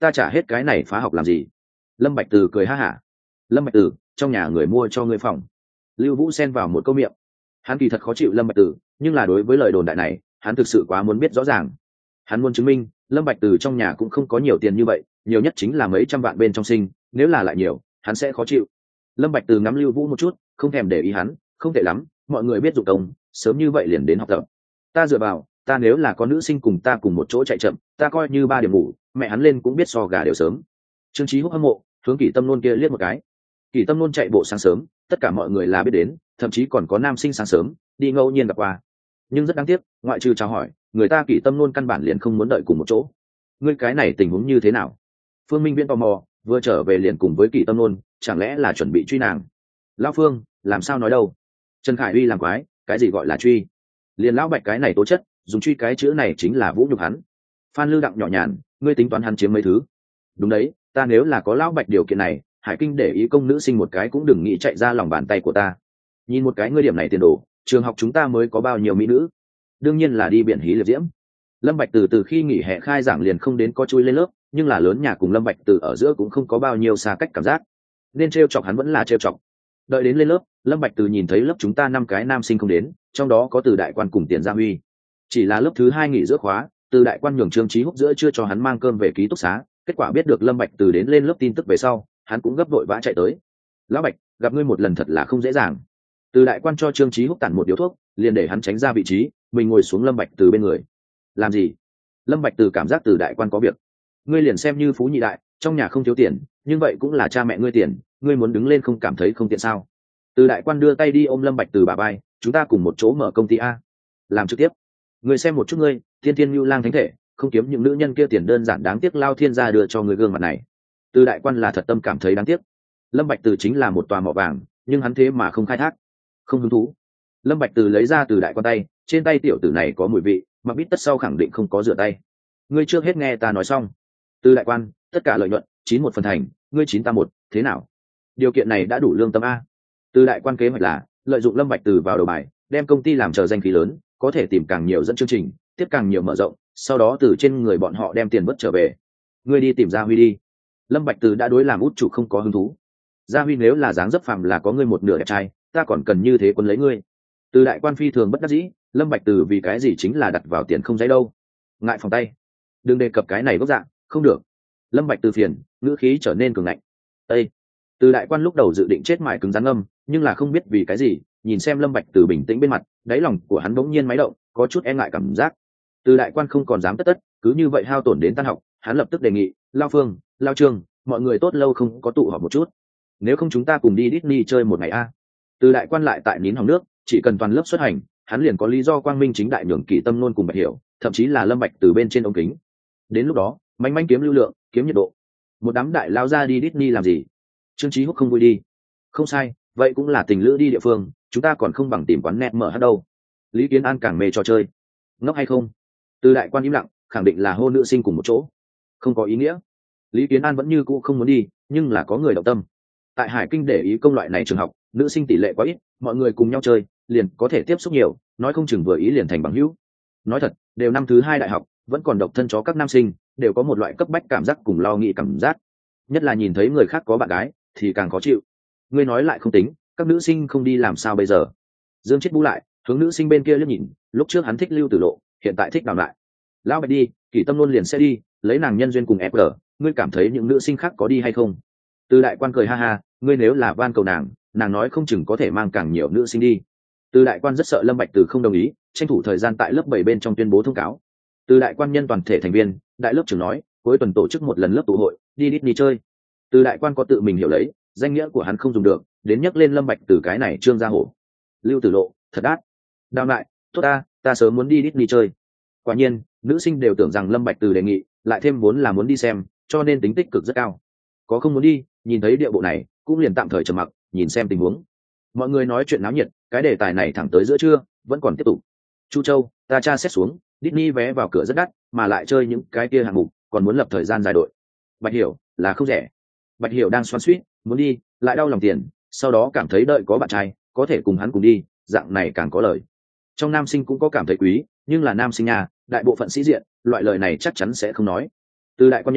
ta trả hết cái này phá học làm gì? Lâm Bạch Từ cười ha hả. Lâm Bạch Từ, trong nhà người mua cho ngươi phòng. Lưu Vũ xen vào một câu miệng. Hắn kỳ thật khó chịu Lâm Bạch Từ, nhưng là đối với lời đồn đại này, hắn thực sự quá muốn biết rõ ràng. Hắn muốn chứng minh Lâm Bạch Từ trong nhà cũng không có nhiều tiền như vậy, nhiều nhất chính là mấy trăm vạn bên trong sinh, nếu là lại nhiều hắn sẽ khó chịu. Lâm Bạch Từ ngắm Lưu Vũ một chút, không thèm để ý hắn, không tệ lắm, mọi người biết dụng công, sớm như vậy liền đến học tập. Ta dựa vào, ta nếu là có nữ sinh cùng ta cùng một chỗ chạy chậm, ta coi như ba điểm ngủ, mẹ hắn lên cũng biết so gà đều sớm. Trương Chí Húc hâm mộ hướng Kỷ Tâm Nôn kia liếc một cái. Kỷ Tâm Nôn chạy bộ sáng sớm, tất cả mọi người là biết đến, thậm chí còn có nam sinh sáng sớm đi ngẫu nhiên gặp qua. Nhưng rất đáng tiếc, ngoại trừ chào hỏi, người ta Kỷ Tâm Nôn căn bản liền không muốn đợi cùng một chỗ. Ngươi cái này tình huống như thế nào? Phương Minh Viễn tò mò, vừa trở về liền cùng với Kỷ Tâm Nôn, chẳng lẽ là chuẩn bị truy nàng? Lão Phương, làm sao nói đâu? Trần Khải Uy làm quái, cái gì gọi là truy? Liền lão Bạch cái này tố chất, dùng truy cái chữ này chính là vũ nhục hắn. Phan Lư Đặng nhỏ nhàn, ngươi tính toán hắn chiếm mấy thứ? Đúng đấy, ta nếu là có lão Bạch điều kiện này, Hải Kinh để ý công nữ sinh một cái cũng đừng nghĩ chạy ra lòng bàn tay của ta. Nhìn một cái ngươi điểm này tiền đồ, trường học chúng ta mới có bao nhiêu mỹ nữ? Đương nhiên là đi biển hí liệp diễm. Lâm Bạch từ từ khi nghỉ hè khai giảng liền không đến có chui lên lớp, nhưng là lớn nhà cùng Lâm Bạch từ ở giữa cũng không có bao nhiêu xa cách cảm giác, nên trêu chọc hắn vẫn là trêu chọc. Đợi đến lên lớp, Lâm Bạch từ nhìn thấy lớp chúng ta năm cái nam sinh không đến, trong đó có Từ Đại Quan cùng Tiền Gia Huy. Chỉ là lớp thứ hai nghỉ giữa khóa, Từ Đại Quan nhường Trương Chí Húc giữa chưa cho hắn mang cơm về ký túc xá, kết quả biết được Lâm Bạch từ đến lên lớp tin tức về sau, hắn cũng gấp vội vã chạy tới. Lão Bạch, gặp ngươi một lần thật là không dễ dàng. Từ Đại Quan cho Trương Chí Húc tản một điếu thuốc, liền để hắn tránh ra vị trí, mình ngồi xuống Lâm Bạch từ bên người. Làm gì? Lâm Bạch từ cảm giác Từ Đại Quan có việc. Ngươi liền xem như phú nhị đại, trong nhà không thiếu tiền, nhưng vậy cũng là cha mẹ ngươi tiền, ngươi muốn đứng lên không cảm thấy không tiện sao? Từ Đại Quan đưa tay đi ôm Lâm Bạch từ bà vai, chúng ta cùng một chỗ mở công ty a, làm trực tiếp. Ngươi xem một chút ngươi, thiên thiên lưu lang thánh thể, không kiếm những nữ nhân kia tiền đơn giản đáng tiếc lao thiên gia đưa cho ngươi gương mặt này. Từ Đại Quan là thật tâm cảm thấy đáng tiếc. Lâm Bạch từ chính là một tòa mỏ vàng, nhưng hắn thế mà không khai thác, không hứng thú. Lâm Bạch từ lấy ra Từ Đại Quan tay, trên tay tiểu tử này có mùi vị, mà biết tất sau khẳng định không có rửa tay. Ngươi trước hết nghe ta nói xong. Từ Đại Quan, tất cả lợi nhuận chín một phần thành, ngươi chín ta một, thế nào? Điều kiện này đã đủ lương tâm a. Từ Đại Quan kế hoạch là lợi dụng Lâm Bạch từ vào đầu bài, đem công ty làm chờ danh khí lớn, có thể tìm càng nhiều dẫn chương trình, tiếp càng nhiều mở rộng, sau đó từ trên người bọn họ đem tiền vất trở về. Ngươi đi tìm Gia Huy đi. Lâm Bạch từ đã đối làm út chủ không có hứng thú. Gia Huy nếu là dáng dấp phàm là có ngươi một nửa đẹp trai, ta còn cần như thế quân lấy ngươi. Từ Đại Quan phi thường bất đắc dĩ, Lâm Bạch từ vì cái gì chính là đặt vào tiền không giấy đâu. Ngại phòng tay. Đừng đề cập cái này gốc dạng, không được. Lâm Bạch từ phiền, ngữ khí trở nên cường ngạnh. Ê! Từ Đại Quan lúc đầu dự định chết mài cứng rắn âm, nhưng là không biết vì cái gì, nhìn xem Lâm Bạch từ bình tĩnh bên mặt, đáy lòng của hắn bỗng nhiên máy động, có chút e ngại cảm giác. Từ Đại Quan không còn dám tất tất, cứ như vậy hao tổn đến tan học, hắn lập tức đề nghị, Lao Phương, Lao Trương, mọi người tốt lâu không có tụ họp một chút, nếu không chúng ta cùng đi Disney chơi một ngày a. Từ Đại Quan lại tại nín hỏng nước, chỉ cần toàn lớp xuất hành, hắn liền có lý do quang minh chính đại nhường Kỷ Tâm Nôn cùng Bạch Hiểu, thậm chí là Lâm Bạch từ bên trên ống kính. Đến lúc đó, manh manh kiếm lưu lượng, kiếm nhiệt độ. Một đám đại lao ra đi Disney làm gì? Trương Chí Húc không vui đi. Không sai, vậy cũng là tình lữ đi địa phương, chúng ta còn không bằng tìm quán net mở hát đâu. Lý Kiến An càng mê trò chơi. Ngốc hay không? Từ Đại Quan im lặng, khẳng định là hô nữ sinh cùng một chỗ. Không có ý nghĩa. Lý Kiến An vẫn như cũ không muốn đi, nhưng là có người động tâm. Tại Hải Kinh để ý công loại này trường học, nữ sinh tỷ lệ quá ít, mọi người cùng nhau chơi, liền có thể tiếp xúc nhiều, nói không chừng vừa ý liền thành bằng hữu. Nói thật, đều năm thứ hai đại học, vẫn còn độc thân chó các nam sinh, đều có một loại cấp bách cảm giác cùng lo nghĩ cảm giác. Nhất là nhìn thấy người khác có bạn gái, thì càng khó chịu. Ngươi nói lại không tính, các nữ sinh không đi làm sao bây giờ? Dương Chết bú lại, hướng nữ sinh bên kia liếc nhìn, lúc trước hắn thích Lưu Tử Lộ, hiện tại thích Đào lại. Lão Bạch đi, Kỷ Tâm Luôn liền sẽ đi, lấy nàng nhân duyên cùng ép gờ, ngươi cảm thấy những nữ sinh khác có đi hay không? Từ Đại Quan cười ha ha, ngươi nếu là van cầu nàng, nàng nói không chừng có thể mang càng nhiều nữ sinh đi. Từ Đại Quan rất sợ Lâm Bạch Từ không đồng ý, tranh thủ thời gian tại lớp bảy bên trong tuyên bố thông cáo. Từ Đại Quan nhân toàn thể thành viên, đại lớp trưởng nói, cuối tuần tổ chức một lần lớp tụ hội, đi Disney chơi. Từ Đại Quan có tự mình hiểu lấy, danh nghĩa của hắn không dùng được, đến nhắc lên Lâm Bạch Từ cái này Trương Gia Hổ. Lưu Tử Lộ, thật đắt. Đào lại, tốt ta, ta sớm muốn đi Disney chơi. Quả nhiên, nữ sinh đều tưởng rằng Lâm Bạch Từ đề nghị, lại thêm vốn là muốn đi xem, cho nên tính tích cực rất cao. Có không muốn đi, nhìn thấy địa bộ này, cũng liền tạm thời trầm mặc, nhìn xem tình huống. Mọi người nói chuyện náo nhiệt, cái đề tài này thẳng tới giữa trưa, vẫn còn tiếp tục. Chu Châu, ta tra xét xuống, Disney vé vào cửa rất đắt, mà lại chơi những cái kia hạng mục, còn muốn lập thời gian dài đội. Bạch Hiểu, là không rẻ. Bạch Hiểu đang xoắn xuýt, muốn đi, lại đau lòng tiền, sau đó cảm thấy đợi có bạn trai, có thể cùng hắn cùng đi, dạng này càng có lời. Trong nam sinh cũng có cảm thấy quý, nhưng là nam sinh nhà, đại bộ phận sĩ diện, loại lời này chắc chắn sẽ không nói. Từ Đại Quan nhân,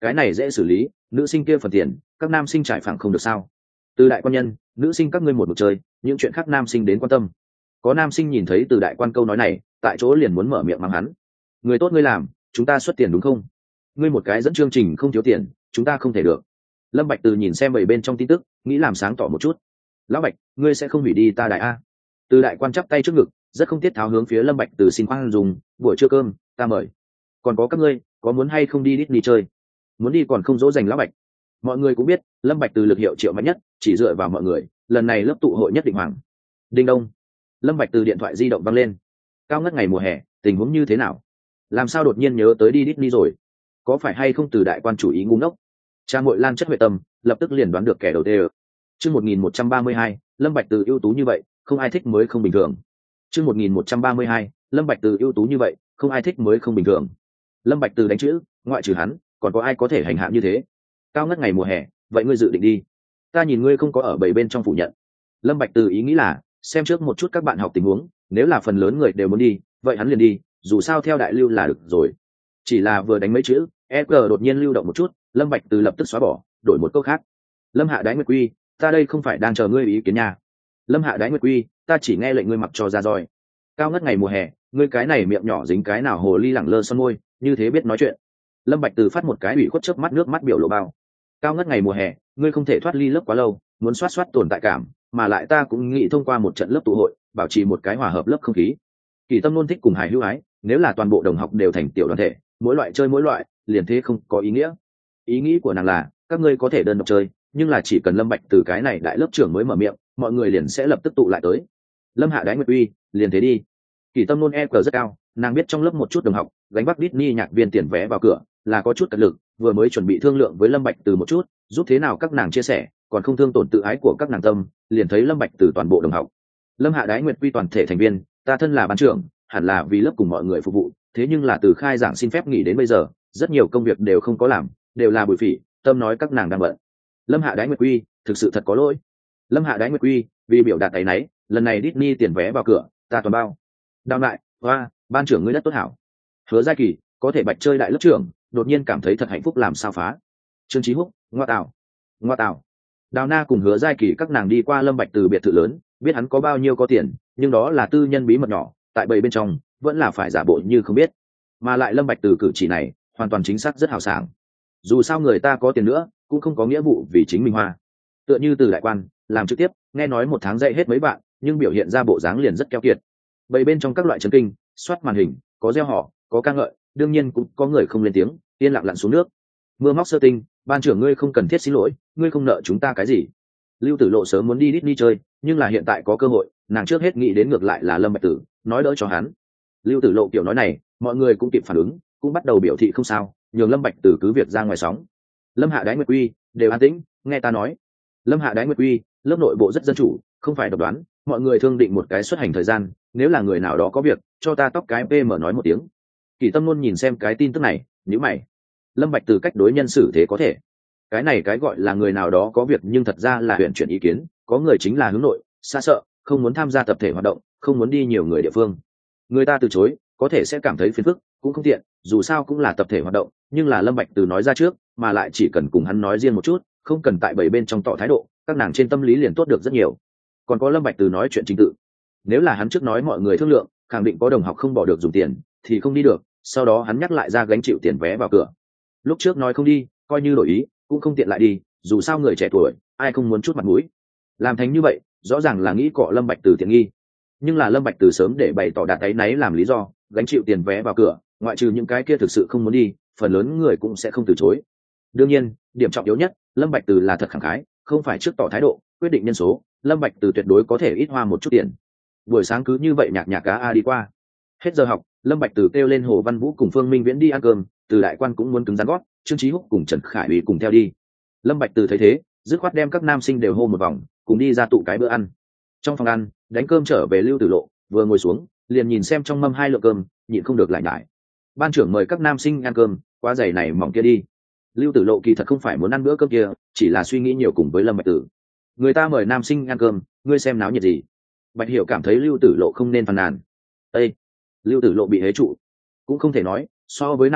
cái này dễ xử lý, nữ sinh kia phần tiền các nam sinh trải phẳng không được sao? Từ đại quan nhân, nữ sinh các ngươi một một chơi, những chuyện khác nam sinh đến quan tâm. Có nam sinh nhìn thấy từ đại quan câu nói này, tại chỗ liền muốn mở miệng mắng hắn. Người tốt ngươi làm, chúng ta xuất tiền đúng không? Ngươi một cái dẫn chương trình không thiếu tiền, chúng ta không thể được. Lâm Bạch Từ nhìn xem bảy bên trong tin tức, nghĩ làm sáng tỏ một chút. Lão Bạch, ngươi sẽ không hủy đi ta đại a? Từ đại quan chắp tay trước ngực, rất không tiết tháo hướng phía Lâm Bạch Từ xin khoan dùng, buổi trưa cơm, ta mời. Còn có các ngươi, có muốn hay không đi Disney chơi? Muốn đi còn không dỗ dành Lão Bạch. Mọi người cũng biết, Lâm Bạch Từ lực hiệu triệu mạnh nhất, chỉ dựa vào mọi người, lần này lớp tụ hội nhất định hoàng. Đinh đông. Lâm Bạch Từ điện thoại di động vang lên. Cao ngất ngày mùa hè, tình huống như thế nào? Làm sao đột nhiên nhớ tới đi Disney rồi? Có phải hay không từ đại quan chủ ý ngu ngốc? Cha muội Lan chất huệ tâm, lập tức liền đoán được kẻ đầu tiên. Chương một nghìn một trăm ba mươi hai, Lâm Bạch Từ ưu tú như vậy, không ai thích mới không bình thường. Chương một nghìn một trăm ba mươi hai, Lâm Bạch Từ ưu tú như vậy, không ai thích mới không bình thường. Lâm Bạch Từ đánh chữ, ngoại trừ hắn, còn có ai có thể hành hạ như thế? Cao ngất ngày mùa hè, vậy ngươi dự định đi? Ta nhìn ngươi không có ở bảy bên trong phủ nhận. Lâm Bạch Từ ý nghĩ là, xem trước một chút các bạn học tình huống, nếu là phần lớn người đều muốn đi, vậy hắn liền đi, dù sao theo đại lưu là được rồi. Chỉ là vừa đánh mấy chữ, e giê đột nhiên lưu động một chút, Lâm Bạch Từ lập tức xóa bỏ, đổi một câu khác. Lâm Hạ Đái Nguyệt Quy, ta đây không phải đang chờ ngươi ý kiến nhà. Lâm Hạ Đái Nguyệt Quy, ta chỉ nghe lệnh ngươi mặc cho ra roi. Cao ngất ngày mùa hè, ngươi cái này miệng nhỏ dính cái nào hồ ly lẳng lơ son môi, như thế biết nói chuyện. Lâm Bạch Từ phát một cái ủy khuất chớp mắt nước mắt biểu lộ bao. Cao ngất ngày mùa hè, ngươi không thể thoát ly lớp quá lâu, muốn soát soát tồn tại cảm, mà lại ta cũng nghĩ thông qua một trận lớp tụ hội, bảo trì một cái hòa hợp lớp không khí. Kỳ Tâm luôn thích cùng hài hữu ái, nếu là toàn bộ đồng học đều thành tiểu đoàn thể, mỗi loại chơi mỗi loại, liền thế không có ý nghĩa. Ý nghĩ của nàng là, các ngươi có thể đơn độc chơi, nhưng là chỉ cần Lâm Bạch Từ cái này đại lớp trưởng mới mở miệng, mọi người liền sẽ lập tức tụ lại tới. Lâm Hạ Đái Nguyệt Uy, liền thế đi. Kỳ Tâm luôn e cờ rất cao, nàng biết trong lớp một chút đồng học, gánh vác Disney nhạc viên tiền vé vào cửa, là có chút cật lực, vừa mới chuẩn bị thương lượng với Lâm Bạch Từ một chút, giúp thế nào các nàng chia sẻ, còn không thương tổn tự ái của các nàng tâm, liền thấy Lâm Bạch Từ toàn bộ đồng học. Lâm Hạ Đái Nguyệt Quy toàn thể thành viên, ta thân là ban trưởng, hẳn là vì lớp cùng mọi người phục vụ, thế nhưng là từ khai giảng xin phép nghỉ đến bây giờ, rất nhiều công việc đều không có làm, đều là bụi phỉ, tâm nói các nàng đang bận. Lâm Hạ Đái Nguyệt Quy, thực sự thật có lỗi. Lâm Hạ Đái Nguyệt Quy, vì biểu đạt ấy nấy, lần này Disney tiền vé vào cửa, ta toàn bao. Đào lại, hoa, ban trưởng ngươi đất tốt hảo. Hứa Giai Kỳ, có thể bạch chơi đại lớp trưởng, đột nhiên cảm thấy thật hạnh phúc làm sao phá. Trương Chí Húc, ngoa tào, ngoa tào. Đào Na cùng Hứa Giai Kỳ các nàng đi qua Lâm Bạch Từ biệt thự lớn, biết hắn có bao nhiêu có tiền, nhưng đó là tư nhân bí mật nhỏ, tại bầy bên trong, vẫn là phải giả bộ như không biết. Mà lại Lâm Bạch Từ cử chỉ này, hoàn toàn chính xác rất hào sảng. Dù sao người ta có tiền nữa, cũng không có nghĩa vụ vì chính mình hoa. Tựa như từ đại quan, làm trực tiếp, nghe nói một tháng dạy hết mấy bạn, nhưng biểu hiện ra bộ dáng liền rất keo kiệt. Bầy bên trong các loại chấn kinh, soát màn hình, có reo hò, có ca ngợi, đương nhiên cũng có người không lên tiếng, yên lặng lặn xuống nước. Mưa móc sơ tinh, ban trưởng ngươi không cần thiết xin lỗi, ngươi không nợ chúng ta cái gì. Lưu Tử Lộ sớm muốn đi Disney chơi, nhưng là hiện tại có cơ hội, nàng trước hết nghĩ đến ngược lại là Lâm Bạch Tử, nói đỡ cho hắn. Lưu Tử Lộ kiểu nói này, mọi người cũng kịp phản ứng, cũng bắt đầu biểu thị không sao, nhường Lâm Bạch Tử cứ việc ra ngoài sóng. Lâm Hạ Đái Nguyệt Quy, đều an tĩnh, nghe ta nói. Lâm Hạ Đái Nguyệt Quy, lớp nội bộ rất dân chủ, không phải độc đoán, mọi người thương định một cái xuất hành thời gian, nếu là người nào đó có việc, cho ta tóc cái pê em nói một tiếng. Kỳ Tâm luôn nhìn xem cái tin tức này, nhíu mày. Lâm Bạch Từ cách đối nhân xử thế có thể. Cái này cái gọi là người nào đó có việc nhưng thật ra là huyện chuyển ý kiến, có người chính là hướng nội, xa sợ, không muốn tham gia tập thể hoạt động, không muốn đi nhiều người địa phương. Người ta từ chối, có thể sẽ cảm thấy phiền phức, cũng không tiện, dù sao cũng là tập thể hoạt động, nhưng là Lâm Bạch Từ nói ra trước, mà lại chỉ cần cùng hắn nói riêng một chút, không cần tại bảy bên trong tỏ thái độ, các nàng trên tâm lý liền tốt được rất nhiều. Còn có Lâm Bạch Từ nói chuyện chính tự. Nếu là hắn trước nói mọi người thương lượng, khẳng định có đồng học không bỏ được dùng tiền, thì không đi được, sau đó hắn nhắc lại ra gánh chịu tiền vé vào cửa. Lúc trước nói không đi, coi như đổi ý, cũng không tiện lại đi, dù sao người trẻ tuổi, ai không muốn chút mặt mũi. Làm thành như vậy, rõ ràng là nghĩ cọ Lâm Bạch Từ tiện nghi. Nhưng là Lâm Bạch Từ sớm để bày tỏ đạt áy náy làm lý do, gánh chịu tiền vé vào cửa, ngoại trừ những cái kia thực sự không muốn đi, phần lớn người cũng sẽ không từ chối. Đương nhiên, điểm trọng yếu nhất, Lâm Bạch Từ là thật khẳng khái, không phải trước tỏ thái độ, quyết định nhân số, Lâm Bạch Từ tuyệt đối có thể ít hoa một chút tiền. Buổi sáng cứ như vậy nhạc nhạc cá a đi qua. Hết giờ học, Lâm Bạch Từ kêu lên Hồ Văn Vũ cùng Phương Minh Viễn đi ăn cơm, Từ đại quan cũng muốn cứng rắn gót, Trương Chí Húc cùng Trần Khải Uy cùng theo đi. Lâm Bạch Từ thấy thế, dứt khoát đem các nam sinh đều hô một vòng, cùng đi ra tụ cái bữa ăn. Trong phòng ăn, đánh cơm trở về Lưu Tử Lộ, vừa ngồi xuống, liền nhìn xem trong mâm hai lượng cơm, nhịn không được lại nhải. Ban trưởng mời các nam sinh ăn cơm, quá dày này mỏng kia đi. Lưu Tử Lộ kỳ thật không phải muốn ăn bữa cơm kia, chỉ là suy nghĩ nhiều cùng với Lâm Bạch Từ. Người ta mời nam sinh ăn cơm, ngươi xem náo nhiệt gì? Bạch Hiểu cảm thấy Lưu Tử Lộ không nên phàn nàn. Ê! Lưu Tử Lộ bị hế trụ. Cũng không thể nói, so với nam sinh,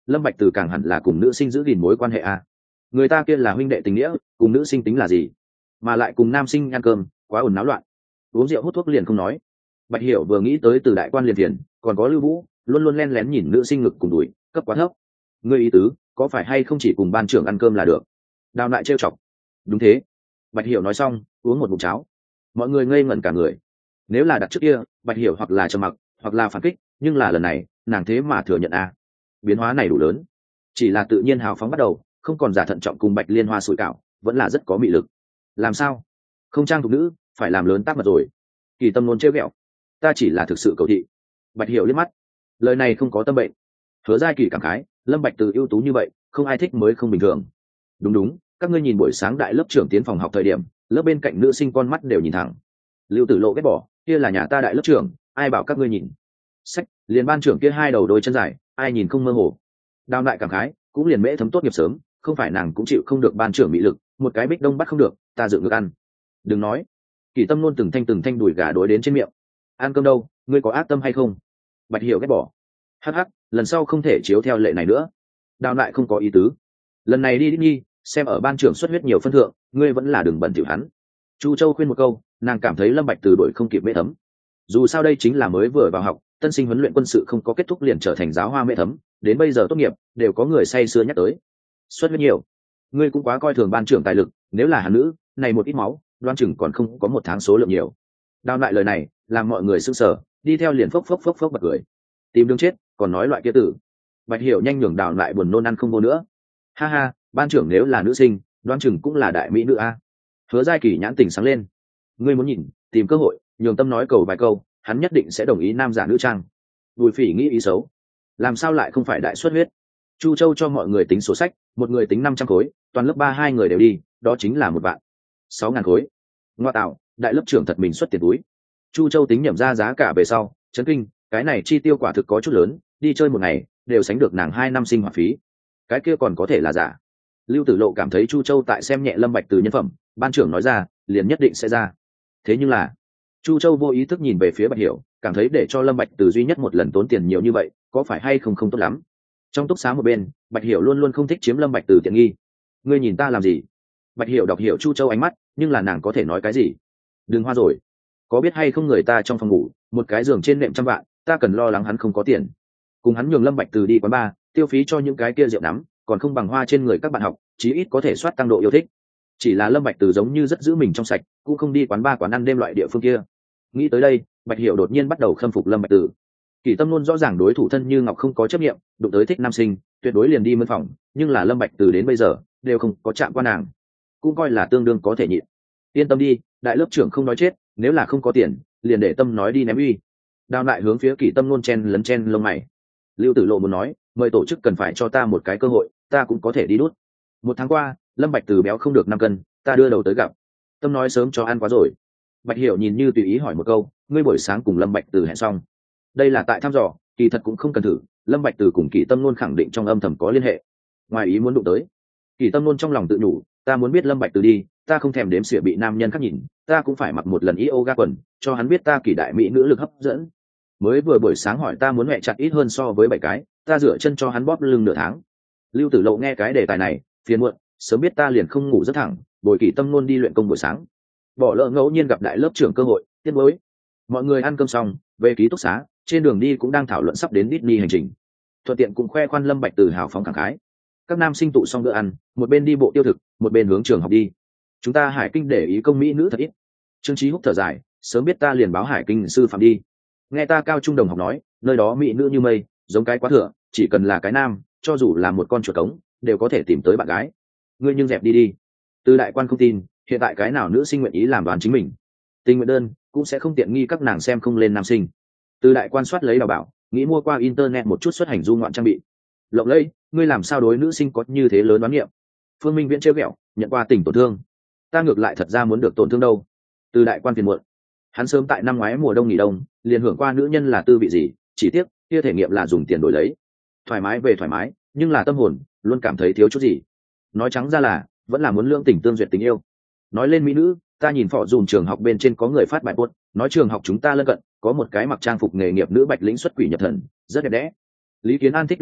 lâm bạch từ càng hẳn là cùng nữ sinh giữ gìn mối quan hệ a. Người ta kia là huynh đệ tình nghĩa, cùng nữ sinh tính là gì? Mà lại cùng nam sinh ăn cơm, quá ồn náo loạn. Uống rượu hút thuốc liền không nói. Bạch Hiểu vừa nghĩ tới từ đại quan liền tiền, còn có Lưu Vũ, luôn luôn len lén nhìn nữ sinh ngực cùng đùi, cấp quá thấp. Ngươi ý tứ, có phải hay không chỉ cùng ban trưởng ăn cơm là được? Đào lại trêu chọc. Đúng thế. Bạch Hiểu nói xong, uống một ngụm cháo. Mọi người ngây ngẩn cả người. Nếu là đặt trước kia, Bạch Hiểu hoặc là trầm mặc, hoặc là phản kích, nhưng là lần này, nàng thế mà thừa nhận a. Biến hóa này đủ lớn. Chỉ là tự nhiên hào phóng bắt đầu, không còn giả thận trọng cùng Bạch Liên Hoa sủi cảo, vẫn là rất có mị lực. Làm sao? Không trang thục nữ, phải làm lớn tác mật rồi. Kỳ Tâm Nôn trêu ghẹo. Ta chỉ là thực sự cầu thị. Bạch Hiểu liếc mắt. Lời này không có tâm bệnh. Hứa Giai Kỳ cảm khái, Lâm Bạch Từ ưu tú như vậy, không ai thích mới không bình thường. Đúng đúng, các ngươi nhìn buổi sáng đại lớp trưởng tiến phòng học thời điểm, lớp bên cạnh nữ sinh con mắt đều nhìn thẳng. Lưu Tử Lộ ghét bỏ, kia là nhà ta đại lớp trưởng, ai bảo các ngươi nhìn. Sách, liền ban trưởng kia hai đầu đôi chân dài, ai nhìn không mơ hồ. Đào lại cảm khái, cũng liền mễ thấm tốt nghiệp sớm, không phải nàng cũng chịu không được ban trưởng mỹ lực, một cái bích đông bắt không được, ta dựng ngược ăn. Đừng nói. Kỳ Tâm luôn từng thanh từng thanh đùi gà đối đến trên miệng. Ăn cơm đâu, ngươi có ác tâm hay không? Bạch Hiểu ghét bỏ. Hắc hắc, lần sau không thể chiếu theo lệ này nữa. Đào lại không có ý tứ. Lần này đi đi nghi, xem ở ban trưởng xuất huyết nhiều phân thượng, ngươi vẫn là đừng bận tiểu hắn. Chu Châu khuyên một câu, nàng cảm thấy Lâm Bạch Từ đổi không kịp mễ thấm. Dù sao đây chính là mới vừa vào học, tân sinh huấn luyện quân sự không có kết thúc liền trở thành giáo hoa mễ thấm, đến bây giờ tốt nghiệp, đều có người say sưa nhắc tới. Xuất huyết nhiều, ngươi cũng quá coi thường ban trưởng tài lực, nếu là hắn nữ, này một ít máu, đoan chừng còn không có một tháng số lượng nhiều. Đào lại lời này, làm mọi người sững sờ, đi theo liền phốc phốc phốc phốc bật cười. Tìm đường chết, còn nói loại kia tử. Bạch Hiểu nhanh nhường Đào lại buồn nôn ăn không vô nữa. Ha ha, ban trưởng nếu là nữ sinh, đoan chừng cũng là đại mỹ nữ a. Hứa Giai Kỳ nhãn tình sáng lên. Ngươi muốn nhìn, tìm cơ hội, nhường Tâm nói cầu vài câu, hắn nhất định sẽ đồng ý nam giả nữ trang. Bùi Phỉ nghĩ ý xấu, làm sao lại không phải đại xuất huyết? Chu Châu cho mọi người tính sổ sách, một người tính năm trăm khối, toàn lớp ba hai người đều đi, đó chính là một vạn sáu ngàn khối. Ngoa tạo, đại lớp trưởng thật mình xuất tiền túi. Chu Châu tính nhẩm ra giá cả về sau, chấn kinh, cái này chi tiêu quả thực có chút lớn, đi chơi một ngày đều sánh được nàng hai năm sinh hoạt phí. Cái kia còn có thể là giả. Lưu Tử Lộ cảm thấy Chu Châu tại xem nhẹ Lâm Bạch Từ nhân phẩm, ban trưởng nói ra, liền nhất định sẽ ra. Thế nhưng là, Chu Châu vô ý thức nhìn về phía Bạch Hiểu, cảm thấy để cho Lâm Bạch Từ duy nhất một lần tốn tiền nhiều như vậy, có phải hay không không tốt lắm. Trong túc xá một bên, Bạch Hiểu luôn luôn không thích chiếm Lâm Bạch Từ tiện nghi. Ngươi nhìn ta làm gì? Bạch Hiểu đọc hiểu Chu Châu ánh mắt, nhưng là nàng có thể nói cái gì? Đừng hoa rồi, có biết hay không người ta trong phòng ngủ, một cái giường trên nệm trăm vạn, ta cần lo lắng hắn không có tiền. Cùng hắn nhường Lâm Bạch Từ đi quán bar, tiêu phí cho những cái kia rượu nắm, còn không bằng hoa trên người các bạn học, chí ít có thể soát tăng độ yêu thích. Chỉ là Lâm Bạch Từ giống như rất giữ mình trong sạch, cũng không đi quán bar quán ăn đêm loại địa phương kia. Nghĩ tới đây, Bạch Hiểu đột nhiên bắt đầu khâm phục Lâm Bạch Từ. Kỳ Tâm luôn rõ ràng đối thủ thân như ngọc không có chấp niệm, đụng tới thích nam sinh, tuyệt đối liền đi mân phòng, nhưng là Lâm Bạch Từ đến bây giờ đều không có chạm qua nàng, cũng coi là tương đương có thể nhịn. Yên tâm đi, đại lớp trưởng không nói chết, nếu là không có tiền, liền để Tâm nói đi ném uy. Đào lại hướng phía Kỳ Tâm luôn chen lấn chen lông mày. Lưu Tử Lộ muốn nói, mời tổ chức cần phải cho ta một cái cơ hội, ta cũng có thể đi đút. Một tháng qua, Lâm Bạch Từ béo không được năm cân, ta đưa đầu tới gặp. Tâm nói sớm cho ăn quá rồi. Bạch Hiểu nhìn như tùy ý hỏi một câu, ngươi buổi sáng cùng Lâm Bạch Từ hẹn xong? Đây là tại thăm dò, kỳ thật cũng không cần thử. Lâm Bạch Từ cùng Kỳ Tâm luôn khẳng định trong âm thầm có liên hệ. Ngoài ý muốn đụng tới, Kỳ Tâm luôn trong lòng tự nhủ, ta muốn biết Lâm Bạch Từ đi, ta không thèm đếm xỉa bị nam nhân khác nhìn, ta cũng phải mặc một lần yoga quần, cho hắn biết ta kỳ đại mỹ nữ lực hấp dẫn. Mới vừa buổi sáng hỏi ta muốn mẹ chặt ít hơn so với bảy cái, ta rửa chân cho hắn bóp lưng nửa tháng. Lưu Tử Lộ nghe cái đề tài này, phiền muộn, sớm biết ta liền không ngủ rất thẳng, bồi Kỳ Tâm luôn đi luyện công buổi sáng. Bỏ lỡ ngẫu nhiên gặp đại lớp trưởng cơ hội, tiếc nuối. Mọi người ăn cơm xong, về ký túc xá, trên đường đi cũng đang thảo luận sắp đến Disney hành trình. Thuận tiện cũng khoe khoan Lâm Bạch Từ hào phóng khẳng khái. Các nam sinh tụ xong bữa ăn, một bên đi bộ tiêu thực, một bên hướng trường học đi. Chúng ta Hải Kinh để ý công mỹ nữ thật ít. Trương Chí Húc thở dài, sớm biết ta liền báo Hải Kinh sư phạm đi. Nghe ta cao trung đồng học nói, nơi đó mỹ nữ như mây, giống cái quá thừa, chỉ cần là cái nam, cho dù là một con chuột cống, đều có thể tìm tới bạn gái. Ngươi nhưng dẹp đi đi. Từ đại quan không tin, hiện tại cái nào nữ sinh nguyện ý làm đoàn chính mình, tình nguyện đơn cũng sẽ không tiện nghi các nàng xem không lên nam sinh. Từ đại quan soát lấy đào bảo, nghĩ mua qua internet một chút xuất hành du ngoạn trang bị. Lộng lẫy, ngươi làm sao đối nữ sinh có như thế lớn đoán niệm? Phương Minh Viễn trêu ghẹo, nhận qua tình tổn thương. Ta ngược lại thật ra muốn được tổn thương đâu. Từ đại quan phiền muộn. Hắn sớm tại năm ngoái mùa đông nghỉ đông, liền hưởng qua nữ nhân là tư vị gì, chỉ tiếc kia thể nghiệm là dùng tiền đổi lấy. Thoải mái về thoải mái, nhưng là tâm hồn luôn cảm thấy thiếu chút gì. Nói trắng ra là vẫn là muốn lưỡng tình tương duyệt tình yêu. Nói lên mỹ nữ, ta nhìn phỏ dùm trường học bên trên có người phát bài post, nói trường học chúng ta lân cận có một cái mặc trang phục nghề nghiệp nữ bạch lĩnh xuất quỷ nhập thần, rất đẹp đẽ. Lý Kiến An thích lên mạng,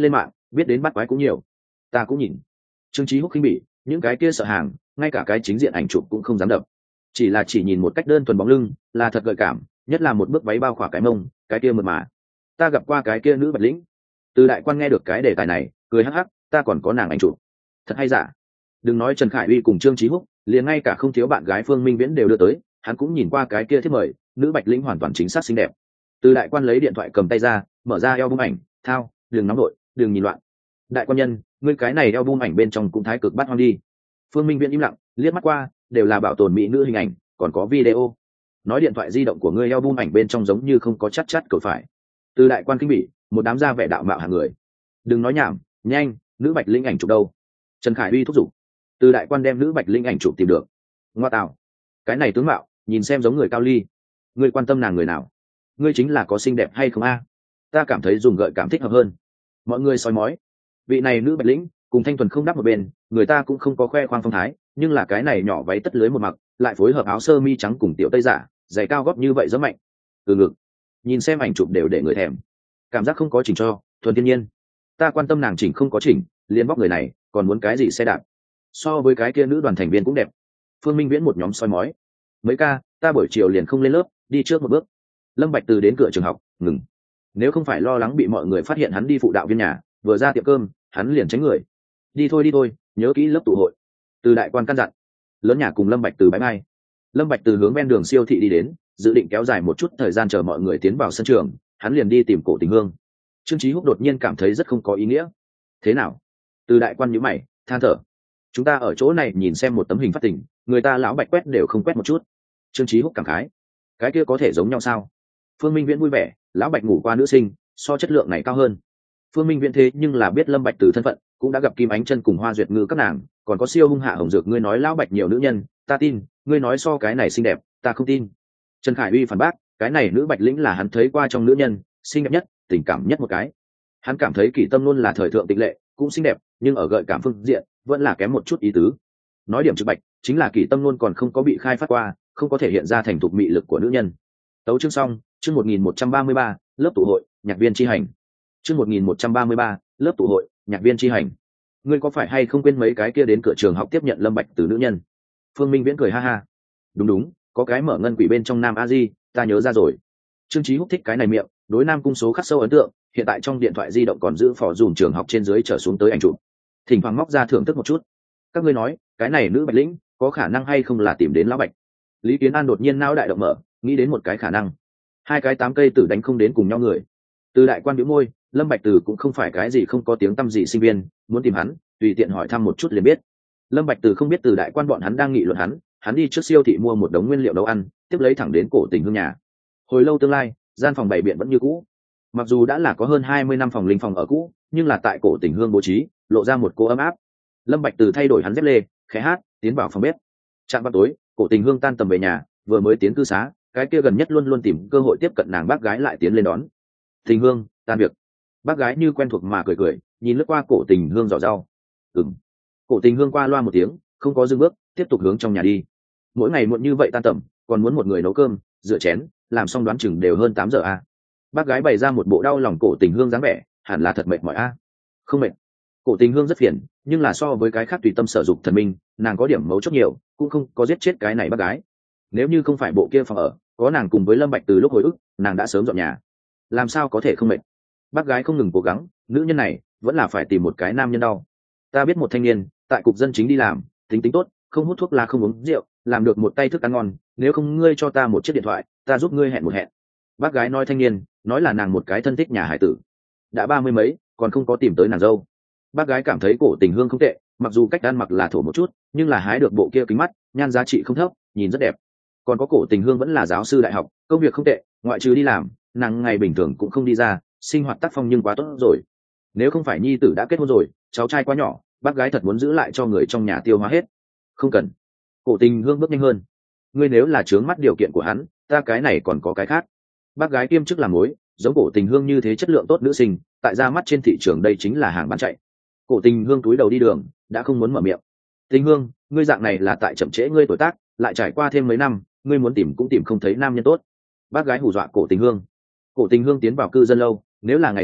biết đến bắt quái cũng nhiều. Ta cũng nhìn. Trương Chí Húc khinh bỉ, những cái kia sợ hàng, ngay cả cái chính diện ảnh chụp cũng không dám đập. Chỉ là chỉ nhìn một cách đơn thuần bóng lưng, là thật gợi cảm, nhất là một bước váy bao khỏa cái mông, cái kia mượt mà. Ta gặp qua cái kia nữ bạch lĩnh. Từ đại quan nghe được cái đề tài này, cười hắc hắc, ta còn có nàng ảnh chụp. Thật hay giả? Đừng nói Trần Khải Uy cùng Trương Chí Húc, liền ngay cả không thiếu bạn gái Phương Minh Viễn đều đưa tới, hắn cũng nhìn qua cái kia thiết mời, nữ bạch lĩnh hoàn toàn chính xác xinh đẹp. Từ đại quan lấy điện thoại cầm tay ra, mở ra album ảnh, thao, đừng nóng đội, đừng nhìn loạn. Đại quan nhân, ngươi cái này album ảnh bên trong cũng thái cực bắt hoang đi. Phương Minh Viễn im lặng, liếc mắt qua, đều là bảo tồn mỹ nữ hình ảnh, còn có video. Nói điện thoại di động của ngươi album ảnh bên trong giống như không có chắc chắc cỡ phải. Từ đại quan kinh bỉ, một đám da vẻ đạo mạo hàng người. Đừng nói nhảm, nhanh, nữ bạch linh ảnh chụp đâu? Trần Khải Uy thúc giục. Từ đại quan đem nữ bạch linh ảnh chụp tìm được. Ngoa tạo, cái này tướng mạo, nhìn xem giống người cao ly. Ngươi quan tâm nàng người nào? Ngươi chính là có xinh đẹp hay không a? Ta cảm thấy dùng gợi cảm thích hợp hơn. Mọi người soi mói. Vị này nữ bạch lĩnh cùng thanh thuần không đắp một bên, người ta cũng không có khoe khoang phong thái, nhưng là cái này nhỏ váy tất lưới một mặc, lại phối hợp áo sơ mi trắng cùng tiểu tây giả, giày cao gót như vậy rất mạnh. Từ ngực, nhìn xem ảnh chụp đều để người thèm. Cảm giác không có chỉnh cho, thuần thiên nhiên. Ta quan tâm nàng chỉnh không có chỉnh, liên bóc người này, còn muốn cái gì xe đạp? So với cái kia nữ đoàn thành viên cũng đẹp. Phương Minh Viễn một nhóm soi mói. Mấy ca, ta buổi chiều liền không lên lớp, đi trước một bước. Lâm Bạch Từ đến cửa trường học, ngừng. Nếu không phải lo lắng bị mọi người phát hiện hắn đi phụ đạo viên nhà, vừa ra tiệm cơm, hắn liền tránh người. Đi thôi đi thôi, nhớ kỹ lớp tụ hội. Từ đại quan căn dặn. Lớn nhà cùng Lâm Bạch Từ bái bai. Lâm Bạch Từ hướng ven đường siêu thị đi đến, dự định kéo dài một chút thời gian chờ mọi người tiến vào sân trường, hắn liền đi tìm Cổ Tình Hương. Trương Chí Húc đột nhiên cảm thấy rất không có ý nghĩa. Thế nào? Từ đại quan nhíu mày, than thở. Chúng ta ở chỗ này nhìn xem một tấm hình phát tình, người ta lão Bạch quét đều không quét một chút. Trương Chí Húc cảm khái. Cái kia có thể giống nhau sao? Phương Minh Viễn vui vẻ, lão Bạch ngủ qua nữ sinh, so chất lượng này cao hơn. Phương Minh Viễn thế nhưng là biết Lâm Bạch Từ thân phận, cũng đã gặp Kim Ánh Chân cùng Hoa Duyệt Ngư các nàng, còn có siêu hung hạ hồng dược, ngươi nói lão Bạch nhiều nữ nhân, ta tin, ngươi nói so cái này xinh đẹp, ta không tin. Trần Khải Uy phản bác, cái này nữ Bạch lĩnh là hắn thấy qua trong nữ nhân, xinh đẹp nhất, tình cảm nhất một cái. Hắn cảm thấy Kỷ Tâm luôn là thời thượng tịch lệ, cũng xinh đẹp, nhưng ở gợi cảm phương diện, vẫn là kém một chút ý tứ. Nói điểm trực bạch, chính là Kỷ Tâm luôn còn không có bị khai phát qua, không có thể hiện ra thành thục mị lực của nữ nhân. Tấu chương xong, chương một nghìn một trăm ba mươi ba, lớp tụ hội, nhạc viên chi hành. Chương một nghìn một trăm ba mươi ba, lớp tụ hội, nhạc viên chi hành. Ngươi có phải hay không quên mấy cái kia đến cửa trường học tiếp nhận Lâm Bạch từ nữ nhân? Phương Minh Viễn cười ha ha. Đúng đúng, có cái mở ngân quỷ bên trong Nam A Di, ta nhớ ra rồi. Trương Chí Húc thích cái này miệng, đối Nam Cung số khắc sâu ấn tượng, hiện tại trong điện thoại di động còn giữ phò dùm trường học trên dưới trở xuống tới ảnh chụp. Thỉnh thoảng móc ra thưởng thức một chút. Các ngươi nói, cái này nữ Bạch lĩnh, có khả năng hay không là tìm đến lão Bạch? Lý Kiến An đột nhiên não đại động mở, nghĩ đến một cái khả năng. Hai cái tám cây tử đánh không đến cùng nhau người. Từ đại quan bĩu môi, Lâm Bạch Từ cũng không phải cái gì không có tiếng tăm gì sinh viên, muốn tìm hắn, tùy tiện hỏi thăm một chút liền biết. Lâm Bạch Từ không biết Từ đại quan bọn hắn đang nghị luận hắn, hắn đi trước siêu thị mua một đống nguyên liệu nấu ăn, tiếp lấy thẳng đến Cổ Tình Hương nhà. Hồi lâu tương lai, gian phòng bày biện vẫn như cũ. Mặc dù đã là có hơn hai mươi năm phòng linh phòng ở cũ, nhưng là tại Cổ Tình Hương bố trí, lộ ra một cô ấm áp. Lâm Bạch Từ thay đổi hắn dép lê, khẽ hát, tiến vào phòng bếp. Trạm vào tối, Cổ Tình Hương tan tầm về nhà, vừa mới tiến cư xá, cái kia gần nhất luôn luôn tìm cơ hội tiếp cận nàng bác gái lại tiến lên đón. Tình Hương, tan việc. Bác gái như quen thuộc mà cười cười, nhìn lướt qua Cổ Tình Hương giỏ rau. Ừm. Cổ Tình Hương qua loa một tiếng, không có dừng bước, tiếp tục hướng trong nhà đi. Mỗi ngày muộn như vậy tan tầm, còn muốn một người nấu cơm, rửa chén, làm xong đoán chừng đều hơn tám giờ a. À. Bác gái bày ra một bộ đau lòng Cổ Tình Hương dáng vẻ, hẳn là thật mệt mỏi a. À. Không mệt. Cổ Tình Hương rất phiền, nhưng là so với cái khác tùy tâm sở dục thần minh, nàng có điểm mấu chốt nhiều, cũng không có giết chết cái này bác gái. Nếu như không phải bộ kia phòng ở, có nàng cùng với Lâm Bạch từ lúc hồi ức, nàng đã sớm dọn nhà. Làm sao có thể không mệt? Bác gái không ngừng cố gắng, nữ nhân này vẫn là phải tìm một cái nam nhân đau. Ta biết một thanh niên tại cục dân chính đi làm, tính tính tốt, không hút thuốc lá không uống rượu, làm được một tay thức ăn ngon, nếu không ngươi cho ta một chiếc điện thoại, ta giúp ngươi hẹn một hẹn. Bác gái nói thanh niên, nói là nàng một cái thân thích nhà hải tử, đã ba mươi mấy, còn không có tìm tới nàng dâu. Bác gái cảm thấy Cổ Tình Hương không tệ, mặc dù cách ăn mặc là thổ một chút, nhưng là hái được bộ kia kính mắt, nhan giá trị không thấp, nhìn rất đẹp. Còn có Cổ Tình Hương vẫn là giáo sư đại học, công việc không tệ, ngoại trừ đi làm, nàng ngày bình thường cũng không đi ra, sinh hoạt tác phong nhưng quá tốt rồi. Nếu không phải nhi tử đã kết hôn rồi, cháu trai quá nhỏ, bác gái thật muốn giữ lại cho người trong nhà tiêu hóa hết. Không cần. Cổ Tình Hương bước nhanh hơn. Ngươi nếu là trướng mắt điều kiện của hắn, ta cái này còn có cái khác. Bác gái kiêm chức làm mối, giống Cổ Tình Hương như thế chất lượng tốt nữ sinh, tại ra mắt trên thị trường đây chính là hàng bán chạy. Cổ Tình Hương túi đầu đi đường, đã không muốn mở miệng. Tình Hương, ngươi dạng này là tại chậm trễ ngươi tuổi tác, lại trải qua thêm mấy năm, ngươi muốn tìm cũng tìm không thấy nam nhân tốt. Bác gái hù dọa Cổ Tình Hương. Cổ Tình Hương tiến vào cư dân lâu, nếu là ngày xưa,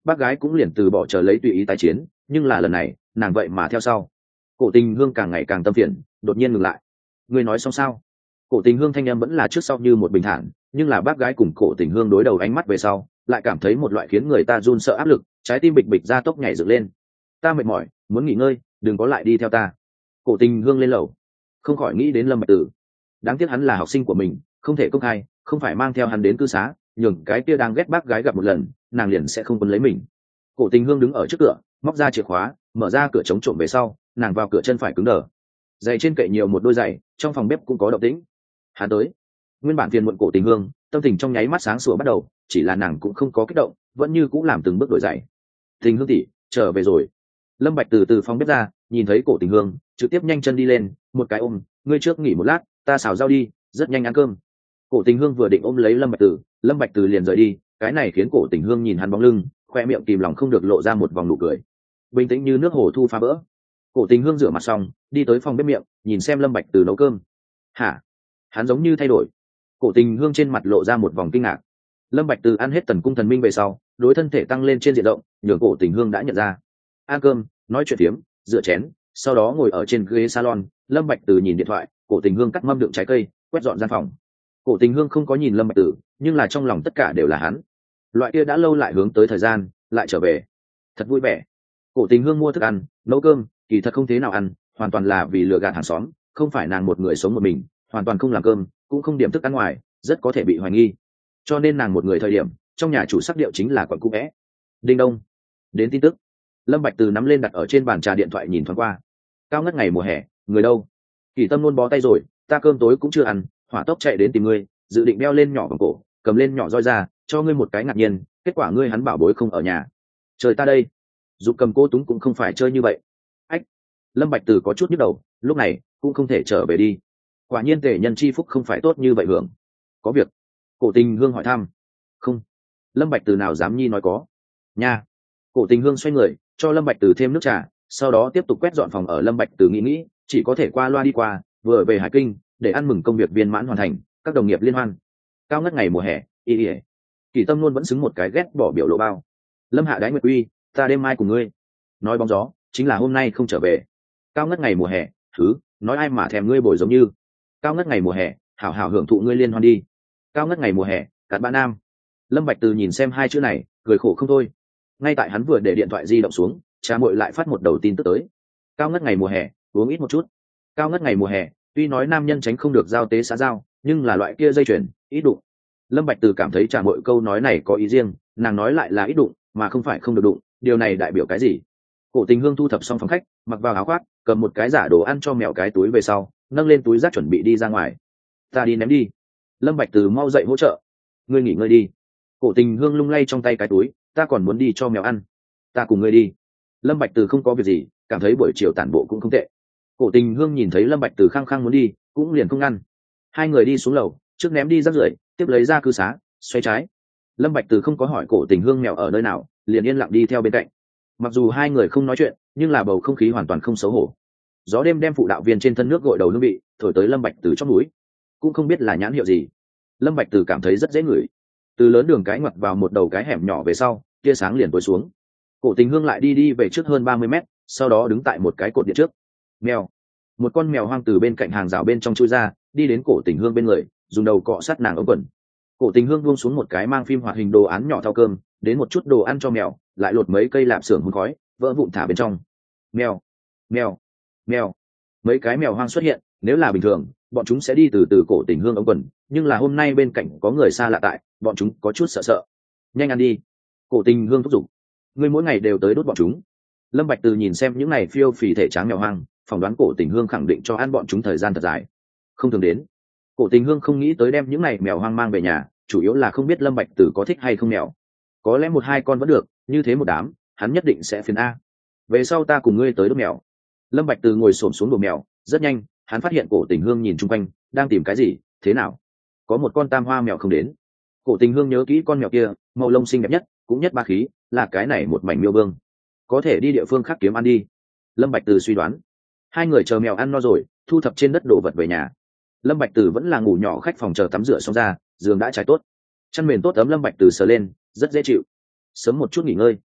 bác gái cũng liền từ bỏ chờ lấy tùy ý tái chiến, nhưng là lần này nàng vậy mà theo sau. Cổ Tình Hương càng ngày càng tâm phiền, đột nhiên ngừng lại. Ngươi nói xong sao? Cổ Tình Hương thanh âm vẫn là trước sau như một bình thản, nhưng là bác gái cùng Cổ Tình Hương đối đầu ánh mắt về sau, lại cảm thấy một loại khiến người ta run sợ áp lực, trái tim bịch bịch ra tốc nhảy dựng lên. Ta mệt mỏi, muốn nghỉ ngơi, đừng có lại đi theo ta. Cổ Tình Hương lên lầu, không khỏi nghĩ đến Lâm Bạch Tử. Đáng tiếc hắn là học sinh của mình, không thể công khai, không phải mang theo hắn đến cư xá, nhường cái kia đang ghét bác gái gặp một lần, nàng liền sẽ không quấn lấy mình. Cổ Tình Hương đứng ở trước cửa, móc ra chìa khóa, mở ra cửa chống trộm về sau, nàng vào cửa chân phải cứng đờ. Giày trên kệ nhiều một đôi giày, trong phòng bếp cũng có động tĩnh. Hắn tới. Nguyên bản phiền muộn Cổ Tình Hương, tâm tình trong nháy mắt sáng sủa bắt đầu, chỉ là nàng cũng không có kích động, vẫn như cũng làm từng bước đổi giày. Tình Hương tỷ, trở về rồi. Lâm Bạch từ từ phòng bếp ra, nhìn thấy Cổ Tình Hương, trực tiếp nhanh chân đi lên, một cái ôm, ngươi trước nghỉ một lát, ta xào rau đi, rất nhanh ăn cơm. Cổ Tình Hương vừa định ôm lấy Lâm Bạch Từ, Lâm Bạch Từ liền rời đi, cái này khiến Cổ Tình Hương nhìn hắn bóng lưng, khoe miệng kìm lòng không được lộ ra một vòng nụ cười, bình tĩnh như nước hồ thu phá bỡ. Cổ Tình Hương rửa mặt xong, đi tới phòng bếp miệng, nhìn xem Lâm Bạch Từ nấu cơm. Hả? Hắn giống như thay đổi. Cổ Tình Hương trên mặt lộ ra một vòng kinh ngạc. Lâm Bạch Từ ăn hết Tần Cung Thần Minh về sau, đối thân thể tăng lên trên diện rộng, nhường Cổ Tình Hương đã nhận ra. Ăn cơm, nói chuyện phiếm, rửa chén, sau đó ngồi ở trên ghế salon, Lâm Bạch Từ nhìn điện thoại, Cổ Tình Hương cắt mâm đựng trái cây, quét dọn gian phòng. Cổ Tình Hương không có nhìn Lâm Bạch Tử, nhưng là trong lòng tất cả đều là hắn. Loại kia đã lâu lại hướng tới thời gian, lại trở về, thật vui vẻ. Cổ Tình Hương mua thức ăn, nấu cơm, kỳ thật không thế nào ăn, hoàn toàn là vì lừa gạt hàng xóm, không phải nàng một người sống một mình, hoàn toàn không làm cơm, cũng không điểm thức ăn ngoài, rất có thể bị hoài nghi. Cho nên nàng một người thời điểm, trong nhà chủ sắc điệu chính là quận cũ é. Đinh đông, đến tin tức. Lâm Bạch Từ nắm lên đặt ở trên bàn trà điện thoại nhìn thoáng qua. Cao ngất ngày mùa hè, người đâu? Kỳ Tâm luôn bó tay rồi, ta cơm tối cũng chưa ăn, hỏa tốc chạy đến tìm ngươi, dự định đeo lên nhỏ vòng cổ, cầm lên nhỏ roi ra, cho ngươi một cái ngạc nhiên, kết quả ngươi hắn bảo bối không ở nhà. Trời ta đây, Dục Cầm cô túng cũng không phải chơi như vậy. Ách. Lâm Bạch Từ có chút nhức đầu, lúc này cũng không thể trở về đi. Quả nhiên Tề Nhân chi phúc không phải tốt như vậy hưởng. Có việc. Cổ Tình Hương hỏi thăm. Không. Lâm Bạch Từ nào dám nhi nói có. Nha. Cổ Tình Hương xoay người, cho Lâm Bạch Từ thêm nước trà, sau đó tiếp tục quét dọn phòng ở. Lâm Bạch Từ nghĩ nghĩ, chỉ có thể qua loa đi qua, vừa về Hải Kinh để ăn mừng công việc viên mãn hoàn thành, các đồng nghiệp liên hoan. Cao ngất ngày mùa hè, y y. Kỳ Tâm luôn vẫn xứng một cái ghét bỏ biểu lộ bao. Lâm Hạ Đái Nguyệt Uy, ta đêm mai cùng ngươi. Nói bóng gió, chính là hôm nay không trở về. Cao ngất ngày mùa hè, thứ, nói ai mà thèm ngươi bồi giống như. Cao ngất ngày mùa hè, hảo hảo hưởng thụ ngươi liên hoan đi. Cao ngất ngày mùa hè, cát bạn nam. Lâm Bạch Từ nhìn xem hai chữ này, cười khổ không thôi. Ngay tại hắn vừa để điện thoại di động xuống, cha muội lại phát một đầu tin tức tới. Cao ngất ngày mùa hè, uống ít một chút. Cao ngất ngày mùa hè, tuy nói nam nhân tránh không được giao tế xã giao, nhưng là loại kia dây chuyền, ít đụng. Lâm Bạch Từ cảm thấy cha muội câu nói này có ý riêng, nàng nói lại là ít đụng, mà không phải không được đụng, điều này đại biểu cái gì? Cổ Tình Hương thu thập xong phòng khách, mặc vào áo khoác, cầm một cái giả đồ ăn cho mèo cái túi về sau, nâng lên túi rác chuẩn bị đi ra ngoài. Ta đi ném đi. Lâm Bạch Từ mau dậy hỗ trợ. Ngươi nghỉ ngơi đi. Cổ Tình Hương lung lay trong tay cái túi, ta còn muốn đi cho mèo ăn. Ta cùng ngươi đi. Lâm Bạch Từ không có việc gì, cảm thấy buổi chiều tản bộ cũng không tệ. Cổ Tình Hương nhìn thấy Lâm Bạch Từ khăng khăng muốn đi, cũng liền không ngăn. Hai người đi xuống lầu, trước ném đi rác rưởi, tiếp lấy ra cư xá, xoay trái. Lâm Bạch Từ không có hỏi Cổ Tình Hương mèo ở nơi nào, liền yên lặng đi theo bên cạnh. Mặc dù hai người không nói chuyện, nhưng là bầu không khí hoàn toàn không xấu hổ. Gió đêm đem phụ đạo viên trên thân nước gội đầu hương vị thổi tới Lâm Bạch Từ chóp mũi, cũng không biết là nhãn hiệu gì. Lâm Bạch Từ cảm thấy rất dễ ngửi. Từ lớn đường cái ngoặt vào một đầu cái hẻm nhỏ về sau, tia sáng liền tối xuống. Cổ Tình Hương lại đi đi về trước hơn ba mươi mét, sau đó đứng tại một cái cột điện trước. Mèo. Một con mèo hoang từ bên cạnh hàng rào bên trong chui ra, đi đến Cổ Tình Hương bên người, dùng đầu cọ sát nàng ống quần. Cổ Tình Hương buông xuống một cái mang phim hoạt hình đồ án nhỏ thau cơm, đến một chút đồ ăn cho mèo, lại lột mấy cây lạp xưởng hun khói, vỡ vụn thả bên trong. Mèo, mèo, mèo. Mấy cái mèo hoang xuất hiện, nếu là bình thường, bọn chúng sẽ đi từ từ Cổ Tình Hương ống quần, nhưng là hôm nay bên cạnh có người xa lạ tại, bọn chúng có chút sợ sợ. Nhanh ăn đi. Cổ Tình Hương thúc giục. Ngươi mỗi ngày đều tới đốt bọn chúng. Lâm Bạch Từ nhìn xem những này phiêu phì thể tráng mèo hoang, phỏng đoán Cổ Tình Hương khẳng định cho ăn bọn chúng thời gian thật dài. Không thường đến. Cổ Tình Hương không nghĩ tới đem những này mèo hoang mang về nhà, chủ yếu là không biết Lâm Bạch Từ có thích hay không mèo. Có lẽ một hai con vẫn được, như thế một đám, hắn nhất định sẽ phiền a. Về sau ta cùng ngươi tới đốt mèo. Lâm Bạch Từ ngồi xổm xuống đùa mèo, rất nhanh, hắn phát hiện Cổ Tình Hương nhìn chung quanh, đang tìm cái gì, thế nào? Có một con tam hoa mèo không đến. Cổ Tình Hương nhớ kỹ con mèo kia, màu lông xinh đẹp nhất, cũng nhất ba khí, là cái này một mảnh miêu vương. Có thể đi địa phương khác kiếm ăn đi. Lâm Bạch Từ suy đoán. Hai người chờ mèo ăn no rồi, thu thập trên đất đồ vật về nhà. Lâm Bạch Từ vẫn là ngủ nhỏ khách phòng chờ tắm rửa xong ra, giường đã trải tốt, chăn mền tốt ấm. Lâm Bạch Từ sờ lên, rất dễ chịu. Sớm một chút nghỉ ngơi,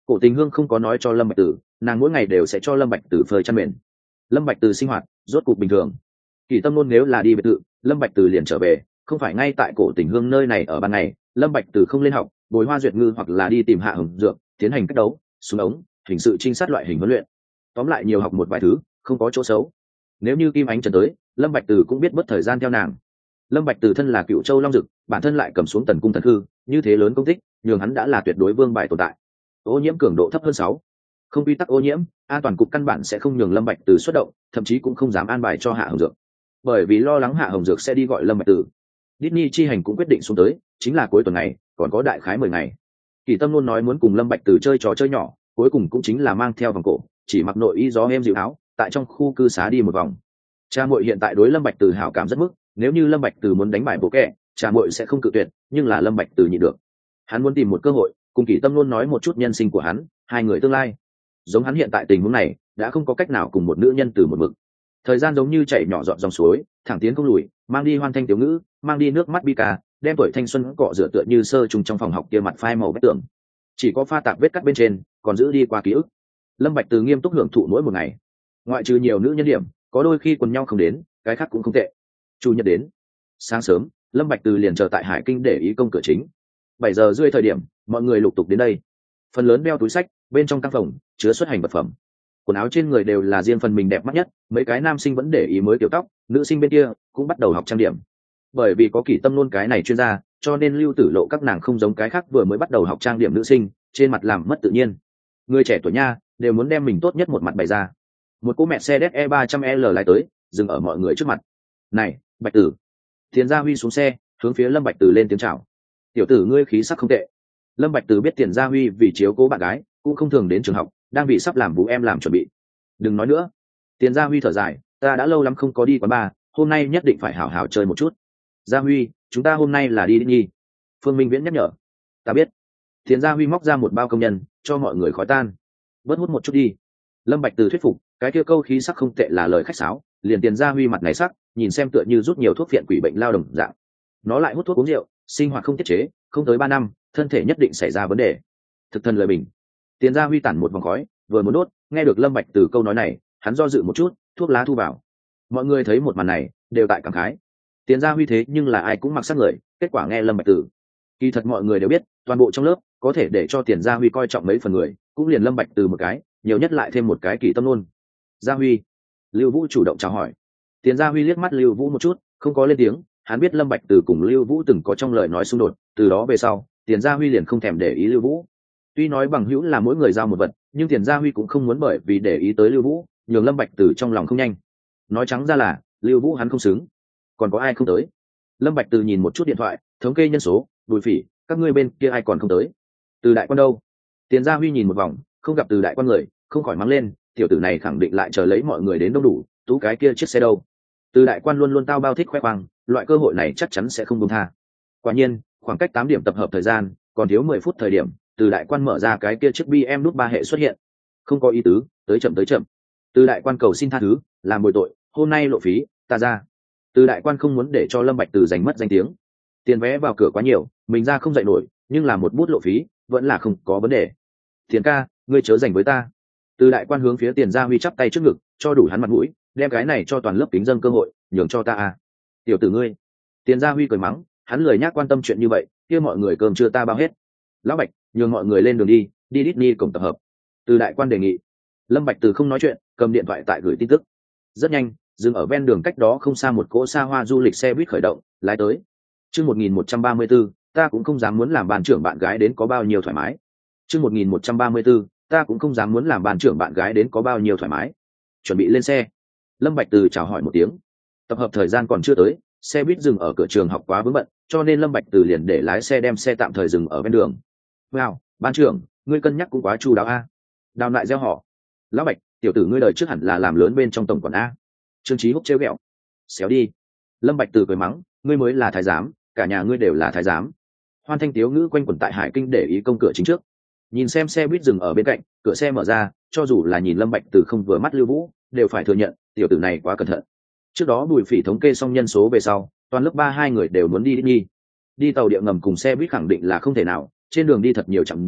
Cổ Tình Hương không có nói cho Lâm Bạch Tử, nàng mỗi ngày đều sẽ cho Lâm Bạch Tử phơi chăn mền. Lâm Bạch Tử sinh hoạt rốt cục bình thường. Kỳ Tâm Nôn nếu là đi biệt thự, Lâm Bạch Tử liền trở về, không phải ngay tại Cổ Tình Hương nơi này ở ban ngày, Lâm Bạch Tử không lên học, bồi Hoa Duyệt Ngư hoặc là đi tìm Hạ Hồng Dược, tiến hành cách đấu, súng ống, hình sự trinh sát loại hình huấn luyện. Tóm lại nhiều học một vài thứ, không có chỗ xấu. Nếu như Kim Ánh Trần tới, Lâm Bạch Tử cũng biết mất thời gian theo nàng. Lâm Bạch Tử thân là Cựu Châu Long Dực, bản thân lại cầm xuống Tần Cung Thần Hư, như thế lớn công tích, nhường hắn đã là tuyệt đối vương bài tồn tại. Ô nhiễm cường độ thấp hơn sáu, không quy tắc ô nhiễm, an toàn cục căn bản sẽ không nhường Lâm Bạch Tử xuất động, thậm chí cũng không dám an bài cho Hạ Hồng Dược, bởi vì lo lắng Hạ Hồng Dược sẽ đi gọi Lâm Bạch Tử. Disney chi hành cũng quyết định xuống tới, chính là cuối tuần này, còn có đại khái mười ngày. Kỳ Tâm luôn nói muốn cùng Lâm Bạch Tử chơi trò chơi nhỏ, cuối cùng cũng chính là mang theo vòng cổ, chỉ mặc nội y gió êm dịu áo, tại trong khu cư xá đi một vòng. Cha muội hiện tại đối Lâm Bạch Tử hảo cảm rất mức, nếu như Lâm Bạch Tử muốn đánh bại bộ kẻ, cha muội sẽ không cự tuyệt, nhưng là Lâm Bạch Tử nhịn được. Hắn muốn tìm một cơ hội, cùng Kỳ Tâm luôn nói một chút nhân sinh của hắn, hai người tương lai. Giống hắn hiện tại tình huống này, đã không có cách nào cùng một nữ nhân từ một mực. Thời gian giống như chảy nhỏ giọt dòng suối, thẳng tiến không lùi, mang đi hoan thanh tiểu ngữ, mang đi nước mắt bi ca, đem tuổi thanh xuân cọ rửa tựa như sơ trùng trong phòng học kia mặt phai màu vết tường. Chỉ có pha tạp vết cắt bên trên, còn giữ đi qua ký ức. Lâm Bạch Từ nghiêm túc hưởng thụ mỗi một ngày. Ngoại trừ nhiều nữ nhân điểm, có đôi khi quần nhau không đến, cái khác cũng không tệ. Chủ nhật đến. Sáng sớm, Lâm Bạch Từ liền chờ tại Hải Kinh để ý công cửa chính. Bảy giờ rưỡi thời điểm, mọi người lục tục đến đây. Phần lớn đeo túi sách, bên trong căn phòng chứa xuất hành vật phẩm. Quần áo trên người đều là riêng phần mình đẹp mắt nhất, mấy cái nam sinh vẫn để ý mới kiểu tóc, nữ sinh bên kia cũng bắt đầu học trang điểm. Bởi vì có Kỳ Tâm luôn cái này chuyên gia, cho nên Lưu Tử Lộ các nàng không giống cái khác vừa mới bắt đầu học trang điểm nữ sinh, trên mặt làm mất tự nhiên. Người trẻ tuổi nha, đều muốn đem mình tốt nhất một mặt bày ra. Một cỗ mẹ xe E ba trăm L lái tới, dừng ở mọi người trước mặt. "Này, Bạch Tử." Tiền Gia Huy xuống xe, hướng phía Lâm Bạch Tử lên tiếng chào. "Tiểu tử ngươi khí sắc không tệ." Lâm Bạch Tử biết Tiền Gia Huy vì chiếu cố bạn gái, cũng không thường đến trường học, đang bị sắp làm bố em làm chuẩn bị. "Đừng nói nữa." Tiền Gia Huy thở dài, "Ta đã lâu lắm không có đi quán bar, hôm nay nhất định phải hảo hảo chơi một chút." "Gia Huy, chúng ta hôm nay là đi Disney." Phương Minh Viễn nhắc nhở. "Ta biết." Tiền Gia Huy móc ra một bao công nhân, cho mọi người khói tan. "Bớt hút một chút đi." Lâm Bạch Từ thuyết phục, cái kia câu khí sắc không tệ là lời khách sáo, liền Tiền Gia Huy mặt này sắc, nhìn xem tựa như rút nhiều thuốc phiện quỷ bệnh lao đồng dạng. Nó lại hút thuốc uống rượu, sinh hoạt không tiết chế, không tới ba năm, thân thể nhất định xảy ra vấn đề. Thực thân lời bình. Tiền Gia Huy tản một vòng khói, vừa muốn đốt, nghe được Lâm Bạch Từ câu nói này, hắn do dự một chút, thuốc lá thu vào. Mọi người thấy một màn này, đều tại cảm khái. Tiền Gia Huy thế nhưng là ai cũng mặc sắc người, kết quả nghe Lâm Bạch Từ. Kỳ thật mọi người đều biết, toàn bộ trong lớp, có thể để cho Tiền Gia Huy coi trọng mấy phần người, cũng liền Lâm Bạch Từ một cái, nhiều nhất lại thêm một cái Kỳ Tâm luôn. "Gia Huy." Lưu Vũ chủ động chào hỏi. Tiền Gia Huy liếc mắt Lưu Vũ một chút, không có lên tiếng, hắn biết Lâm Bạch Từ cùng Lưu Vũ từng có trong lời nói xung đột, từ đó về sau, Tiền Gia Huy liền không thèm để ý Lưu Vũ. Tuy nói bằng hữu là mỗi người giao một vật, nhưng Tiền Gia Huy cũng không muốn bởi vì để ý tới Lưu Vũ, nhường Lâm Bạch Từ trong lòng không nhanh. Nói trắng ra là, Lưu Vũ hắn không xứng. Còn có ai không tới? Lâm Bạch Từ nhìn một chút điện thoại, thống kê nhân số, Bùi Phỉ, các ngươi bên kia ai còn không tới? Từ Đại Quan đâu? Tiền Gia Huy nhìn một vòng, không gặp Từ Đại Quan người, không khỏi mắng lên, tiểu tử này khẳng định lại chờ lấy mọi người đến đông đủ, tú cái kia chiếc xe đâu? Từ Đại Quan luôn luôn tao bao thích khoe khoang, loại cơ hội này chắc chắn sẽ không buông tha. Quả nhiên, khoảng cách tám điểm tập hợp thời gian, còn thiếu mười phút thời điểm, Từ Đại Quan mở ra cái kia chiếc bê em nút ba hệ xuất hiện. "Không có ý tứ, tới chậm tới chậm." Từ Đại Quan cầu xin tha thứ, làm bồi tội, "Hôm nay lộ phí, ta ra." Từ Đại Quan không muốn để cho Lâm Bạch Từ giành mất danh tiếng. Tiền vé vào cửa quá nhiều, mình ra không dậy nổi, nhưng là một bút lộ phí, vẫn là không có vấn đề. "Tiền ca, ngươi chớ giành với ta." Từ Đại Quan hướng phía Tiền Gia Huy chắp tay trước ngực, cho đủ hắn mặt mũi, đem cái này cho toàn lớp kính dâng cơ hội, nhường cho ta à. "Tiểu tử ngươi." Tiền Gia Huy cười mắng, hắn lười nhác quan tâm chuyện như vậy, kia mọi người cơm chưa ta bao hết. "Lão Bạch, nhường mọi người lên đường đi, đi Disney cổng tập hợp." Từ Đại Quan đề nghị. Lâm Bạch Từ không nói chuyện, cầm điện thoại tại gửi tin tức. Rất nhanh, dừng ở ven đường cách đó không xa một cỗ xa hoa du lịch xe buýt khởi động, lái tới. Chương một nghìn một trăm ba mươi 134, ta cũng không dám muốn làm ban trưởng bạn gái đến có bao nhiêu thoải mái. Chương một nghìn một trăm ba mươi 134, ta cũng không dám muốn làm ban trưởng bạn gái đến có bao nhiêu thoải mái. Chuẩn bị lên xe. Lâm Bạch Từ chào hỏi một tiếng. Tập hợp thời gian còn chưa tới, xe buýt dừng ở cửa trường học quá vướng bận, cho nên Lâm Bạch Từ liền để lái xe đem xe tạm thời dừng ở ven đường. "Wow, ban trưởng, ngươi cân nhắc cũng quá chu đáo a." Đào lại gieo họ. "Lão Bạch, tiểu tử ngươi đời trước hẳn là làm lớn bên trong tổng quản a." Trương Chí Húc trêu ghẹo. "Xéo đi." Lâm Bạch Từ cười mắng, "Ngươi mới là thái giám, cả nhà ngươi đều là thái giám." Hoan thanh tiếu ngữ quanh quẩn tại Hải Kinh để ý công cửa chính trước. Nhìn xem xe buýt dừng ở bên cạnh, cửa xe mở ra, cho dù là nhìn Lâm Bạch Từ không vừa mắt Lưu Vũ, đều phải thừa nhận, tiểu tử này quá cẩn thận. Trước đó Bùi Phỉ thống kê xong nhân số về sau, toàn lớp ba hai người đều muốn đi Disney. Đi tàu điện ngầm cùng xe buýt khẳng định là không thể nào, trên đường đi thật nhiều chặng dừng,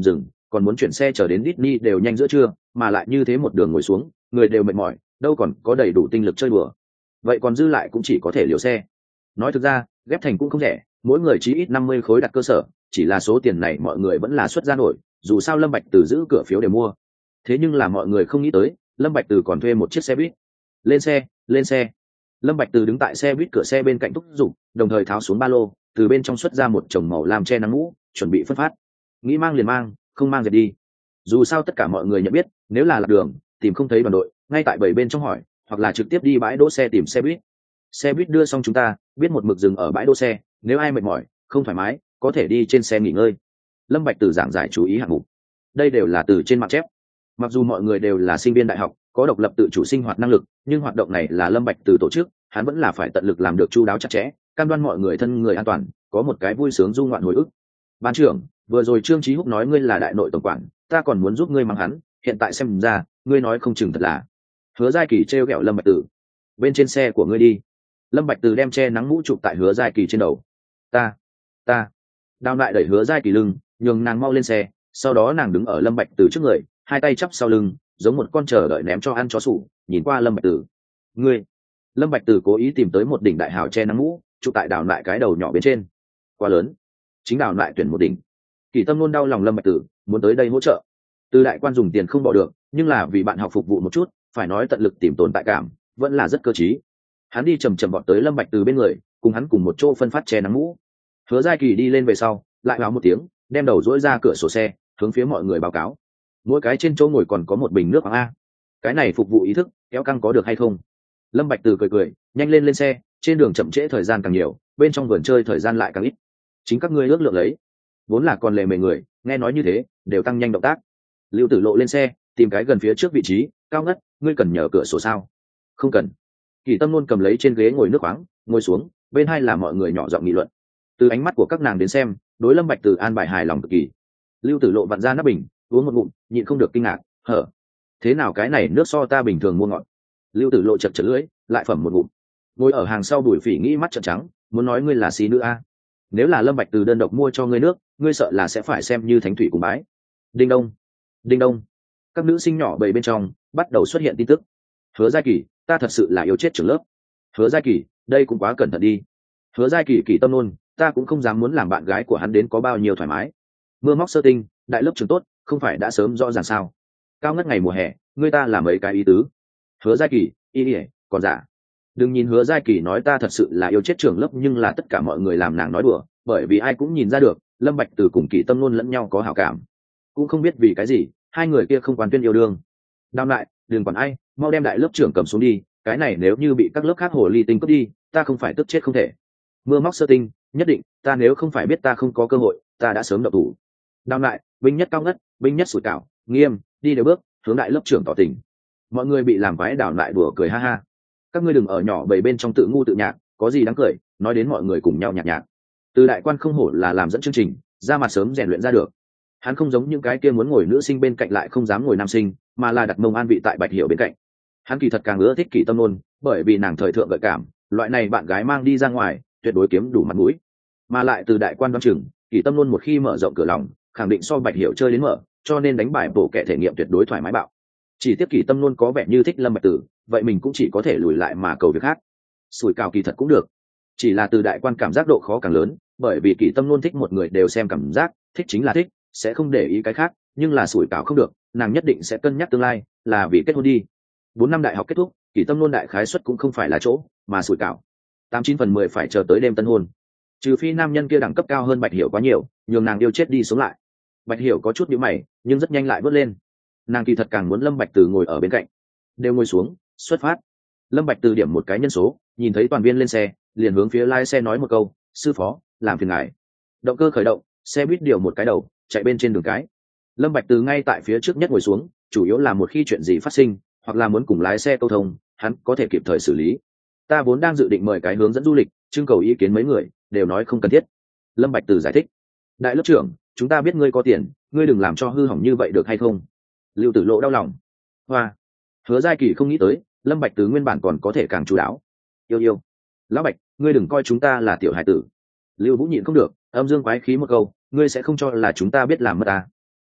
còn muốn chuyển xe chờ đến Disney đều nhanh giữa trưa, mà lại như thế một đường ngồi xuống, người đều mệt mỏi, đâu còn có đầy đủ tinh lực chơi đùa. Vậy còn dư lại cũng chỉ có thể liều xe. Nói thực ra, ghép thành cũng không rẻ, mỗi người chí ít năm mươi khối đặt cơ sở, chỉ là số tiền này mọi người vẫn là xuất ra nổi, dù sao Lâm Bạch Từ giữ cửa phiếu để mua. Thế nhưng là mọi người không nghĩ tới, Lâm Bạch Từ còn thuê một chiếc xe buýt. Lên xe, lên xe. Lâm Bạch Từ đứng tại xe buýt cửa xe bên cạnh thúc giục, đồng thời tháo xuống ba lô, từ bên trong xuất ra một chồng màu lam che nắng mũ, chuẩn bị phân phát. Nghĩ mang liền mang, không mang dẹp đi. Dù sao tất cả mọi người nhận biết, nếu là lạc đường, tìm không thấy đoàn đội, ngay tại bảy bên trong hỏi, hoặc là trực tiếp đi bãi đỗ xe tìm xe buýt. Xe buýt đưa xong chúng ta, biết một mực dừng ở bãi đỗ xe, nếu ai mệt mỏi, không thoải mái, có thể đi trên xe nghỉ ngơi. Lâm Bạch Từ giảng giải chú ý hạng mục. Đây đều là từ trên mặt chép. Mặc dù mọi người đều là sinh viên đại học, có độc lập tự chủ sinh hoạt năng lực, nhưng hoạt động này là Lâm Bạch Từ tổ chức, hắn vẫn là phải tận lực làm được chu đáo chặt chẽ, cam đoan mọi người thân người an toàn, có một cái vui sướng du ngoạn hồi ức. Ban trưởng, vừa rồi Trương Chí Húc nói ngươi là đại nội tổng quản, ta còn muốn giúp ngươi mắng hắn, hiện tại xem ra, ngươi nói không chừng thật là. Hứa Giai Kỳ trêu ghẹo Lâm Bạch Từ. Bên trên xe của ngươi đi. Lâm Bạch Từ đem che nắng mũ chụp tại Hứa Giai Kỳ trên đầu. Ta, ta. Đào lại đẩy Hứa Giai Kỳ lưng, nhường nàng mau lên xe, sau đó nàng đứng ở Lâm Bạch Từ trước người, hai tay chắp sau lưng, giống một con chờ đợi ném cho ăn chó sủ, nhìn qua Lâm Bạch Từ. Ngươi. Lâm Bạch Từ cố ý tìm tới một đỉnh đại hào che nắng mũ, chụp tại Đào lại cái đầu nhỏ bên trên. Quá lớn. Chính Đào lại tuyển một đỉnh. Kỳ Tâm luôn đau lòng Lâm Bạch Từ, muốn tới đây hỗ trợ. Từ đại quan dùng tiền không bỏ được, nhưng là vì bạn học phục vụ một chút, phải nói tận lực tìm tồn tại cảm, vẫn là rất cơ trí. Hắn đi chầm chậm vọt tới Lâm Bạch Từ bên người, cùng hắn cùng một chỗ phân phát che nắng mũ. Hứa Giai Kỳ đi lên về sau, lại báo một tiếng, đem đầu duỗi ra cửa sổ xe, hướng phía mọi người báo cáo. Mỗi cái trên chỗ ngồi còn có một bình nước khoáng a. Cái này phục vụ ý thức, kéo căng có được hay không? Lâm Bạch Từ cười cười, nhanh lên lên xe, trên đường chậm trễ thời gian càng nhiều, bên trong vườn chơi thời gian lại càng ít. Chính các ngươi ước lượng lấy. Vốn là còn lề mề người, nghe nói như thế, đều tăng nhanh động tác. Lưu Tử Lộ lên xe, tìm cái gần phía trước vị trí, Cao Ngất, ngươi cần nhờ cửa sổ sao? Không cần. Kỳ Tâm luôn cầm lấy trên ghế ngồi nước khoáng, ngồi xuống, bên hai là mọi người nhỏ giọng nghị luận. Từ ánh mắt của các nàng đến xem, đối Lâm Bạch Từ an bài hài lòng cực kỳ. Lưu Tử Lộ vặn ra nắp bình, uống một ngụm, nhịn không được kinh ngạc, hở, thế nào cái này nước so ta bình thường mua ngọt. Lưu Tử Lộ chật chật lưỡi, lại phẩm một ngụm. Ngồi ở hàng sau Bùi Phỉ nghĩ mắt trợn trắng, muốn nói ngươi là xí nữ a. Nếu là Lâm Bạch Từ đơn độc mua cho ngươi nước, ngươi sợ là sẽ phải xem như thánh thủy cùng bái. Đinh đông, đinh đông. Các nữ sinh nhỏ bầy bên trong bắt đầu xuất hiện tin tức. Hứa Giai Kỳ, ta thật sự là yêu chết trường lớp. Hứa Giai Kỳ, đây cũng quá cẩn thận đi. Hứa Giai Kỳ Kỳ Tâm luôn, ta cũng không dám muốn làm bạn gái của hắn đến có bao nhiêu thoải mái. Mưa móc sơ tinh, đại lớp trường tốt, không phải đã sớm rõ ràng sao? Cao Ngất ngày mùa hè, ngươi ta làm mấy cái ý tứ. Hứa Giai Kỳ, y đi, còn giả. Đừng nhìn Hứa Giai Kỳ nói ta thật sự là yêu chết trường lớp, nhưng là tất cả mọi người làm nàng nói đùa, bởi vì ai cũng nhìn ra được, Lâm Bạch Từ cùng Kỳ Tâm luôn lẫn nhau có hảo cảm. Cũng không biết vì cái gì, hai người kia không quan tuyên yêu đương. Đào lại, đừng quản ai, mau đem đại lớp trưởng cầm xuống đi, cái này nếu như bị các lớp khác hồ ly tinh cướp đi, ta không phải tức chết không thể. Mưa móc sơ tinh, nhất định, ta nếu không phải biết ta không có cơ hội, ta đã sớm động thủ. Đào lại, binh nhất Cao Ngất, binh nhất Sủi Cảo, Nghiêm, đi đều bước, hướng đại lớp trưởng tỏ tình. Mọi người bị làm quái Đào lại đùa cười ha ha. Các ngươi đừng ở nhỏ bầy bên trong tự ngu tự nhạc, có gì đáng cười, nói đến mọi người cùng nhau nhạc nhạc. Từ đại quan không hổ là làm dẫn chương trình, ra mặt sớm rèn luyện ra được. Hắn không giống những cái kia muốn ngồi nữ sinh bên cạnh lại không dám ngồi nam sinh, mà là đặt mông an vị tại Bạch Hiểu bên cạnh. Hắn kỳ thật càng ưa thích Kỳ Tâm luôn, bởi vì nàng thời thượng gợi cảm, loại này bạn gái mang đi ra ngoài, tuyệt đối kiếm đủ mặt mũi. Mà lại từ đại quan đoán chừng, Kỳ Tâm luôn một khi mở rộng cửa lòng, khẳng định so Bạch Hiểu chơi đến mở, cho nên đánh bài bổ kẻ thể nghiệm tuyệt đối thoải mái bạo. Chỉ tiếc Kỳ Tâm luôn có vẻ như thích Lâm Bạch Tử, vậy mình cũng chỉ có thể lùi lại mà cầu việc khác. Sủi Cảo kỳ thật cũng được, chỉ là từ đại quan cảm giác độ khó càng lớn, bởi vì Kỳ Tâm luôn thích một người đều xem cảm giác, thích chính là thích, sẽ không để ý cái khác, nhưng là Sủi Cảo không được, nàng nhất định sẽ cân nhắc tương lai, là vì kết hôn đi. Bốn năm đại học kết thúc, Kỳ Tâm luôn đại khái suất cũng không phải là chỗ, mà Sủi Cảo tám chín phần mười phải chờ tới đêm tân hôn. Trừ phi nam nhân kia đẳng cấp cao hơn Bạch Hiểu quá nhiều, nhường nàng yêu chết đi sống lại. Bạch Hiểu có chút nhíu mày, nhưng rất nhanh lại vớt lên. Nàng kỳ thật càng muốn Lâm Bạch Từ ngồi ở bên cạnh. Đều ngồi xuống, xuất phát. Lâm Bạch Từ điểm một cái nhân số, nhìn thấy toàn viên lên xe, liền hướng phía lái xe nói một câu, sư phó, làm phiền ngài. Động cơ khởi động, xe buýt điều một cái đầu, chạy bên trên đường cái. Lâm Bạch Từ ngay tại phía trước nhất ngồi xuống, chủ yếu là một khi chuyện gì phát sinh, hoặc là muốn cùng lái xe câu thông, hắn có thể kịp thời xử lý. Ta vốn đang dự định mời cái hướng dẫn du lịch, trưng cầu ý kiến mấy người, đều nói không cần thiết. Lâm Bạch Từ giải thích, đại lớp trưởng, chúng ta biết ngươi có tiền, ngươi đừng làm cho hư hỏng như vậy được hay không? Lưu Tử Lộ đau lòng. Hoa, Hứa Giai Kỳ không nghĩ tới, Lâm Bạch Từ nguyên bản còn có thể càng chú đáo. Yêu yêu, lão Bạch, ngươi đừng coi chúng ta là tiểu hải tử. Lưu Vũ nhịn không được, âm dương quái khí một câu, ngươi sẽ không cho là chúng ta biết làm mất ta.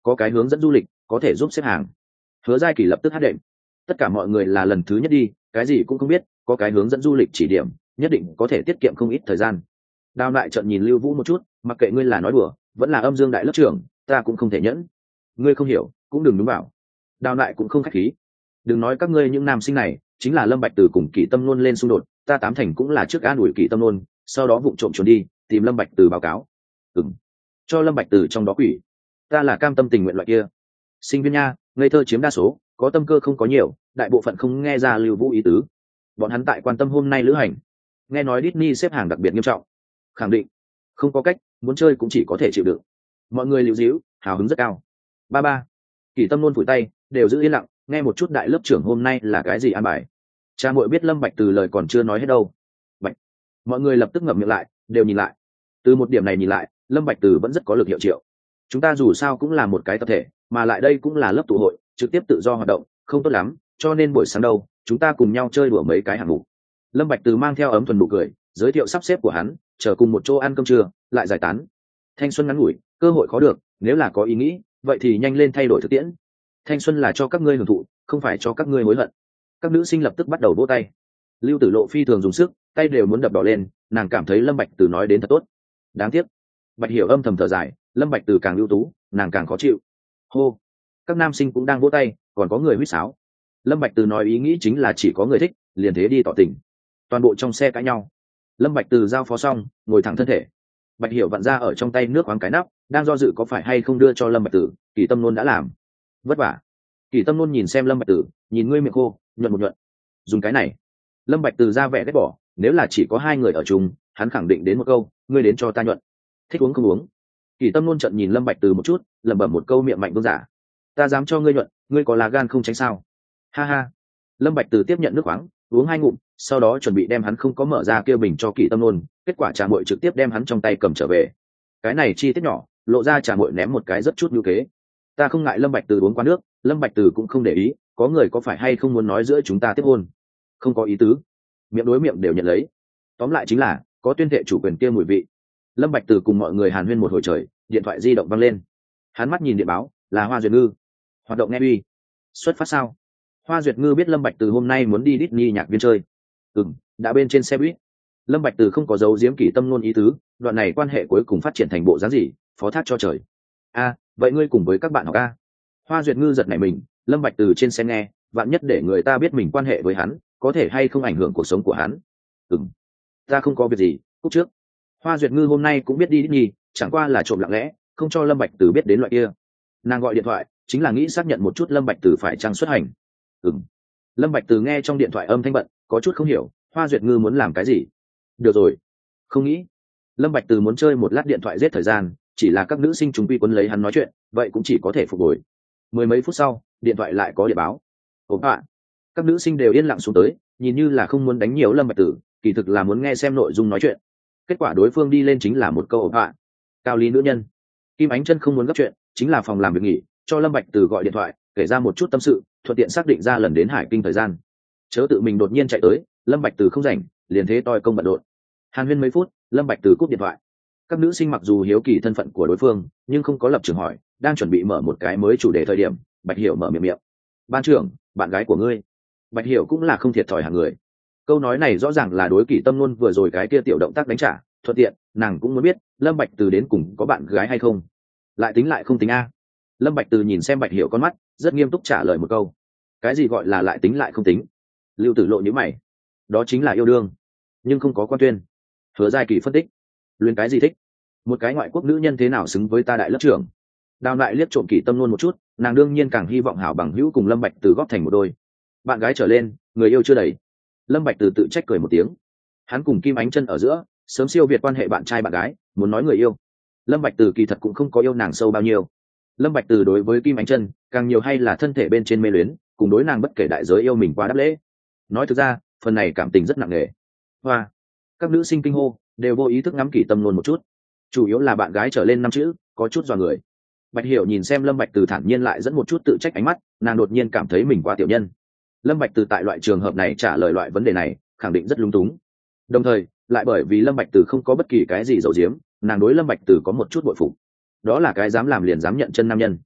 có cái hướng dẫn du lịch có thể giúp xếp hàng. Hứa Giai Kỳ lập tức hát đệm. Tất cả mọi người là lần thứ nhất đi, cái gì cũng không biết, có cái hướng dẫn du lịch chỉ điểm nhất định có thể tiết kiệm không ít thời gian. Đào lại trợn nhìn Lưu Vũ một chút, mặc kệ ngươi là nói đùa vẫn là âm dương đại lớp trưởng, ta cũng không thể nhẫn. Ngươi không hiểu cũng đừng đúng vào. Đào lại cũng không khách khí. Đừng nói các ngươi những nam sinh này, chính là Lâm Bạch Từ cùng Kỷ Tâm Nôn lên xung đột, ta tám thành cũng là trước an ủi Kỷ Tâm Nôn, sau đó vụng trộm trốn đi tìm Lâm Bạch Từ báo cáo. Ừm, cho Lâm Bạch Từ trong đó quỷ. Ta là cam tâm tình nguyện loại kia. Sinh viên nha, ngây thơ chiếm đa số, có tâm cơ không có nhiều, đại bộ phận không nghe ra Lưu Vũ ý tứ. Bọn hắn tại quan tâm hôm nay lữ hành. Nghe nói Disney xếp hàng đặc biệt nghiêm trọng. Khẳng định, không có cách, muốn chơi cũng chỉ có thể chịu đựng. Mọi người liễu díu, hào hứng rất cao. Ba ba. Kỷ Tâm Nôn phủi tay, đều giữ yên lặng, nghe một chút đại lớp trưởng hôm nay là cái gì an bài. Cha muội biết Lâm Bạch Từ lời còn chưa nói hết đâu. Bạch. Mọi người lập tức ngậm miệng lại, đều nhìn lại. Từ một điểm này nhìn lại, Lâm Bạch Từ vẫn rất có lực hiệu triệu. Chúng ta dù sao cũng là một cái tập thể, mà lại đây cũng là lớp tụ hội, trực tiếp tự do hoạt động, không tốt lắm, cho nên buổi sáng đâu, chúng ta cùng nhau chơi đùa mấy cái hạng mục. Lâm Bạch Từ mang theo ấm thuần nụ cười, giới thiệu sắp xếp của hắn, chờ cùng một chỗ ăn cơm trưa, lại giải tán. Thanh xuân ngắn ngủi, cơ hội khó được, nếu là có ý nghĩ, vậy thì nhanh lên thay đổi thực tiễn. Thanh xuân là cho các ngươi hưởng thụ, không phải cho các ngươi hối hận. Các nữ sinh lập tức bắt đầu vỗ tay. Lưu Tử Lộ phi thường dùng sức, tay đều muốn đập đỏ lên, nàng cảm thấy Lâm Bạch Từ nói đến thật tốt. Đáng tiếc. Bạch Hiểu âm thầm thở dài, Lâm Bạch Từ càng ưu tú, nàng càng khó chịu. Hô. Các nam sinh cũng đang vỗ tay, còn có người huýt sáo. Lâm Bạch Từ nói ý nghĩ chính là chỉ có người thích, liền thế đi tỏ tình. Toàn bộ trong xe cãi nhau. Lâm Bạch Từ giao phó xong, ngồi thẳng thân thể. Bạch Hiểu vặn ra ở trong tay nước khoáng cái nắp, đang do dự có phải hay không đưa cho Lâm Bạch Từ. Kỷ Tâm Nôn đã làm. Vất vả. Kỷ Tâm Nôn nhìn xem Lâm Bạch Từ, nhìn ngươi miệng khô, nhuận một nhuận. Dùng cái này. Lâm Bạch Từ ra vẻ ghét bỏ, nếu là chỉ có hai người ở chung, hắn khẳng định đến một câu, ngươi đến cho ta nhuận. Thích uống không uống. Kỷ Tâm Nôn trợn nhìn Lâm Bạch Từ một chút, lẩm bẩm một câu miệng mạnh vương giả. Ta dám cho ngươi nhuận, ngươi có là gan không tránh sao? Ha ha. Lâm Bạch Từ tiếp nhận nước khoáng, uống hai ngụm, sau đó chuẩn bị đem hắn không có mở ra kia bình cho Kỷ Tâm Nôn, kết quả trà muội trực tiếp đem hắn trong tay cầm trở về. Cái này chi tiết nhỏ, lộ ra trà muội ném một cái rất chút nhu kế. Ta không ngại Lâm Bạch Từ uống qua nước, Lâm Bạch Từ cũng không để ý, có người có phải hay không muốn nói giữa chúng ta tiếp hôn? Không có ý tứ. Miệng đối miệng đều nhận lấy. Tóm lại chính là có tuyên thệ chủ quyền kia mùi vị. Lâm Bạch Từ cùng mọi người hàn huyên một hồi trời, điện thoại di động vang lên. Hắn mắt nhìn điện báo, là Hoa Duyệt Ngư. Hoạt động nghe uy. Xuất phát sao? Hoa Duyệt Ngư biết Lâm Bạch Từ hôm nay muốn đi Disney nhạc viên chơi. Ừm, đã bên trên xe buýt. Lâm Bạch Từ không có giấu giếm Kỷ Tâm Nôn ý tứ, đoạn này quan hệ cuối cùng phát triển thành bộ dáng gì, phó thác cho trời. A, vậy ngươi cùng với các bạn học a? Hoa Duyệt Ngư giật nảy mình, Lâm Bạch Từ trên xe nghe, vạn nhất để người ta biết mình quan hệ với hắn, có thể hay không ảnh hưởng cuộc sống của hắn. Ừm, ta không có việc gì, cúp trước. Hoa Duyệt Ngư hôm nay cũng biết đi Disney, chẳng qua là trộm lặng lẽ, không cho Lâm Bạch Từ biết đến loại kia. Nàng gọi điện thoại, chính là nghĩ xác nhận một chút Lâm Bạch Từ phải chăng xuất hành. Ừm. Lâm Bạch Từ nghe trong điện thoại âm thanh bận, có chút không hiểu, Hoa Duyệt Ngư muốn làm cái gì. Được rồi, không nghĩ. Lâm Bạch Từ muốn chơi một lát điện thoại giết thời gian, chỉ là các nữ sinh chúng quy quấn lấy hắn nói chuyện, vậy cũng chỉ có thể phục hồi. Mười mấy phút sau, điện thoại lại có điện báo. Ủa ạ. Các nữ sinh đều yên lặng xuống tới, nhìn như là không muốn đánh nhiều Lâm Bạch Từ, kỳ thực là muốn nghe xem nội dung nói chuyện. Kết quả đối phương đi lên chính là một câu ủa ạ. Cao lý nữ nhân. Kim Ánh Chân không muốn gấp chuyện, chính là phòng làm việc nghỉ, cho Lâm Bạch Từ gọi điện thoại, kể ra một chút tâm sự, thuận tiện xác định ra lần đến Hải Kinh thời gian. Chớ tự mình đột nhiên chạy tới, Lâm Bạch Từ không rảnh, liền thế toi công bận rộn. Hàn huyên mấy phút, Lâm Bạch Từ cúp điện thoại. Các nữ sinh mặc dù hiếu kỳ thân phận của đối phương, nhưng không có lập trường hỏi, đang chuẩn bị mở một cái mới chủ đề thời điểm, Bạch Hiểu mở miệng miệng. Ban trưởng, bạn gái của ngươi. Bạch Hiểu cũng là không thiệt thòi hàng người. Câu nói này rõ ràng là đối Kỷ Tâm Nôn vừa rồi cái kia tiểu động tác đánh trả, thuận tiện, nàng cũng muốn biết, Lâm Bạch Từ đến cùng có bạn gái hay không. Lại tính lại không tính a. Lâm Bạch Từ nhìn xem Bạch Hiểu con mắt, rất nghiêm túc trả lời một câu. Cái gì gọi là lại tính lại không tính? Lưu Tử Lộ nhíu mày. Đó chính là yêu đương, nhưng không có quan tuyên. Hứa Giai Kỳ phân tích. Luyến cái gì thích? Một cái ngoại quốc nữ nhân thế nào xứng với ta đại lớp trưởng? Đào lại liếc trộm Kỷ Tâm Nôn một chút, nàng đương nhiên càng hy vọng hảo bằng hữu cùng Lâm Bạch Từ góp thành một đôi. Bạn gái trở lên, người yêu chưa đầy. Lâm Bạch Từ tự trách cười một tiếng. Hắn cùng Kim Ánh Chân ở giữa, sớm siêu việt quan hệ bạn trai bạn gái, muốn nói người yêu. Lâm Bạch Từ kỳ thật cũng không có yêu nàng sâu bao nhiêu. Lâm Bạch Từ đối với Kim Ánh Chân, càng nhiều hay là thân thể bên trên mê luyến, cùng đối nàng bất kể đại giới yêu mình quá đáp lễ. Nói thực ra, phần này cảm tình rất nặng nề. Hoa, các nữ sinh kinh hô, đều vô ý thức ngắm Kỷ Tâm Nôn một chút. Chủ yếu là bạn gái trở lên năm chữ, có chút dọa người. Bạch Hiểu nhìn xem Lâm Bạch Từ thản nhiên lại dẫn một chút tự trách ánh mắt, nàng đột nhiên cảm thấy mình quá tiểu nhân. Lâm Bạch Từ tại loại trường hợp này trả lời loại vấn đề này, khẳng định rất lung túng. Đồng thời, lại bởi vì Lâm Bạch Từ không có bất kỳ cái gì giấu giếm, nàng đối Lâm Bạch Từ có một chút bội phục. Đó là cái dám làm liền dám nhận chân nam nhân.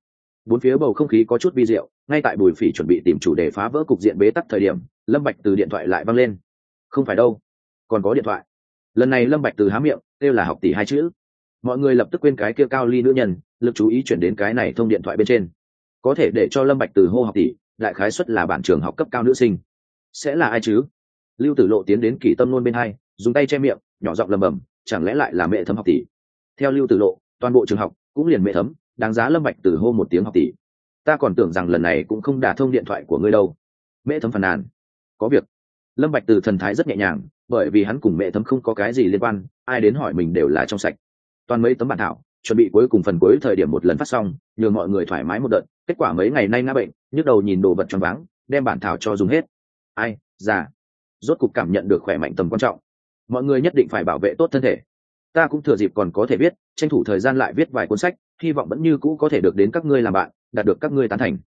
Bốn phía bầu không khí có chút vi diệu, ngay tại Bùi Phỉ chuẩn bị tìm chủ đề phá vỡ cục diện bế tắc thời điểm, Lâm Bạch từ điện thoại lại vang lên. Không phải đâu, còn có điện thoại. Lần này Lâm Bạch từ há miệng, kêu là học tỷ hai chữ. Mọi người lập tức quên cái kia cao ly nữ nhân, lực chú ý chuyển đến cái này thông điện thoại bên trên. Có thể để cho Lâm Bạch từ hô học tỷ, đại khái suất là bản trường học cấp cao nữ sinh. Sẽ là ai chứ? Lưu Tử Lộ tiến đến Kỷ Tâm Nôn bên hai, dùng tay che miệng, nhỏ giọng lẩm bẩm, chẳng lẽ lại là Mẹ Thấm học tỷ? Theo Lưu Tử Lộ, toàn bộ trường học cũng liền Mẹ Thấm, đáng giá Lâm Bạch từ hô một tiếng học tỷ. Ta còn tưởng rằng lần này cũng không đả thông điện thoại của ngươi đâu. Mẹ Thấm phàn nàn. Có việc. Lâm Bạch từ thần thái rất nhẹ nhàng, bởi vì hắn cùng Mẹ Thấm không có cái gì liên quan, ai đến hỏi mình đều là trong sạch. Toàn mấy tấm bản thảo, chuẩn bị cuối cùng phần cuối thời điểm một lần phát xong, nhường mọi người thoải mái một đợt. Kết quả mấy ngày nay ngã bệnh, nhức đầu nhìn đồ vật choáng váng, đem bản thảo cho dùng hết. Ai, già. Rốt cục cảm nhận được khỏe mạnh tầm quan trọng. Mọi người nhất định phải bảo vệ tốt thân thể. Ta cũng thừa dịp còn có thể viết, tranh thủ thời gian lại viết vài cuốn sách, hy vọng vẫn như cũ có thể được đến các ngươi làm bạn, đạt được các ngươi tán thành.